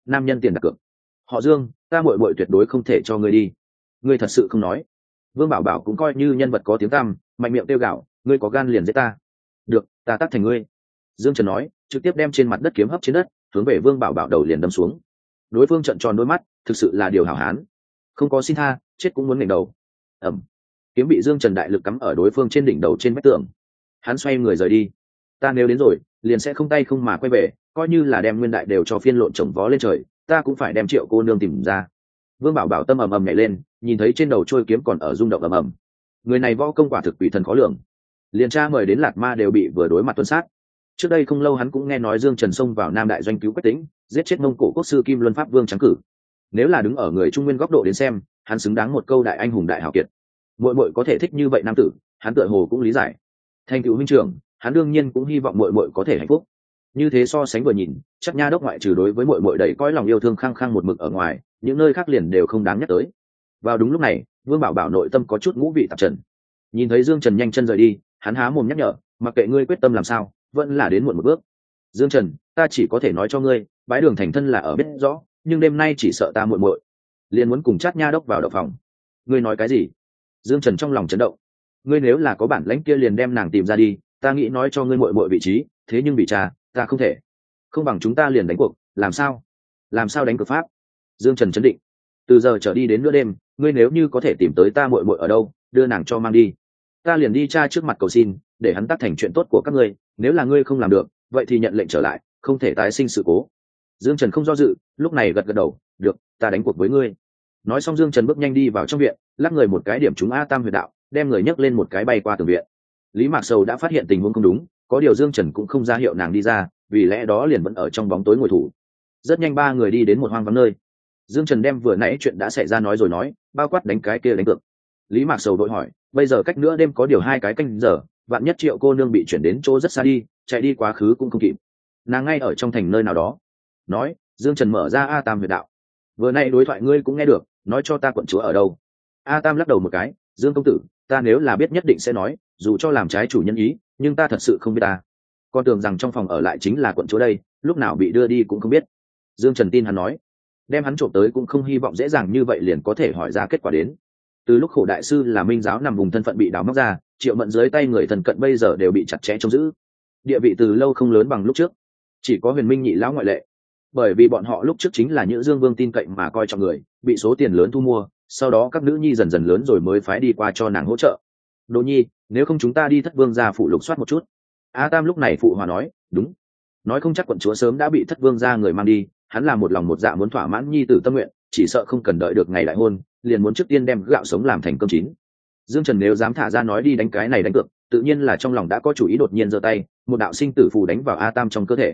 nam nhân tiền đặt cược. Họ Dương, ta muội muội tuyệt đối không thể cho ngươi đi. Ngươi thật sự không nói? Vương Bảo Bảo cũng coi như nhân vật có tiếng tăm, mạnh miệng kêu gào, ngươi có gan liền giết ta. Được, ta tác thành ngươi. Dương Trần nói, trực tiếp đem trên mặt đất kiếm hấp trên đất, hướng về Vương Bảo Bảo đầu liền đâm xuống. Đối phương trợn tròn đôi mắt, thực sự là điều hảo hán, không có xin tha, chết cũng muốn ngẩng đầu. Ầm, kiếm bị Dương Trần đại lực cắm ở đối phương trên đỉnh đầu trên vách tường. Hắn xoay người rời đi. Ta nếu đến rồi, liền sẽ không tay không mà quay về, coi như là đem nguyên đại đều cho phiên lộn chồng vó lên trời, ta cũng phải đem Triệu cô nương tìm ra. Vương Bảo Bảo tâm ầm ầm nhảy lên, nhìn thấy trên đầu trôi kiếm còn ở rung động ầm ầm. Người này võ công quả thực quỷ thần khó lường, liền cha mời đến Lạt Ma đều bị vừa đối mặt tuân sát. Trước đây không lâu hắn cũng nghe nói Dương Trần xông vào Nam Đại doanh cứu Quách Tĩnh, giết chết Mông Cổ quốc sư Kim Luân Pháp Vương Trắng Cử. Nếu là đứng ở người Trung Nguyên góc độ đến xem, hắn xứng đáng một câu đại anh hùng đại hào kiệt. Muội muội có thể thích như vậy nam tử, hắn tựa hồ cũng lý giải. Thành cựu huynh trưởng, hắn đương nhiên cũng hy vọng muội muội có thể hạnh phúc. Như thế so sánh vừa nhìn, chắc Nha đốc ngoại trừ đối với muội muội đầy cõi lòng yêu thương khăng khăng một mực ở ngoài, những nơi khác liền đều không đáng nhắc tới. Vào đúng lúc này, Vương Bảo Bảo nội tâm có chút ngũ vị tạp trần. Nhìn thấy Dương Trần nhanh chân rời đi, hắn há mồm nhắc nhở, mặc kệ ngươi quyết tâm làm sao, vẫn là đến muộn một bước. Dương Trần, ta chỉ có thể nói cho ngươi, bái đường thành thân là ở biết rõ, nhưng đêm nay chỉ sợ ta muội muội liền muốn cùng Trát Nha đốc vào đậu phòng. Ngươi nói cái gì? Dương Trần trong lòng chấn động. Ngươi nếu là có bản lãnh kia liền đem nàng tìm ra đi, ta nghĩ nói cho ngươi muội muội vị trí, thế nhưng bị cha, ta không thể. Không bằng chúng ta liền đánh cuộc, làm sao? Làm sao đánh cược pháp? Dương Trần chấn định. Từ giờ trở đi đến nửa đêm, ngươi nếu như có thể tìm tới ta muội muội ở đâu, đưa nàng cho mang đi. Ta liền đi cha trước mặt cầu xin, để hắn tác thành chuyện tốt của các ngươi, nếu là ngươi không làm được, vậy thì nhận lệnh trở lại, không thể tái sinh sự cố. Dương Trần không do dự, lúc này gật gật đầu, được, ta đánh cuộc với ngươi. Nói xong Dương Trần bước nhanh đi vào trong viện, lắc người một cái điểm trúng A Tam huyệt đạo, đem người nhấc lên một cái bay qua tường viện. Lý Mạc Sầu đã phát hiện tình huống không đúng, có điều Dương Trần cũng không ra hiệu nàng đi ra, vì lẽ đó liền vẫn ở trong bóng tối ngồi thủ. Rất nhanh ba người đi đến một hoang vắng nơi. Dương Trần đem vừa nãy chuyện đã xảy ra nói rồi nói, bao quát đánh cái kia đánh cược. Lý Mạc Sầu đội hỏi, bây giờ cách nữa đêm có điều 2 cái canh giờ, vạn nhất Triệu cô nương bị chuyển đến chỗ rất xa đi, chạy đi quá khứ cũng không kịp. Nàng ngay ở trong thành nơi nào đó. Nói, Dương Trần mở ra A Tam huyệt đạo. Vừa nãy đối thoại ngươi cũng nghe được, nói cho ta quận chúa ở đâu. A Tam lắc đầu một cái, Dương công tử, ta nếu là biết nhất định sẽ nói, dù cho làm trái chủ nhân ý, nhưng ta thật sự không biết ta. Con tưởng rằng trong phòng ở lại chính là quận chúa đây, lúc nào bị đưa đi cũng không biết. Dương Trần tin hắn nói, đem hắn trộm tới cũng không hy vọng dễ dàng như vậy liền có thể hỏi ra kết quả đến. Từ lúc Khổ đại sư là Minh giáo nằm vùng thân phận bị đào móc ra, Triệu Mẫn dưới tay người thần cận bây giờ đều bị chặt chẽ trông giữ, địa vị từ lâu không lớn bằng lúc trước, chỉ có Huyền Minh nhị lão ngoại lệ, bởi vì bọn họ lúc trước chính là Nhữ Dương Vương tin cậy mà coi trọng người, bị số tiền lớn thu mua, sau đó các nữ nhi dần dần lớn rồi mới phái đi qua cho nàng hỗ trợ. Đỗ nhi, nếu không chúng ta đi Thất Vương gia phụ lục soát một chút. A Tam lúc này phụ hòa nói, đúng, nói không chắc quận chúa sớm đã bị Thất Vương gia người mang đi, hắn là một lòng một dạ muốn thỏa mãn nhi tử tâm nguyện, chỉ sợ không cần đợi được ngày đại hôn, liền muốn trước tiên đem gạo sống làm thành cơm chín. Dương Trần nếu dám thả ra nói đi đánh cái này đánh cược, tự nhiên là trong lòng đã có chủ ý, đột nhiên giơ tay, một đạo sinh tử phù đánh vào A Tam trong cơ thể.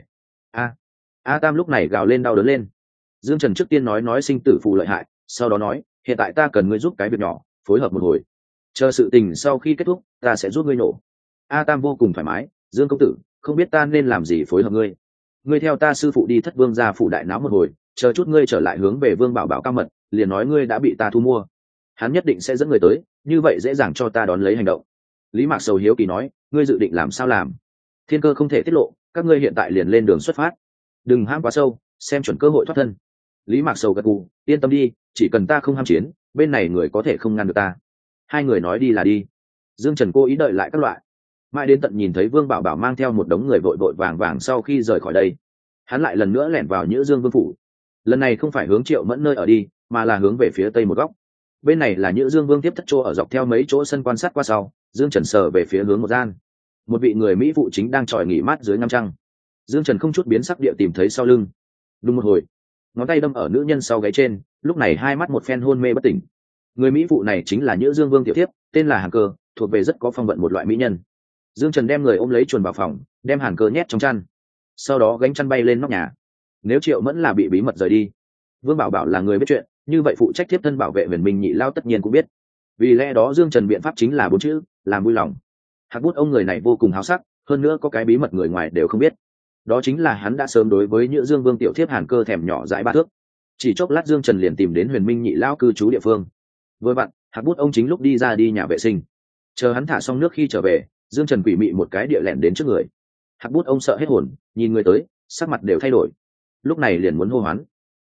A Tam lúc này gào lên đau đớn lên. Dương Trần trước tiên nói sinh tử phù lợi hại, sau đó nói, hiện tại ta cần ngươi giúp cái việc nhỏ, phối hợp một hồi. Chờ sự tình sau khi kết thúc, ta sẽ giúp ngươi nổ. A Tam vô cùng thoải mái, Dương công tử, không biết ta nên làm gì phối hợp ngươi. Ngươi theo ta sư phụ đi Thất Vương gia phủ đại náo một hồi, chờ chút ngươi trở lại hướng về Vương Bảo Bảo cao mật, liền nói ngươi đã bị ta thu mua. Hắn nhất định sẽ dẫn người tới, như vậy dễ dàng cho ta đón lấy hành động. Lý Mạc Sầu hiếu kỳ nói, ngươi dự định làm sao làm? Thiên cơ không thể tiết lộ, các ngươi hiện tại liền lên đường xuất phát, đừng ham quá sâu, xem chuẩn cơ hội thoát thân. Lý Mạc Sầu gật gù, yên tâm đi, chỉ cần ta không ham chiến, bên này người có thể không ngăn được ta. Hai người nói đi là đi. Dương Trần cố ý đợi lại các loại, mãi đến tận nhìn thấy Vương Bảo Bảo mang theo một đống người vội vội vàng vàng sau khi rời khỏi đây, hắn lại lần nữa lẻn vào Nhữ Dương Vương phủ. Lần này không phải hướng Triệu Mẫn nơi ở đi, mà là hướng về phía tây một góc. Bên này là Nhữ Dương Vương tiếp thất chỗ ở, dọc theo mấy chỗ sân quan sát qua sau, Dương Trần sờ về phía hướng một gian. Một vị người Mỹ phụ chính đang tròi nghỉ mát dưới ngắm trăng. Dương Trần không chút biến sắc địa tìm thấy sau lưng. Đúng một hồi, ngón tay đâm ở nữ nhân sau gáy trên, lúc này hai mắt một phen hôn mê bất tỉnh. Người Mỹ phụ này chính là Nhữ Dương Vương tiểu thiếp, tên là Hàn Cơ, thuộc về rất có phong vận một loại mỹ nhân. Dương Trần đem người ôm lấy chuồn vào phòng, đem Hàn Cơ nhét trong chăn, sau đó gánh chăn bay lên nóc nhà. Nếu Triệu Mẫn là bị bí mật rời đi, Vương Bảo Bảo là người biết chuyện, như vậy phụ trách tiếp thân bảo vệ Huyền Minh nhị lao tất nhiên cũng biết. Vì lẽ đó Dương Trần biện pháp chính là 4 chữ, làm vui lòng. Hạc Bút ông người này vô cùng háo sắc, hơn nữa có cái bí mật người ngoài đều không biết. Đó chính là hắn đã sớm đối với Nhữ Dương Vương tiểu thiếp Hàn Cơ thèm nhỏ dãi 3 thước. Chỉ chốc lát Dương Trần liền tìm đến Huyền Minh nhị lao cư trú địa phương. Vừa vặn, Hạc Bút ông chính lúc đi ra đi nhà vệ sinh. Chờ hắn thả xong nước khi trở về, Dương Trần quỷ mị một cái địa lẻn đến trước người. Hạc Bút ông sợ hết hồn, nhìn người tới, sắc mặt đều thay đổi. Lúc này liền muốn hô hoán.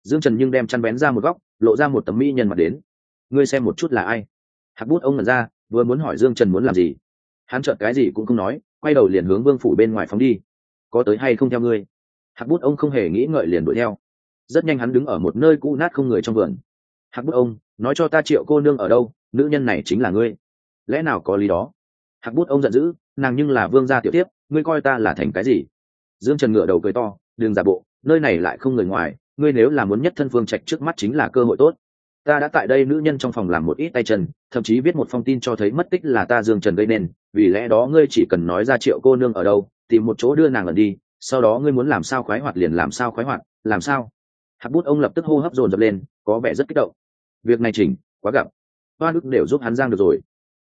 Dương Trần nhưng đem chăn bén ra một góc, lộ ra một tấm mỹ nhân mặt đến. Ngươi xem một chút là ai? Hạc Bút ông ngẩn ra, vừa muốn hỏi Dương Trần muốn làm gì, hắn chợt cái gì cũng không nói, quay đầu liền hướng vương phủ bên ngoài phóng đi. Có tới hay không theo ngươi? Hạc Bút ông không hề nghĩ ngợi liền đuổi theo. Rất nhanh hắn đứng ở một nơi cũ nát không người trong vườn. Hạc Bút ông, nói cho ta Triệu cô nương ở đâu, nữ nhân này chính là ngươi. Lẽ nào có lý đó? Hạc Bút ông giận dữ, nàng nhưng là vương gia tiểu tiếp, ngươi coi ta là thành cái gì? Dương Trần ngửa đầu cười to, đừng giả bộ, nơi này lại không người ngoài, ngươi nếu là muốn nhất thân Phương Trạch trước mắt chính là cơ hội tốt. Ta đã tại đây nữ nhân trong phòng làm một ít tay chân, thậm chí viết một phong tin cho thấy mất tích là ta Dương Trần gây nên, vì lẽ đó ngươi chỉ cần nói ra Triệu cô nương ở đâu, tìm một chỗ đưa nàng ẩn đi, sau đó ngươi muốn làm sao khoái hoạt liền làm sao khoái hoạt, làm sao? Hạc Bút ông lập tức hô hấp dồn dập lên, có vẻ rất kích động. Việc này chỉnh quá gặp, Hoa Đức đều giúp hắn giang được rồi.